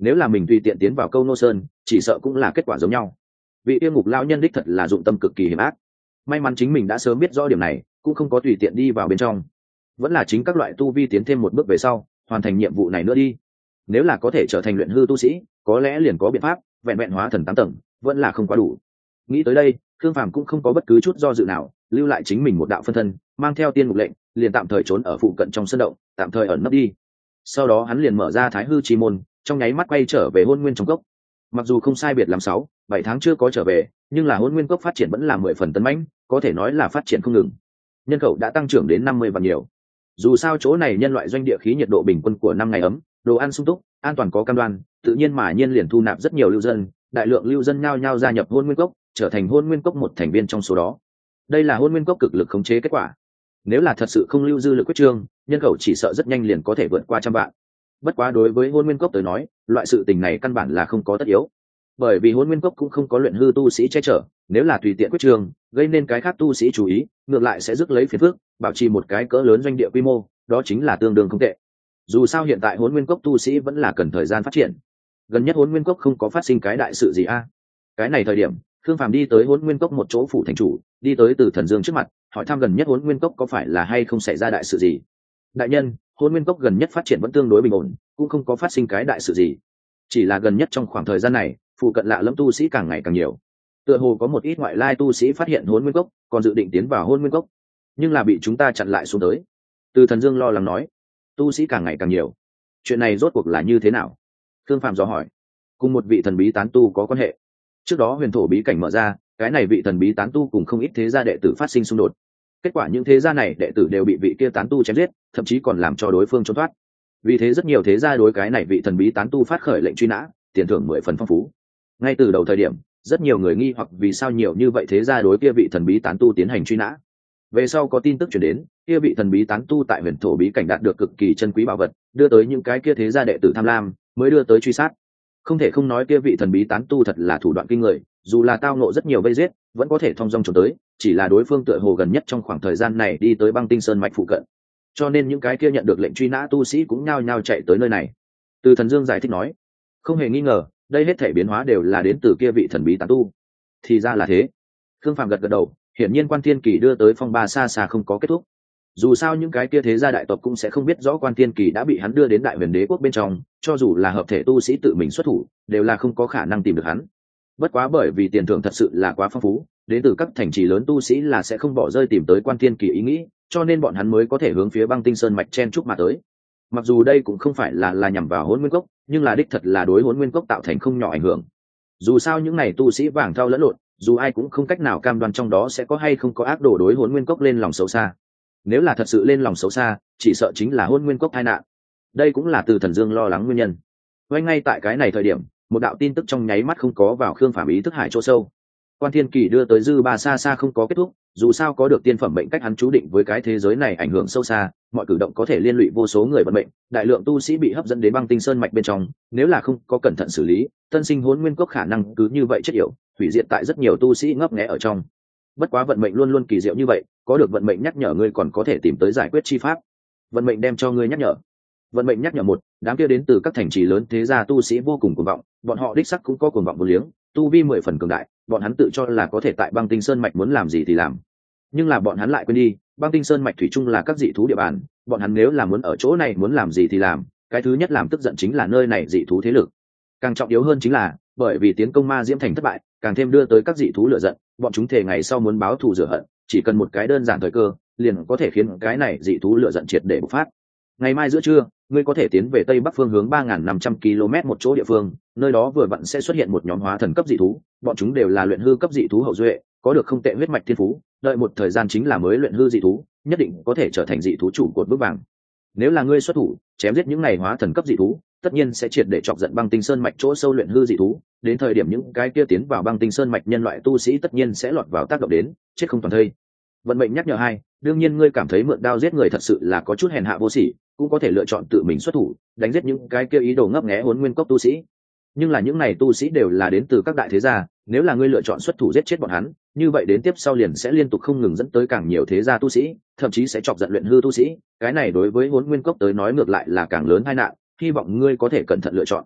nếu là mình tùy tiện tiến vào câu nô sơn chỉ sợ cũng là kết quả giống nhau. Vị tiêu ngục lão nhân đích thật là dụng tâm cực kỳ hiểm ác, may mắn chính mình đã sớm biết rõ điểm này, cũng không có tùy tiện đi vào bên trong. Vẫn là chính các loại tu vi tiến thêm một bước về sau hoàn thành nhiệm vụ này nữa đi. Nếu là có thể trở thành luyện hư tu sĩ có lẽ liền có biện pháp vẹn vẹn hóa thần tám tầng vẫn là không quá đủ. Nghĩ tới đây Khương Phàm cũng không có bất cứ chút do dự nào, lưu lại chính mình một đạo phân thân, mang theo tiên mục lệnh liền tạm thời trốn ở phụ cận trong sân động, tạm thời ẩn nấp đi. Sau đó hắn liền mở ra Thái Hư Chi môn, trong nháy mắt quay trở về Hôn Nguyên trong cốc. Mặc dù không sai biệt lắm sáu bảy tháng chưa có trở về, nhưng là Hôn Nguyên cốc phát triển vẫn là mười phần tấn mãnh, có thể nói là phát triển không ngừng. Nhân khẩu đã tăng trưởng đến năm mươi vạn nhiều. Dù sao chỗ này nhân loại doanh địa khí nhiệt độ bình quân của năm ngày ấm, đồ ăn sung túc, an toàn có cam đoan, tự nhiên mà nhiên liền thu nạp rất nhiều lưu dân, đại lượng lưu dân nhao nhao gia nhập Hôn Nguyên cốc, trở thành Hôn Nguyên cốc một thành viên trong số đó. Đây là Hôn Nguyên cốc cực lực khống chế kết quả. Nếu là thật sự không lưu dư lực quyết trương, nhân khẩu chỉ sợ rất nhanh liền có thể vượt qua trăm vạn. Bất quá đối với Hôn Nguyên cốc tới nói, loại sự tình này căn bản là không có tất yếu, bởi vì Hôn Nguyên cốc cũng không có luyện hư tu sĩ che chở, nếu là tùy tiện quyết trương, gây nên cái khác tu sĩ chú ý, ngược lại sẽ rước lấy phiền phức, bảo trì một cái cỡ lớn doanh địa quy mô, đó chính là tương đương không tệ. Dù sao hiện tại Hôn Nguyên cốc tu sĩ vẫn là cần thời gian phát triển, gần nhất Hôn Nguyên cốc không có phát sinh cái đại sự gì a. Cái này thời điểm Khương Phàm đi tới Hôn Nguyên cốc một chỗ phủ thành chủ, đi tới Từ Thần Dương trước mặt, hỏi thăm gần nhất Hôn Nguyên cốc có phải là hay không xảy ra đại sự gì. Đại nhân, Hôn Nguyên cốc gần nhất phát triển vẫn tương đối bình ổn, cũng không có phát sinh cái đại sự gì, chỉ là gần nhất trong khoảng thời gian này phụ cận lạ lẫm tu sĩ càng ngày càng nhiều, tựa hồ có một ít ngoại lai tu sĩ phát hiện Hôn Nguyên cốc, còn dự định tiến vào Hôn Nguyên cốc, nhưng là bị chúng ta chặn lại xuống tới. Từ Thần Dương lo lắng nói. Tu sĩ càng ngày càng nhiều, chuyện này rốt cuộc là như thế nào? Khương Phàm dò hỏi. Cùng một vị thần bí tán tu có quan hệ. Trước đó huyền thổ bí cảnh mở ra, cái này vị thần bí tán tu cùng không ít thế gia đệ tử phát sinh xung đột, kết quả những thế gia này đệ tử đều bị vị kia tán tu chém giết, thậm chí còn làm cho đối phương trốn thoát. Vì thế rất nhiều thế gia đối cái này vị thần bí tán tu phát khởi lệnh truy nã, tiền thưởng mười phần phong phú. Ngay từ đầu thời điểm rất nhiều người nghi hoặc vì sao nhiều như vậy thế gia đối kia vị thần bí tán tu tiến hành truy nã. Về sau có tin tức chuyển đến, kia vị thần bí tán tu tại huyền thổ bí cảnh đạt được cực kỳ chân quý bảo vật, đưa tới những cái kia thế gia đệ tử tham lam, mới đưa tới truy sát. Không thể không nói kia vị thần bí tán tu thật là thủ đoạn kinh người, dù là tao nộ rất nhiều vây giết, vẫn có thể thong dong trốn tới, chỉ là đối phương tựa hồ gần nhất trong khoảng thời gian này đi tới Băng Tinh Sơn mạch phụ cận, cho nên những cái kia nhận được lệnh truy nã tu sĩ cũng nhao nhao chạy tới nơi này. Từ Thần Dương giải thích nói, không hề nghi ngờ, đây hết thể biến hóa đều là đến từ kia vị thần bí tán tu. Thì ra là thế. Khương Phàm gật gật đầu, hiển nhiên Quan Thiên Kỳ đưa tới phong ba xa xa không có kết thúc. Dù sao những cái kia thế gia đại tộc cũng sẽ không biết rõ Quan Thiên Kỳ đã bị hắn đưa đến Đại Huyền Đế quốc bên trong, cho dù là hợp thể tu sĩ tự mình xuất thủ, đều là không có khả năng tìm được hắn. Bất quá bởi vì tiền thưởng thật sự là quá phong phú, đến từ các thành trì lớn tu sĩ là sẽ không bỏ rơi tìm tới Quan Thiên Kỳ ý nghĩ, cho nên bọn hắn mới có thể hướng phía Băng Tinh Sơn mạch chen chúc mà tới. Mặc dù đây cũng không phải là là nhằm vào Hỗn Nguyên cốc, nhưng là đích thật là đối Hỗn Nguyên cốc tạo thành không nhỏ ảnh hưởng. Dù sao những này tu sĩ vàng thau lẫn lộn, dù ai cũng không cách nào cam đoan trong đó sẽ có hay không có ác đồ đối Hỗn Nguyên cốc lên lòng xấu xa. Nếu là thật sự lên lòng xấu xa, chỉ sợ chính là Hỗn Nguyên cốc tai nạn. Đây cũng là Từ Thần Dương lo lắng nguyên nhân. Ngay ngay tại cái này thời điểm, một đạo tin tức trong nháy mắt không có vào Khương Phàm ý thức hải chỗ sâu. Quan Thiên Kỳ đưa tới dư ba xa xa không có kết thúc, dù sao có được tiên phẩm mệnh cách hắn chú định với cái thế giới này ảnh hưởng sâu xa, mọi cử động có thể liên lụy vô số người vận mệnh, đại lượng tu sĩ bị hấp dẫn đến Băng Tinh Sơn mạch bên trong, nếu là không có cẩn thận xử lý, tân sinh Hỗn Nguyên cốc khả năng cứ như vậy chết yểu, hủy diệt tại rất nhiều tu sĩ ngấp nghé ở trong. Bất quá vận mệnh luôn luôn kỳ diệu như vậy, có được vận mệnh nhắc nhở ngươi còn có thể tìm tới giải quyết chi pháp. Vận mệnh đem cho ngươi nhắc nhở. Vận mệnh nhắc nhở một, đám kia đến từ các thành trì lớn thế gia tu sĩ vô cùng cuồng vọng, bọn họ đích sắc cũng có cuồng vọng vô liếng, tu vi mười phần cường đại, bọn hắn tự cho là có thể tại Băng Tinh Sơn mạch muốn làm gì thì làm. Nhưng là bọn hắn lại quên đi, Băng Tinh Sơn mạch thủy chung là các dị thú địa bàn, bọn hắn nếu là muốn ở chỗ này muốn làm gì thì làm, cái thứ nhất làm tức giận chính là nơi này dị thú thế lực. Càng trọng yếu hơn chính là, bởi vì tiến công Ma Diễm Thành thất bại, càng thêm đưa tới các dị thú lửa giận, bọn chúng thề ngày sau muốn báo thù rửa hận, chỉ cần một cái đơn giản thời cơ, liền có thể khiến cái này dị thú lửa giận triệt để bộc phát. Ngày mai giữa trưa, ngươi có thể tiến về tây bắc phương hướng ba nghìn năm trăm ki lô mét một chỗ địa phương, nơi đó vừa vặn sẽ xuất hiện một nhóm hóa thần cấp dị thú, bọn chúng đều là luyện hư cấp dị thú hậu duệ, có được không tệ huyết mạch thiên phú, đợi một thời gian chính là mới luyện hư dị thú, nhất định có thể trở thành dị thú chủ cột vững vàng. Nếu là ngươi xuất thủ, chém giết những này hóa thần cấp dị thú, tất nhiên sẽ triệt để chọc giận Băng Tinh Sơn mạch chỗ sâu luyện hư dị thú, đến thời điểm những cái kia tiến vào Băng Tinh Sơn mạch nhân loại tu sĩ tất nhiên sẽ lọt vào tác động đến, chết không toàn thây. Vận mệnh nhắc nhở hai, đương nhiên ngươi cảm thấy mượn đao giết người thật sự là có chút hèn hạ vô sỉ, cũng có thể lựa chọn tự mình xuất thủ, đánh giết những cái kia ý đồ ngấp nghé Hỗn Nguyên cốc tu sĩ. Nhưng là những này tu sĩ đều là đến từ các đại thế gia, nếu là ngươi lựa chọn xuất thủ giết chết bọn hắn, như vậy đến tiếp sau liền sẽ liên tục không ngừng dẫn tới càng nhiều thế gia tu sĩ, thậm chí sẽ chọc giận luyện hư tu sĩ, cái này đối với Hỗn Nguyên cốc tới nói ngược lại là càng lớn tai nạn, hy vọng ngươi có thể cẩn thận lựa chọn.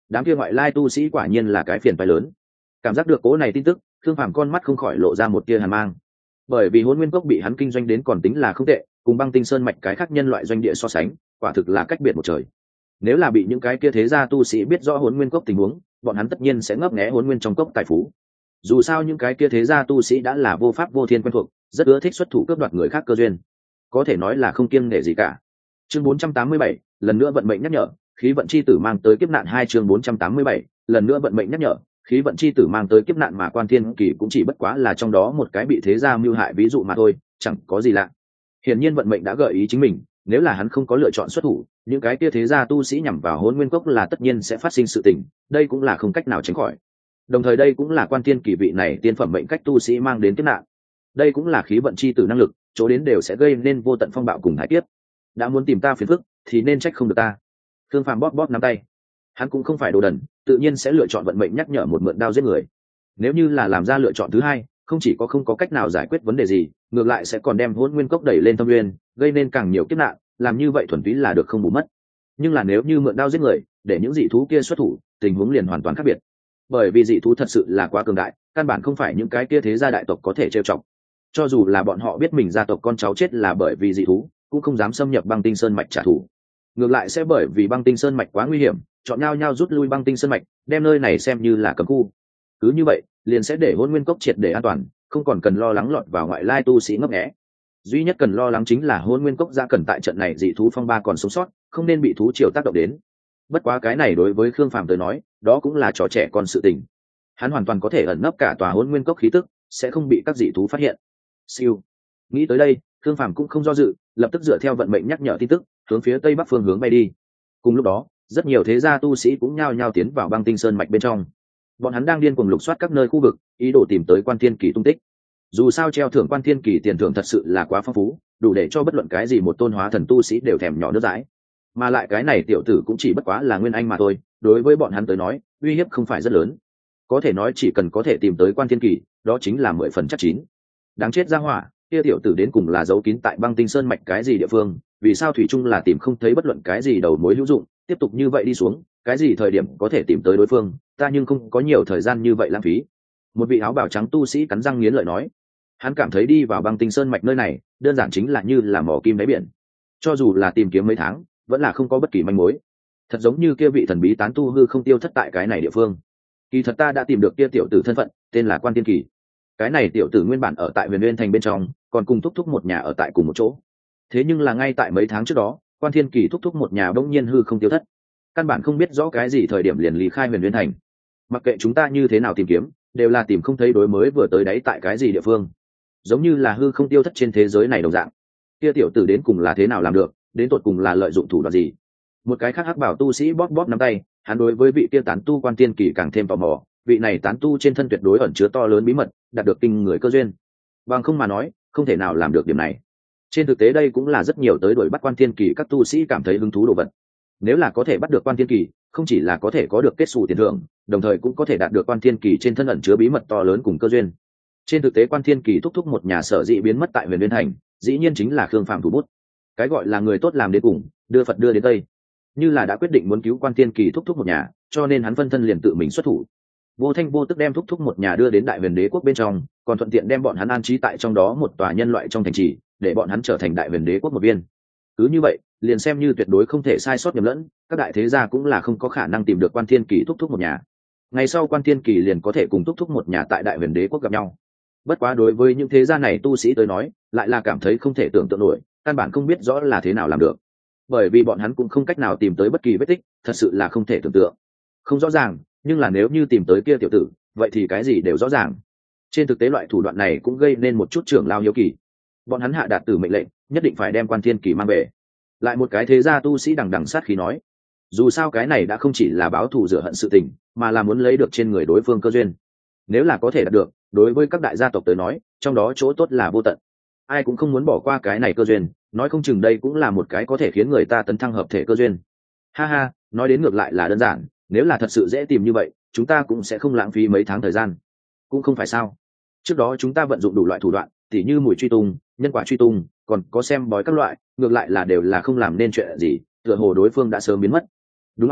đám kia ngoại lai tu sĩ quả nhiên là cái phiền phái lớn. Cảm giác được cố này tin tức, Khương Phàm con mắt không khỏi lộ ra một tia hàn mang. Bởi vì Hỗn Nguyên Cốc bị hắn kinh doanh đến còn tính là không tệ, cùng Băng Tinh Sơn mạch cái khác nhân loại doanh địa so sánh, quả thực là cách biệt một trời. Nếu là bị những cái kia thế gia tu sĩ biết rõ Hỗn Nguyên Cốc tình huống, bọn hắn tất nhiên sẽ ngấp nghé Hỗn Nguyên trong cốc tài phú. Dù sao những cái kia thế gia tu sĩ đã là vô pháp vô thiên quen thuộc, rất ưa thích xuất thủ cướp đoạt người khác cơ duyên, có thể nói là không kiêng nể gì cả. Chương bốn trăm tám mươi bảy, lần nữa vận mệnh nhắc nhở, khí vận chi tử mang tới kiếp nạn. Hai chương bốn trăm tám mươi bảy, lần nữa vận mệnh nhắc nhở, khí vận chi tử mang tới kiếp nạn, mà Quan Thiên Kỳ cũng chỉ bất quá là trong đó một cái bị thế gia mưu hại ví dụ mà thôi, chẳng có gì lạ. Hiển nhiên vận mệnh đã gợi ý chính mình, nếu là hắn không có lựa chọn xuất thủ, những cái kia thế gia tu sĩ nhằm vào Hỗn Nguyên Cốc là tất nhiên sẽ phát sinh sự tình, đây cũng là không cách nào tránh khỏi. Đồng thời đây cũng là Quan Thiên Kỳ vị này tiên phẩm mệnh cách tu sĩ mang đến kiếp nạn. Đây cũng là khí vận chi tử năng lực, chỗ đến đều sẽ gây nên vô tận phong bạo cùng thái kiếp. Đã muốn tìm ta phiền phức, thì nên trách không được ta. Thương Phàm bóp bóp nắm tay, hắn cũng không phải đồ đần, tự nhiên sẽ lựa chọn vận mệnh nhắc nhở một mượn đao giết người. Nếu như là làm ra lựa chọn thứ hai, không chỉ có không có cách nào giải quyết vấn đề gì, ngược lại sẽ còn đem Hỗn Nguyên Cốc đẩy lên thâm nguyên, gây nên càng nhiều kiếp nạn, làm như vậy thuần túy là được không bù mất. Nhưng là nếu như mượn đao giết người, để những dị thú kia xuất thủ, tình huống liền hoàn toàn khác biệt. Bởi vì dị thú thật sự là quá cường đại, căn bản không phải những cái kia thế gia đại tộc có thể trêu chọc. Cho dù là bọn họ biết mình gia tộc con cháu chết là bởi vì dị thú, cũng không dám xâm nhập Băng Tinh Sơn mạch trả thù. Ngược lại sẽ bởi vì Băng Tinh Sơn mạch quá nguy hiểm, chọn nhau nhau rút lui Băng Tinh Sơn mạch, đem nơi này xem như là cấm khu. Cứ như vậy, liền sẽ để Hỗn Nguyên Cốc triệt để an toàn, không còn cần lo lắng lọt vào ngoại lai tu sĩ ngấp nghé. Duy nhất cần lo lắng chính là Hỗn Nguyên Cốc ra cần tại trận này dị thú phong ba còn sống sót, không nên bị thú triều tác động đến. Bất quá cái này đối với Khương Phàm tới nói, đó cũng là trò trẻ con sự tình. Hắn hoàn toàn có thể ẩn nấp cả tòa Hỗn Nguyên Cốc khí tức, sẽ không bị các dị thú phát hiện. Siêu. Nghĩ tới đây, Khương Phàm cũng không do dự, lập tức dựa theo vận mệnh nhắc nhở tin tức, hướng phía tây bắc phương hướng bay đi. Cùng lúc đó, rất nhiều thế gia tu sĩ cũng nhao nhao tiến vào Băng Tinh Sơn mạch bên trong. Bọn hắn đang điên cuồng lục soát các nơi khu vực, ý đồ tìm tới Quan Thiên Kỳ tung tích. Dù sao treo thưởng Quan Thiên Kỳ tiền thưởng thật sự là quá phong phú, đủ để cho bất luận cái gì một tôn hóa thần tu sĩ đều thèm nhỏ nước dãi. Mà lại cái này tiểu tử cũng chỉ bất quá là nguyên anh mà thôi, đối với bọn hắn tới nói, uy hiếp không phải rất lớn. Có thể nói chỉ cần có thể tìm tới Quan Thiên Kỳ, đó chính là mười phần chắc chín. Đáng chết ra hỏa, kia tiểu tử đến cùng là giấu kín tại Băng Tinh Sơn mạch cái gì địa phương, vì sao thủy chung là tìm không thấy bất luận cái gì đầu mối hữu dụng, tiếp tục như vậy đi xuống, cái gì thời điểm có thể tìm tới đối phương, ta nhưng không có nhiều thời gian như vậy lãng phí. Một vị áo bào trắng tu sĩ cắn răng nghiến lợi nói, hắn cảm thấy đi vào Băng Tinh Sơn mạch nơi này, đơn giản chính là như là mỏ kim đáy biển. Cho dù là tìm kiếm mấy tháng, vẫn là không có bất kỳ manh mối. Thật giống như kia vị thần bí tán tu hư không tiêu thất tại cái này địa phương. Kỳ thật ta đã tìm được kia tiểu tử thân phận, tên là Quan Thiên Kỳ. Cái này tiểu tử nguyên bản ở tại Huyền Nguyên thành bên trong, còn cùng thúc thúc một nhà ở tại cùng một chỗ. Thế nhưng là ngay tại mấy tháng trước đó, Quan Thiên Kỳ thúc thúc một nhà bỗng nhiên hư không tiêu thất. Căn bản không biết rõ cái gì thời điểm liền lý khai Huyền Nguyên thành. Mặc kệ chúng ta như thế nào tìm kiếm, đều là tìm không thấy đối mới vừa tới đấy tại cái gì địa phương. Giống như là hư không tiêu thất trên thế giới này đồng dạng. Kia tiểu tử đến cùng là thế nào làm được, đến tột cùng là lợi dụng thủ đoạn gì? Một cái khác hắc bảo tu sĩ bóp bóp nắm tay, hắn đối với vị kia tán tu Quan Thiên Kỳ càng thêm tò mò, vị này tán tu trên thân tuyệt đối ẩn chứa to lớn bí mật, đạt được kinh người cơ duyên. Bằng không mà nói, không thể nào làm được điểm này. Trên thực tế đây cũng là rất nhiều tới đuổi bắt Quan Thiên Kỳ các tu sĩ cảm thấy hứng thú đồ vật. Nếu là có thể bắt được Quan Thiên Kỳ, không chỉ là có thể có được kết xù tiền thưởng, đồng thời cũng có thể đạt được Quan Thiên Kỳ trên thân ẩn chứa bí mật to lớn cùng cơ duyên. Trên thực tế Quan Thiên Kỳ thúc thúc một nhà sở dĩ biến mất tại Huyền Nguyên thành, dĩ nhiên chính là Khương Phàm thủ bút. Cái gọi là người tốt làm đến cùng, đưa Phật đưa đến Tây. Như là đã quyết định muốn cứu Quan Thiên Kỳ thúc thúc một nhà, cho nên hắn phân thân liền tự mình xuất thủ. Vô thanh vô tức đem thúc thúc một nhà đưa đến Đại Huyền Đế quốc bên trong, còn thuận tiện đem bọn hắn an trí tại trong đó một tòa nhân loại trong thành trì, để bọn hắn trở thành Đại Huyền Đế quốc một viên. Cứ như vậy, liền xem như tuyệt đối không thể sai sót nhầm lẫn, các đại thế gia cũng là không có khả năng tìm được Quan Thiên Kỳ thúc thúc một nhà. Ngày sau Quan Thiên Kỳ liền có thể cùng thúc thúc một nhà tại Đại Huyền Đế quốc gặp nhau. Bất quá đối với những thế gia này tu sĩ tới nói, lại là cảm thấy không thể tưởng tượng nổi, căn bản không biết rõ là thế nào làm được. Bởi vì bọn hắn cũng không cách nào tìm tới bất kỳ vết tích, thật sự là không thể tưởng tượng. Không rõ ràng, nhưng là nếu như tìm tới kia tiểu tử, vậy thì cái gì đều rõ ràng. Trên thực tế loại thủ đoạn này cũng gây nên một chút trưởng lao hiếu kỳ. Bọn hắn hạ đạt từ mệnh lệnh, nhất định phải đem Quan Thiên Kỳ mang về. Lại một cái thế gia tu sĩ đằng đằng sát khí nói, dù sao cái này đã không chỉ là báo thù rửa hận sự tình, mà là muốn lấy được trên người đối phương cơ duyên. Nếu là có thể đạt được, đối với các đại gia tộc tới nói, trong đó chỗ tốt là vô tận. Ai cũng không muốn bỏ qua cái này cơ duyên, nói không chừng đây cũng là một cái có thể khiến người ta tấn thăng hợp thể cơ duyên. Ha ha, nói đến ngược lại là đơn giản, nếu là thật sự dễ tìm như vậy, chúng ta cũng sẽ không lãng phí mấy tháng thời gian. Cũng không phải sao? Trước đó chúng ta vận dụng đủ loại thủ đoạn, tỉ như mùi truy tung, nhân quả truy tung, còn có xem bói các loại, ngược lại là đều là không làm nên chuyện gì, tựa hồ đối phương đã sớm biến mất. Đúng a,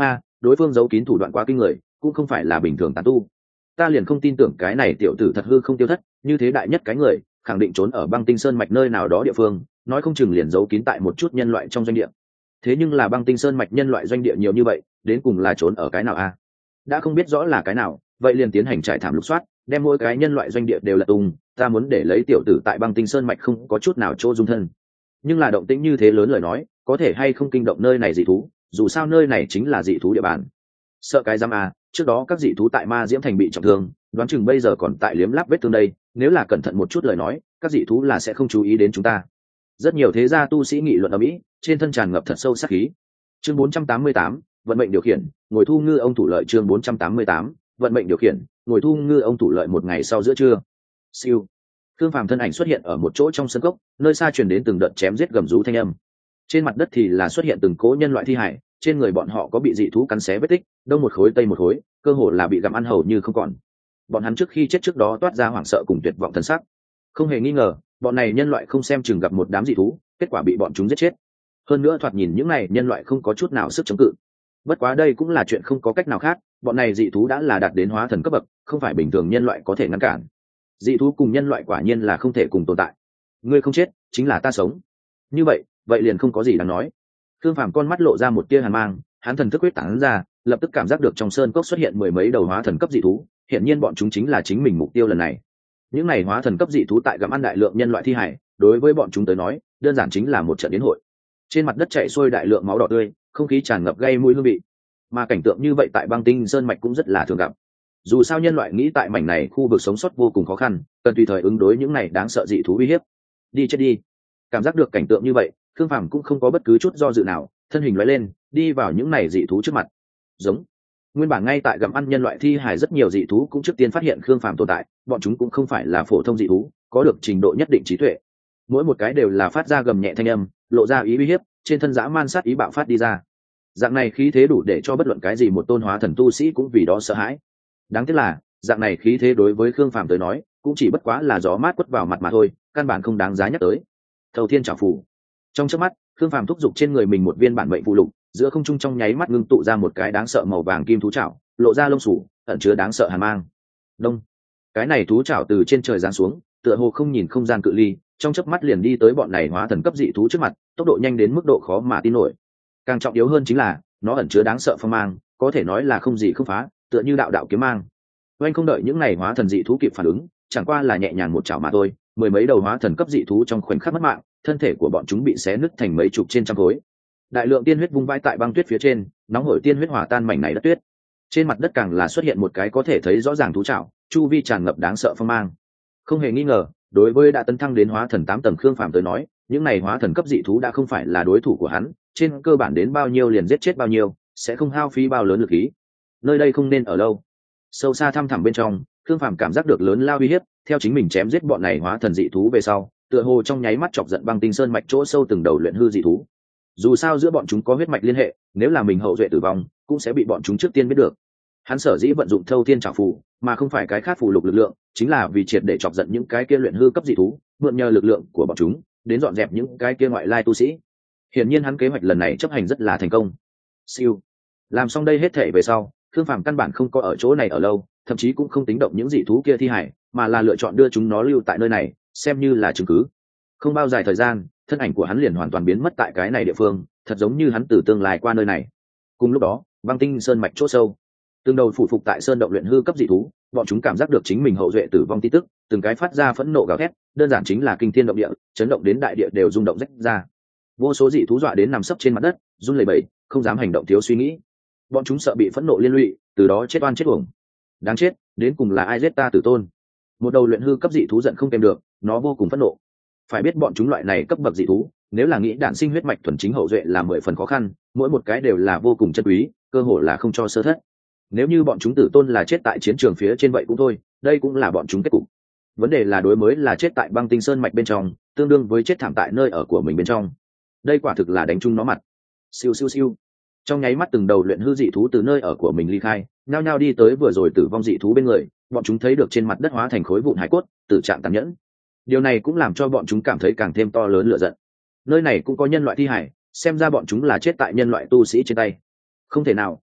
đối phương giấu kín thủ đoạn quá kinh người, cũng không phải là bình thường tán tu. Ta liền không tin tưởng cái này tiểu tử thật hư không tiêu thất, như thế đại nhất cái người khẳng định trốn ở băng tinh sơn mạch nơi nào đó địa phương, nói không chừng liền giấu kín tại một chút nhân loại trong doanh địa. Thế nhưng là băng tinh sơn mạch nhân loại doanh địa nhiều như vậy, đến cùng là trốn ở cái nào a? Đã không biết rõ là cái nào, vậy liền tiến hành trải thảm lục soát, đem mỗi cái nhân loại doanh địa đều là tung. Ta muốn để lấy tiểu tử tại băng tinh sơn mạch không có chút nào chỗ dung thân. Nhưng là động tĩnh như thế lớn lời nói, có thể hay không kinh động nơi này dị thú, dù sao nơi này chính là dị thú địa bàn. Sợ cái giam a, trước đó các dị thú tại Ma Diễm Thành bị trọng thương, đoán chừng bây giờ còn tại liếm láp vết thương đây, nếu là cẩn thận một chút lời nói, các dị thú là sẽ không chú ý đến chúng ta. Rất nhiều thế gia tu sĩ nghị luận ở mỹ, trên thân tràn ngập thật sâu sát khí. Chương bốn trăm tám mươi tám, vận mệnh điều khiển, ngồi thu ngư ông thủ lợi. Chương bốn trăm tám mươi tám, vận mệnh điều khiển, ngồi thu ngư ông thủ lợi. Một ngày sau giữa trưa, siêu, Thương Phàm thân ảnh xuất hiện ở một chỗ trong sân cốc, nơi xa truyền đến từng đợt chém giết gầm rú thanh âm. Trên mặt đất thì là xuất hiện từng cố nhân loại thi hải, trên người bọn họ có bị dị thú cắn xé vết tích, đông một khối tây một khối, cơ hồ là bị gặm ăn hầu như không còn. Bọn hắn trước khi chết trước đó toát ra hoảng sợ cùng tuyệt vọng thần sắc. Không hề nghi ngờ, bọn này nhân loại không xem chừng gặp một đám dị thú, kết quả bị bọn chúng giết chết. Hơn nữa thoạt nhìn những này nhân loại không có chút nào sức chống cự. Bất quá đây cũng là chuyện không có cách nào khác, bọn này dị thú đã là đạt đến hóa thần cấp bậc, không phải bình thường nhân loại có thể ngăn cản. Dị thú cùng nhân loại quả nhiên là không thể cùng tồn tại. Ngươi không chết, chính là ta sống. Như vậy, vậy liền không có gì đáng nói. Thương Phàm con mắt lộ ra một tia hàn mang, hắn thần thức quyết tán ra, lập tức cảm giác được trong sơn cốc xuất hiện mười mấy đầu hóa thần cấp dị thú, hiển nhiên bọn chúng chính là chính mình mục tiêu lần này. Những này hóa thần cấp dị thú tại gặm ăn đại lượng nhân loại thi hải, đối với bọn chúng tới nói, đơn giản chính là một trận đến hội. Trên mặt đất chảy xuôi đại lượng máu đỏ tươi, không khí tràn ngập gây mũi hương vị. Mà cảnh tượng như vậy tại băng tinh sơn mạch cũng rất là thường gặp. Dù sao nhân loại nghĩ tại mảnh này khu vực sống sót vô cùng khó khăn, cần tùy thời ứng đối những này đáng sợ dị thú uy hiếp. Đi chết đi. Cảm giác được cảnh tượng như vậy, Thương Phàm cũng không có bất cứ chút do dự nào, thân hình lóe lên, đi vào những này dị thú trước mặt. Giống. Nguyên bản ngay tại gặm ăn nhân loại thi hài rất nhiều dị thú cũng trước tiên phát hiện Khương Phàm tồn tại, bọn chúng cũng không phải là phổ thông dị thú, có được trình độ nhất định trí tuệ. Mỗi một cái đều là phát ra gầm nhẹ thanh âm, lộ ra ý uy hiếp, trên thân dã man sát ý bạo phát đi ra. Dạng này khí thế đủ để cho bất luận cái gì một tôn hóa thần tu sĩ cũng vì đó sợ hãi. Đáng tiếc là, dạng này khí thế đối với Khương Phàm tới nói, cũng chỉ bất quá là gió mát quất vào mặt mà thôi, căn bản không đáng giá nhắc tới. Thầu Thiên Trảo Phù. Trong chớp mắt, Khương Phàm thúc giục trên người mình một viên bản mệnh phù lục, giữa không trung trong nháy mắt ngưng tụ ra một cái đáng sợ màu vàng kim thú trảo, lộ ra lông sủ, ẩn chứa đáng sợ hàn mang. Đông. Cái này thú trảo từ trên trời giáng xuống, tựa hồ không nhìn không gian cự ly, trong chớp mắt liền đi tới bọn này hóa thần cấp dị thú trước mặt, tốc độ nhanh đến mức độ khó mà tin nổi. Càng trọng yếu hơn chính là, nó ẩn chứa đáng sợ phong mang, có thể nói là không gì không phá, tựa như đạo đạo kiếm mang. Oanh không đợi những này hóa thần dị thú kịp phản ứng, chẳng qua là nhẹ nhàng một chảo mà thôi, mười mấy đầu hóa thần cấp dị thú trong khoảnh khắc mất mạng, thân thể của bọn chúng bị xé nứt thành mấy chục trên trăm khối. Đại lượng tiên huyết vung vãi tại băng tuyết phía trên, nóng hổi tiên huyết hòa tan mảnh này đất tuyết. Trên mặt đất càng là xuất hiện một cái có thể thấy rõ ràng thú trảo, chu vi tràn ngập đáng sợ phong mang. Không hề nghi ngờ, đối với đã tấn thăng đến hóa thần tám tầng Khương Phàm tới nói, những này hóa thần cấp dị thú đã không phải là đối thủ của hắn, trên cơ bản đến bao nhiêu liền giết chết bao nhiêu, sẽ không hao phí bao lớn lực khí. Nơi đây không nên ở lâu. Sâu xa thăm thẳm bên trong, Khương Phàm cảm giác được lớn lao uy hiếp, theo chính mình chém giết bọn này hóa thần dị thú về sau, tựa hồ trong nháy mắt chọc giận băng tinh sơn mạch chỗ sâu từng đầu luyện hư dị thú. Dù sao giữa bọn chúng có huyết mạch liên hệ, nếu là mình hậu duệ tử vong, cũng sẽ bị bọn chúng trước tiên biết được. Hắn sở dĩ vận dụng Thâu Thiên Trảo Phù, mà không phải cái khác phù lục lực lượng, chính là vì triệt để chọc giận những cái kia luyện hư cấp dị thú, mượn nhờ lực lượng của bọn chúng, đến dọn dẹp những cái kia ngoại lai tu sĩ. Hiển nhiên hắn kế hoạch lần này chấp hành rất là thành công. Siêu. Làm xong đây hết thể về sau, Khương Phàm căn bản không có ở chỗ này ở lâu, thậm chí cũng không tính động những dị thú kia thi hải, mà là lựa chọn đưa chúng nó lưu tại nơi này, xem như là chứng cứ. Không bao dài thời gian, thân ảnh của hắn liền hoàn toàn biến mất tại cái này địa phương, thật giống như hắn từ tương lai qua nơi này. Cùng lúc đó, băng tinh sơn mạch chỗ sâu, từng đầu phủ phục tại sơn động luyện hư cấp dị thú, bọn chúng cảm giác được chính mình hậu duệ tử vong tin tức, từng cái phát ra phẫn nộ gào thét, đơn giản chính là kinh thiên động địa, chấn động đến đại địa đều rung động rách ra. Vô số dị thú dọa đến nằm sấp trên mặt đất, run lẩy bẩy, không dám hành động thiếu suy nghĩ. Bọn chúng sợ bị phẫn nộ liên lụy, từ đó chết oan chết uổng. Đáng chết, đến cùng là ai giết ta tử tôn? Một đầu luyện hư cấp dị thú giận không kèm được, nó vô cùng phẫn nộ. Phải biết bọn chúng loại này cấp bậc dị thú, nếu là nghĩ đản sinh huyết mạch thuần chính hậu duệ là mười phần khó khăn, mỗi một cái đều là vô cùng chân quý, cơ hội là không cho sơ thất. Nếu như bọn chúng tử tôn là chết tại chiến trường phía trên vậy cũng thôi, đây cũng là bọn chúng kết cục. Vấn đề là đối mới là chết tại băng tinh sơn mạch bên trong, tương đương với chết thảm tại nơi ở của mình bên trong. Đây quả thực là đánh chung nó mặt. Siêu siêu siêu. Trong nháy mắt từng đầu luyện hư dị thú từ nơi ở của mình ly khai, nhao nhao đi tới vừa rồi tử vong dị thú bên người, bọn chúng thấy được trên mặt đất hóa thành khối vụn hải cốt, tử trạng tàn nhẫn. Điều này cũng làm cho bọn chúng cảm thấy càng thêm to lớn lửa giận. Nơi này cũng có nhân loại thi hải, xem ra bọn chúng là chết tại nhân loại tu sĩ trên tay. Không thể nào,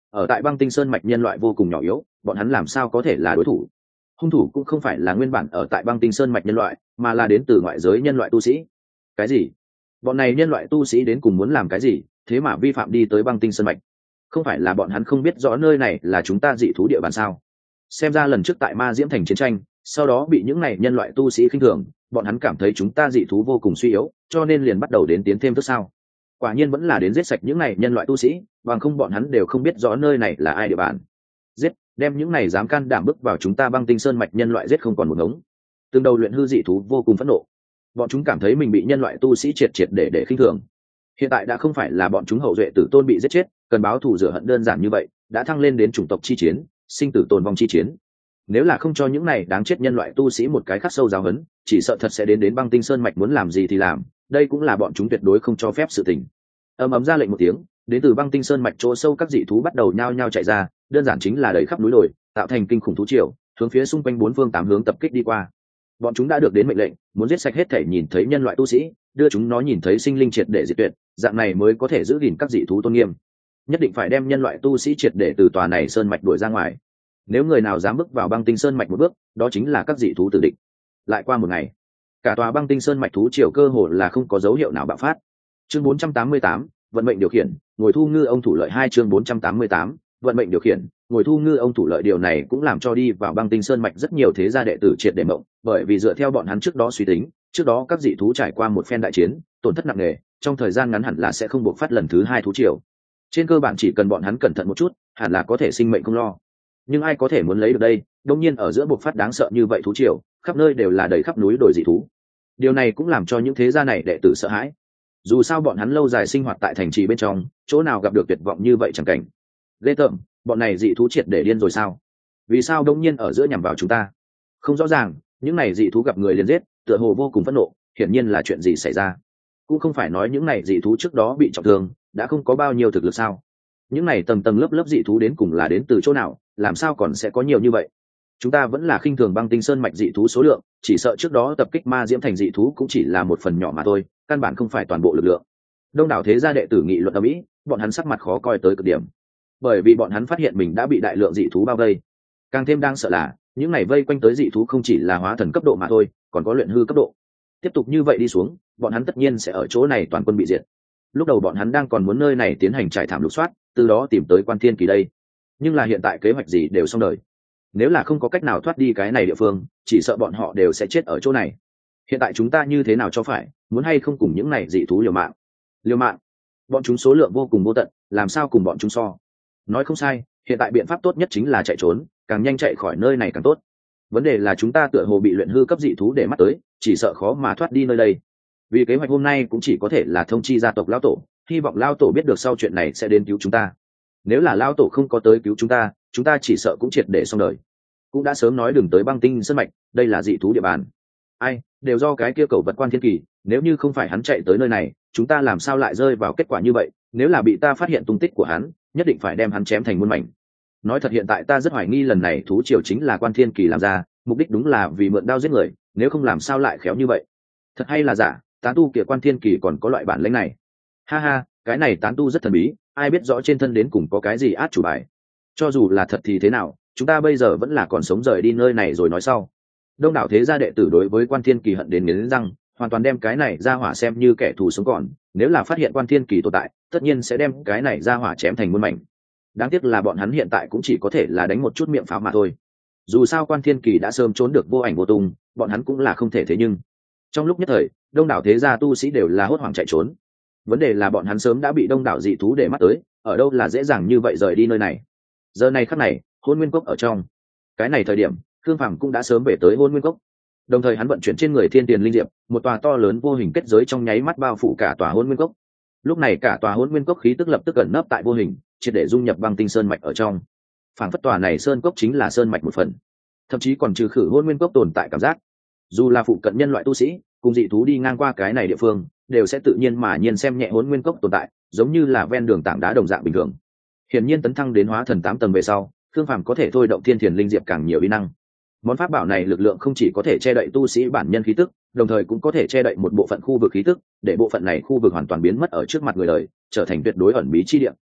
ở tại băng tinh sơn mạch nhân loại vô cùng nhỏ yếu, bọn hắn làm sao có thể là đối thủ. Hung thủ cũng không phải là nguyên bản ở tại băng tinh sơn mạch nhân loại, mà là đến từ ngoại giới nhân loại tu sĩ. Cái gì? Bọn này nhân loại tu sĩ đến cùng muốn làm cái gì, thế mà vi phạm đi tới băng tinh sơn mạch? Không phải là bọn hắn không biết rõ nơi này là chúng ta dị thú địa bàn sao? Xem ra lần trước tại Ma Diễm Thành chiến tranh, sau đó bị những này nhân loại tu sĩ khinh thường, bọn hắn cảm thấy chúng ta dị thú vô cùng suy yếu, cho nên liền bắt đầu đến tiến thêm tức sao. Quả nhiên vẫn là đến giết sạch những này nhân loại tu sĩ, bằng không bọn hắn đều không biết rõ nơi này là ai địa bàn. Giết, đem những này dám can đảm bước vào chúng ta băng tinh sơn mạch nhân loại giết không còn một ngống. Từng đầu luyện hư dị thú vô cùng phẫn nộ. Bọn chúng cảm thấy mình bị nhân loại tu sĩ triệt triệt để để khinh thường. Hiện tại đã không phải là bọn chúng hậu duệ tử tôn bị giết chết, cần báo thù rửa hận đơn giản như vậy, đã thăng lên đến chủng tộc chi chiến, sinh tử tồn vong chi chiến. Nếu là không cho những này đáng chết nhân loại tu sĩ một cái khắc sâu giáo huấn, chỉ sợ thật sẽ đến đến băng tinh sơn mạch muốn làm gì thì làm, đây cũng là bọn chúng tuyệt đối không cho phép sự tình. Ầm ầm ra lệnh một tiếng, đến từ băng tinh sơn mạch chỗ sâu các dị thú bắt đầu nhao nhao chạy ra, đơn giản chính là đẩy khắp núi đồi, tạo thành kinh khủng thú triều, hướng phía xung quanh bốn phương tám hướng tập kích đi qua. Bọn chúng đã được đến mệnh lệnh, muốn giết sạch hết thể nhìn thấy nhân loại tu sĩ, đưa chúng nó nhìn thấy sinh linh triệt để diệt tuyệt, dạng này mới có thể giữ gìn các dị thú tôn nghiêm. Nhất định phải đem nhân loại tu sĩ triệt để từ tòa này sơn mạch đuổi ra ngoài. Nếu người nào dám bước vào băng tinh sơn mạch một bước, đó chính là các dị thú tử địch. Lại qua một ngày, cả tòa băng tinh sơn mạch thú triều cơ hồ là không có dấu hiệu nào bạo phát. Chương bốn trăm tám mươi tám, vận mệnh điều khiển, ngồi thu ngư ông thủ lợi hai chương bốn trăm tám mươi tám, vận mệnh điều khiển, ngồi thu ngư ông thủ lợi. Điều này cũng làm cho đi vào băng tinh sơn mạch rất nhiều thế gia đệ tử triệt để mộng, bởi vì dựa theo bọn hắn trước đó suy tính, trước đó các dị thú trải qua một phen đại chiến, tổn thất nặng nề, trong thời gian ngắn hẳn là sẽ không buộc phát lần thứ hai thú triều. Trên cơ bản chỉ cần bọn hắn cẩn thận một chút, hẳn là có thể sinh mệnh không lo. Nhưng ai có thể muốn lấy được đây? Đương nhiên ở giữa buộc phát đáng sợ như vậy thú triều, khắp nơi đều là đầy khắp núi đồi dị thú. Điều này cũng làm cho những thế gia này đệ tử sợ hãi. Dù sao bọn hắn lâu dài sinh hoạt tại thành trì bên trong, chỗ nào gặp được tuyệt vọng như vậy chẳng cảnh. Ghê tởm, bọn này dị thú triệt để điên rồi sao? Vì sao đông nhiên ở giữa nhằm vào chúng ta? Không rõ ràng, những này dị thú gặp người liền giết, tựa hồ vô cùng phẫn nộ, hiển nhiên là chuyện gì xảy ra. Cũng không phải nói những này dị thú trước đó bị trọng thương, đã không có bao nhiêu thực lực sao? Những này tầng tầng lớp lớp dị thú đến cùng là đến từ chỗ nào, làm sao còn sẽ có nhiều như vậy? Chúng ta vẫn là khinh thường băng tinh sơn mạch dị thú số lượng, chỉ sợ trước đó tập kích Ma Diễm Thành dị thú cũng chỉ là một phần nhỏ mà thôi, căn bản không phải toàn bộ lực lượng. Đông đảo thế gia đệ tử nghị luận ầm ĩ, bọn hắn sắc mặt khó coi tới cực điểm, bởi vì bọn hắn phát hiện mình đã bị đại lượng dị thú bao vây. Càng thêm đang sợ là những này vây quanh tới dị thú không chỉ là hóa thần cấp độ mà thôi, còn có luyện hư cấp độ. Tiếp tục như vậy đi xuống, bọn hắn tất nhiên sẽ ở chỗ này toàn quân bị diệt. Lúc đầu bọn hắn đang còn muốn nơi này tiến hành trải thảm lục soát, từ đó tìm tới Quan Thiên Kỳ đây. Nhưng là hiện tại kế hoạch gì đều xong đời. Nếu là không có cách nào thoát đi cái này địa phương, chỉ sợ bọn họ đều sẽ chết ở chỗ này. Hiện tại chúng ta như thế nào cho phải, muốn hay không cùng những này dị thú liều mạng? Liều mạng? Bọn chúng số lượng vô cùng vô tận, làm sao cùng bọn chúng so? Nói không sai, hiện tại biện pháp tốt nhất chính là chạy trốn, càng nhanh chạy khỏi nơi này càng tốt. Vấn đề là chúng ta tựa hồ bị luyện hư cấp dị thú để mắt tới, chỉ sợ khó mà thoát đi nơi đây. Vì kế hoạch hôm nay cũng chỉ có thể là thông chi gia tộc lão tổ, hy vọng lão tổ biết được sau chuyện này sẽ đến cứu chúng ta. Nếu là lão tổ không có tới cứu chúng ta, chúng ta chỉ sợ cũng triệt để xong đời. Cũng đã sớm nói đừng tới băng tinh sơn mạch, đây là dị thú địa bàn. Ai, đều do cái kia cầu vật Quan Thiên Kỳ, nếu như không phải hắn chạy tới nơi này, chúng ta làm sao lại rơi vào kết quả như vậy? Nếu là bị ta phát hiện tung tích của hắn, nhất định phải đem hắn chém thành muôn mảnh. Nói thật hiện tại ta rất hoài nghi lần này thú triều chính là Quan Thiên Kỳ làm ra, mục đích đúng là vì mượn đao giết người, nếu không làm sao lại khéo như vậy? Thật hay là giả, tán tu kia Quan Thiên Kỳ còn có loại bản lĩnh này? Ha ha, cái này tán tu rất thần bí, ai biết rõ trên thân đến cùng có cái gì át chủ bài. Cho dù là thật thì thế nào, chúng ta bây giờ vẫn là còn sống rời đi nơi này rồi nói sau. Đông đảo thế gia đệ tử đối với Quan Thiên Kỳ hận đến nghiến răng, hoàn toàn đem cái này ra hỏa xem như kẻ thù sống còn, nếu là phát hiện Quan Thiên Kỳ tồn tại, tất nhiên sẽ đem cái này ra hỏa chém thành muôn mảnh. Đáng tiếc là bọn hắn hiện tại cũng chỉ có thể là đánh một chút miệng pháo mà thôi. Dù sao Quan Thiên Kỳ đã sớm trốn được vô ảnh vô tung, bọn hắn cũng là không thể thế nhưng. Trong lúc nhất thời, đông đảo thế gia tu sĩ đều là hốt hoảng chạy trốn. Vấn đề là bọn hắn sớm đã bị đông đảo dị thú để mắt tới, ở đâu là dễ dàng như vậy rời đi nơi này. Giờ này khắc này, Hôn Nguyên Cốc ở trong. Cái này thời điểm, Khương Phàm cũng đã sớm về tới Hôn Nguyên Cốc. Đồng thời hắn vận chuyển trên người Thiên Tiền Linh Diệp, một tòa to lớn vô hình kết giới trong nháy mắt bao phủ cả tòa Hôn Nguyên Cốc. Lúc này cả tòa Hôn Nguyên Cốc khí tức lập tức ẩn nấp tại vô hình, triệt để dung nhập băng tinh sơn mạch ở trong. Phảng phất tòa này sơn cốc chính là sơn mạch một phần, thậm chí còn trừ khử Hôn Nguyên Cốc tồn tại cảm giác. Dù là phụ cận nhân loại tu sĩ, cùng dị thú đi ngang qua cái này địa phương, đều sẽ tự nhiên mà nhiên xem nhẹ Hôn Nguyên Cốc tồn tại, giống như là ven đường tảng đá đồng dạng bình thường. Hiển nhiên tấn thăng đến hóa thần tám tầng về sau, Khương Phàm có thể thôi động Thiên Tiền Linh Diệp càng nhiều uy năng. Món pháp bảo này lực lượng không chỉ có thể che đậy tu sĩ bản nhân khí tức, đồng thời cũng có thể che đậy một bộ phận khu vực khí tức, để bộ phận này khu vực hoàn toàn biến mất ở trước mặt người đời, trở thành tuyệt đối ẩn bí chi địa.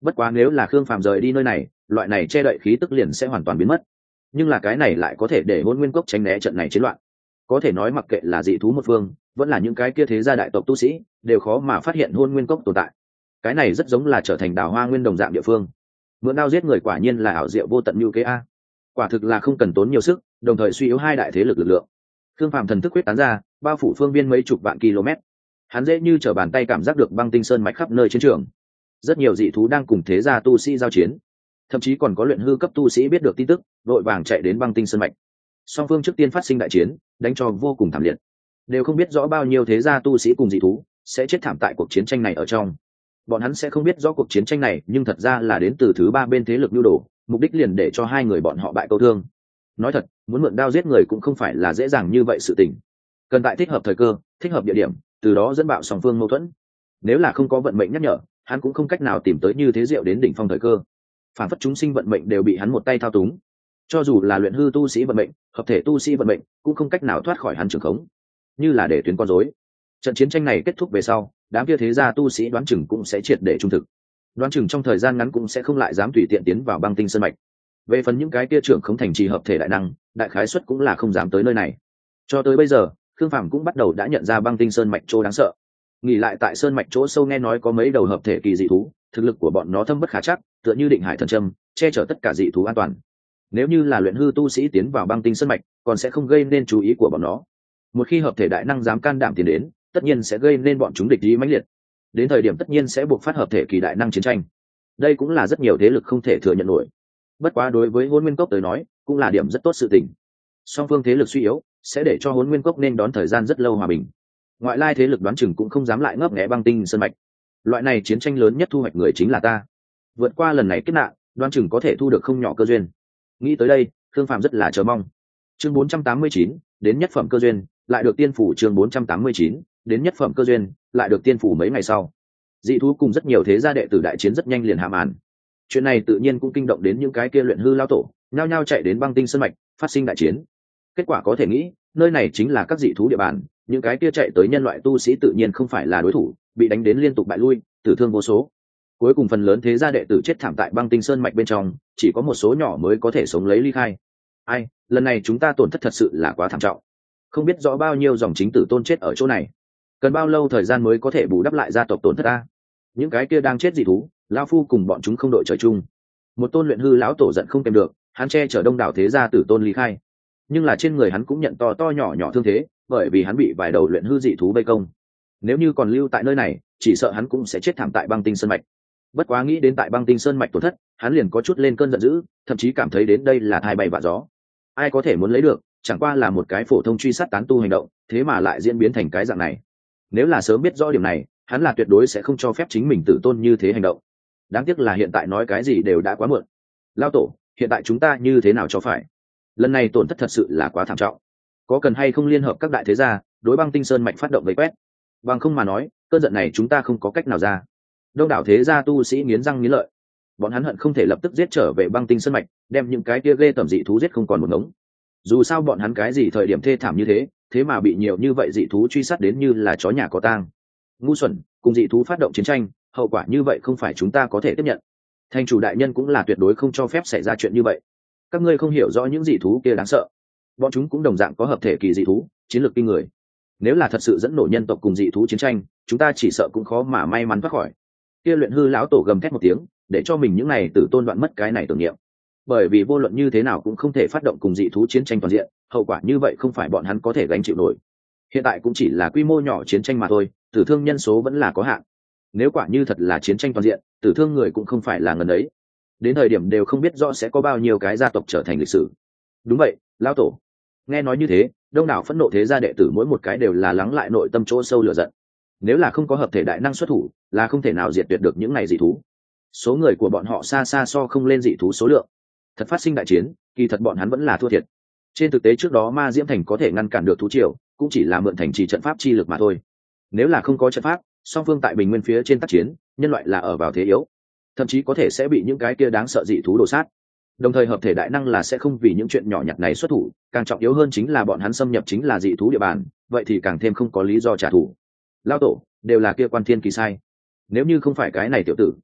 Bất quá nếu là Khương Phàm rời đi nơi này, loại này che đậy khí tức liền sẽ hoàn toàn biến mất. Nhưng là cái này lại có thể để Hôn Nguyên Cốc tránh né trận này chiến loạn. Có thể nói mặc kệ là dị thú một phương, vẫn là những cái kia thế gia đại tộc tu sĩ, đều khó mà phát hiện Hôn Nguyên Cốc tồn tại. Cái này rất giống là trở thành Đào Hoa Nguyên đồng dạng địa phương. Mượn đao giết người quả nhiên là ảo diệu vô tận như kế a. Quả thực là không cần tốn nhiều sức, đồng thời suy yếu hai đại thế lực lực lượng. Khương Phàm thần thức quyết tán ra, bao phủ phương viên mấy chục vạn km. Hắn dễ như trở bàn tay cảm giác được băng tinh sơn mạch khắp nơi chiến trường. Rất nhiều dị thú đang cùng thế gia tu sĩ giao chiến, thậm chí còn có luyện hư cấp tu sĩ biết được tin tức, vội vàng chạy đến băng tinh sơn mạch. Song phương trước tiên phát sinh đại chiến, đánh cho vô cùng thảm liệt. Đều không biết rõ bao nhiêu thế gia tu sĩ cùng dị thú sẽ chết thảm tại cuộc chiến tranh này ở trong. Bọn hắn sẽ không biết rõ cuộc chiến tranh này, nhưng thật ra là đến từ thứ ba bên thế lực nhu đồ, mục đích liền để cho hai người bọn họ bại câu thương. Nói thật, muốn mượn đao giết người cũng không phải là dễ dàng như vậy sự tình. Cần tại thích hợp thời cơ, thích hợp địa điểm, từ đó dẫn bạo song phương mâu thuẫn. Nếu là không có vận mệnh nhắc nhở, hắn cũng không cách nào tìm tới như thế diệu đến đỉnh phong thời cơ. Phản phất chúng sinh vận mệnh đều bị hắn một tay thao túng. Cho dù là luyện hư tu sĩ vận mệnh, hợp thể tu sĩ vận mệnh, cũng không cách nào thoát khỏi hắn trường khống, như là để tuyến con rối. Trận chiến tranh này kết thúc về sau, đám kia thế gia tu sĩ đoán chừng cũng sẽ triệt để trung thực. Đoán chừng trong thời gian ngắn cũng sẽ không lại dám tùy tiện tiến vào băng tinh sơn mạch. Về phần những cái kia trưởng không thành trì hợp thể đại năng, đại khái suất cũng là không dám tới nơi này. Cho tới bây giờ, Khương Phàm cũng bắt đầu đã nhận ra băng tinh sơn mạch chỗ đáng sợ. Nghỉ lại tại sơn mạch chỗ sâu nghe nói có mấy đầu hợp thể kỳ dị thú, thực lực của bọn nó thâm bất khả chắc, tựa như định hải thần châm, che chở tất cả dị thú an toàn. Nếu như là luyện hư tu sĩ tiến vào băng tinh sơn mạch, còn sẽ không gây nên chú ý của bọn nó. Một khi hợp thể đại năng dám can đảm tiến đến, tất nhiên sẽ gây nên bọn chúng địch ý mãnh liệt. Đến thời điểm tất nhiên sẽ buộc phát hợp thể kỳ đại năng chiến tranh. Đây cũng là rất nhiều thế lực không thể thừa nhận nổi. Bất quá đối với Hỗn Nguyên Cốc tới nói, cũng là điểm rất tốt sự tình. Song phương thế lực suy yếu, sẽ để cho Hỗn Nguyên Cốc nên đón thời gian rất lâu hòa bình. Ngoại lai thế lực đoán chừng cũng không dám lại ngấp nghé băng tinh sơn mạch. Loại này chiến tranh lớn nhất thu hoạch người chính là ta. Vượt qua lần này kiếp nạn, đoán chừng có thể thu được không nhỏ cơ duyên. Nghĩ tới đây, Khương Phàm rất là chờ mong. Chương bốn trăm tám mươi chín, đến nhất phẩm cơ duyên, lại được tiên phủ. Chương bốn trăm tám mươi chín, đến nhất phẩm cơ duyên, lại được tiên phủ mấy ngày sau. Dị thú cùng rất nhiều thế gia đệ tử đại chiến rất nhanh liền hạ màn. Chuyện này tự nhiên cũng kinh động đến những cái kia luyện hư lao tổ, nhao nhao chạy đến băng tinh sơn mạch, phát sinh đại chiến. Kết quả có thể nghĩ, nơi này chính là các dị thú địa bàn, những cái kia chạy tới nhân loại tu sĩ tự nhiên không phải là đối thủ, bị đánh đến liên tục bại lui, tử thương vô số. Cuối cùng phần lớn thế gia đệ tử chết thảm tại băng tinh sơn mạch bên trong, chỉ có một số nhỏ mới có thể sống lấy ly khai. Ai, lần này chúng ta tổn thất thật sự là quá thảm trọng. Không biết rõ bao nhiêu dòng chính tử tôn chết ở chỗ này. Cần bao lâu thời gian mới có thể bù đắp lại gia tộc tổn thất ta? Những cái kia đang chết dị thú, lão phu cùng bọn chúng không đội trời chung. Một tôn luyện hư lão tổ giận không kèm được, hắn che chở đông đảo thế gia tử tôn ly khai. Nhưng là trên người hắn cũng nhận to to nhỏ nhỏ thương thế, bởi vì hắn bị vài đầu luyện hư dị thú vây công. Nếu như còn lưu tại nơi này, chỉ sợ hắn cũng sẽ chết thảm tại băng tinh sơn mạch. Bất quá nghĩ đến tại băng tinh sơn mạch tổn thất, hắn liền có chút lên cơn giận dữ, thậm chí cảm thấy đến đây là thai bay vạ gió. Ai có thể muốn lấy được, chẳng qua là một cái phổ thông truy sát tán tu hành động, thế mà lại diễn biến thành cái dạng này. Nếu là sớm biết rõ điểm này, hắn là tuyệt đối sẽ không cho phép chính mình tử tôn như thế hành động. Đáng tiếc là hiện tại nói cái gì đều đã quá muộn. Lao tổ, hiện tại chúng ta như thế nào cho phải? Lần này tổn thất thật sự là quá thảm trọng. Có cần hay không liên hợp các đại thế gia, đối băng tinh sơn mạch phát động vây quét? Bằng không mà nói, cơn giận này chúng ta không có cách nào ra. Đông đảo thế gia tu sĩ nghiến răng nghiến lợi. Bọn hắn hận không thể lập tức giết trở về băng tinh sơn mạch, đem những cái kia ghê tởm dị thú giết không còn một ngống. Dù sao bọn hắn cái gì thời điểm thê thảm như thế, thế mà bị nhiều như vậy dị thú truy sát đến như là chó nhà có tang. Ngu xuẩn, cùng dị thú phát động chiến tranh, hậu quả như vậy không phải chúng ta có thể tiếp nhận. Thành chủ đại nhân cũng là tuyệt đối không cho phép xảy ra chuyện như vậy. Các ngươi không hiểu rõ những dị thú kia đáng sợ. Bọn chúng cũng đồng dạng có hợp thể kỳ dị thú, chiến lược kinh người. Nếu là thật sự dẫn nổ nhân tộc cùng dị thú chiến tranh, chúng ta chỉ sợ cũng khó mà may mắn thoát khỏi. Kia luyện hư lão tổ gầm thét một tiếng, để cho mình những này tử tôn đoạn mất cái này tưởng niệm. Bởi vì vô luận như thế nào cũng không thể phát động cùng dị thú chiến tranh toàn diện, hậu quả như vậy không phải bọn hắn có thể gánh chịu nổi. Hiện tại cũng chỉ là quy mô nhỏ chiến tranh mà thôi, tử thương nhân số vẫn là có hạn. Nếu quả như thật là chiến tranh toàn diện, tử thương người cũng không phải là ngần ấy. Đến thời điểm đều không biết rõ sẽ có bao nhiêu cái gia tộc trở thành lịch sử. Đúng vậy, lão tổ. Nghe nói như thế, đông đảo phẫn nộ thế gia đệ tử mỗi một cái đều là lắng lại nội tâm chỗ sâu lửa giận. Nếu là không có hợp thể đại năng xuất thủ, là không thể nào diệt tuyệt được những này dị thú. Số người của bọn họ xa xa so không lên dị thú số lượng. Thật phát sinh đại chiến, kỳ thật bọn hắn vẫn là thua thiệt. Trên thực tế trước đó Ma Diễm Thành có thể ngăn cản được thú triều, cũng chỉ là mượn thành trì trận pháp chi lực mà thôi. Nếu là không có trận pháp, song phương tại bình nguyên phía trên tác chiến, nhân loại là ở vào thế yếu, thậm chí có thể sẽ bị những cái kia đáng sợ dị thú đổ sát. Đồng thời hợp thể đại năng là sẽ không vì những chuyện nhỏ nhặt này xuất thủ, càng trọng yếu hơn chính là bọn hắn xâm nhập chính là dị thú địa bàn, vậy thì càng thêm không có lý do trả thù. Lao tổ, đều là kia Quan Thiên Kỳ sai. Nếu như không phải cái này tiểu tử,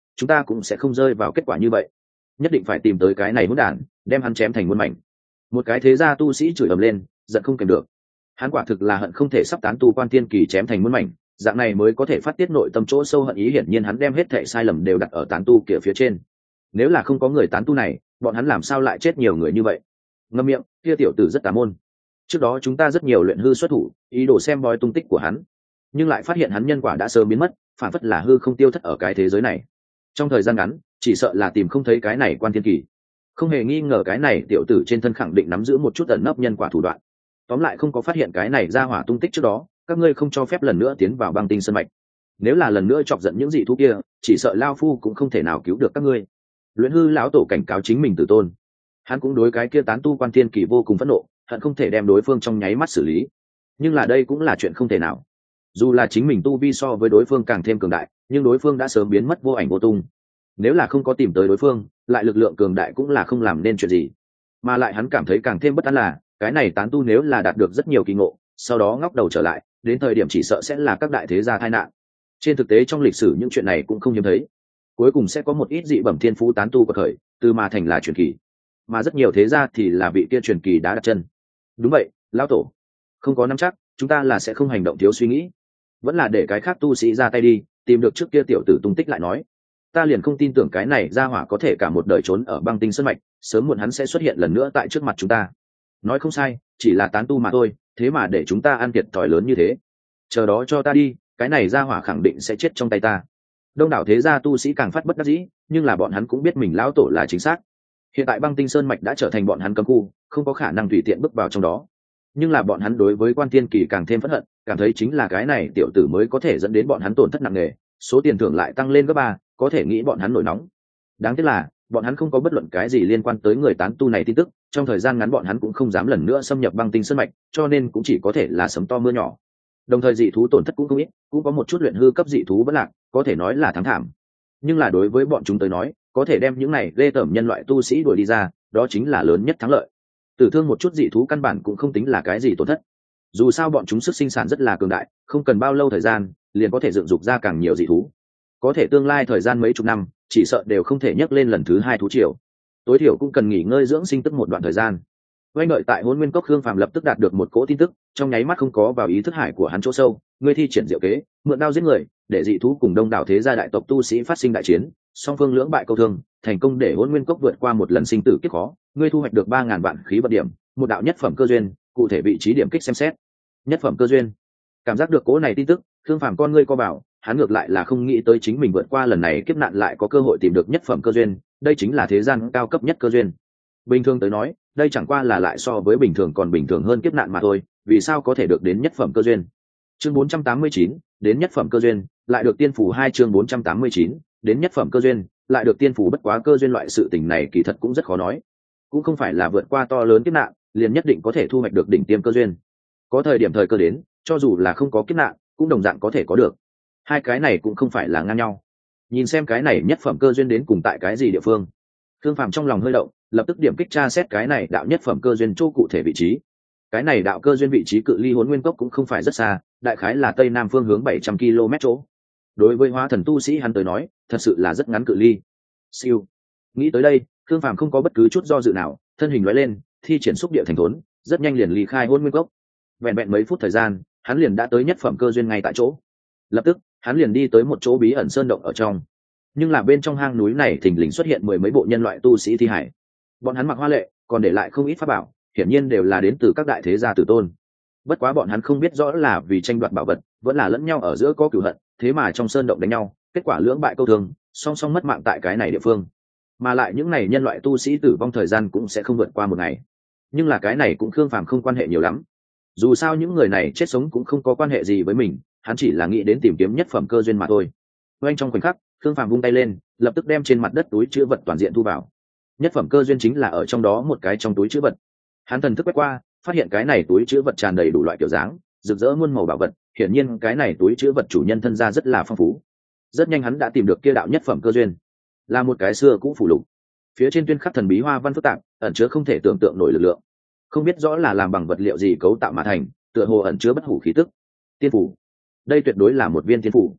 chúng ta cũng sẽ không rơi vào kết quả như vậy. Nhất định phải tìm tới cái này hỗn đản, đem hắn chém thành muôn mảnh. Một cái thế gia tu sĩ chửi ầm lên, giận không kèm được. Hắn quả thực là hận không thể sắp tán tu quan tiên kỳ chém thành muôn mảnh, dạng này mới có thể phát tiết nội tâm chỗ sâu hận ý. Hiển nhiên hắn đem hết thảy sai lầm đều đặt ở tán tu kia phía trên. Nếu là không có người tán tu này, bọn hắn làm sao lại chết nhiều người như vậy? Ngậm miệng, kia tiểu tử rất tà môn. Trước đó chúng ta rất nhiều luyện hư xuất thủ, ý đồ xem bói tung tích của hắn, nhưng lại phát hiện hắn nhân quả đã sớm biến mất, phản phất là hư không tiêu thất ở cái thế giới này. Trong thời gian ngắn, chỉ sợ là tìm không thấy cái này quan thiên kỳ. Không hề nghi ngờ cái này tiểu tử trên thân khẳng định nắm giữ một chút ẩn nấp nhân quả thủ đoạn. Tóm lại không có phát hiện cái này ra hỏa tung tích trước đó, các ngươi không cho phép lần nữa tiến vào băng tinh sơn mạch. Nếu là lần nữa chọc giận những dị thú kia, chỉ sợ lao phu cũng không thể nào cứu được các ngươi. Luyện hư lão tổ cảnh cáo chính mình tử tôn. Hắn cũng đối cái kia tán tu quan thiên kỳ vô cùng phẫn nộ, hận không thể đem đối phương trong nháy mắt xử lý. Nhưng là đây cũng là chuyện không thể nào. Dù là chính mình tu vi so với đối phương càng thêm cường đại, nhưng đối phương đã sớm biến mất vô ảnh vô tung. Nếu là không có tìm tới đối phương, lại lực lượng cường đại cũng là không làm nên chuyện gì. Mà lại hắn cảm thấy càng thêm bất an là, cái này tán tu nếu là đạt được rất nhiều kỳ ngộ, sau đó ngóc đầu trở lại, đến thời điểm chỉ sợ sẽ là các đại thế gia tai nạn. Trên thực tế trong lịch sử những chuyện này cũng không hiếm thấy. Cuối cùng sẽ có một ít dị bẩm thiên phú tán tu bậc khởi, từ mà thành là truyền kỳ. Mà rất nhiều thế gia thì là vị kia truyền kỳ đã đặt chân. Đúng vậy, lão tổ. Không có nắm chắc, chúng ta là sẽ không hành động thiếu suy nghĩ. Vẫn là để cái khác tu sĩ ra tay đi, tìm được trước kia tiểu tử tung tích lại nói. Ta liền không tin tưởng cái này ra hỏa có thể cả một đời trốn ở băng tinh sơn mạch, sớm muộn hắn sẽ xuất hiện lần nữa tại trước mặt chúng ta. Nói không sai, chỉ là tán tu mà thôi, thế mà để chúng ta ăn thiệt thòi lớn như thế. Chờ đó cho ta đi, cái này ra hỏa khẳng định sẽ chết trong tay ta. Đông đảo thế gia tu sĩ càng phát bất đắc dĩ, nhưng là bọn hắn cũng biết mình lão tổ là chính xác. Hiện tại băng tinh sơn mạch đã trở thành bọn hắn cấm khu, không có khả năng tùy tiện bước vào trong đó. Nhưng là bọn hắn đối với quan tiên kỳ càng thêm phẫn hận, cảm thấy chính là cái này tiểu tử mới có thể dẫn đến bọn hắn tổn thất nặng nề, số tiền thưởng lại tăng lên gấp ba, có thể nghĩ bọn hắn nổi nóng. Đáng tiếc là bọn hắn không có bất luận cái gì liên quan tới người tán tu này tin tức, trong thời gian ngắn bọn hắn cũng không dám lần nữa xâm nhập băng tinh sơn mạch, cho nên cũng chỉ có thể là sấm to mưa nhỏ. Đồng thời dị thú tổn thất cũng không ít, cũng có một chút luyện hư cấp dị thú vẫn lạc, có thể nói là thắng thảm. Nhưng là đối với bọn chúng tới nói, có thể đem những này ghê tởm nhân loại tu sĩ đuổi đi ra, đó chính là lớn nhất thắng lợi. Tử thương một chút dị thú căn bản cũng không tính là cái gì tổn thất. Dù sao bọn chúng sức sinh sản rất là cường đại, không cần bao lâu thời gian, liền có thể dựng dục ra càng nhiều dị thú. Có thể tương lai thời gian mấy chục năm, chỉ sợ đều không thể nhấc lên lần thứ hai thú triều. Tối thiểu cũng cần nghỉ ngơi dưỡng sinh tức một đoạn thời gian. Quay đợi tại Hỗn Nguyên Cốc, Khương Phàm lập tức đạt được một cỗ tin tức, trong nháy mắt không có vào ý thức hải của hắn chỗ sâu, ngươi thi triển diệu kế, mượn đao giết người, để dị thú cùng đông đảo thế gia đại tộc tu sĩ phát sinh đại chiến, song phương lưỡng bại câu thương, thành công để Hỗn Nguyên Cốc vượt qua một lần sinh tử kiếp khó, ngươi thu hoạch được ba ngàn vạn khí vận điểm, một đạo nhất phẩm cơ duyên, cụ thể vị trí điểm kích xem xét. Nhất phẩm cơ duyên. Cảm giác được cỗ này tin tức, Khương Phàm con ngươi co bảo, hắn ngược lại là không nghĩ tới chính mình vượt qua lần này kiếp nạn lại có cơ hội tìm được nhất phẩm cơ duyên, đây chính là thế gian cao cấp nhất cơ duyên. Bình thường tới nói, đây chẳng qua là lại so với bình thường còn bình thường hơn kiếp nạn mà thôi, vì sao có thể được đến nhất phẩm cơ duyên. Chương bốn trăm tám mươi chín, đến nhất phẩm cơ duyên, lại được tiên phủ hai chương bốn trăm tám mươi chín, đến nhất phẩm cơ duyên, lại được tiên phủ bất quá cơ duyên loại sự tình này kỳ thật cũng rất khó nói. Cũng không phải là vượt qua to lớn kiếp nạn, liền nhất định có thể thu hoạch được đỉnh tiêm cơ duyên. Có thời điểm thời cơ đến, cho dù là không có kiếp nạn, cũng đồng dạng có thể có được. Hai cái này cũng không phải là ngang nhau. Nhìn xem cái này nhất phẩm cơ duyên đến cùng tại cái gì địa phương. Khương Phàm trong lòng hơi động, lập tức điểm kích tra xét cái này đạo nhất phẩm cơ duyên chỗ cụ thể vị trí. Cái này đạo cơ duyên vị trí cự ly Hỗn Nguyên Cốc cũng không phải rất xa, đại khái là tây nam phương hướng bảy trăm ki lô mét chỗ. Đối với hóa thần tu sĩ hắn tới nói, thật sự là rất ngắn cự ly. Siêu. Nghĩ tới đây, Khương Phàm không có bất cứ chút do dự nào, thân hình lóe lên, thi triển xúc địa thành thốn, rất nhanh liền ly khai Hỗn Nguyên Cốc. Vẹn vẹn mấy phút thời gian, hắn liền đã tới nhất phẩm cơ duyên ngay tại chỗ. Lập tức, hắn liền đi tới một chỗ bí ẩn sơn động ở trong. Nhưng là bên trong hang núi này thình lình xuất hiện mười mấy bộ nhân loại tu sĩ thi hải. Bọn hắn mặc hoa lệ, còn để lại không ít pháp bảo, hiển nhiên đều là đến từ các đại thế gia tử tôn. Bất quá bọn hắn không biết rõ là vì tranh đoạt bảo vật, vẫn là lẫn nhau ở giữa có cửu hận, thế mà trong sơn động đánh nhau, kết quả lưỡng bại câu thương, song song mất mạng tại cái này địa phương. Mà lại những này nhân loại tu sĩ tử vong thời gian cũng sẽ không vượt qua một ngày. Nhưng là cái này cũng Khương Phàm không quan hệ nhiều lắm. Dù sao những người này chết sống cũng không có quan hệ gì với mình, hắn chỉ là nghĩ đến tìm kiếm nhất phẩm cơ duyên mà thôi. Oanh trong khoảnh khắc, Khương Phàm vung tay lên, lập tức đem trên mặt đất túi chứa vật toàn diện thu vào. Nhất phẩm cơ duyên chính là ở trong đó một cái trong túi chứa vật. Hắn thần thức quét qua, phát hiện cái này túi chứa vật tràn đầy đủ loại kiểu dáng, rực rỡ muôn màu bảo vật, hiển nhiên cái này túi chứa vật chủ nhân thân gia rất là phong phú. Rất nhanh hắn đã tìm được kia đạo nhất phẩm cơ duyên, là một cái xưa cũ phủ lục. Phía trên tuyên khắc thần bí hoa văn phức tạp, ẩn chứa không thể tưởng tượng nổi lực lượng. Không biết rõ là làm bằng vật liệu gì cấu tạo mà thành, tựa hồ ẩn chứa bất hủ khí tức. Tiên phủ. Đây tuyệt đối là một viên tiên phủ.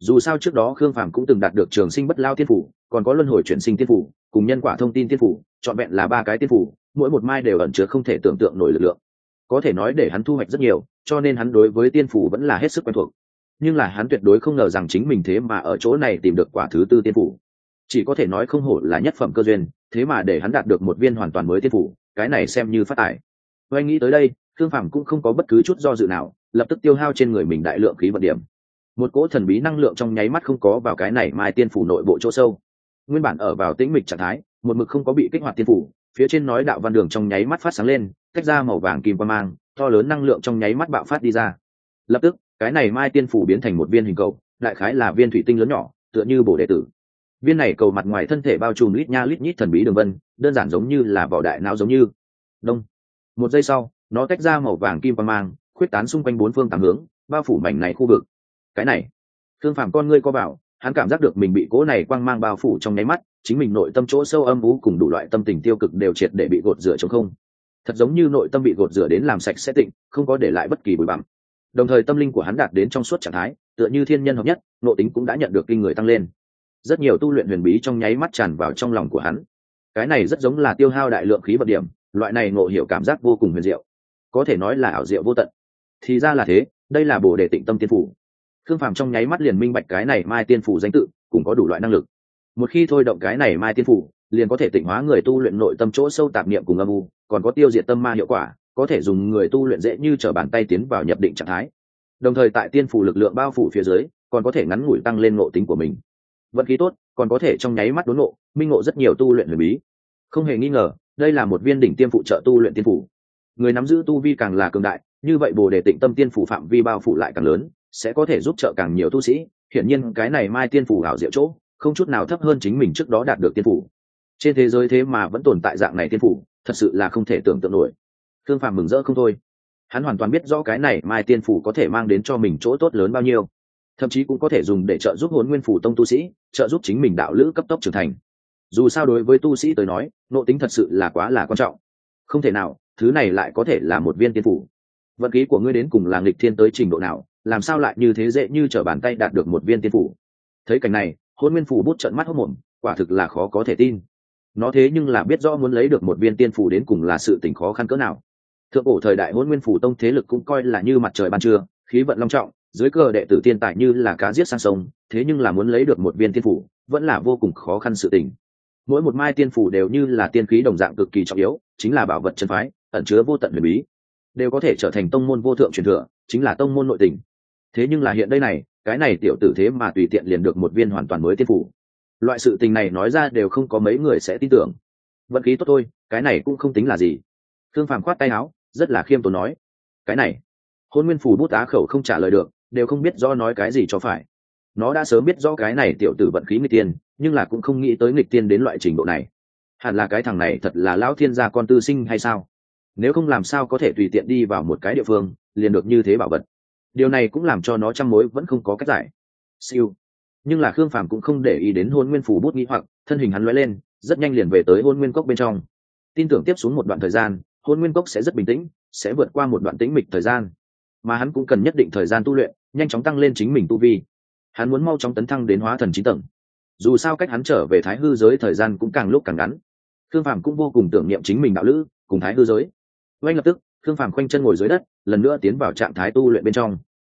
Dù sao trước đó khương phàm cũng từng đạt được trường sinh bất lao tiên phủ, còn có luân hồi chuyển sinh tiên phủ cùng nhân quả thông tin tiên phủ, trọn vẹn là ba cái tiên phủ, mỗi một mai đều ẩn chứa không thể tưởng tượng nổi lực lượng, có thể nói để hắn thu hoạch rất nhiều, cho nên hắn đối với tiên phủ vẫn là hết sức quen thuộc. Nhưng là hắn tuyệt đối không ngờ rằng chính mình thế mà ở chỗ này tìm được quả thứ tư tiên phủ, chỉ có thể nói không hổ là nhất phẩm cơ duyên, thế mà để hắn đạt được một viên hoàn toàn mới tiên phủ, cái này xem như phát tài. Oanh nghĩ tới đây, Khương Phàm cũng không có bất cứ chút do dự nào, lập tức tiêu hao trên người mình đại lượng khí vận điểm. Một cỗ thần bí năng lượng trong nháy mắt không có vào cái này mai tiên phủ nội bộ chỗ sâu. Nguyên bản ở vào tĩnh mịch trạng thái, một mực không có bị kích hoạt tiên phủ, phía trên nói đạo văn đường trong nháy mắt phát sáng lên, tách ra màu vàng kim quang mang, to lớn năng lượng trong nháy mắt bạo phát đi ra. Lập tức, cái này mai tiên phủ biến thành một viên hình cầu, đại khái là viên thủy tinh lớn nhỏ, tựa như bổ đệ tử. Viên này cầu mặt ngoài thân thể bao trùm lít nha lít nhít thần bí đường vân, đơn giản giống như là vỏ đại não giống như. Đông. Một giây sau, nó tách ra màu vàng kim quang mang, khuyết tán xung quanh bốn phương tám hướng, bao phủ mảnh này khu vực. Cái này, Thương Phàm con ngươi co vào, hắn cảm giác được mình bị cỗ này quang mang bao phủ trong nháy mắt, chính mình nội tâm chỗ sâu âm u cùng đủ loại tâm tình tiêu cực đều triệt để bị gột rửa trống không. Thật giống như nội tâm bị gột rửa đến làm sạch sẽ tịnh, không có để lại bất kỳ bụi bặm. Đồng thời tâm linh của hắn đạt đến trong suốt trạng thái, tựa như thiên nhân hợp nhất, nội tính cũng đã nhận được kinh người tăng lên. Rất nhiều tu luyện huyền bí trong nháy mắt tràn vào trong lòng của hắn. Cái này rất giống là tiêu hao đại lượng khí vận điểm, loại này ngộ hiểu cảm giác vô cùng huyền diệu, có thể nói là ảo diệu vô tận. Thì ra là thế, đây là Bồ Đề Tịnh Tâm Tiên Phủ. Khương Phàm trong nháy mắt liền minh bạch cái này Mai Tiên Phủ danh tự, cũng có đủ loại năng lực. Một khi thôi động cái này Mai Tiên Phủ, liền có thể tịnh hóa người tu luyện nội tâm chỗ sâu tạp niệm cùng âm u, còn có tiêu diệt tâm ma hiệu quả, có thể dùng người tu luyện dễ như trở bàn tay tiến vào nhập định trạng thái. Đồng thời tại Tiên Phủ lực lượng bao phủ phía dưới, còn có thể ngắn ngủi tăng lên ngộ tính của mình. Vận khí tốt, còn có thể trong nháy mắt đốn ngộ, minh ngộ rất nhiều tu luyện huyền bí. Không hề nghi ngờ, đây là một viên đỉnh tiêm phụ trợ tu luyện tiên phủ. Người nắm giữ tu vi càng là cường đại, như vậy Bồ Đề Tịnh Tâm Tiên Phủ phạm vi bao phủ lại càng lớn, sẽ có thể giúp trợ càng nhiều tu sĩ. Hiển nhiên cái này Mai Tiên Phủ ảo diệu chỗ, không chút nào thấp hơn chính mình trước đó đạt được tiên phủ. Trên thế giới thế mà vẫn tồn tại dạng này tiên phủ, thật sự là không thể tưởng tượng nổi. Thương Phàm mừng rỡ không thôi. Hắn hoàn toàn biết rõ cái này Mai Tiên Phủ có thể mang đến cho mình chỗ tốt lớn bao nhiêu, thậm chí cũng có thể dùng để trợ giúp Hỗn Nguyên Phủ tông tu sĩ, trợ giúp chính mình đạo lữ cấp tốc trưởng thành. Dù sao đối với tu sĩ tới nói, nội tính thật sự là quá là quan trọng. Không thể nào, thứ này lại có thể là một viên tiên phủ. Vận khí của ngươi đến cùng là nghịch thiên tới trình độ nào, làm sao lại như thế dễ như trở bàn tay đạt được một viên tiên phủ. Thấy cảnh này, Hỗn Nguyên Phủ bút trợn mắt hốt mồm, quả thực là khó có thể tin. Nó thế nhưng là biết rõ muốn lấy được một viên tiên phủ đến cùng là sự tình khó khăn cỡ nào. Thượng cổ thời đại Hỗn Nguyên Phủ tông thế lực cũng coi là như mặt trời ban trưa, khí vận long trọng, dưới cờ đệ tử tiên tài như là cá giết sang sông, thế nhưng là muốn lấy được một viên tiên phủ, vẫn là vô cùng khó khăn sự tình. Mỗi một mai tiên phủ đều như là tiên khí đồng dạng cực kỳ trọng yếu, chính là bảo vật chân phái, ẩn chứa vô tận huyền bí, đều có thể trở thành tông môn vô thượng truyền thừa, chính là tông môn nội tình. Thế nhưng là hiện đây này, cái này tiểu tử thế mà tùy tiện liền được một viên hoàn toàn mới tiên phủ. Loại sự tình này nói ra đều không có mấy người sẽ tin tưởng. Vận khí tốt thôi, cái này cũng không tính là gì. Thương Phàm khoát tay áo, rất là khiêm tốn nói, cái này. Hôn Nguyên Phủ bút á khẩu không trả lời được, đều không biết do nói cái gì cho phải. Nó đã sớm biết rõ cái này tiểu tử vận khí nghịch tiên, nhưng là cũng không nghĩ tới nghịch tiên đến loại trình độ này. Hẳn là cái thằng này thật là lão thiên gia con tư sinh hay sao? Nếu không làm sao có thể tùy tiện đi vào một cái địa phương, liền được như thế bảo vật. Điều này cũng làm cho nó trăm mối vẫn không có cách giải. Siêu. Nhưng là Khương Phàm cũng không để ý đến Hôn Nguyên Phủ bút nghĩ hoặc, thân hình hắn lóe lên, rất nhanh liền về tới Hôn Nguyên Cốc bên trong. Tin tưởng tiếp xuống một đoạn thời gian, Hôn Nguyên Cốc sẽ rất bình tĩnh, sẽ vượt qua một đoạn tĩnh mịch thời gian. Mà hắn cũng cần nhất định thời gian tu luyện, nhanh chóng tăng lên chính mình tu vi. Hắn muốn mau chóng tấn thăng đến hóa thần chín tầng. Dù sao cách hắn trở về Thái Hư giới thời gian cũng càng lúc càng ngắn. Khương Phàm cũng vô cùng tưởng niệm chính mình đạo lữ cùng Thái Hư giới. Ngay lập tức, Khương Phàm khoanh chân ngồi dưới đất, lần nữa tiến vào trạng thái tu luyện bên trong.